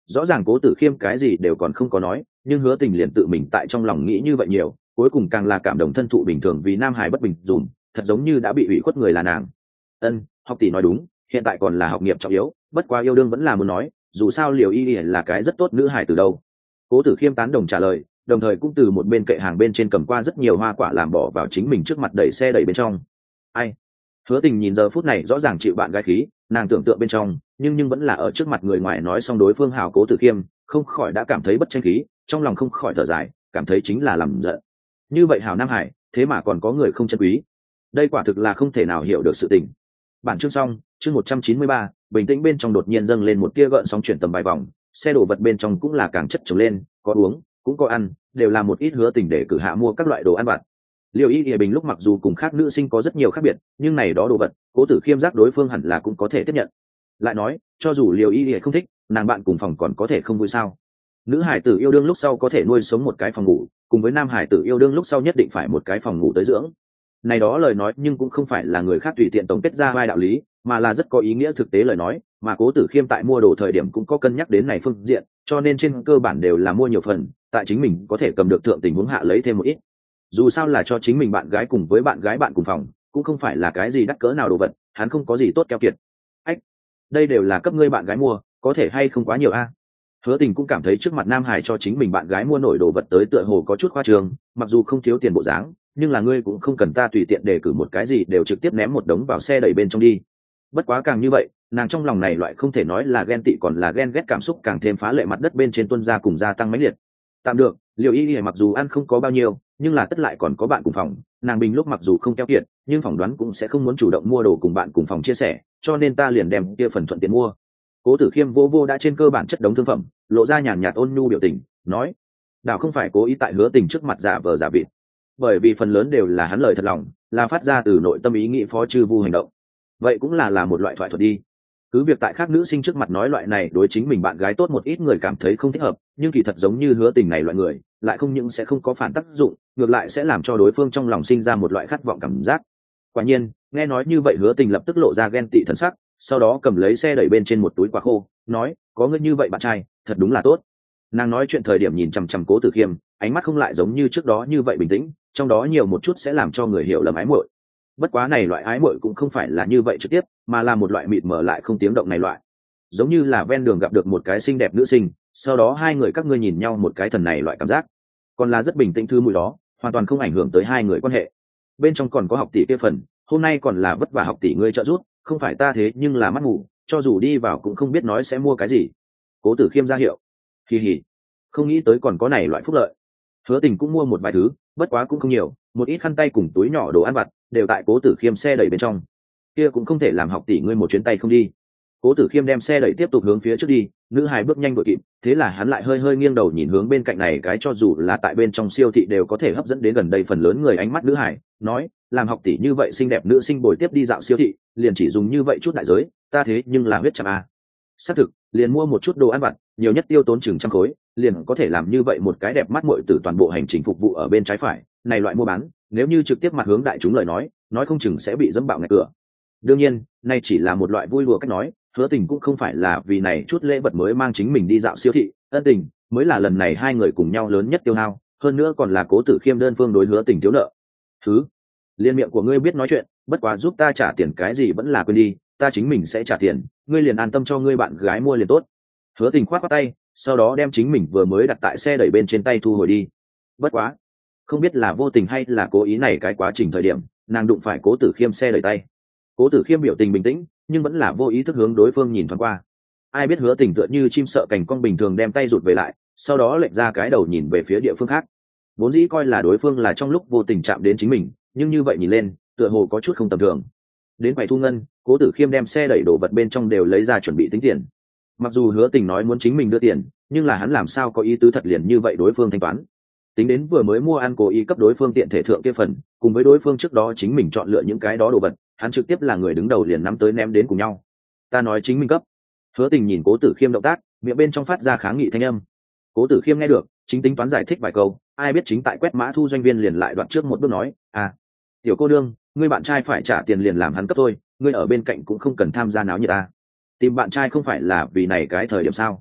rõ ràng cố tử khiêm cái gì đều còn không có nói, nhưng hứa tình liền tự mình tại trong lòng nghĩ như vậy nhiều, cuối cùng càng là cảm động thân thụ bình thường vì nam hải bất bình dùm, thật giống như đã bị ủy khuất người là nàng. Ân, học tỷ nói đúng, hiện tại còn là học nghiệp trọng yếu, bất quá yêu đương vẫn là muốn nói, dù sao liều y là cái rất tốt nữ hải từ đâu. Cố tử khiêm tán đồng trả lời, đồng thời cũng từ một bên kệ hàng bên trên cầm qua rất nhiều hoa quả làm bỏ vào chính mình trước mặt đẩy xe đẩy bên trong. Ai? Hứa tình nhìn giờ phút này rõ ràng chịu bạn gái khí, nàng tưởng tượng bên trong, nhưng nhưng vẫn là ở trước mặt người ngoài nói xong đối phương hào cố tử khiêm, không khỏi đã cảm thấy bất tranh khí, trong lòng không khỏi thở dài, cảm thấy chính là làm giận. Như vậy hào Nam Hải, thế mà còn có người không chân quý. Đây quả thực là không thể nào hiểu được sự tình. Bản chương xong, chương một trăm chín mươi ba, bình tĩnh bên trong đột nhiên dâng lên một tia gợn sóng chuyển tầm vài vòng, xe đổ vật bên trong cũng là càng chất chồng lên, có uống, cũng có ăn, đều là một ít hứa tình để cử hạ mua các loại đồ ăn vặt. Liêu Y Y Bình lúc mặc dù cùng khác nữ sinh có rất nhiều khác biệt, nhưng này đó đồ vật, Cố Tử Khiêm giác đối phương hẳn là cũng có thể tiếp nhận. Lại nói, cho dù Liêu Y Y không thích, nàng bạn cùng phòng còn có thể không vui sao? Nữ hải tử yêu đương lúc sau có thể nuôi sống một cái phòng ngủ, cùng với nam hải tử yêu đương lúc sau nhất định phải một cái phòng ngủ tới dưỡng. Này đó lời nói nhưng cũng không phải là người khác tùy tiện tổng kết ra vai đạo lý, mà là rất có ý nghĩa thực tế lời nói, mà Cố Tử Khiêm tại mua đồ thời điểm cũng có cân nhắc đến này phương diện, cho nên trên cơ bản đều là mua nhiều phần, tại chính mình có thể cầm được thượng tình huống hạ lấy thêm một ít. Dù sao là cho chính mình bạn gái cùng với bạn gái bạn cùng phòng, cũng không phải là cái gì đắt cỡ nào đồ vật, hắn không có gì tốt keo kiệt. Ách, đây đều là cấp ngươi bạn gái mua, có thể hay không quá nhiều a? Hứa Tình cũng cảm thấy trước mặt Nam Hải cho chính mình bạn gái mua nổi đồ vật tới tựa hồ có chút khoa trương, mặc dù không thiếu tiền bộ dáng, nhưng là ngươi cũng không cần ta tùy tiện đề cử một cái gì đều trực tiếp ném một đống vào xe đẩy bên trong đi. Bất quá càng như vậy, nàng trong lòng này loại không thể nói là ghen tị còn là ghen ghét cảm xúc càng thêm phá lệ, mặt đất bên trên tuôn ra cùng gia tăng mãnh liệt. Tạm được, Liêu Y Y mặc dù ăn không có bao nhiêu, nhưng là tất lại còn có bạn cùng phòng, nàng bình lúc mặc dù không keo kiệt, nhưng phỏng đoán cũng sẽ không muốn chủ động mua đồ cùng bạn cùng phòng chia sẻ, cho nên ta liền đem kia phần thuận tiện mua. Cố Tử Khiêm vô vô đã trên cơ bản chất đống thương phẩm, lộ ra nhàn nhạt ôn nhu biểu tình, nói: "Đảo không phải cố ý tại Hứa Tình trước mặt giả vờ giả vịt, bởi vì phần lớn đều là hắn lời thật lòng, là phát ra từ nội tâm ý nghĩ phó chư vu hành động. Vậy cũng là là một loại thoại thuật đi. Cứ việc tại khác nữ sinh trước mặt nói loại này đối chính mình bạn gái tốt một ít người cảm thấy không thích hợp, nhưng kỳ thật giống như Hứa Tình này loại người, lại không những sẽ không có phản tác dụng, ngược lại sẽ làm cho đối phương trong lòng sinh ra một loại khát vọng cảm giác." Quả nhiên, nghe nói như vậy Hứa Tình lập tức lộ ra ghen tị thần sắc, sau đó cầm lấy xe đẩy bên trên một túi quả khô, nói: "Có ngươi như vậy bạn trai, thật đúng là tốt." Nàng nói chuyện thời điểm nhìn chằm chằm Cố Tử Khiêm, ánh mắt không lại giống như trước đó như vậy bình tĩnh, trong đó nhiều một chút sẽ làm cho người hiểu lầm ái muội. Bất quá này loại ái muội cũng không phải là như vậy trực tiếp, mà là một loại mịt mờ lại không tiếng động này loại. Giống như là ven đường gặp được một cái xinh đẹp nữ sinh, sau đó hai người các ngươi nhìn nhau một cái thần này loại cảm giác. Còn là rất bình tĩnh thư mùi đó, hoàn toàn không ảnh hưởng tới hai người quan hệ. Bên trong còn có học tỷ kia phần, hôm nay còn là vất vả học tỷ ngươi trợ giúp, không phải ta thế nhưng là mắt ngủ, cho dù đi vào cũng không biết nói sẽ mua cái gì. Cố Tử Khiêm ra hiệu. Kỳ hỉ, không nghĩ tới còn có này loại phúc lợi. Hứa Tình cũng mua một vài thứ, bất quá cũng không nhiều, một ít khăn tay cùng túi nhỏ đồ ăn vặt đều tại Cố Tử Khiêm xe đẩy bên trong. Kia cũng không thể làm học tỷ ngươi một chuyến tay không đi. Cố Tử Khiêm đem xe đẩy tiếp tục hướng phía trước đi, nữ hài bước nhanh đuổi kịp, thế là hắn lại hơi hơi nghiêng đầu nhìn hướng bên cạnh này cái cho dù là tại bên trong siêu thị đều có thể hấp dẫn đến gần đây phần lớn người ánh mắt nữ hài, nói: "Làm học tỷ như vậy xinh đẹp nữ sinh bồi tiếp đi dạo siêu thị, liền chỉ dùng như vậy chút đại giới, ta thế nhưng là huyết chạm a." Xác thực, liền mua một chút đồ ăn vặt, nhiều nhất tiêu tốn chừng trăm khối, liền có thể làm như vậy một cái đẹp mắt muội tử toàn bộ hành trình phục vụ ở bên trái phải, này loại mua bán, nếu như trực tiếp mặt hướng đại chúng lời nói, nói không chừng sẽ bị dẫm bạo ngay cửa. Đương nhiên, này chỉ là một loại vui đùa cách nói, Hứa Tình cũng không phải là vì này chút lễ vật mới mang chính mình đi dạo siêu thị, ân tình mới là lần này hai người cùng nhau lớn nhất tiêu hao, hơn nữa còn là Cố Tử Khiêm đơn phương đối Hứa Tình thiếu nợ. Thứ, liên miệng của ngươi biết nói chuyện, bất quá giúp ta trả tiền cái gì vẫn là quên đi, ta chính mình sẽ trả tiền, ngươi liền an tâm cho ngươi bạn gái mua liền tốt. Hứa Tình khoát khoát tay, sau đó đem chính mình vừa mới đặt tại xe đẩy bên trên tay thu hồi đi. Bất quá, không biết là vô tình hay là cố ý, này cái quá trình thời điểm, nàng đụng phải Cố Tử Khiêm xe đẩy tay. Cố Tử Khiêm biểu tình bình tĩnh, nhưng vẫn là vô ý thức hướng đối phương nhìn thoáng qua. Ai biết Hứa Tình tựa như chim sợ cành cong bình thường đem tay rụt về lại, sau đó lệch ra cái đầu nhìn về phía địa phương khác. Vốn dĩ coi là đối phương là trong lúc vô tình chạm đến chính mình, nhưng như vậy nhìn lên, tựa hồ có chút không tầm thường. Đến quầy thu ngân, Cố Tử Khiêm đem xe đẩy đồ vật bên trong đều lấy ra chuẩn bị tính tiền. Mặc dù Hứa Tình nói muốn chính mình đưa tiền, nhưng là hắn làm sao có ý tứ thật liền như vậy đối phương thanh toán. Tính đến vừa mới mua ăn cố ý cấp đối phương tiện thể thượng kia phần, cùng với đối phương trước đó chính mình chọn lựa những cái đó đồ vật, hắn trực tiếp là người đứng đầu liền nắm tới ném đến cùng nhau. Ta nói chính mình cấp. Hứa Tình nhìn Cố Tử Khiêm động tác, miệng bên trong phát ra kháng nghị thanh âm. Cố Tử Khiêm nghe được, chính tính toán giải thích vài câu, ai biết chính tại quét mã thu doanh viên liền lại đoạn trước một bước nói: "À, tiểu cô đương, ngươi bạn trai phải trả tiền liền làm hắn cấp thôi, ngươi ở bên cạnh cũng không cần tham gia náo nhiệt ta. Tìm bạn trai không phải là vì này cái thời điểm sao?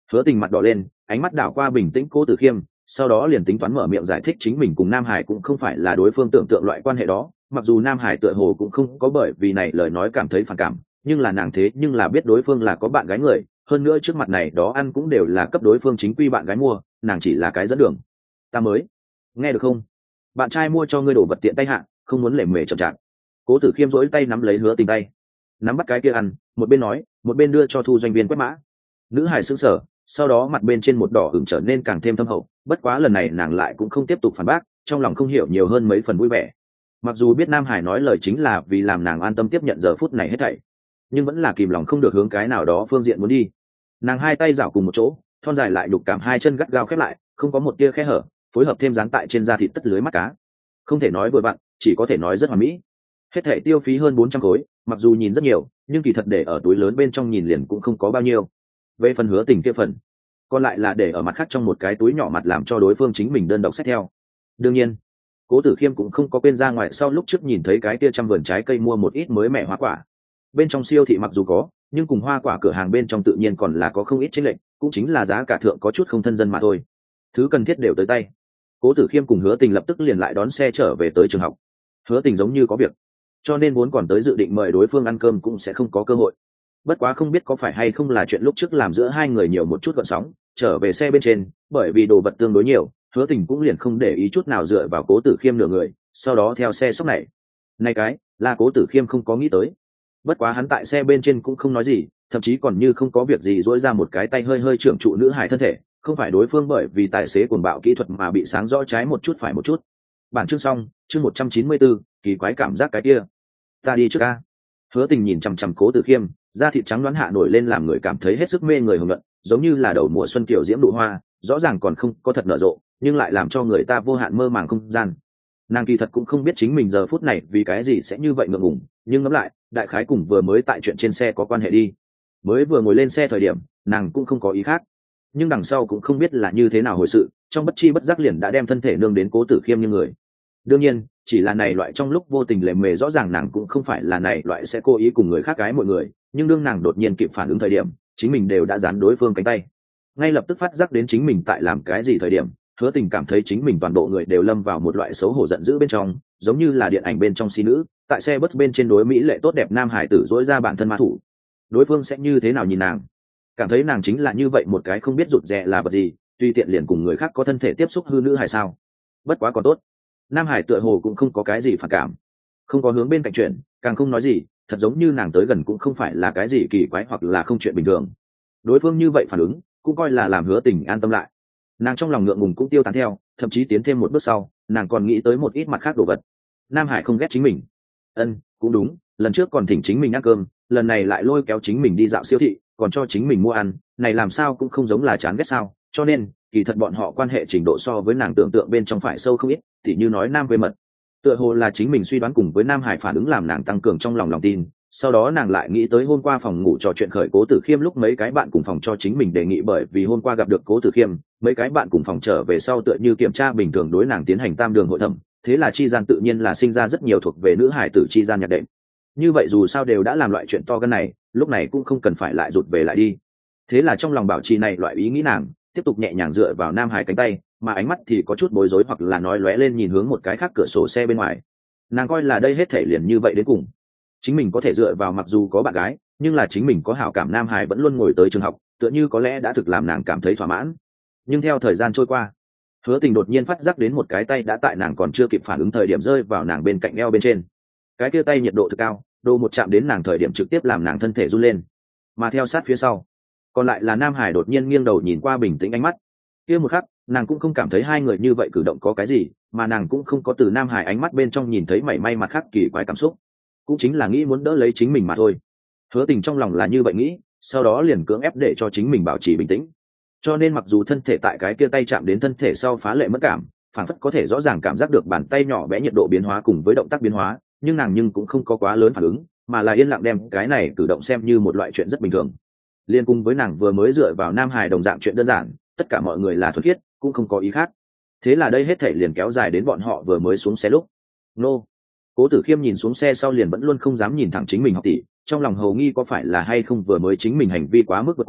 Hứa Tình mặt đỏ lên, ánh mắt đảo qua bình tĩnh Cố Tử Khiêm, sau đó liền tính toán mở miệng giải thích chính mình cùng Nam Hải cũng không phải là đối phương tưởng tượng loại quan hệ đó, mặc dù Nam Hải tựa hồ cũng không có bởi vì này lời nói cảm thấy phản cảm, nhưng là nàng thế nhưng là biết đối phương là có bạn gái người, hơn nữa trước mặt này đó ăn cũng đều là cấp đối phương chính quy bạn gái mua, nàng chỉ là cái dẫn đường. Ta mới nghe được không? Bạn trai mua cho ngươi đồ vật tiện tay hạ, không muốn lề mề chậm chạp. Cố Tử Khiêm rỗi tay nắm lấy Hứa Tình tay, nắm bắt cái kia ăn, một bên nói, một bên đưa cho thu doanh viên quét mã. Nữ hải sững sờ, sau đó mặt bên trên một đỏ ửng trở nên càng thêm thâm hậu, bất quá lần này nàng lại cũng không tiếp tục phản bác, trong lòng không hiểu nhiều hơn mấy phần vui vẻ. Mặc dù biết Nam Hải nói lời chính là vì làm nàng an tâm tiếp nhận giờ phút này hết thảy, nhưng vẫn là kìm lòng không được hướng cái nào đó phương diện muốn đi. Nàng hai tay giảo cùng một chỗ, thon dài lại đục cảm hai chân gắt gao khép lại, không có một tia khe hở, phối hợp thêm dán tại trên da thịt tất lưới mắt cá, không thể nói vừa vặn, chỉ có thể nói rất hoàn mỹ. Hết thảy tiêu phí hơn bốn trăm khối, mặc dù nhìn rất nhiều, nhưng kỳ thật để ở túi lớn bên trong nhìn liền cũng không có bao nhiêu. Về phần Hứa Tình kia phần, còn lại là để ở mặt khác trong một cái túi nhỏ mặt làm cho đối phương chính mình đơn độc xách theo. Đương nhiên, Cố Tử Khiêm cũng không có quên ra ngoài sau lúc trước nhìn thấy cái kia trăm vườn trái cây mua một ít mới mẻ hoa quả. Bên trong siêu thị mặc dù có, nhưng cùng hoa quả cửa hàng bên trong tự nhiên còn là có không ít chênh lệch, cũng chính là giá cả thượng có chút không thân dân mà thôi. Thứ cần thiết đều tới tay. Cố Tử Khiêm cùng Hứa Tình lập tức liền lại đón xe trở về tới trường học. Hứa Tình giống như có việc, cho nên muốn còn tới dự định mời đối phương ăn cơm cũng sẽ không có cơ hội. Bất quá không biết có phải hay không là chuyện lúc trước làm giữa hai người nhiều một chút gợn sóng, trở về xe bên trên, bởi vì đồ vật tương đối nhiều, Hứa Tình cũng liền không để ý chút nào dựa vào Cố Tử Khiêm nửa người, sau đó theo xe sóc này. Này cái, là Cố Tử Khiêm không có nghĩ tới. Bất quá hắn tại xe bên trên cũng không nói gì, thậm chí còn như không có việc gì duỗi ra một cái tay hơi hơi trưởng trụ nữ hài thân thể, không phải đối phương bởi vì tài xế cuồng bạo kỹ thuật mà bị sáng rõ trái một chút phải một chút. Bản chương xong, chương một trăm chín mươi bốn, kỳ quái cảm giác cái kia. Ta đi trước a. Hứa Tình nhìn chằm chằm Cố Tử Khiêm, da thịt trắng đoán hạ nổi lên làm người cảm thấy hết sức mê người hưởng luận, giống như là đầu mùa xuân kiểu diễm nụ hoa, rõ ràng còn không có thật nở rộ, nhưng lại làm cho người ta vô hạn mơ màng không gian. Nàng kỳ thật cũng không biết chính mình giờ phút này vì cái gì sẽ như vậy ngượng ngùng, nhưng ngẫm lại, đại khái cùng vừa mới tại chuyện trên xe có quan hệ đi. Mới vừa ngồi lên xe thời điểm, nàng cũng không có ý khác, nhưng đằng sau cũng không biết là như thế nào hồi sự, trong bất chi bất giác liền đã đem thân thể nương đến Cố Tử Khiêm như người. Đương nhiên, chỉ là này loại trong lúc vô tình lề mề rõ ràng nàng cũng không phải là này loại sẽ cố ý cùng người khác gái mọi người, nhưng đương nàng đột nhiên kịp phản ứng thời điểm, chính mình đều đã dán đối phương cánh tay. Ngay lập tức phát giác đến chính mình tại làm cái gì thời điểm, Hứa Tình cảm thấy chính mình toàn bộ người đều lâm vào một loại xấu hổ giận dữ bên trong, giống như là điện ảnh bên trong si nữ, tại xe bus bên trên đối mỹ lệ tốt đẹp nam hải tử dỗi ra bản thân ma thủ. Đối phương sẽ như thế nào nhìn nàng? Cảm thấy nàng chính là như vậy một cái không biết rụt rè là vật gì, tùy tiện liền cùng người khác có thân thể tiếp xúc hư nữ hay sao? Bất quá còn tốt, nam hải tựa hồ cũng không có cái gì phản cảm, không có hướng bên cạnh chuyện, càng không nói gì, thật giống như nàng tới gần cũng không phải là cái gì kỳ quái hoặc là không chuyện bình thường. Đối phương như vậy phản ứng cũng coi là làm Hứa Tình an tâm lại. Nàng trong lòng ngượng ngùng cũng tiêu tán theo, thậm chí tiến thêm một bước sau, nàng còn nghĩ tới một ít mặt khác đồ vật. Nam Hải không ghét chính mình. Ân, cũng đúng, lần trước còn thỉnh chính mình ăn cơm, lần này lại lôi kéo chính mình đi dạo siêu thị, còn cho chính mình mua ăn, này làm sao cũng không giống là chán ghét sao? Cho nên, kỳ thật bọn họ quan hệ trình độ so với nàng tưởng tượng bên trong phải sâu không ít, tỉ như nói nam quê mật. Tựa hồ là chính mình suy đoán cùng với Nam Hải phản ứng làm nàng tăng cường trong lòng lòng tin. Sau đó nàng lại nghĩ tới hôm qua phòng ngủ trò chuyện khởi Cố Tử Khiêm lúc mấy cái bạn cùng phòng cho chính mình đề nghị, bởi vì hôm qua gặp được Cố Tử Khiêm, mấy cái bạn cùng phòng trở về sau tựa như kiểm tra bình thường đối nàng tiến hành tam đường hội thẩm, thế là chi gian tự nhiên là sinh ra rất nhiều thuộc về nữ hải tử chi gian nhạc đệm. Như vậy dù sao đều đã làm loại chuyện to gan này, lúc này cũng không cần phải lại rụt về lại đi. Thế là trong lòng bảo trì này loại ý nghĩ, nàng tiếp tục nhẹ nhàng dựa vào Nam Hải cánh tay, mà ánh mắt thì có chút bối rối hoặc là nói lóe lên nhìn hướng một cái khác cửa sổ xe bên ngoài. Nàng coi là đây hết thể liền như vậy đến cùng, chính mình có thể dựa vào, mặc dù có bạn gái, nhưng là chính mình có hảo cảm Nam Hải vẫn luôn ngồi tới trường học, tựa như có lẽ đã thực làm nàng cảm thấy thỏa mãn. Nhưng theo thời gian trôi qua, Hứa Tình đột nhiên phát giác đến một cái tay đã tại nàng còn chưa kịp phản ứng thời điểm rơi vào nàng bên cạnh eo bên trên. Cái kia tay nhiệt độ thực cao, đồ một chạm đến nàng thời điểm trực tiếp làm nàng thân thể run lên. Mà theo sát phía sau, còn lại là Nam Hải đột nhiên nghiêng đầu nhìn qua, bình tĩnh ánh mắt. Kia một khắc, nàng cũng không cảm thấy hai người như vậy cử động có cái gì, mà nàng cũng không có từ Nam Hải ánh mắt bên trong nhìn thấy mảy may mặt khác kỳ quái cảm xúc, cũng chính là nghĩ muốn đỡ lấy chính mình mà thôi. Hứa Tình trong lòng là như vậy nghĩ, sau đó liền cưỡng ép để cho chính mình bảo trì bình tĩnh. Cho nên mặc dù thân thể tại cái kia tay chạm đến thân thể sau phá lệ mất cảm, phản phất có thể rõ ràng cảm giác được bàn tay nhỏ bé nhiệt độ biến hóa cùng với động tác biến hóa, nhưng nàng nhưng cũng không có quá lớn phản ứng, mà là yên lặng đem cái này cử động xem như một loại chuyện rất bình thường. Liên cùng với nàng vừa mới dựa vào Nam Hải đồng dạng chuyện đơn giản, tất cả mọi người là thuần khiết, cũng không có ý khác. Thế là đây hết thảy liền kéo dài đến bọn họ vừa mới xuống xe lúc. Nô. Cố Tử Khiêm nhìn xuống xe sau liền vẫn luôn không dám nhìn thẳng chính mình học tỷ, trong lòng hầu nghi có phải là hay không vừa mới chính mình hành vi quá mức vượt qua,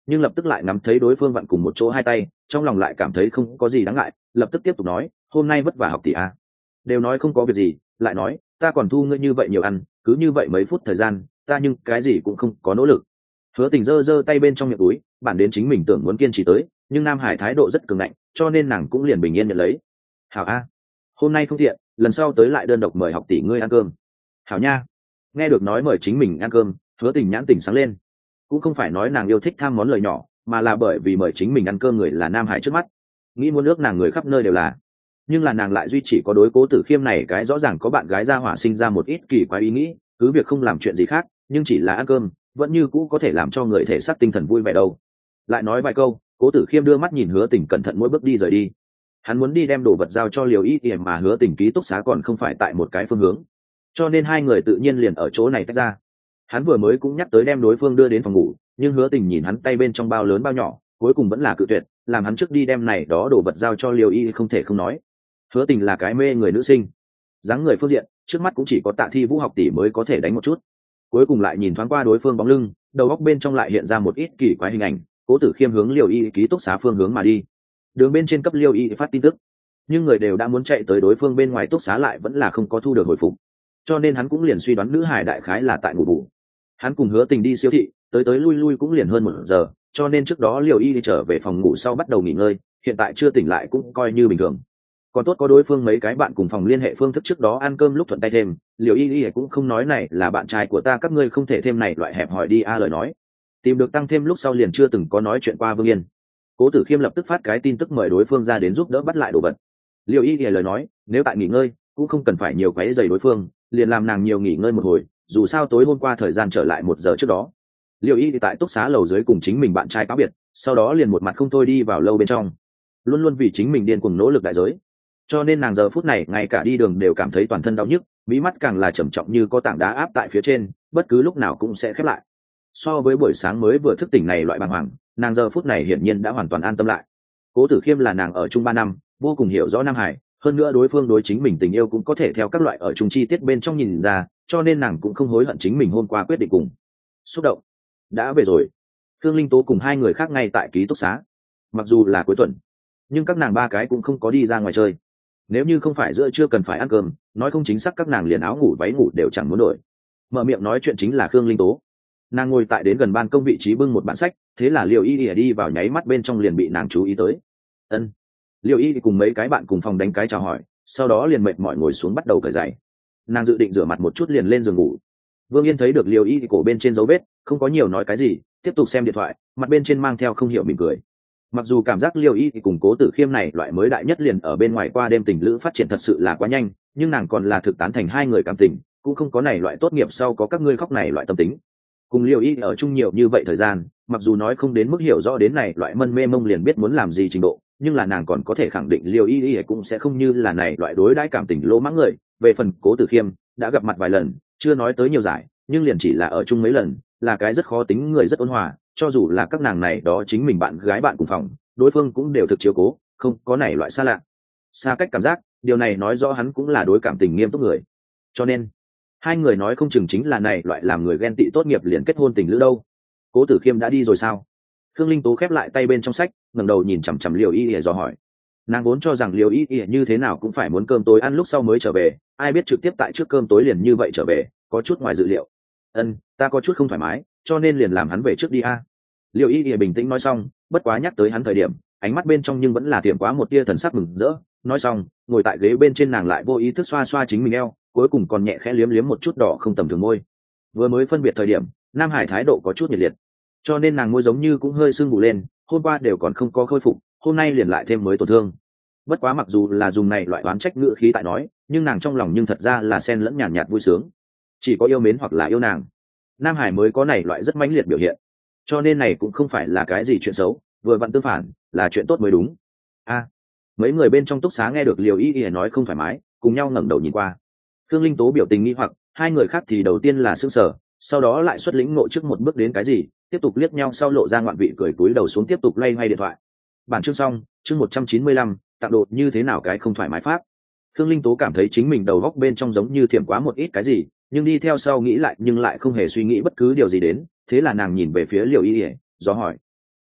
nhưng lập tức lại ngắm thấy đối phương vặn cùng một chỗ hai tay, trong lòng lại cảm thấy không có gì đáng ngại, lập tức tiếp tục nói, hôm nay vất vả học tỷ a. Đều nói không có việc gì, lại nói ta còn thu ngươi như vậy nhiều ăn, cứ như vậy mấy phút thời gian ta nhưng cái gì cũng không có nỗ lực. Hứa Tình giơ giơ tay bên trong miệng túi, bản đến chính mình tưởng muốn kiên trì tới, nhưng Nam Hải thái độ rất cường ngạnh, cho nên nàng cũng liền bình yên nhận lấy. Hảo a, hôm nay không tiện, lần sau tới lại đơn độc mời học tỷ ngươi ăn cơm. Hảo nha. Nghe được nói mời chính mình ăn cơm, Hứa Tình nhãn tình sáng lên. Cũng không phải nói nàng yêu thích tham món lời nhỏ, mà là bởi vì mời chính mình ăn cơm người là Nam Hải trước mắt, nghĩ muốn nước nàng người khắp nơi đều là. Nhưng là nàng lại duy chỉ có đối Cố Tử Khiêm này cái rõ ràng có bạn gái ra hỏa sinh ra một ít kỳ quái ý nghĩ, cứ việc không làm chuyện gì khác, nhưng chỉ là ăn cơm vẫn như cũ có thể làm cho người thể xác tinh thần vui vẻ đâu. Lại nói vài câu, Cố Tử Khiêm đưa mắt nhìn Hứa Tình cẩn thận mỗi bước đi rời đi. Hắn muốn đi đem đồ vật giao cho Liều Y Y, mà Hứa Tình ký túc xá còn không phải tại một cái phương hướng, cho nên hai người tự nhiên liền ở chỗ này tách ra. Hắn vừa mới cũng nhắc tới đem đối phương đưa đến phòng ngủ, nhưng Hứa Tình nhìn hắn tay bên trong bao lớn bao nhỏ, cuối cùng vẫn là cự tuyệt, làm hắn trước đi đem này đó đồ vật giao cho Liều Y, không thể không nói. Hứa Tình là cái mê người nữ sinh, dáng người phương diện trước mắt cũng chỉ có Tạ Thi Vũ học tỷ mới có thể đánh một chút. Cuối cùng lại nhìn thoáng qua đối phương bóng lưng, đầu óc bên trong lại hiện ra một ít kỳ quái hình ảnh. Cố Tử Khiêm hướng Liều Y ký túc xá phương hướng mà đi. Đường bên trên cấp Liều Y phát tin tức, nhưng người đều đã muốn chạy tới đối phương bên ngoài túc xá lại vẫn là không có thu được hồi phục, cho nên hắn cũng liền suy đoán nữ hải đại khái là tại ngủ bù. Hắn cùng Hứa Tình đi siêu thị, tới tới lui lui cũng liền hơn một giờ, cho nên trước đó Liều Y đi trở về phòng ngủ sau bắt đầu nghỉ ngơi, hiện tại chưa tỉnh lại cũng coi như bình thường. Còn tốt có đối phương mấy cái bạn cùng phòng liên hệ phương thức trước đó ăn cơm lúc thuận tay thêm, Liều Y Y cũng không nói này là bạn trai của ta, các ngươi không thể thêm này loại hẹp hỏi đi a lời nói. Tìm được tăng thêm lúc sau liền chưa từng có nói chuyện qua Vương Yên. Cố Tử Khiêm lập tức phát cái tin tức mời đối phương ra đến giúp đỡ bắt lại đồ vật. Liều Y Y lời nói, nếu tại nghỉ ngơi cũng không cần phải nhiều quấy rầy đối phương, liền làm nàng nhiều nghỉ ngơi một hồi, dù sao tối hôm qua thời gian trở lại một giờ trước đó. Liều Y Y tại túc xá lầu dưới cùng chính mình bạn trai cáo biệt, sau đó liền một mặt không thôi đi vào lâu bên trong, luôn luôn vì chính mình điên cuồng nỗ lực đại giới, cho nên nàng giờ phút này ngay cả đi đường đều cảm thấy toàn thân đau nhức, mí mắt càng là trầm trọng như có tảng đá áp tại phía trên, bất cứ lúc nào cũng sẽ khép lại. So với buổi sáng mới vừa thức tỉnh này loại bàng hoàng, nàng giờ phút này hiển nhiên đã hoàn toàn an tâm lại. Cố Tử Khiêm là nàng ở chung ba năm, vô cùng hiểu rõ Nam Hải, hơn nữa đối phương đối chính mình tình yêu cũng có thể theo các loại ở chung chi tiết bên trong nhìn ra, cho nên nàng cũng không hối hận chính mình hôm qua quyết định cùng. Xúc động. Đã về rồi. Khương Linh Tố cùng hai người khác ngay tại ký túc xá. Mặc dù là cuối tuần, nhưng các nàng ba cái cũng không có đi ra ngoài chơi. Nếu như không phải giữa trưa cần phải ăn cơm, nói không chính xác các nàng liền áo ngủ váy ngủ đều chẳng muốn đổi. Mở miệng nói chuyện chính là Khương Linh Tố. Nàng ngồi tại đến gần ban công vị trí bưng một bản sách, thế là Liều Y Y đi vào nháy mắt bên trong liền bị nàng chú ý tới. Ân. Liều Y Y cùng mấy cái bạn cùng phòng đánh cái chào hỏi, sau đó liền mệt mỏi ngồi xuống bắt đầu cởi giày. Nàng dự định rửa mặt một chút liền lên giường ngủ. Vương Yên thấy được Liều Y Y cổ bên trên dấu vết, không có nhiều nói cái gì, tiếp tục xem điện thoại, mặt bên trên mang theo không hiểu mỉm cười. Mặc dù cảm giác Liều Y thì cùng Cố Tử Khiêm này loại mới đại nhất liền ở bên ngoài qua đêm tình lữ phát triển thật sự là quá nhanh, nhưng nàng còn là thực tán thành hai người cảm tình, cũng không có này loại tốt nghiệp sau có các ngươi khóc này loại tâm tính. Cùng Liều Y ở chung nhiều như vậy thời gian, mặc dù nói không đến mức hiểu rõ đến này loại mân mê mông liền biết muốn làm gì trình độ, nhưng là nàng còn có thể khẳng định Liều Y Y cũng sẽ không như là này loại đối đãi cảm tình lỗ mãng người. Về phần Cố Tử Khiêm, đã gặp mặt vài lần, chưa nói tới nhiều giải, nhưng liền chỉ là ở chung mấy lần, là cái rất khó tính người rất ôn hòa, cho dù là các nàng này đó chính mình bạn gái bạn cùng phòng, đối phương cũng đều thực chiếu cố, không có này loại xa lạ xa cách cảm giác. Điều này nói rõ hắn cũng là đối cảm tình nghiêm túc người, cho nên hai người nói không chừng chính là này loại làm người ghen tị tốt nghiệp liền kết hôn tình lữ đâu. Cố Tử Khiêm đã đi rồi sao? Khương Linh Tố khép lại tay bên trong sách, ngẩng đầu nhìn chằm chằm Liều Y Y dò hỏi. Nàng vốn cho rằng Liều Y Y như thế nào cũng phải muốn cơm tối ăn lúc sau mới trở về, ai biết trực tiếp tại trước cơm tối liền như vậy trở về, có chút ngoài dự liệu. Ân, ta có chút không thoải mái, cho nên liền làm hắn về trước đi a. Liều Y Y bình tĩnh nói xong, bất quá nhắc tới hắn thời điểm, ánh mắt bên trong nhưng vẫn là tiệm quá một tia thần sắc mừng rỡ. Nói xong, ngồi tại ghế bên trên nàng lại vô ý thức xoa xoa chính mình eo, cuối cùng còn nhẹ khẽ liếm liếm một chút đỏ không tầm thường môi. Vừa mới phân biệt thời điểm, Nam Hải thái độ có chút nhiệt liệt, cho nên nàng môi giống như cũng hơi sưng bù lên, hôm qua đều còn không có khôi phục, hôm nay liền lại thêm mới tổn thương. Bất quá mặc dù là dùng này loại oán trách ngữ khí tại nói, nhưng nàng trong lòng nhưng thật ra là xen lẫn nhàn nhạt vui sướng. Chỉ có yêu mến hoặc là yêu nàng, Nam Hải mới có này loại rất mãnh liệt biểu hiện, cho nên này cũng không phải là cái gì chuyện xấu, vừa vặn tương phản, là chuyện tốt mới đúng. A, mấy người bên trong túc xá nghe được Liều Y Y nói không thoải mái, cùng nhau ngẩng đầu nhìn qua. Khương Linh Tố biểu tình nghi hoặc, hai người khác thì đầu tiên là sững sờ, sau đó lại xuất lĩnh nội trước một bước đến cái gì, tiếp tục liếc nhau sau lộ ra ngoạn vị cười cúi đầu xuống tiếp tục loay hoay điện thoại. Bản chương xong, chương một trăm chín mươi lăm, tặng đồ như thế nào cái không thoải mái pháp. Khương Linh Tố cảm thấy chính mình đầu góc bên trong giống như thiểm quá một ít cái gì, nhưng đi theo sau nghĩ lại nhưng lại không hề suy nghĩ bất cứ điều gì đến, thế là nàng nhìn về phía Liều Y Y, do hỏi: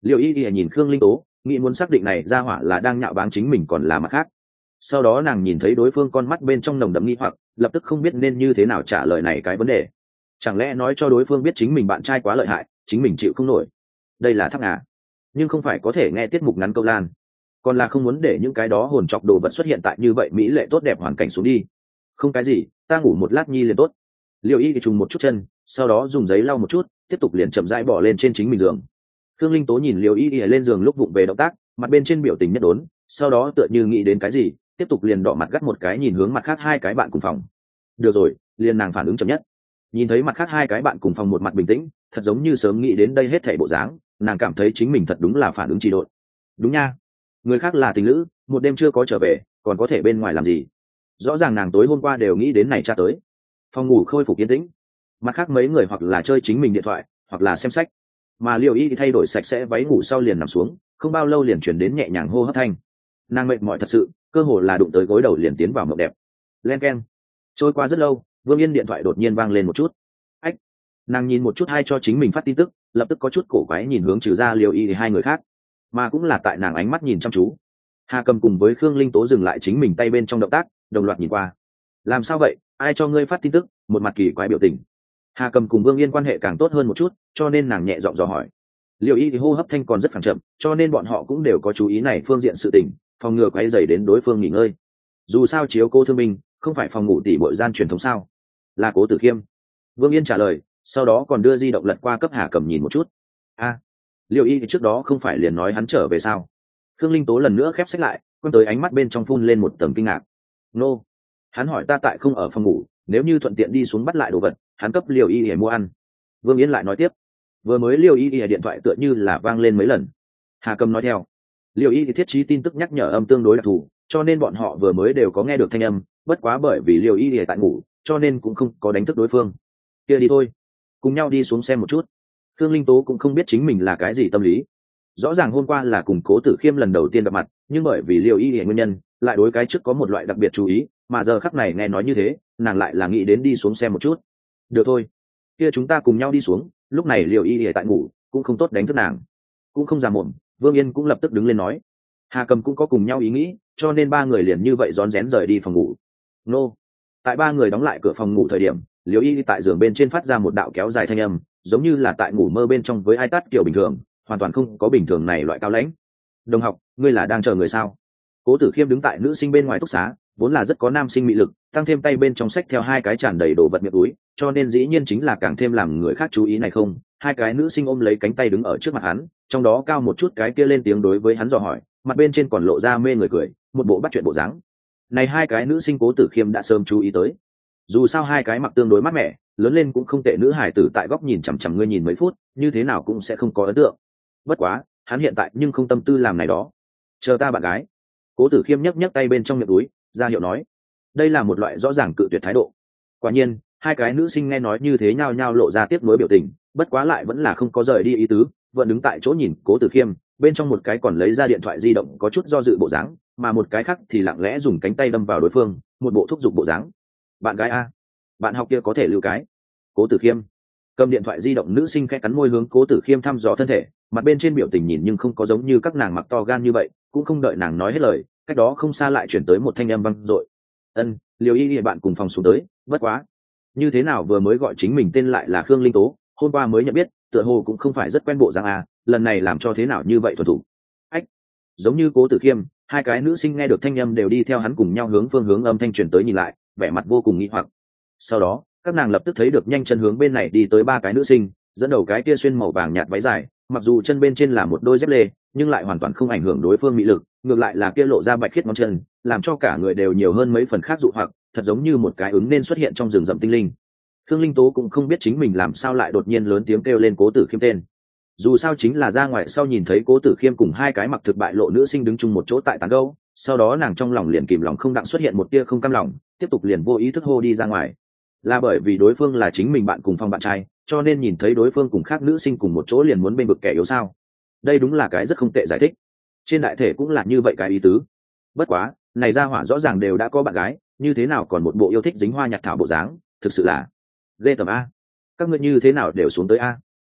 Liệu y y nhìn Khương Linh Tố, nghĩ muốn xác định này ra hỏa là đang nhạo báng chính mình còn là mặt khác. Sau đó nàng nhìn thấy đối phương con mắt bên trong nồng đậm nghi hoặc, lập tức không biết nên như thế nào trả lời này cái vấn đề. Chẳng lẽ nói cho đối phương biết chính mình bạn trai quá lợi hại, chính mình chịu không nổi? Đây là thắc ngà, nhưng không phải có thể nghe tiết mục ngắn câu lan, còn là không muốn để những cái đó hồn chọc đồ vật xuất hiện tại như vậy mỹ lệ tốt đẹp hoàn cảnh xuống đi. Không cái gì, ta ngủ một lát nhi liền tốt. Liệu y thì trùng một chút chân, sau đó dùng giấy lau một chút, tiếp tục liền chậm rãi bỏ lên trên chính mình giường. Khương Linh Tố nhìn Liêu Y Y lên giường lúc vụng về động tác, mặt bên trên biểu tình nhất đốn, sau đó tựa như nghĩ đến cái gì, tiếp tục liền đỏ mặt gắt một cái nhìn hướng mặt khác hai cái bạn cùng phòng. Được rồi, liền nàng phản ứng chậm nhất. Nhìn thấy mặt khác hai cái bạn cùng phòng một mặt bình tĩnh, thật giống như sớm nghĩ đến đây hết thảy bộ dáng, nàng cảm thấy chính mình thật đúng là phản ứng trì độn. Đúng nha, người khác là tình lữ, một đêm chưa có trở về, còn có thể bên ngoài làm gì? Rõ ràng nàng tối hôm qua đều nghĩ đến này cha tới. Phòng ngủ khôi phục yên tĩnh, mặt khác mấy người hoặc là chơi chính mình điện thoại, hoặc là xem sách, mà Liêu Y thay đổi sạch sẽ váy ngủ sau liền nằm xuống, không bao lâu liền chuyển đến nhẹ nhàng hô hấp thanh. Nàng mệt mỏi thật sự, cơ hồ là đụng tới gối đầu liền tiến vào mộng đẹp. Len keng. Trôi qua rất lâu, Vương Yên điện thoại đột nhiên vang lên một chút. Ách. Nàng nhìn một chút hay cho chính mình phát tin tức, lập tức có chút cổ quái nhìn hướng trừ ra Liêu Y hai người khác, mà cũng là tại nàng ánh mắt nhìn chăm chú. Hà Cầm cùng với Khương Linh Tố dừng lại chính mình tay bên trong động tác, đồng loạt nhìn qua. Làm sao vậy, ai cho ngươi phát tin tức? Một mặt kỳ quái biểu tình. Hà Cầm cùng Vương Yên quan hệ càng tốt hơn một chút, cho nên nàng nhẹ giọng dò hỏi. Liêu Y thì hô hấp thanh còn rất phẳng chậm, cho nên bọn họ cũng đều có chú ý này phương diện sự tình, phòng ngừa quấy rầy đến đối phương nghỉ ngơi. Dù sao chiếu cô thương binh, không phải phòng ngủ tỷ bội gian truyền thống sao? Là Cố Tử Khiêm. Vương Yên trả lời, sau đó còn đưa di động lật qua cấp Hà Cầm nhìn một chút. A, à, Liêu Y thì trước đó không phải liền nói hắn trở về sao? Khương Linh Tố lần nữa khép sách lại, quan tới ánh mắt bên trong phun lên một tầng kinh ngạc. Nô, hắn hỏi ta tại không ở phòng ngủ, nếu như thuận tiện đi xuống bắt lại đồ vật, hắn cấp Liêu Y để mua ăn. Vương Yên lại nói tiếp, vừa mới Liêu Y Y điện thoại tựa như là vang lên mấy lần. Hà Cầm nói theo, Liêu Y thiết trí tin tức nhắc nhở âm tương đối đặc thù, cho nên bọn họ vừa mới đều có nghe được thanh âm, bất quá bởi vì Liêu Y Y tại ngủ, cho nên cũng không có đánh thức đối phương. Kia đi thôi, cùng nhau đi xuống xem một chút. Khương Linh Tố cũng không biết chính mình là cái gì tâm lý. Rõ ràng hôm qua là cùng Cố Tử Khiêm lần đầu tiên gặp mặt, nhưng bởi vì Liêu Y Y nguyên nhân, lại đối cái trước có một loại đặc biệt chú ý, mà giờ khắc này nghe nói như thế, nàng lại là nghĩ đến đi xuống xem một chút. Được thôi, kia chúng ta cùng nhau đi xuống. Lúc này Liêu Y Y tại ngủ, cũng không tốt đánh thức nàng, cũng không già mồm. Vương Yên cũng lập tức đứng lên nói. Hà Cầm cũng có cùng nhau ý nghĩ, cho nên ba người liền như vậy rón rén rời đi phòng ngủ. Nô, tại ba người đóng lại cửa phòng ngủ thời điểm, Liêu Y tại giường bên trên phát ra một đạo kéo dài thanh âm, giống như là tại ngủ mơ bên trong với ai tắt kiểu bình thường, hoàn toàn không có bình thường này loại cao lãnh. Đồng học, ngươi là đang chờ người sao? Cố Tử Khiêm đứng tại nữ sinh bên ngoài túc xá, vốn là rất có nam sinh mị lực, tăng thêm tay bên trong sách theo hai cái tràn đầy đồ vật miệng túi, cho nên dĩ nhiên chính là càng thêm làm người khác chú ý này không. Hai cái nữ sinh ôm lấy cánh tay đứng ở trước mặt hắn, trong đó cao một chút cái kia lên tiếng đối với hắn dò hỏi, mặt bên trên còn lộ ra mê người cười, một bộ bắt chuyện bộ dáng. Này hai cái nữ sinh Cố Tử Khiêm đã sớm chú ý tới. Dù sao hai cái mặc tương đối mát mẻ, lớn lên cũng không tệ nữ hải tử tại góc nhìn chằm chằm ngươi nhìn mấy phút, như thế nào cũng sẽ không có ấn tượng. Bất quá, hắn hiện tại nhưng không tâm tư làm này đó. Chờ ta bạn gái. Cố Tử Khiêm nhấc nhấc tay bên trong miệng túi, ra hiệu nói. Đây là một loại rõ ràng cự tuyệt thái độ. Quả nhiên, hai cái nữ sinh nghe nói như thế nhao nhao lộ ra tiếc nuối biểu tình, bất quá lại vẫn là không có rời đi ý tứ, vẫn đứng tại chỗ nhìn Cố Tử Khiêm, bên trong một cái còn lấy ra điện thoại di động có chút do dự bộ dáng, mà một cái khác thì lặng lẽ dùng cánh tay đâm vào đối phương, một bộ thúc giục bộ dáng. Bạn gái a, bạn học kia có thể lưu cái. Cố Tử Khiêm cầm điện thoại di động, nữ sinh khẽ cắn môi hướng Cố Tử Khiêm thăm dò thân thể, mặt bên trên biểu tình nhìn nhưng không có giống như các nàng mặc to gan như vậy, cũng không đợi nàng nói hết lời, cách đó không xa lại chuyển tới một thanh âm vang dội. Ân, Liêu Y Y bạn cùng phòng xuống tới, bất quá, như thế nào vừa mới gọi chính mình tên lại là Khương Linh Tố, hôm qua mới nhận biết, tựa hồ cũng không phải rất quen bộ dáng à, lần này làm cho thế nào như vậy thuần thủ. Ách, giống như Cố Tử Khiêm, hai cái nữ sinh nghe được thanh âm đều đi theo hắn cùng nhau hướng phương hướng âm thanh truyền tới nhìn lại, vẻ mặt vô cùng nghi hoặc. Sau đó, các nàng lập tức thấy được nhanh chân hướng bên này đi tới ba cái nữ sinh, dẫn đầu cái kia xuyên màu vàng nhạt váy dài, mặc dù chân bên trên là một đôi dép lê, nhưng lại hoàn toàn không ảnh hưởng đối phương mị lực, ngược lại là kia lộ ra bạch khiết ngón chân, làm cho cả người đều nhiều hơn mấy phần khác dụ hoặc, thật giống như một cái ứng nên xuất hiện trong rừng rậm tinh linh. Khương Linh Tố cũng không biết chính mình làm sao lại đột nhiên lớn tiếng kêu lên Cố Tử Khiêm tên. Dù sao chính là ra ngoài sau nhìn thấy Cố Tử Khiêm cùng hai cái mặc thực bại lộ nữ sinh đứng chung một chỗ tại tán gẫu, sau đó nàng trong lòng liền kìm lòng không đặng xuất hiện một tia không cam lòng, tiếp tục liền vô ý thức hô đi ra ngoài. Là bởi vì đối phương là chính mình bạn cùng phòng bạn trai, cho nên nhìn thấy đối phương cùng khác nữ sinh cùng một chỗ liền muốn bên vực kẻ yếu sao? Đây đúng là cái rất không tệ giải thích. Trên đại thể cũng là như vậy cái ý tứ. Bất quá, này ra hỏa rõ ràng đều đã có bạn gái, như thế nào còn một bộ yêu thích dính hoa nhặt thảo bộ dáng, thực sự là ghê tởm a. Các ngươi như thế nào đều xuống tới a?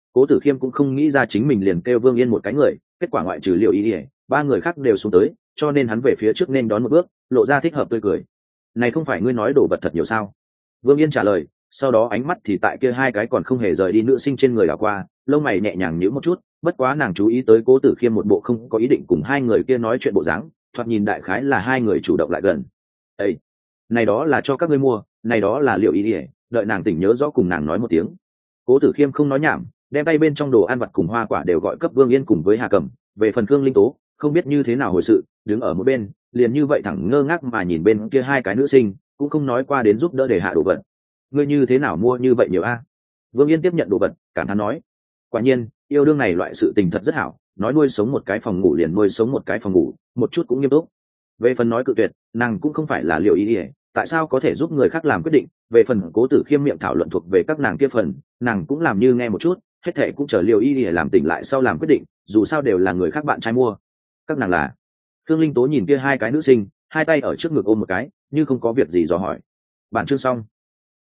Cố Tử Khiêm cũng không nghĩ ra chính mình liền kêu Vương Yên một cái người, kết quả ngoại trừ Liệu Y ỉa ba người khác đều xuống tới, cho nên hắn về phía trước nên đón một bước, lộ ra thích hợp tươi cười. Này không phải ngươi nói đồ vật thật nhiều sao? Vương Yên trả lời, sau đó ánh mắt thì tại kia hai cái còn không hề rời đi nữ sinh trên người đảo qua, lông mày nhẹ nhàng nhíu một chút, bất quá nàng chú ý tới Cố Tử Khiêm một bộ không có ý định cùng hai người kia nói chuyện bộ dáng, thoạt nhìn đại khái là hai người chủ động lại gần. Ê, này đó là cho các ngươi mua, này đó là Liệu Y ỉa đợi nàng tỉnh nhớ rõ cùng nàng nói một tiếng. Cố Tử Khiêm không nói nhảm, đem tay bên trong đồ ăn vặt cùng hoa quả đều gọi cấp Vương Yên cùng với Hà Cẩm. Về phần Khương Linh Tố không biết như thế nào hồi sự, đứng ở một bên liền như vậy thẳng ngơ ngác mà nhìn bên kia hai cái nữ sinh, cũng không nói qua đến giúp đỡ để hạ đồ vật. Ngươi như thế nào mua như vậy nhiều a? Vương Yên tiếp nhận đồ vật, cảm thán nói, quả nhiên yêu đương này loại sự tình thật rất hảo, nói nuôi sống một cái phòng ngủ liền nuôi sống một cái phòng ngủ, một chút cũng nghiêm túc. Về phần nói cự tuyệt, nàng cũng không phải là Liệu Y ỉa tại sao có thể giúp người khác làm quyết định. Về phần Cố Tử Khiêm miệng thảo luận thuộc về các nàng kia phần, nàng cũng làm như nghe một chút, hết thệ cũng chờ Liệu Y ỉa làm tỉnh lại sau làm quyết định, dù sao đều là người khác bạn trai mua. Các nàng là? Khương Linh Tố nhìn kia hai cái nữ sinh, hai tay ở trước ngực ôm một cái, như không có việc gì dò hỏi. Bản chương xong.